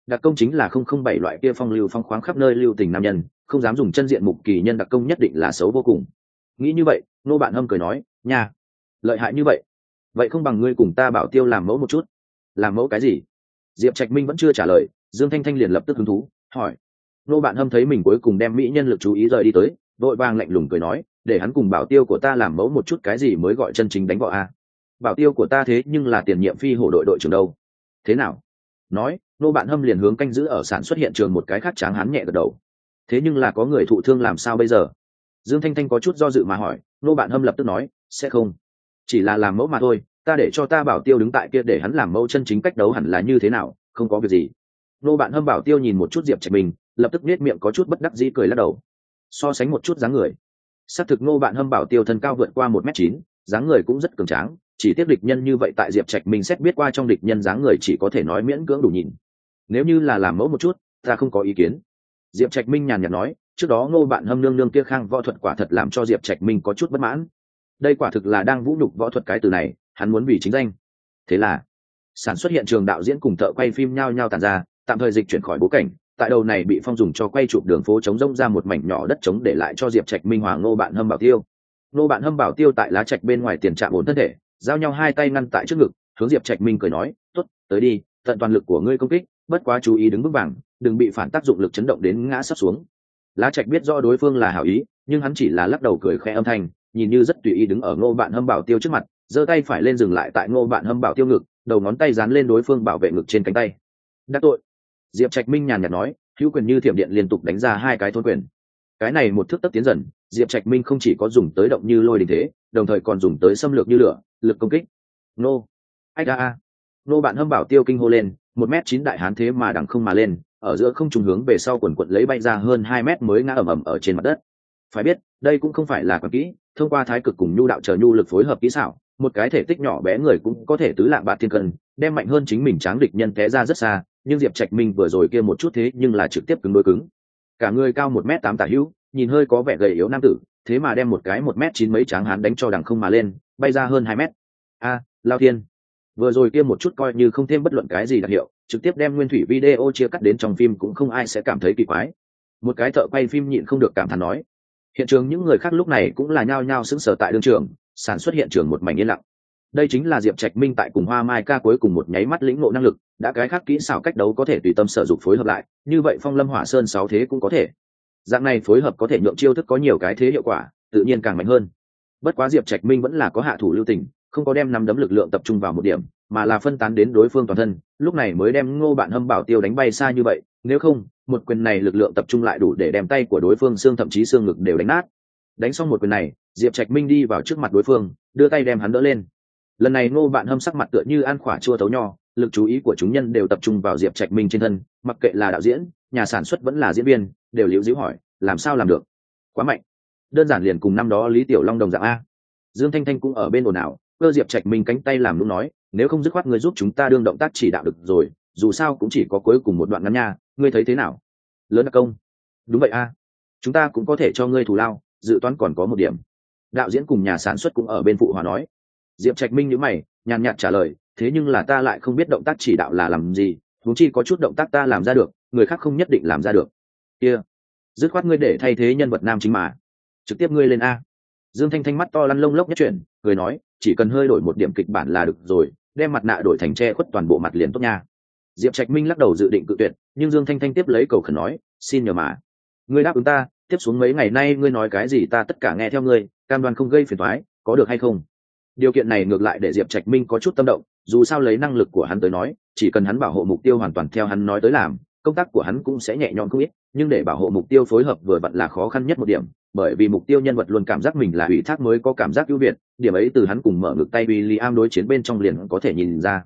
đặc công chính là 007 loại kia phong lưu phong khoáng khắp nơi lưu tình nam nhân, không dám dùng chân diện mục kỳ nhân đặc công nhất định là xấu vô cùng. Nghĩ như vậy, Ngô Bạn Hâm cười nói, nha, lợi hại như vậy, vậy không bằng ngươi cùng ta Bảo Tiêu làm mẫu một chút. Làm mẫu cái gì? Diệp Trạch Minh vẫn chưa trả lời, Dương Thanh Thanh liền lập tức hứng thú hỏi. Ngô Bạn Hâm thấy mình cuối cùng đem mỹ nhân lực chú ý rời đi tới, vội vàng lạnh lùng cười nói, để hắn cùng Bảo Tiêu của ta làm mẫu một chút cái gì mới gọi chân chính đánh võ a. Bảo Tiêu của ta thế nhưng là tiền nhiệm phi hổ đội đội trưởng đâu. Thế nào? Nói, Ngô Bạn Hâm liền hướng canh giữ ở sản xuất hiện trường một cái khác tráng hán nhẹ gật đầu. Thế nhưng là có người thụ thương làm sao bây giờ? Dương Thanh Thanh có chút do dự mà hỏi. Ngô Bạn Hâm lập tức nói, sẽ không, chỉ là làm mẫu mà thôi, ta để cho ta Bảo Tiêu đứng tại kia để hắn làm mẫu, chân chính cách đấu hẳn là như thế nào, không có việc gì. Ngô Bạn Hâm Bảo Tiêu nhìn một chút Diệp Trạch Minh, lập tức nết miệng có chút bất đắc dĩ cười lắc đầu. So sánh một chút dáng người, xác thực Ngô Bạn Hâm Bảo Tiêu thân cao vượt qua 1m9, dáng người cũng rất cường tráng, chỉ tiếp địch nhân như vậy tại Diệp Trạch Minh xét biết qua trong địch nhân dáng người chỉ có thể nói miễn cưỡng đủ nhìn. Nếu như là làm mẫu một chút, ta không có ý kiến. Diệp Trạch Minh nhàn nhạt nói, trước đó Ngô Bạn Hâm nương nương kia khang võ thuật quả thật làm cho Diệp Trạch Minh có chút bất mãn. Đây quả thực là đang vũ nhục võ thuật cái từ này, hắn muốn vì chính danh. Thế là, sản xuất hiện trường đạo diễn cùng thợ quay phim nhao nhao tàn ra, tạm thời dịch chuyển khỏi bối cảnh. Tại đầu này bị phong dùng cho quay chụp đường phố trống rỗng ra một mảnh nhỏ đất trống để lại cho Diệp Trạch Minh hòa Ngô Bạn Hâm Bảo Tiêu. Ngô Bạn Hâm Bảo Tiêu tại lá trạch bên ngoài tiền trạm ổn thân thể, giao nhau hai tay ngăn tại trước ngực, hướng Diệp Trạch Minh cười nói, tốt, tới đi, tận toàn lực của ngươi công kích, bất quá chú ý đứng vững vàng, đừng bị phản tác dụng lực chấn động đến ngã sắp xuống. Lá trạch biết rõ đối phương là hảo ý, nhưng hắn chỉ là lắc đầu cười khẽ âm thanh, nhìn như rất tùy ý đứng ở Ngô Bạn Hâm Bảo Tiêu trước mặt, giơ tay phải lên dừng lại tại Ngô Bạn Hâm Bảo Tiêu ngực, đầu ngón tay dán lên đối phương bảo vệ ngực trên cánh tay. Đắc tội. Diệp Trạch Minh nhàn nhạt nói, hữu quyền như thiểm điện liên tục đánh ra hai cái thôn quyền. Cái này một thước tấp tiến dần, Diệp Trạch Minh không chỉ có dùng tới động như lôi đình thế, đồng thời còn dùng tới xâm lược như lửa, lực công kích. Nô, ai a, Nô Bạn Hâm Bảo Tiêu kinh hô lên, 1m9 đại hán thế mà đằng không mà lên, ở giữa không trùng hướng về sau quần quật lấy bay ra hơn 2 mét mới ngã ầm ầm ở trên mặt đất. Phải biết, đây cũng không phải là quản kỹ, thông qua thái cực cùng nhu đạo chờ nhu lực phối hợp kỹ xảo, một cái thể tích nhỏ bé người cũng có thể tứ lạng bạt thiên cân, đem mạnh hơn chính mình tráng địch nhân té ra rất xa. Nhưng Diệp Trạch Minh vừa rồi kia một chút thế nhưng là trực tiếp cứng đối cứng. Cả người cao 1m8 tả hữu, nhìn hơi có vẻ gầy yếu nam tử, thế mà đem một cái 1m9 mấy tráng hán đánh cho đằng không mà lên, bay ra hơn 2 mét. A, lao thiên! Vừa rồi kia một chút coi như không thêm bất luận cái gì đặc hiệu, trực tiếp đem nguyên thủy video chia cắt đến trong phim cũng không ai sẽ cảm thấy kỳ quái. Một cái thợ quay phim nhịn không được cảm thán nói. Hiện trường những người khác lúc này cũng là nhao nhao sững sờ tại đương trường, sản xuất hiện trường một mảnh yên lặng. Đây chính là Diệp Trạch Minh tại cùng Hoa Mai ca cuối cùng một nháy mắt lĩnh ngộ năng lực, đã cái khác kỹ xảo cách đấu có thể tùy tâm sử dụng phối hợp lại, như vậy Phong Lâm Hỏa Sơn 6 thế cũng có thể. Dạng này phối hợp có thể nhượng chiêu thức có nhiều cái thế hiệu quả, tự nhiên càng mạnh hơn. Bất quá Diệp Trạch Minh vẫn là có hạ thủ lưu tình, không có đem nắm đấm lực lượng tập trung vào một điểm, mà là phân tán đến đối phương toàn thân, lúc này mới đem Ngô Bạn Hâm Bảo Tiêu đánh bay xa như vậy, nếu không, một quyền này lực lượng tập trung lại đủ để đem tay của đối phương xương thậm chí xương ngực đều đánh nát. Đánh xong một quyền này, Diệp Trạch Minh đi vào trước mặt đối phương, đưa tay đem hắn đỡ lên. Lần này Ngô Bạn Hâm sắc mặt tựa như ăn khỏa chua tấu nho, lực chú ý của chúng nhân đều tập trung vào Diệp Trạch Minh trên thân, mặc kệ là đạo diễn, nhà sản xuất vẫn là diễn viên, đều liễu díu hỏi, làm sao làm được? Quá mạnh, đơn giản liền cùng năm đó Lý Tiểu Long đồng dạng a. Dương Thanh Thanh cũng ở bên ồn ào, cơ Diệp Trạch Minh cánh tay làm lúc nói, nếu không dứt khoát người giúp chúng ta đương động tác chỉ đạo được rồi, dù sao cũng chỉ có cuối cùng một đoạn ngắn nha, ngươi thấy thế nào? Lớn đặc công. Đúng vậy a, chúng ta cũng có thể cho ngươi thù lao, dự toán còn có một điểm. Đạo diễn cùng nhà sản xuất cũng ở bên phụ hòa nói. Diệp Trạch Minh nhíu mày, nhàn nhạt trả lời, thế nhưng là ta lại không biết động tác chỉ đạo là làm gì, huống chi có chút động tác ta làm ra được, người khác không nhất định làm ra được. Kia, dứt khoát ngươi để thay thế nhân vật nam chính mà, trực tiếp ngươi lên a. Dương Thanh Thanh mắt to lăn lông lốc nhất chuyển, cười nói, chỉ cần hơi đổi một điểm kịch bản là được rồi, đem mặt nạ đổi thành che khuất toàn bộ mặt liền tốt nha. Diệp Trạch Minh lắc đầu dự định cự tuyệt, nhưng Dương Thanh Thanh tiếp lấy cầu khẩn nói, xin nhờ mà, ngươi đáp ứng ta, tiếp xuống mấy ngày nay ngươi nói cái gì ta tất cả nghe theo ngươi, cam đoan không gây phiền toái, có được hay không? Điều kiện này ngược lại để Diệp Trạch Minh có chút tâm động, dù sao lấy năng lực của hắn tới nói, chỉ cần hắn bảo hộ mục tiêu hoàn toàn theo hắn nói tới làm, công tác của hắn cũng sẽ nhẹ nhõm không ít, nhưng để bảo hộ mục tiêu phối hợp vừa vặn là khó khăn nhất một điểm, bởi vì mục tiêu nhân vật luôn cảm giác mình là ủy thác mới có cảm giác ưu việt, điểm ấy từ hắn cùng mở ngực tay William đối chiến bên trong liền có thể nhìn ra.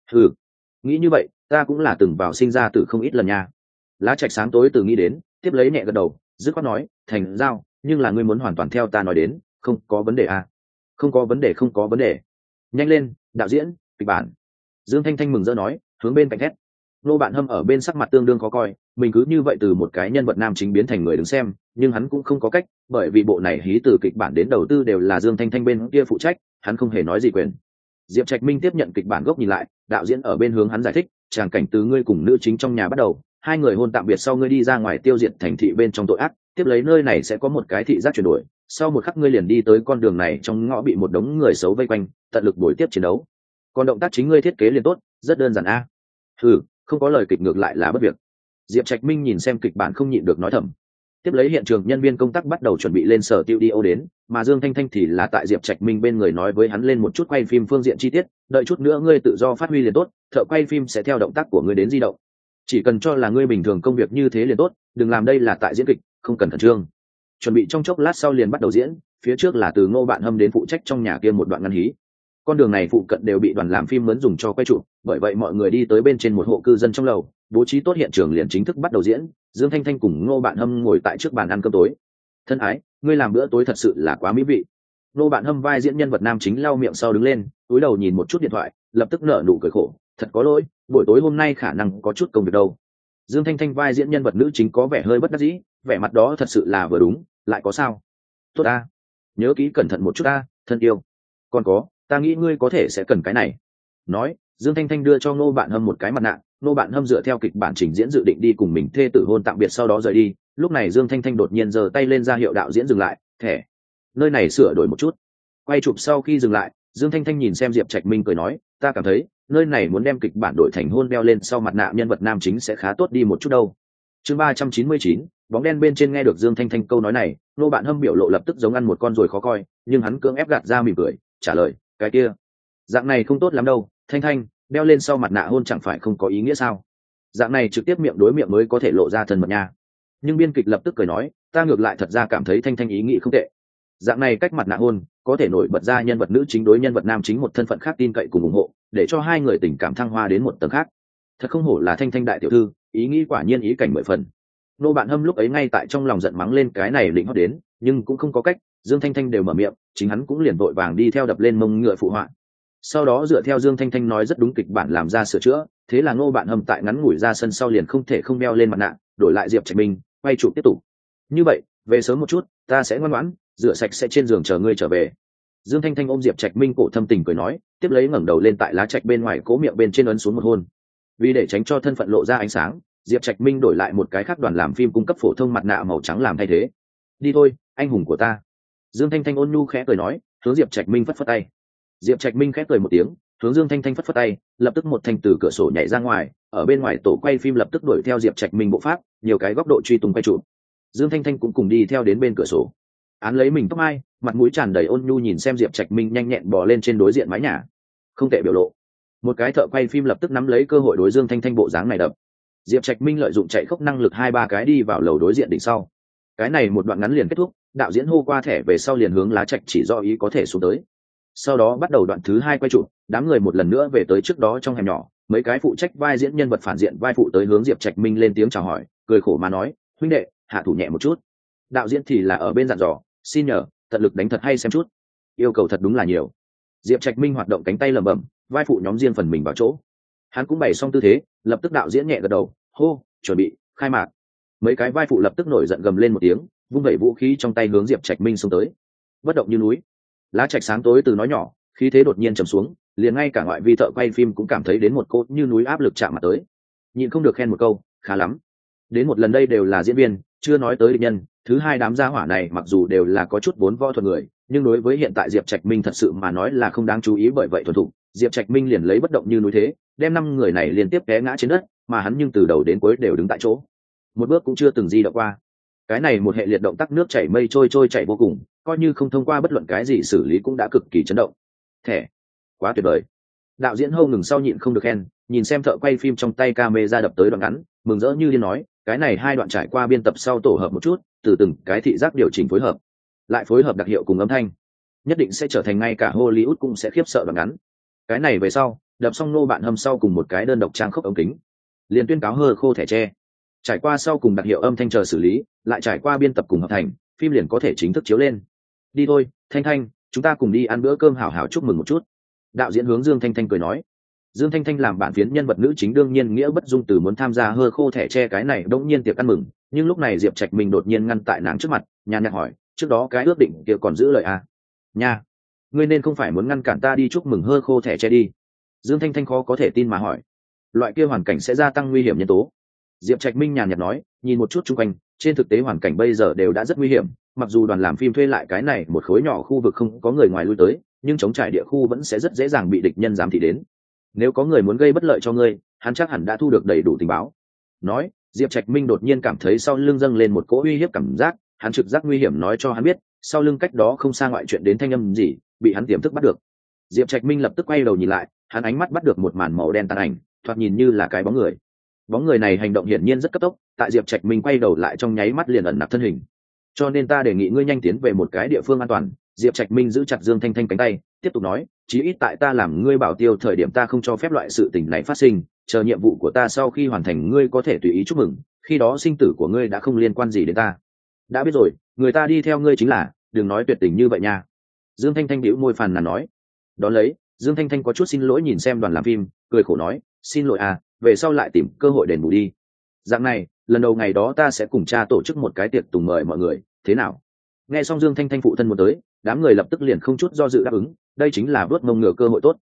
Nghĩ như vậy, ta cũng là từng vào sinh ra từ không ít lần nha. Lá Trạch sáng tối từ nghĩ đến, tiếp lấy nhẹ gật đầu, dứt khoát nói, thành giao, nhưng là ngươi muốn hoàn toàn theo ta nói đến, không có vấn đề à? Không có vấn đề, không có vấn đề. Nhanh lên, đạo diễn, kịch bản. Dương Thanh Thanh mừng rỡ nói, hướng bên cạnh thét. Nô Bạn Hâm ở bên sắc mặt tương đương khó coi, mình cứ như vậy từ một cái nhân vật nam chính biến thành người đứng xem, nhưng hắn cũng không có cách, bởi vì bộ này hí từ kịch bản đến đầu tư đều là Dương Thanh Thanh bên kia phụ trách, hắn không hề nói gì quyền. Diệp Trạch Minh tiếp nhận kịch bản gốc nhìn lại, đạo diễn ở bên hướng hắn giải thích, tràng cảnh từ ngươi cùng nữ chính trong nhà bắt đầu, hai người hôn tạm biệt sau ngươi đi ra ngoài tiêu diệt thành thị bên trong tội ác, tiếp lấy nơi này sẽ có một cái thị giác chuyển đổi, sau một khắc ngươi liền đi tới con đường này trong ngõ bị một đống người xấu vây quanh, tận lực bồi tiếp chiến đấu. Còn động tác chính ngươi thiết kế liền tốt, rất đơn giản a. Không có lời kịch ngược lại là bất việc. Diệp Trạch Minh nhìn xem kịch bản không nhịn được nói thầm. Tiếp lấy hiện trường nhân viên công tác bắt đầu chuẩn bị lên sở tiêu đi ô đến, mà Dương Thanh Thanh thì là tại Diệp Trạch Minh bên người nói với hắn lên một chút quay phim phương diện chi tiết, đợi chút nữa ngươi tự do phát huy liền tốt, thợ quay phim sẽ theo động tác của ngươi đến di động. Chỉ cần cho là ngươi bình thường công việc như thế liền tốt, đừng làm đây là tại diễn kịch, không cần khẩn trương. Chuẩn bị trong chốc lát sau liền bắt đầu diễn, phía trước là từ Ngô Bạn Hâm đến phụ trách trong nhà kia một đoạn ngắn hí. Con đường này phụ cận đều bị đoàn làm phim mướn dùng cho quay chụp, bởi vậy mọi người đi tới bên trên một hộ cư dân trong lầu, bố trí tốt hiện trường liền chính thức bắt đầu diễn. Dương Thanh Thanh cùng Ngô Bạn Hâm ngồi tại trước bàn ăn cơm tối. Thân ái, ngươi làm bữa tối thật sự là quá mỹ vị. Ngô Bạn Hâm vai diễn nhân vật nam chính lau miệng sau đứng lên, cúi đầu nhìn một chút điện thoại, lập tức nở nụ cười khổ, thật có lỗi, buổi tối hôm nay khả năng có chút công việc đâu. Dương Thanh Thanh vai diễn nhân vật nữ chính có vẻ hơi bất đắc dĩ, vẻ mặt đó thật sự là vừa đúng, lại có sao? Tốt a, nhớ kỹ cẩn thận một chút a, thân yêu. Còn có, ta nghĩ ngươi có thể sẽ cần cái này. Nói, Dương Thanh Thanh đưa cho Ngô Bạn Hâm một cái mặt nạ. Ngô Bạn Hâm dựa theo kịch bản trình diễn dự định đi cùng mình thê tử hôn tạm biệt sau đó rời đi. Lúc này Dương Thanh Thanh đột nhiên giơ tay lên ra hiệu đạo diễn dừng lại, thẻ. Nơi này sửa đổi một chút. Quay chụp sau khi dừng lại, Dương Thanh Thanh nhìn xem Diệp Trạch Minh cười nói, ta cảm thấy nơi này muốn đem kịch bản đổi thành hôn đeo lên sau mặt nạ nhân vật nam chính sẽ khá tốt đi một chút đâu. Chương 399, bóng đen bên trên. Nghe được Dương Thanh Thanh câu nói này, Ngô Bạn Hâm biểu lộ lập tức giống ăn một con ruồi khó coi, nhưng hắn cưỡng ép gạt ra mỉm cười, trả lời, cái kia, dạng này không tốt lắm đâu, Thanh Thanh, đeo lên sau mặt nạ hôn chẳng phải không có ý nghĩa sao? Dạng này trực tiếp miệng đối miệng mới có thể lộ ra thân mật nha. Nhưng biên kịch lập tức cười nói, ta ngược lại thật ra cảm thấy Thanh Thanh ý nghĩ không tệ. Dạng này cách mặt nạ hôn có thể nổi bật ra nhân vật nữ chính đối nhân vật nam chính một thân phận khác tin cậy cùng ủng hộ, để cho hai người tình cảm thăng hoa đến một tầng khác. Thật không hổ là Thanh Thanh đại tiểu thư, ý nghĩ quả nhiên ý cảnh mười phần. Nô Bạn Hâm lúc ấy ngay tại trong lòng giận mắng lên cái này định hót đến, nhưng cũng không có cách, Dương Thanh Thanh đều mở miệng, chính hắn cũng liền vội vàng đi theo đập lên mông ngựa phụ họa. Sau đó dựa theo Dương Thanh Thanh nói rất đúng kịch bản làm ra sửa chữa, thế là Ngô Bạn Hâm tại ngắn ngủi ra sân sau liền không thể không đeo lên mặt nạ, đổi lại Diệp Trạch Minh, quay chụp tiếp tục. Như vậy, về sớm một chút, ta sẽ ngoan ngoãn, rửa sạch sẽ trên giường chờ ngươi trở về. Dương Thanh Thanh ôm Diệp Trạch Minh cổ thâm tình cười nói, tiếp lấy ngẩng đầu lên tại lá trạch bên ngoài cố miệng bên trên ấn xuống một hôn. Vì để tránh cho thân phận lộ ra ánh sáng, Diệp Trạch Minh đổi lại một cái khác đoàn làm phim cung cấp phổ thông mặt nạ màu trắng làm thay thế. Đi thôi, anh hùng của ta. Dương Thanh Thanh ôn nhu khẽ cười nói, hướng Diệp Trạch Minh phất phất tay. Diệp Trạch Minh khẽ cười một tiếng, hướng Dương Thanh Thanh phất phất tay, lập tức một thanh từ cửa sổ nhảy ra ngoài, ở bên ngoài tổ quay phim lập tức đuổi theo Diệp Trạch Minh bộ pháp, nhiều cái góc độ truy tung quay chụp. Dương Thanh Thanh cũng cùng đi theo đến bên cửa sổ. Án lấy mình tóc mai, mặt mũi tràn đầy ôn nhu nhìn xem Diệp Trạch Minh nhanh nhẹn bò lên trên đối diện mái nhà. Không tệ biểu lộ. Một cái thợ quay phim lập tức nắm lấy cơ hội đối Dương Thanh Thanh bộ dáng này đập. Diệp Trạch Minh lợi dụng chạy khốc năng lực 2-3 cái đi vào lầu đối diện đỉnh sau. Cái này một đoạn ngắn liền kết thúc, đạo diễn hô qua thẻ về sau liền hướng lá trạch chỉ do ý có thể xuống tới. Sau đó bắt đầu đoạn thứ 2 quay chụp, đám người một lần nữa về tới trước đó trong hẻm nhỏ, mấy cái phụ trách vai diễn nhân vật phản diện vai phụ tới hướng Diệp Trạch Minh lên tiếng chào hỏi, cười khổ mà nói, huynh đệ, hạ thủ nhẹ một chút. Đạo diễn thì là ở bên dặn dò, xin nhờ, tận lực đánh thật hay xem chút. Yêu cầu thật đúng là nhiều. Diệp Trạch Minh hoạt động cánh tay lẩm bẩm, vai phụ nhóm riêng phần mình vào chỗ. Hắn cũng bày xong tư thế, lập tức đạo diễn nhẹ gật đầu, hô, chuẩn bị, khai mạc. Mấy cái vai phụ lập tức nổi giận gầm lên một tiếng, vung vẩy vũ khí trong tay hướng Diệp Trạch Minh xông tới. Bất động như núi. Lá trạch sáng tối từ nói nhỏ, khí thế đột nhiên trầm xuống, liền ngay cả ngoại vi thợ quay phim cũng cảm thấy đến một cốt như núi áp lực chạm mặt tới. Nhịn không được khen một câu, khá lắm. Đến một lần đây đều là diễn viên, chưa nói tới địch nhân, thứ hai đám gia hỏa này mặc dù đều là có chút vốn võ thuật người, nhưng đối với hiện tại Diệp Trạch Minh thật sự mà nói là không đáng chú ý, bởi vậy thuần thục, Diệp Trạch Minh liền lấy bất động như núi thế, đem 5 người này liên tiếp té ngã trên đất, mà hắn nhưng từ đầu đến cuối đều đứng tại chỗ, một bước cũng chưa từng di động qua. Cái này một hệ liệt động tác nước chảy mây trôi chảy vô cùng, coi như không thông qua bất luận cái gì xử lý cũng đã cực kỳ chấn động. Thẻ, quá tuyệt vời. Đạo diễn hô ngừng sau nhịn không được khen, nhìn xem thợ quay phim trong tay camera đập tới đoạn ngắn, mừng rỡ như điên nói, cái này 2 đoạn trải qua biên tập sau tổ hợp một chút, từ từng cái thị giác điều chỉnh phối hợp, lại phối hợp đặc hiệu cùng âm thanh, nhất định sẽ trở thành ngay cả Hollywood cũng sẽ khiếp sợ đoạn ngắn. cái này về sau đập xong Nô Bạn Hâm sau cùng một cái đơn độc trang khốc ống kính, liền tuyên cáo hơ khô thẻ tre, trải qua sau cùng đặc hiệu âm thanh chờ xử lý, lại trải qua biên tập cùng hợp thành, phim liền có thể chính thức chiếu lên. Đi thôi, Thanh Thanh, chúng ta cùng đi ăn bữa cơm hảo hảo chúc mừng một chút. Đạo diễn hướng Dương Thanh Thanh cười nói. Dương Thanh Thanh làm bản phiến nhân vật nữ chính đương nhiên nghĩa bất dung từ muốn tham gia hơ khô thẻ tre cái này đống nhiên tiệc ăn mừng, nhưng lúc này Diệp Trạch mình đột nhiên ngăn tại nàng trước mặt, nhàn nhạt hỏi, trước đó cái ước định kia còn giữ lời à? Nha, ngươi nên không phải muốn ngăn cản ta đi chúc mừng hơ khô thẻ tre đi? Dương Thanh Thanh khó có thể tin mà hỏi. loại kia hoàn cảnh sẽ gia tăng nguy hiểm nhân tố. Diệp Trạch Minh nhàn nhạt nói, nhìn một chút xung quanh, trên thực tế hoàn cảnh bây giờ đều đã rất nguy hiểm, mặc dù đoàn làm phim thuê lại cái này một khối nhỏ khu vực không có người ngoài lui tới, nhưng chống trải địa khu vẫn sẽ rất dễ dàng bị địch nhân giám thị đến. Nếu có người muốn gây bất lợi cho ngươi, hắn chắc hẳn đã thu được đầy đủ tình báo. Nói, Diệp Trạch Minh đột nhiên cảm thấy sau lưng dâng lên một cỗ uy hiếp cảm giác, hắn trực giác nguy hiểm nói cho hắn biết, sau lưng cách đó không xa ngoại chuyện đến thanh âm gì, bị hắn tiềm thức bắt được. Diệp Trạch Minh lập tức quay đầu nhìn lại, hắn ánh mắt bắt được một màn màu đen tàn ảnh, thoạt nhìn như là cái bóng người. Bóng người này hành động hiển nhiên rất cấp tốc, tại Diệp Trạch Minh quay đầu lại trong nháy mắt liền ẩn nặc thân hình. Cho nên ta đề nghị ngươi nhanh tiến về một cái địa phương an toàn. Diệp Trạch Minh giữ chặt Dương Thanh Thanh cánh tay, tiếp tục nói, chí ít tại ta làm ngươi bảo tiêu thời điểm ta không cho phép loại sự tình này phát sinh, chờ nhiệm vụ của ta sau khi hoàn thành ngươi có thể tùy ý chúc mừng, khi đó sinh tử của ngươi đã không liên quan gì đến ta. Đã biết rồi, người ta đi theo ngươi chính là, đừng nói tuyệt tình như vậy nha. Dương Thanh Thanh bĩu môi phàn nàn nói. Đón lấy, Dương Thanh Thanh có chút xin lỗi nhìn xem đoàn làm phim, cười khổ nói, xin lỗi à, về sau lại tìm cơ hội đền bù đi. Dạng này, lần đầu ngày đó ta sẽ cùng cha tổ chức một cái tiệc tùng mời mọi người, thế nào? Nghe xong Dương Thanh Thanh phụ thân muốn tới, đám người lập tức liền không chút do dự đáp ứng, đây chính là vớt mông ngựa cơ hội tốt.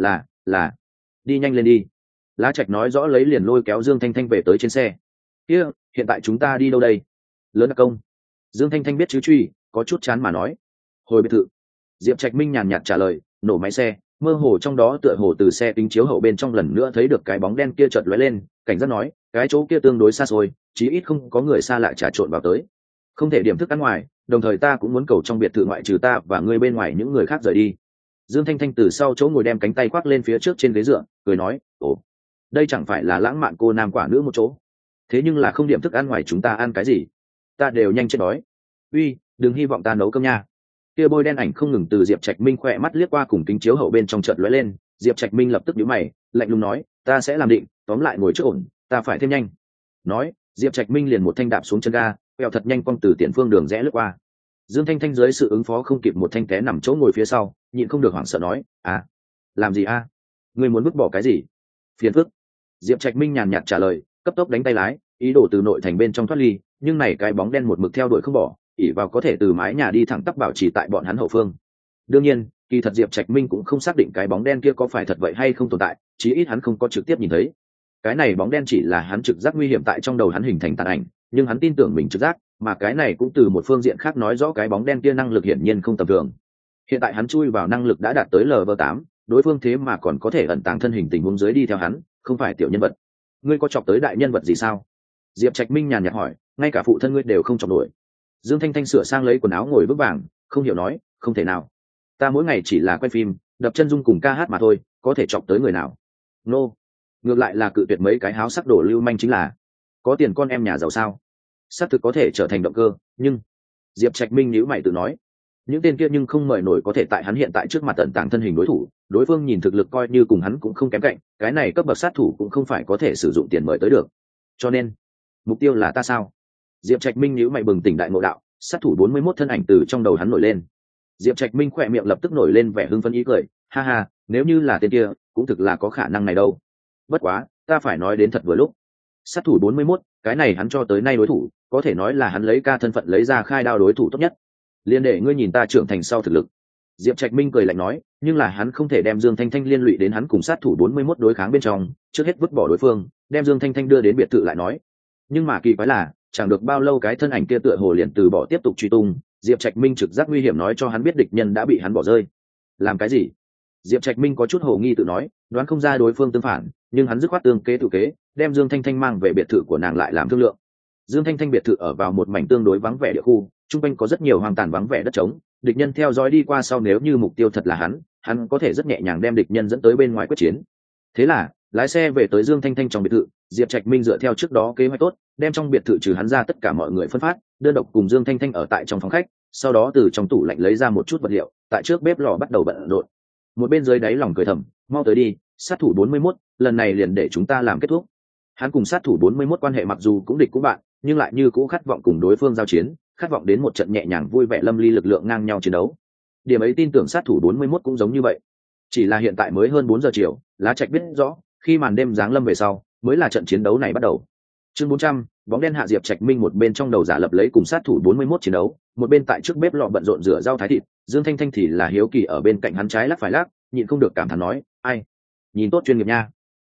Là, đi nhanh lên đi. Lá Trạch nói rõ lấy liền lôi kéo Dương Thanh Thanh về tới trên xe. Kia, hiện tại chúng ta đi đâu đây? Lớn đặc công. Dương Thanh Thanh biết chứ truy, có chút chán mà nói. Hồi biệt thự. Diệp Trạch Minh nhàn nhạt trả lời, nổ máy xe, mơ hồ trong đó tựa hồ từ xe kính chiếu hậu bên trong lần nữa thấy được cái bóng đen kia chợt lóe lên, cảnh giác nói, cái chỗ kia tương đối xa xôi, chí ít không có người xa lạ trà trộn vào tới. Không thể điểm thức ăn ngoài, đồng thời ta cũng muốn cầu trong biệt thự ngoại trừ ta và ngươi bên ngoài những người khác rời đi. Dương Thanh Thanh từ sau chỗ ngồi đem cánh tay khoác lên phía trước trên ghế dựa, cười nói, ồ, đây chẳng phải là lãng mạn cô nam quả nữ một chỗ. Thế nhưng là không điểm thức ăn ngoài chúng ta ăn cái gì? Ta đều nhanh chết đói. Uy, đừng hy vọng ta nấu cơm nha. Kia bôi đen ảnh không ngừng từ Diệp Trạch Minh khỏe mắt liếc qua cùng kính chiếu hậu bên trong chợt lóe lên, Diệp Trạch Minh lập tức nhíu mày, lạnh lùng nói, ta sẽ làm định, tóm lại ngồi trước ổn, ta phải thêm nhanh. Nói, Diệp Trạch Minh liền một thanh đạp xuống chân ga, quẹo thật nhanh cong từ tiền phương đường rẽ lướt qua. Dương Thanh Thanh dưới sự ứng phó không kịp một thanh té nằm chỗ ngồi phía sau, nhịn không được hoảng sợ nói, à, làm gì a? Ngươi muốn vứt bỏ cái gì? Phiền phức. Diệp Trạch Minh nhàn nhạt trả lời, cấp tốc đánh tay lái, ý đồ từ nội thành bên trong thoát ly, nhưng này cái bóng đen một mực theo đuổi không bỏ, ỉ vào có thể từ mái nhà đi thẳng tắp bảo trì tại bọn hắn hậu phương. Đương nhiên, kỳ thật Diệp Trạch Minh cũng không xác định cái bóng đen kia có phải thật vậy hay không tồn tại, chí ít hắn không có trực tiếp nhìn thấy. Cái này bóng đen chỉ là hắn trực giác nguy hiểm tại trong đầu hắn hình thành tàn ảnh, nhưng hắn tin tưởng mình trực giác, mà cái này cũng từ một phương diện khác nói rõ cái bóng đen kia năng lực hiển nhiên không tầm thường. Hiện tại hắn chui vào năng lực đã đạt tới Level 8, đối phương thế mà còn có thể ẩn tàng thân hình tình huống dưới đi theo hắn, không phải tiểu nhân vật. Ngươi có chọc tới đại nhân vật gì sao? Diệp Trạch Minh nhàn nhạt hỏi, ngay cả phụ thân ngươi đều không chọc nổi. Dương Thanh Thanh sửa sang lấy quần áo ngồi vững vàng, không hiểu nói, không thể nào. Ta mỗi ngày chỉ là quay phim, đập chân dung cùng ca hát mà thôi, có thể chọc tới người nào? Nô. Ngược lại là cự tuyệt mấy cái háo sắc đổ lưu manh chính là, có tiền con em nhà giàu sao? Xác thực có thể trở thành động cơ, nhưng Diệp Trạch Minh nhíu mày tự nói, những tên kia nhưng không mời nổi có thể tại hắn hiện tại trước mặt tận tàng thân hình đối thủ, đối phương nhìn thực lực coi như cùng hắn cũng không kém cạnh, cái này cấp bậc sát thủ cũng không phải có thể sử dụng tiền mời tới được. Cho nên, mục tiêu là ta sao? Diệp Trạch Minh nhíu mày bừng tỉnh đại ngộ đạo, sát thủ 41 thân ảnh từ trong đầu hắn nổi lên. Diệp Trạch Minh khỏe miệng lập tức nổi lên vẻ hưng phấn ý cười, ha ha, nếu như là tên kia, cũng thực là có khả năng này đâu. Bất quá, ta phải nói đến thật vừa lúc. Sát thủ 41, cái này hắn cho tới nay đối thủ, có thể nói là hắn lấy ca thân phận lấy ra khai đao đối thủ tốt nhất. Liên để ngươi nhìn ta trưởng thành sau thực lực. Diệp Trạch Minh cười lạnh nói, nhưng là hắn không thể đem Dương Thanh Thanh liên lụy đến hắn cùng sát thủ 41 đối kháng bên trong, trước hết vứt bỏ đối phương, đem Dương Thanh Thanh đưa đến biệt thự lại nói. Nhưng mà kỳ quái là, chẳng được bao lâu cái thân ảnh kia tựa hồ liền từ bỏ tiếp tục truy tung, Diệp Trạch Minh trực giác nguy hiểm nói cho hắn biết địch nhân đã bị hắn bỏ rơi. Làm cái gì? Diệp Trạch Minh có chút hồ nghi tự nói, đoán không ra đối phương tương phản, nhưng hắn dứt khoát tương kế tự kế, đem Dương Thanh Thanh mang về biệt thự của nàng lại làm thương lượng. Dương Thanh Thanh biệt thự ở vào một mảnh tương đối vắng vẻ địa khu, trung quanh có rất nhiều hoang tàn vắng vẻ đất trống, địch nhân theo dõi đi qua sau nếu như mục tiêu thật là hắn có thể rất nhẹ nhàng đem địch nhân dẫn tới bên ngoài quyết chiến. Thế là, lái xe về tới Dương Thanh Thanh trong biệt thự, Diệp Trạch Minh dựa theo trước đó kế hoạch tốt, đem trong biệt thự trừ hắn ra tất cả mọi người phân phát, đơn độc cùng Dương Thanh Thanh ở tại trong phòng khách, sau đó từ trong tủ lạnh lấy ra một chút vật liệu, tại trước bếp lò bắt đầu bận rộn. Một bên dưới đáy lòng cười thầm, mau tới đi, sát thủ 41, lần này liền để chúng ta làm kết thúc. Hắn cùng sát thủ 41 quan hệ mặc dù cũng địch cũng bạn, nhưng lại như cũ khát vọng cùng đối phương giao chiến, khát vọng đến một trận nhẹ nhàng vui vẻ lâm ly lực lượng ngang nhau chiến đấu. Điểm ấy tin tưởng sát thủ 41 cũng giống như vậy. Chỉ là hiện tại mới hơn 4 giờ chiều, Lá Trạch biết rõ, khi màn đêm giáng lâm về sau, mới là trận chiến đấu này bắt đầu. Chương 400, bóng đen hạ. Diệp Trạch Minh một bên trong đầu giả lập lấy cùng sát thủ 41 chiến đấu, một bên tại trước bếp lò bận rộn rửa rau thái thịt, Dương Thanh Thanh thì là hiếu kỳ ở bên cạnh hắn trái lắc phải lắc, nhịn không được cảm thán nói, ai, nhìn tốt chuyên nghiệp nha.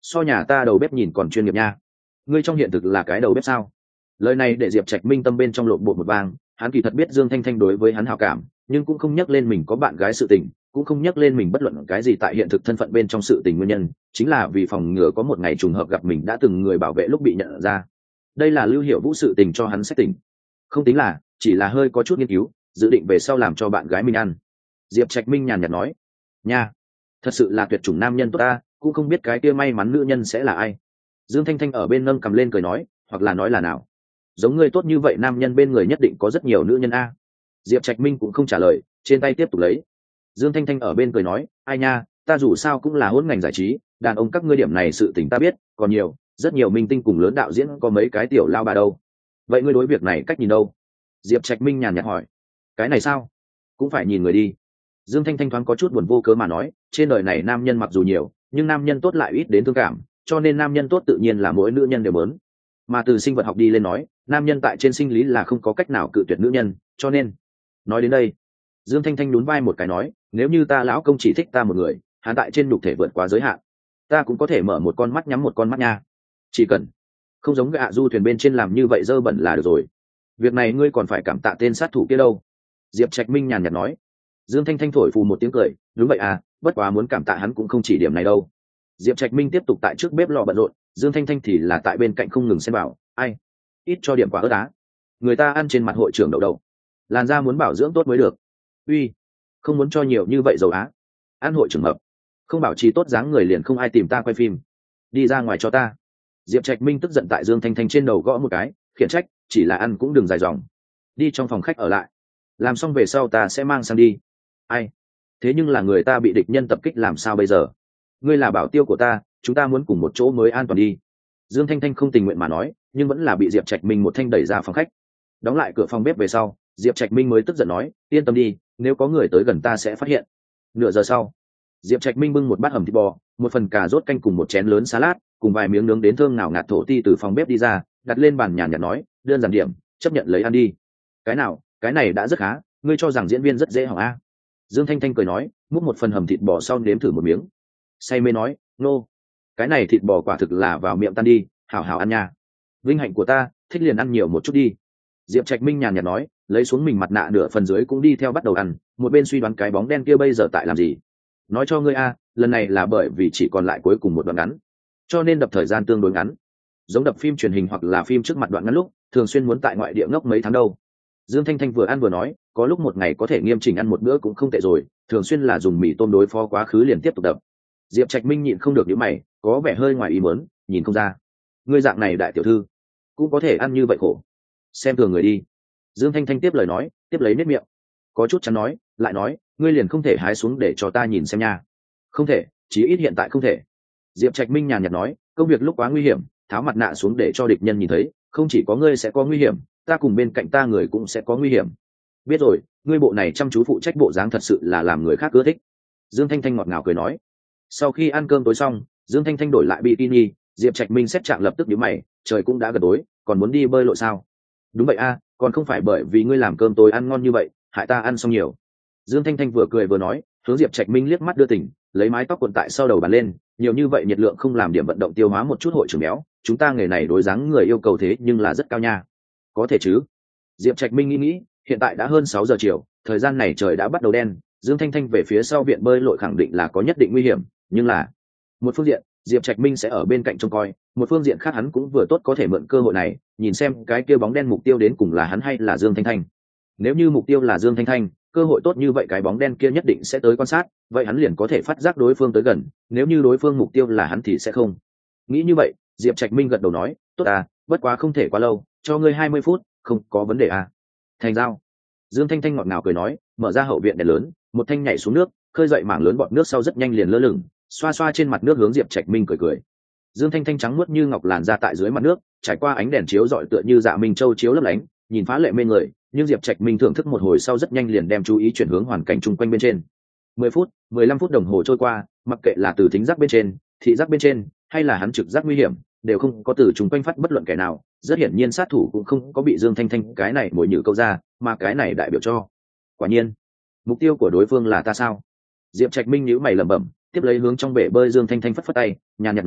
so nhà ta đầu bếp nhìn còn chuyên nghiệp nha. Ngươi trong hiện thực là cái đầu bếp sao? Lời này để Diệp Trạch Minh tâm bên trong lộn bột một vang. Hắn kỳ thật biết Dương Thanh Thanh đối với hắn hảo cảm, nhưng cũng không nhắc lên mình có bạn gái sự tình, cũng không nhắc lên mình bất luận cái gì tại hiện thực thân phận bên trong sự tình. Nguyên nhân chính là vì phòng ngừa có một ngày trùng hợp gặp mình đã từng người bảo vệ lúc bị nhận ra. Đây là Lưu Hiểu Vũ sự tình cho hắn xét tỉnh, không tính là, chỉ là hơi có chút nghiên cứu, dự định về sau làm cho bạn gái mình ăn. Diệp Trạch Minh nhàn nhạt nói, nha, thật sự là tuyệt chủng nam nhân tốt ta, cũng không biết cái kia may mắn nữ nhân sẽ là ai. Dương Thanh Thanh ở bên nâng cầm lên cười nói, hoặc là nói là nào, giống ngươi tốt như vậy nam nhân bên người nhất định có rất nhiều nữ nhân a. Diệp Trạch Minh cũng không trả lời, trên tay tiếp tục lấy. Dương Thanh Thanh ở bên cười nói, ai nha, ta dù sao cũng là hôn ngành giải trí, đàn ông các ngươi điểm này sự tình ta biết, còn nhiều, rất nhiều minh tinh cùng lớn đạo diễn có mấy cái tiểu lao bà đâu. Vậy ngươi đối việc này cách nhìn đâu? Diệp Trạch Minh nhàn nhạt hỏi. Cái này sao? Cũng phải nhìn người đi. Dương Thanh Thanh thoáng có chút buồn vô cớ mà nói, trên đời này nam nhân mặc dù nhiều, nhưng nam nhân tốt lại ít đến thương cảm, cho nên nam nhân tốt tự nhiên là mỗi nữ nhân đều muốn. Mà từ sinh vật học đi lên nói, nam nhân tại trên sinh lý là không có cách nào cự tuyệt nữ nhân, cho nên. Nói đến đây, Dương Thanh Thanh nhún vai một cái nói, nếu như ta lão công chỉ thích ta một người, hắn tại trên nhục thể vượt quá giới hạn, ta cũng có thể mở một con mắt nhắm một con mắt nha. Chỉ cần không giống gạ du thuyền bên trên làm như vậy dơ bẩn là được rồi. Việc này ngươi còn phải cảm tạ tên sát thủ kia đâu. Diệp Trạch Minh nhàn nhạt nói. Dương Thanh Thanh thổi phù một tiếng cười, đúng vậy à, bất quá muốn cảm tạ hắn cũng không chỉ điểm này đâu. Diệp Trạch Minh tiếp tục tại trước bếp lò bận rộn, Dương Thanh Thanh thì là tại bên cạnh không ngừng xem bảo, ai, ít cho điểm quả ớt đá. Người ta ăn trên mặt hội trưởng đậu đậu, làn da muốn bảo dưỡng tốt mới được. Uy, không muốn cho nhiều như vậy dầu á. Ăn hội trưởng mập, không bảo trì tốt dáng người liền không ai tìm ta quay phim. Đi ra ngoài cho ta. Diệp Trạch Minh tức giận tại Dương Thanh Thanh trên đầu gõ một cái, khiển trách, chỉ là ăn cũng đừng dài dòng. Đi trong phòng khách ở lại, làm xong về sau ta sẽ mang sang đi. Ai? Thế nhưng là người ta bị địch nhân tập kích làm sao bây giờ? Ngươi là bảo tiêu của ta, chúng ta muốn cùng một chỗ mới an toàn đi. Dương Thanh Thanh không tình nguyện mà nói, nhưng vẫn là bị Diệp Trạch Minh một thanh đẩy ra phòng khách. Đóng lại cửa phòng bếp về sau, Diệp Trạch Minh mới tức giận nói, yên tâm đi, nếu có người tới gần ta sẽ phát hiện. Nửa giờ sau, Diệp Trạch Minh bưng một bát hầm thịt bò, một phần cà rốt canh cùng một chén lớn salad, cùng vài miếng nướng đến thơm nào ngạt thổ ti từ phòng bếp đi ra, đặt lên bàn nhàn nhạt nói, đơn giản điểm, chấp nhận lấy ăn đi. Cái nào, cái này đã rất khá, ngươi cho rằng diễn viên rất dễ hỏng a? Dương Thanh Thanh cười nói, múc một phần hầm thịt bò sau nếm thử một miếng. Say mê nói, nô, cái này thịt bò quả thực là vào miệng tan đi, hảo hảo ăn nha. Vinh hạnh của ta, thích liền ăn nhiều một chút đi. Diệp Trạch Minh nhàn nhạt nói, lấy xuống mình mặt nạ nửa phần dưới cũng đi theo bắt đầu ăn, một bên suy đoán cái bóng đen kia bây giờ tại làm gì. Nói cho ngươi a, lần này là bởi vì chỉ còn lại cuối cùng một đoạn ngắn, cho nên đập thời gian tương đối ngắn. Giống đập phim truyền hình hoặc là phim trước mặt đoạn ngắn lúc, thường xuyên muốn tại ngoại địa ngốc mấy tháng đâu. Dương Thanh Thanh vừa ăn vừa nói, có lúc một ngày có thể nghiêm chỉnh ăn một bữa cũng không tệ rồi, thường xuyên là dùng mì tôm đối phó quá khứ liền tiếp tục đập. Diệp Trạch Minh nhịn không được nhíu mày, có vẻ hơi ngoài ý muốn, nhìn không ra. Ngươi dạng này đại tiểu thư, cũng có thể ăn như vậy khổ. Xem thường người đi. Dương Thanh Thanh tiếp lời nói, tiếp lấy nếp miệng. Có chút chán nói, lại nói, ngươi liền không thể hái xuống để cho ta nhìn xem nha. Không thể, chí ít hiện tại không thể. Diệp Trạch Minh nhàn nhạt nói, công việc lúc quá nguy hiểm, tháo mặt nạ xuống để cho địch nhân nhìn thấy, không chỉ có ngươi sẽ có nguy hiểm, ta cùng bên cạnh ta người cũng sẽ có nguy hiểm. Biết rồi, ngươi bộ này chăm chú phụ trách bộ dáng thật sự là làm người khác ưa thích. Dương Thanh Thanh ngọt ngào cười nói. Sau khi ăn cơm tối xong, Dương Thanh Thanh đổi lại bikini, Diệp Trạch Minh xét trạng lập tức nhíu mày, trời cũng đã gần tối, còn muốn đi bơi lội sao? Đúng vậy a, còn không phải bởi vì ngươi làm cơm tối ăn ngon như vậy, hại ta ăn xong nhiều. Dương Thanh Thanh vừa cười vừa nói, hướng Diệp Trạch Minh liếc mắt đưa tình, lấy mái tóc cuộn tại sau đầu bàn lên, nhiều như vậy nhiệt lượng không làm điểm vận động tiêu hóa một chút hội trưởng béo, chúng ta nghề này đối dáng người yêu cầu thế nhưng là rất cao nha. Có thể chứ? Diệp Trạch Minh nghĩ, hiện tại đã hơn 6 giờ chiều, thời gian này trời đã bắt đầu đen, Dương Thanh Thanh về phía sau viện bơi lội khẳng định là có nhất định nguy hiểm, nhưng là một phương diện, Diệp Trạch Minh sẽ ở bên cạnh trông coi, một phương diện khác hắn cũng vừa tốt có thể mượn cơ hội này, nhìn xem cái kia bóng đen mục tiêu đến cùng là hắn hay là Dương Thanh Thanh. Nếu như mục tiêu là Dương Thanh Thanh, cơ hội tốt như vậy cái bóng đen kia nhất định sẽ tới quan sát, vậy hắn liền có thể phát giác đối phương tới gần, nếu như đối phương mục tiêu là hắn thì sẽ không. Nghĩ như vậy, Diệp Trạch Minh gật đầu nói, tốt à, bất quá không thể quá lâu, cho ngươi 20 phút, không có vấn đề à. Thành giao. Dương Thanh Thanh ngọt ngào cười nói, mở ra hậu viện đèn lớn, một thanh nhảy xuống nước, khơi dậy mảng lớn bọt nước sau rất nhanh liền lơ lửng, xoa xoa trên mặt nước hướng Diệp Trạch Minh cười cười. Dương Thanh Thanh trắng muốt như ngọc làn ra tại dưới mặt nước, trải qua ánh đèn chiếu rọi tựa như dạ minh châu chiếu lấp lánh, nhìn phá lệ mê người, nhưng Diệp Trạch Minh thưởng thức một hồi sau rất nhanh liền đem chú ý chuyển hướng hoàn cảnh chung quanh bên trên. 10 phút, 15 phút đồng hồ trôi qua, mặc kệ là từ thính giác bên trên, thị giác bên trên, hay là hắn trực giác nguy hiểm, đều không có từ chung quanh phát bất luận kẻ nào, rất hiển nhiên sát thủ cũng không có bị Dương Thanh Thanh cái này mồi nhử câu ra, mà cái này đại biểu cho, quả nhiên, mục tiêu của đối phương là ta sao? Diệp Trạch Minh nhíu mày lẩm bẩm, tiếp lấy hướng trong bể bơi Dương Thanh Thanh phất phất tay, nhàn nhạt nói,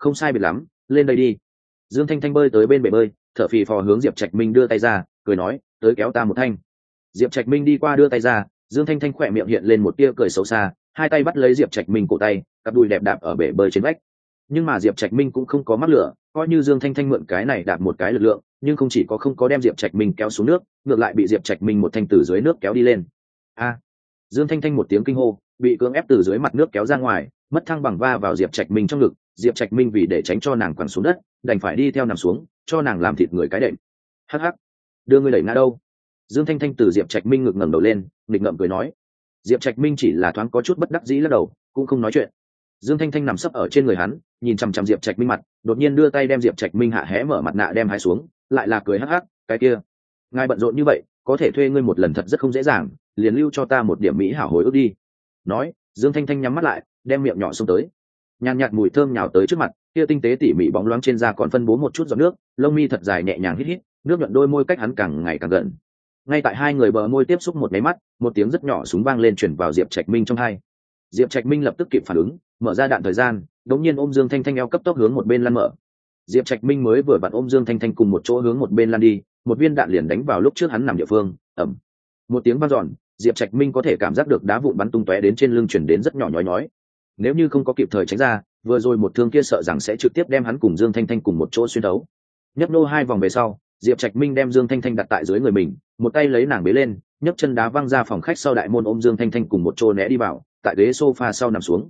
không sai biệt lắm, lên đây đi. Dương Thanh Thanh bơi tới bên bể bơi, thở phì phò hướng Diệp Trạch Minh đưa tay ra, cười nói, tới kéo ta một thanh. Diệp Trạch Minh đi qua đưa tay ra, Dương Thanh Thanh khỏe miệng hiện lên một tia cười xấu xa, hai tay bắt lấy Diệp Trạch Minh cổ tay, cặp đùi đẹp đạp ở bể bơi trên vách. Nhưng mà Diệp Trạch Minh cũng không có mắc lửa, coi như Dương Thanh Thanh mượn cái này đạp một cái lực lượng, nhưng không chỉ có không có đem Diệp Trạch Minh kéo xuống nước, ngược lại bị Diệp Trạch Minh một thanh từ dưới nước kéo đi lên. A! Dương Thanh Thanh một tiếng kinh hô, bị cưỡng ép từ dưới mặt nước kéo ra ngoài, mất thăng bằng va vào Diệp Trạch Minh trong ngực. Diệp Trạch Minh vì để tránh cho nàng quẳng xuống đất, đành phải đi theo nằm xuống, cho nàng làm thịt người cái đệm. Hắc hắc, đưa ngươi đẩy ngã đâu? Dương Thanh Thanh từ Diệp Trạch Minh ngực ngẩng đầu lên, nghịch ngợm cười nói. Diệp Trạch Minh chỉ là thoáng có chút bất đắc dĩ lắc đầu, cũng không nói chuyện. Dương Thanh Thanh nằm sấp ở trên người hắn, nhìn chằm chằm Diệp Trạch Minh mặt, đột nhiên đưa tay đem Diệp Trạch Minh hạ hé mở mặt nạ đem hái xuống, lại là cười hắc hắc, cái kia, ngài bận rộn như vậy, có thể thuê ngươi một lần thật rất không dễ dàng, liền lưu cho ta một điểm mỹ hảo hồi ức đi. Nói, Dương Thanh Thanh nhắm mắt lại, đem miệng nhỏ xông tới. Nhàn nhạt mùi thơm nhào tới trước mặt, kia tinh tế tỉ mỉ bóng loáng trên da còn phân bố một chút giọt nước, lông mi thật dài nhẹ nhàng hít hít, nước nhuận đôi môi cách hắn càng ngày càng gần. Ngay tại hai người bờ môi tiếp xúc một máy mắt, một tiếng rất nhỏ súng vang lên truyền vào Diệp Trạch Minh trong tai. Diệp Trạch Minh lập tức kịp phản ứng, mở ra đạn thời gian, đống nhiên ôm Dương Thanh Thanh eo cấp tốc hướng một bên lăn mở. Diệp Trạch Minh mới vừa vặn ôm Dương Thanh Thanh cùng một chỗ hướng một bên lăn đi, một viên đạn liền đánh vào lúc trước hắn nằm địa phương, ầm. Một tiếng vang dọn, Diệp Trạch Minh có thể cảm giác được đá vụn bắn tung tóe đến trên lưng chuyển đến rất nhỏ nhói nhói. Nếu như không có kịp thời tránh ra, vừa rồi một thương kia sợ rằng sẽ trực tiếp đem hắn cùng Dương Thanh Thanh cùng một chỗ xuyên đấu. Nhấp nô hai vòng về sau, Diệp Trạch Minh đem Dương Thanh Thanh đặt tại dưới người mình, một tay lấy nàng bế lên, nhấc chân đá văng ra phòng khách sau đại môn ôm Dương Thanh Thanh cùng một chỗ né đi vào, tại ghế sofa sau nằm xuống.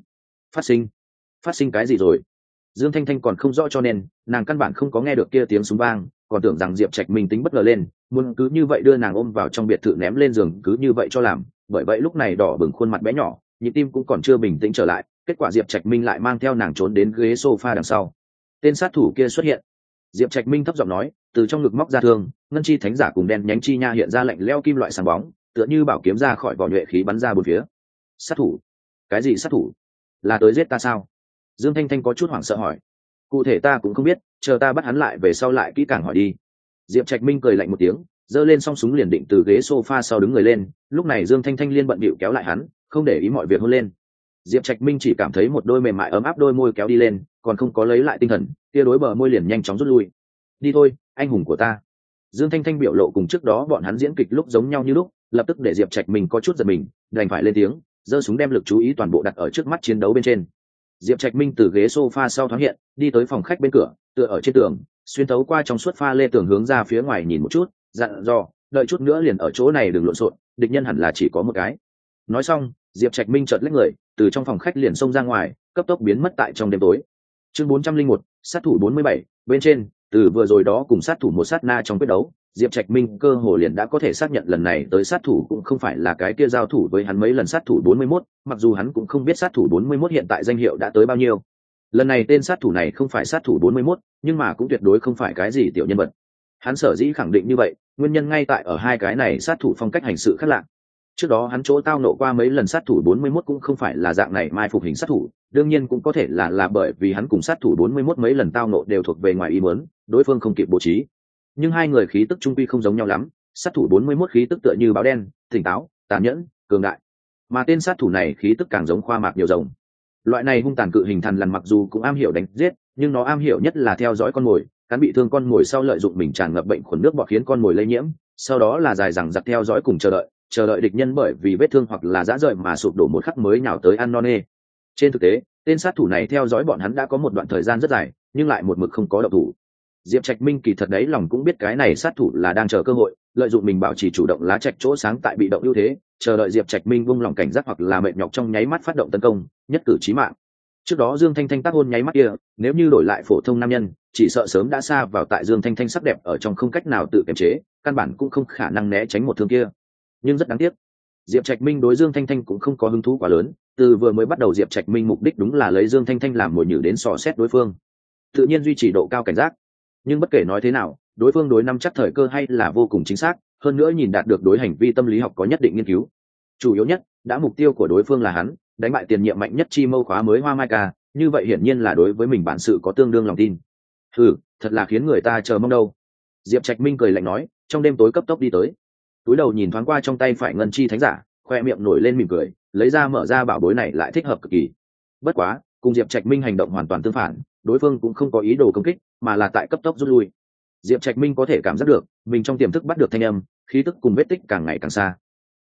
Phát sinh cái gì rồi? Dương Thanh Thanh còn không rõ cho nên nàng căn bản không có nghe được kia tiếng súng vang, còn tưởng rằng Diệp Trạch Minh tính bất ngờ lên, muốn cứ như vậy đưa nàng ôm vào trong biệt thự ném lên giường cứ như vậy cho làm. Bởi vậy lúc này đỏ bừng khuôn mặt bé nhỏ, nhịp tim cũng còn chưa bình tĩnh trở lại. Kết quả Diệp Trạch Minh lại mang theo nàng trốn đến ghế sofa đằng sau. Tên sát thủ kia xuất hiện. Diệp Trạch Minh thấp giọng nói, từ trong ngực móc ra thương, ngân chi thánh giả cùng đen nhánh chi nha hiện ra lạnh lẽo kim loại sáng bóng, tựa như bảo kiếm ra khỏi vỏ nhuệ khí bắn ra bốn phía. Sát thủ? Cái gì sát thủ? Là tới giết ta sao? Dương Thanh Thanh có chút hoảng sợ hỏi. Cụ thể ta cũng không biết, chờ ta bắt hắn lại về sau lại kỹ càng hỏi đi. Diệp Trạch Minh cười lạnh một tiếng, giơ lên song súng liền định từ ghế sofa sau đứng người lên. Lúc này Dương Thanh Thanh liên bận bịu kéo lại hắn, không để ý mọi việc hôn lên. Diệp Trạch Minh chỉ cảm thấy một đôi mềm mại ấm áp đôi môi kéo đi lên, còn không có lấy lại tinh thần, kia đối bờ môi liền nhanh chóng rút lui. Đi thôi, anh hùng của ta. Dương Thanh Thanh biểu lộ cùng trước đó bọn hắn diễn kịch lúc giống nhau như lúc, lập tức để Diệp Trạch Minh có chút giật mình, đành phải lên tiếng, giơ súng đem lực chú ý toàn bộ đặt ở trước mắt chiến đấu bên trên. Diệp Trạch Minh từ ghế sofa sau thoáng hiện, đi tới phòng khách bên cửa, tựa ở trên tường, xuyên thấu qua trong suốt pha lê tường hướng ra phía ngoài nhìn một chút, dặn dò, đợi chút nữa liền ở chỗ này đừng lộn xộn, địch nhân hẳn là chỉ có một cái. Nói xong, Diệp Trạch Minh chợt lách người, từ trong phòng khách liền xông ra ngoài, cấp tốc biến mất tại trong đêm tối. Chương 401, sát thủ 47, bên trên, từ vừa rồi đó cùng sát thủ một sát na trong quyết đấu, Diệp Trạch Minh cơ hồ liền đã có thể xác nhận lần này tới sát thủ cũng không phải là cái kia giao thủ với hắn mấy lần sát thủ 41, mặc dù hắn cũng không biết sát thủ 41 hiện tại danh hiệu đã tới bao nhiêu. Lần này tên sát thủ này không phải sát thủ 41, nhưng mà cũng tuyệt đối không phải cái gì tiểu nhân vật. Hắn sở dĩ khẳng định như vậy, nguyên nhân ngay tại ở hai cái này sát thủ phong cách hành sự khác lạ. Trước đó hắn chỗ tao nộ qua mấy lần sát thủ 41 cũng không phải là dạng này mai phục hình sát thủ, đương nhiên cũng có thể là bởi vì hắn cùng sát thủ 41 mấy lần tao nộ đều thuộc về ngoài ý muốn, đối phương không kịp bố trí. Nhưng hai người khí tức trung quy không giống nhau lắm, sát thủ 41 khí tức tựa như báo đen, tỉnh táo, tàn nhẫn, cường đại, mà tên sát thủ này khí tức càng giống khoa mạc nhiều rồng. Loại này hung tàn cự hình thần lần mặc dù cũng am hiểu đánh giết, nhưng nó am hiểu nhất là theo dõi con mồi, cắn bị thương con mồi sau lợi dụng mình tràn ngập bệnh khuẩn nước bọt khiến con mồi lây nhiễm, sau đó là dài dằng dặc theo dõi cùng chờ đợi địch nhân bởi vì vết thương hoặc là dã rời mà sụp đổ một khắc mới nhào tới ăn non nê. Trên thực tế, tên sát thủ này theo dõi bọn hắn đã có một đoạn thời gian rất dài, nhưng lại một mực không có động thủ. Diệp Trạch Minh kỳ thật đấy lòng cũng biết cái này sát thủ là đang chờ cơ hội, lợi dụng mình bảo trì chủ động lá trạch chỗ sáng tại bị động ưu thế, chờ đợi Diệp Trạch Minh vung lòng cảnh giác hoặc là mệt nhọc trong nháy mắt phát động tấn công, nhất cử chí mạng. Trước đó Dương Thanh Thanh tác hôn nháy mắt kia, nếu như đổi lại phổ thông nam nhân, chỉ sợ sớm đã xa vào tại Dương Thanh Thanh sắc đẹp ở trong không cách nào tự kiềm chế, căn bản cũng không khả năng né tránh một thương kia. Nhưng rất đáng tiếc, Diệp Trạch Minh đối Dương Thanh Thanh cũng không có hứng thú quá lớn, từ vừa mới bắt đầu Diệp Trạch Minh mục đích đúng là lấy Dương Thanh Thanh làm mồi nhử đến dò xét đối phương, tự nhiên duy trì độ cao cảnh giác. Nhưng bất kể nói thế nào, đối phương đối nắm chắc thời cơ hay là vô cùng chính xác, hơn nữa nhìn đạt được đối hành vi tâm lý học có nhất định nghiên cứu. Chủ yếu nhất, đã mục tiêu của đối phương là hắn, đánh bại tiền nhiệm mạnh nhất chi mâu khóa mới Hoa Mai Ca, như vậy hiển nhiên là đối với mình bản sự có tương đương lòng tin. Thật là khiến người ta chờ mong đâu. Diệp Trạch Minh cười lạnh nói, trong đêm tối cấp tốc đi tới. Túi đầu nhìn thoáng qua trong tay phải ngân chi thánh giả, khoe miệng nổi lên mỉm cười, lấy ra mở ra bảo bối này lại thích hợp cực kỳ. Bất quá, cùng Diệp Trạch Minh hành động hoàn toàn tương phản, đối phương cũng không có ý đồ công kích mà là tại cấp tốc rút lui. Diệp Trạch Minh có thể cảm giác được mình trong tiềm thức bắt được thanh âm, khí tức cùng vết tích càng ngày càng xa.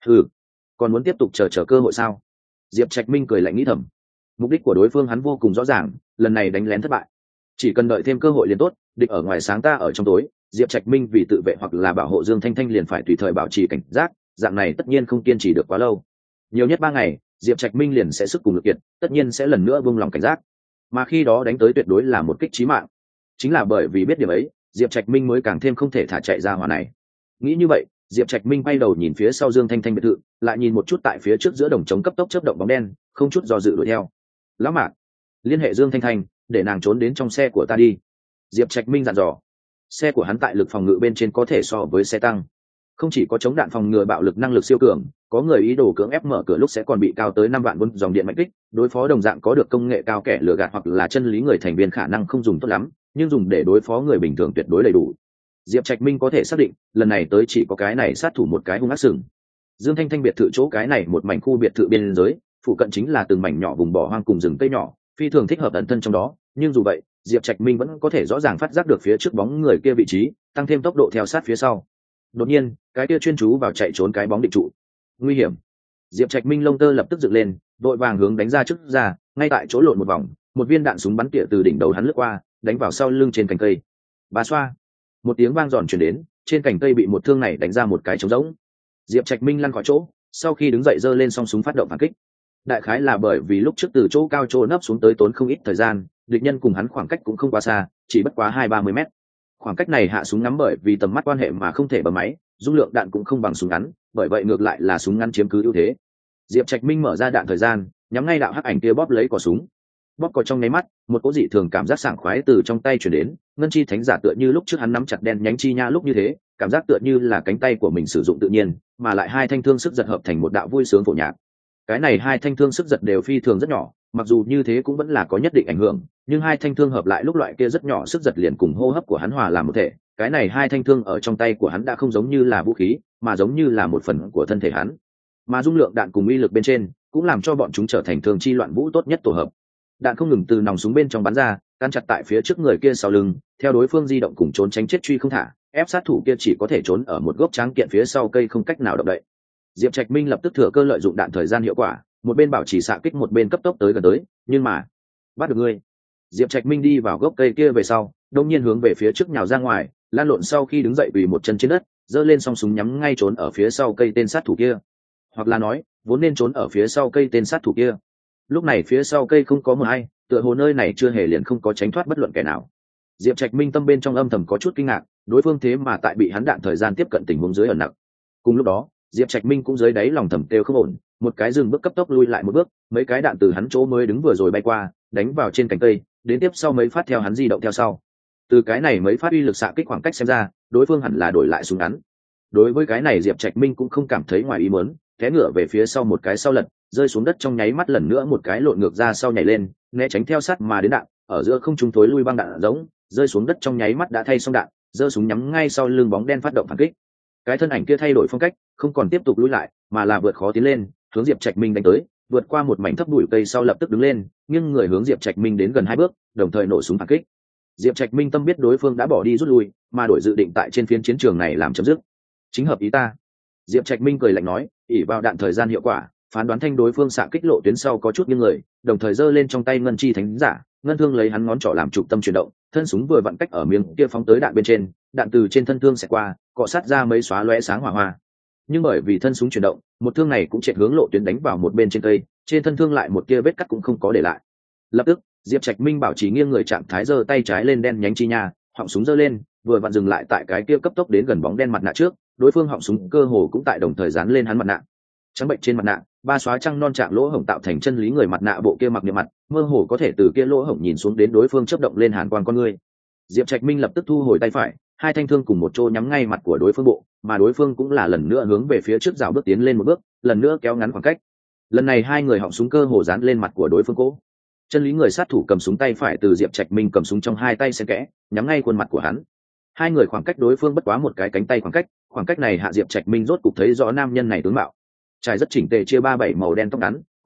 Còn muốn tiếp tục chờ cơ hội sao? Diệp Trạch Minh cười lạnh nghĩ thầm. Mục đích của đối phương hắn vô cùng rõ ràng, lần này đánh lén thất bại, chỉ cần đợi thêm cơ hội liền tốt. Địch ở ngoài sáng, ta ở trong tối. Diệp Trạch Minh vì tự vệ hoặc là bảo hộ Dương Thanh Thanh liền phải tùy thời bảo trì cảnh giác, dạng này tất nhiên không kiên trì được quá lâu, nhiều nhất 3 ngày Diệp Trạch Minh liền sẽ sức cùng lực kiệt, tất nhiên sẽ lần nữa buông lòng cảnh giác, mà khi đó đánh tới tuyệt đối là một kích chí mạng. Chính là bởi vì biết điểm ấy, Diệp Trạch Minh mới càng thêm không thể thả chạy ra hỏa này. Nghĩ như vậy, Diệp Trạch Minh bay đầu nhìn phía sau Dương Thanh Thanh biệt thự, lại nhìn một chút tại phía trước giữa đồng trống cấp tốc chớp động bóng đen, không chút do dự đuổi theo. Lão Mạc, liên hệ Dương Thanh Thanh, để nàng trốn đến trong xe của ta đi. Diệp Trạch Minh dặn dò. Xe của hắn tại lực phòng ngự bên trên có thể so với xe tăng, không chỉ có chống đạn phòng ngừa bạo lực năng lực siêu cường, có người ý đồ cưỡng ép mở cửa lúc sẽ còn bị cao tới 5 vạn vôn dòng điện mạnh kích. Đối phó đồng dạng có được công nghệ cao kẻ lừa gạt hoặc là chân lý người thành viên khả năng không dùng tốt lắm, nhưng dùng để đối phó người bình thường tuyệt đối đầy đủ. Diệp Trạch Minh có thể xác định lần này tới chỉ có cái này sát thủ một cái hung ác sừng. Dương Thanh Thanh biệt thự chỗ cái này một mảnh khu biệt thự biên giới, phụ cận chính là từng mảnh nhỏ vùng bỏ hoang cùng rừng cây nhỏ, phi thường thích hợp ẩn thân trong đó. Nhưng dù vậy, Diệp Trạch Minh vẫn có thể rõ ràng phát giác được phía trước bóng người kia vị trí, tăng thêm tốc độ theo sát phía sau. Đột nhiên, cái kia chuyên chú vào chạy trốn cái bóng định trụ. Nguy hiểm. Diệp Trạch Minh lông tơ lập tức dựng lên, đội vàng hướng đánh ra trước ra, ngay tại chỗ lộn một vòng, một viên đạn súng bắn tỉa từ đỉnh đầu hắn lướt qua, đánh vào sau lưng trên cành cây. Bà xoa. Một tiếng vang giòn truyền đến, trên cành cây bị một thương này đánh ra một cái trống rỗng. Diệp Trạch Minh lăn khỏi chỗ, sau khi đứng dậy giơ lên song súng phát động phản kích. Đại khái là bởi vì lúc trước từ chỗ cao chỗ nấp xuống tới tốn không ít thời gian, địch nhân cùng hắn khoảng cách cũng không quá xa, chỉ bất quá 20-30 mét. Khoảng cách này hạ súng ngắm bởi vì tầm mắt quan hệ mà không thể bấm máy, dung lượng đạn cũng không bằng súng ngắn, bởi vậy ngược lại là súng ngắn chiếm cứ ưu thế. Diệp Trạch Minh mở ra đạn thời gian, nhắm ngay đạo hắc ảnh kia bóp lấy cò súng. Bóp cò trong nháy mắt, một cỗ dị thường cảm giác sảng khoái từ trong tay truyền đến, ngân chi thánh giả tựa như lúc trước hắn nắm chặt đen nhánh chi nha lúc như thế, cảm giác tựa như là cánh tay của mình sử dụng tự nhiên, mà lại hai thanh thương sức giật hợp thành một đạo vui sướng phổ nhạc. Cái này hai thanh thương sức giật đều phi thường rất nhỏ, mặc dù như thế cũng vẫn là có nhất định ảnh hưởng, nhưng hai thanh thương hợp lại lúc loại kia rất nhỏ sức giật liền cùng hô hấp của hắn hòa làm một thể. Cái này hai thanh thương ở trong tay của hắn đã không giống như là vũ khí, mà giống như là một phần của thân thể hắn. Mà dung lượng đạn cùng uy lực bên trên cũng làm cho bọn chúng trở thành thương chi loạn vũ tốt nhất tổ hợp. Đạn không ngừng từ nòng súng bên trong bắn ra, căn chặt tại phía trước người kia sau lưng, theo đối phương di động cùng trốn tránh chết truy không thả, ép sát thủ kia chỉ có thể trốn ở một gốc tráng kiện phía sau cây không cách nào động đậy. Diệp Trạch Minh lập tức thừa cơ lợi dụng đạn thời gian hiệu quả, một bên bảo trì xạ kích một bên cấp tốc tới gần tới, nhưng mà bắt được ngươi. Diệp Trạch Minh đi vào gốc cây kia về sau, đông nhiên hướng về phía trước nhào ra ngoài, lan lộn sau khi đứng dậy quỳ một chân trên đất, giơ lên song súng nhắm ngay trốn ở phía sau cây tên sát thủ kia, hoặc là nói vốn nên trốn ở phía sau cây tên sát thủ kia. Lúc này phía sau cây không có một ai, tựa hồ nơi này chưa hề liền không có tránh thoát bất luận kẻ nào. Diệp Trạch Minh tâm bên trong âm thầm có chút kinh ngạc, đối phương thế mà tại bị hắn đạn thời gian tiếp cận tình huống dưới ẩn nặc. Cùng lúc đó, Diệp Trạch Minh cũng dưới đáy lòng thầm kêu không ổn, một cái dừng bước cấp tốc lui lại một bước, mấy cái đạn từ hắn chỗ mới đứng vừa rồi bay qua, đánh vào trên cành cây, đến tiếp sau mấy phát theo hắn di động theo sau. Từ cái này mấy phát uy lực xạ kích khoảng cách xem ra, đối phương hẳn là đổi lại súng ngắn. Đối với cái này Diệp Trạch Minh cũng không cảm thấy ngoài ý muốn, té ngựa về phía sau một cái sau lật, rơi xuống đất trong nháy mắt lần nữa một cái lộn ngược ra sau nhảy lên, né tránh theo sát mà đến đạn, ở giữa không trung thối lui băng đạn giống, rơi xuống đất trong nháy mắt đã thay xong đạn, giơ súng nhắm ngay sau lưng bóng đen phát động phản kích. Cái thân ảnh kia thay đổi phong cách, không còn tiếp tục lùi lại, mà là vượt khó tiến lên, hướng Diệp Trạch Minh đánh tới, vượt qua một mảnh thấp bụi cây sau lập tức đứng lên, nhưng người hướng Diệp Trạch Minh đến gần 2 bước, đồng thời nổ súng phản kích. Diệp Trạch Minh tâm biết đối phương đã bỏ đi rút lui, mà đổi dự định tại trên phiến chiến trường này làm chấm dứt. Chính hợp ý ta. Diệp Trạch Minh cười lạnh nói, ỷ vào đạn thời gian hiệu quả, phán đoán thanh đối phương xạ kích lộ tuyến sau có chút nghiêng người, đồng thời giơ lên trong tay ngân chi thánh giả, ngân thương lấy hắn ngón trỏ làm trục tâm chuyển động, thân súng vừa vặn cách ở miếng kia phóng tới đạn bên trên, đạn từ trên thân thương sẽ qua, cọ sát ra mấy xóa lóe sáng hỏa hoa. Nhưng bởi vì thân súng chuyển động, một thương này cũng chạy hướng lộ tuyến đánh vào một bên trên cây, trên thân thương lại một kia vết cắt cũng không có để lại. Lập tức, Diệp Trạch Minh bảo trì nghiêng người trạng thái giơ tay trái lên đen nhánh chi nha, họng súng giơ lên, vừa vặn dừng lại tại cái kia cấp tốc đến gần bóng đen mặt nạ trước, đối phương họng súng cơ hồ cũng tại đồng thời dán lên hắn mặt nạ. Trắng bệnh trên mặt nạ, 3 xóa trăng non trạng lỗ hổng tạo thành chân lý người mặt nạ bộ kia mặc niệm mặt, mơ hồ có thể từ kia lỗ hổng nhìn xuống đến đối phương chớp động lên hàn quang con ngươi. Diệp Trạch Minh lập tức thu hồi tay phải, hai thanh thương cùng một chỗ nhắm ngay mặt của đối phương bộ, mà đối phương cũng là lần nữa hướng về phía trước rào bước tiến lên một bước, lần nữa kéo ngắn khoảng cách. Lần này hai người họng súng cơ hồ dán lên mặt của đối phương cố. Chân lý người sát thủ cầm súng tay phải từ Diệp Trạch Minh cầm súng trong hai tay xen kẽ, nhắm ngay khuôn mặt của hắn. Hai người khoảng cách đối phương bất quá một cái cánh tay khoảng cách này hạ Diệp Trạch Minh rốt cục thấy rõ nam nhân này tướng mạo. Trải rất chỉnh tề chia 3-7 màu đen tóc ngắn,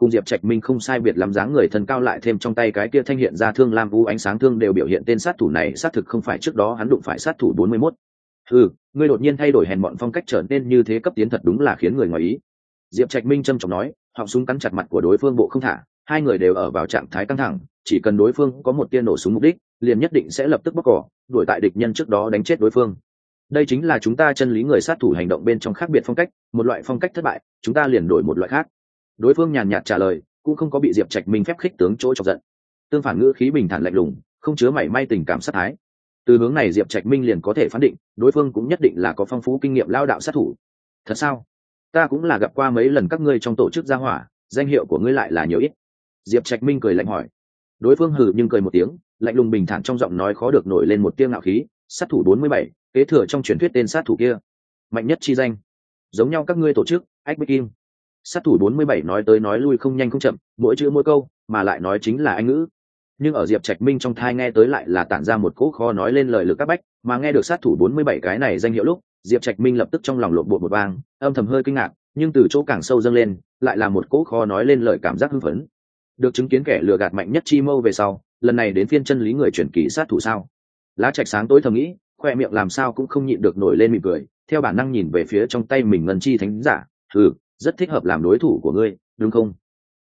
cùng Diệp Trạch Minh không sai biệt lắm, dáng người thân cao lại thêm trong tay cái kia thanh hiện ra thương lam u ánh sáng thương đều biểu hiện tên sát thủ này xác thực không phải trước đó hắn đụng phải sát thủ 41. Ngươi đột nhiên thay đổi hèn mọn phong cách trở nên như thế cấp tiến thật đúng là khiến người ngoài ý. Diệp Trạch Minh trầm trọng nói, họng súng cắn chặt mặt của đối phương bộ không thả, hai người đều ở vào trạng thái căng thẳng, chỉ cần đối phương có một tia nổ súng mục đích, liền nhất định sẽ lập tức bóc cỏ, đuổi tại địch nhân trước đó đánh chết đối phương. Đây chính là chúng ta chân lý người sát thủ hành động bên trong khác biệt phong cách, một loại phong cách thất bại, chúng ta liền đổi một loại khác. Đối phương nhàn nhạt trả lời, cũng không có bị Diệp Trạch Minh phép khích tướng chỗ chọc giận. Tương phản ngữ khí bình thản lạnh lùng, không chứa mảy may tình cảm sát thái. Từ hướng này Diệp Trạch Minh liền có thể phán định, đối phương cũng nhất định là có phong phú kinh nghiệm lao đạo sát thủ. Thật sao? Ta cũng là gặp qua mấy lần các ngươi trong tổ chức gia hỏa, danh hiệu của ngươi lại là nhiều ít. Diệp Trạch Minh cười lạnh hỏi. Đối phương hừ nhưng cười một tiếng, lạnh lùng bình thản trong giọng nói khó được nổi lên một tia ngạo khí. Sát thủ 47, kế thừa trong truyền thuyết tên sát thủ kia, mạnh nhất chi danh, giống nhau các ngươi tổ chức ách bích kim. Sát thủ 47 nói tới nói lui không nhanh không chậm, mỗi chữ mỗi câu mà lại nói chính là anh ngữ, nhưng ở Diệp Trạch Minh trong thai nghe tới lại là tản ra một cỗ khó nói lên lời lực các bách. Mà nghe được sát thủ 47 cái này danh hiệu lúc, Diệp Trạch Minh lập tức trong lòng lộn bột một vang, âm thầm hơi kinh ngạc, nhưng từ chỗ càng sâu dâng lên lại là một cỗ khó nói lên lời cảm giác hưng phấn. Được chứng kiến kẻ lừa gạt mạnh nhất chi mâu về sau, lần này đến phiên chân lý người chuyển kỳ sát thủ sao? Lá Trạch sáng tối thầm nghĩ, khoe miệng làm sao cũng không nhịn được nổi lên mỉm cười, theo bản năng nhìn về phía trong tay mình ngân chi thánh giả. Rất thích hợp làm đối thủ của ngươi, đúng không?